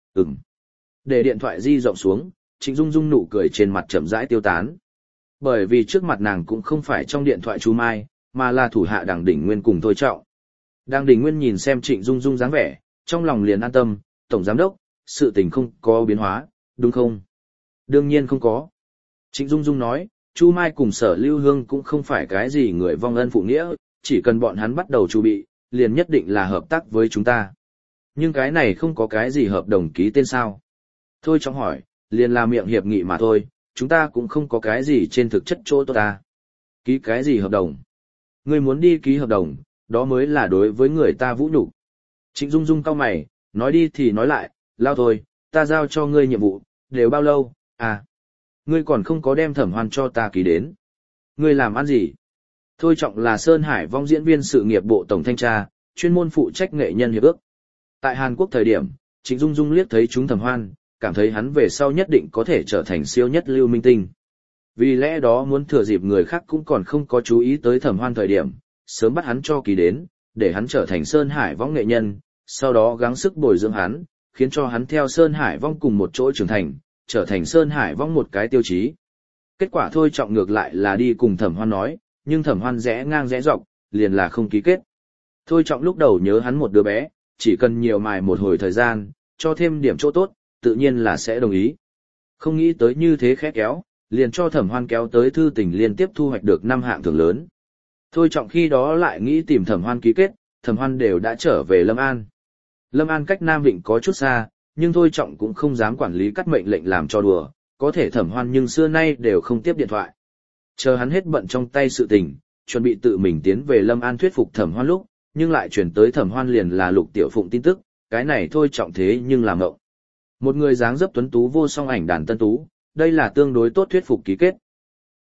Để điện thoại di rộng xuống, Trịnh Dung Dung nụ cười trên mặt chậm rãi tiêu tán. Bởi vì trước mặt nàng cũng không phải trong điện thoại chú Mai, mà là thủ hạ Đằng Đỉnh Nguyên cùng Thôi Trọng. Đằng Đỉnh Nguyên nhìn xem Trịnh Dung Dung dáng vẻ, trong lòng liền an tâm, tổng giám đốc, sự tình không có biến hóa, đúng không? Đương nhiên không có. Trịnh Dung Dung nói, Chu Mai cùng Sở Lưu Hương cũng không phải cái gì người vong ân phụ nghĩa, chỉ cần bọn hắn bắt đầu chuẩn bị, liền nhất định là hợp tác với chúng ta. Nhưng cái này không có cái gì hợp đồng ký tên sao? Thôi Trọng hỏi, liền là miệng hiệp nghị mà thôi, chúng ta cũng không có cái gì trên thực chất chỗ tốt ta. Ký cái gì hợp đồng? Ngươi muốn đi ký hợp đồng, đó mới là đối với người ta vũ nhục. Trịnh Dung Dung cau mày, nói đi thì nói lại, lao thôi, ta giao cho ngươi nhiệm vụ, đều bao lâu, à? Ngươi còn không có đem Thẩm Hoan cho ta ký đến. Ngươi làm ăn gì? Thôi Trọng là Sơn Hải Vong diễn viên sự nghiệp bộ tổng thanh tra, chuyên môn phụ trách nghệ nhân hiệp ước. Tại Hàn Quốc thời điểm, Trịnh Dung Dung liếc thấy chúng Thẩm Hoan, cảm thấy hắn về sau nhất định có thể trở thành siêu nhất lưu minh tinh. Vì lẽ đó muốn thừa dịp người khác cũng còn không có chú ý tới Thẩm Hoan thời điểm, sớm bắt hắn cho ký đến, để hắn trở thành Sơn Hải Vong nghệ nhân, sau đó gắng sức bồi dưỡng hắn, khiến cho hắn theo Sơn Hải Vong cùng một chỗ trưởng thành, trở thành Sơn Hải Vong một cái tiêu chí. Kết quả Thôi Trọng ngược lại là đi cùng Thẩm Hoan nói, nhưng Thẩm Hoan rẽ ngang rẽ dọc, liền là không ký kết. Thôi Trọng lúc đầu nhớ hắn một đứa bé, chỉ cần nhiều mài một hồi thời gian, cho thêm điểm chỗ tốt, tự nhiên là sẽ đồng ý. Không nghĩ tới như thế khẽ kéo, liền cho Thẩm Hoan kéo tới thư tình liên tiếp thu hoạch được 5 hạng thưởng lớn. Thôi Trọng khi đó lại nghĩ tìm Thẩm Hoan ký kết, Thẩm Hoan đều đã trở về Lâm An. Lâm An cách Nam Vịnh có chút xa, nhưng Thôi Trọng cũng không dám quản lý cắt mệnh lệnh làm cho đùa, có thể Thẩm Hoan nhưng xưa nay đều không tiếp điện thoại. Chờ hắn hết bận trong tay sự tình, chuẩn bị tự mình tiến về Lâm An thuyết phục Thẩm Hoan lúc, nhưng lại chuyển tới Thẩm Hoan liền là Lục Tiểu Phụng tin tức, cái này Thôi Trọng thế nhưng làm ngộng. Một người dáng dấp tuấn tú vô song ảnh đàn tân tú, đây là tương đối tốt thuyết phục ký kết.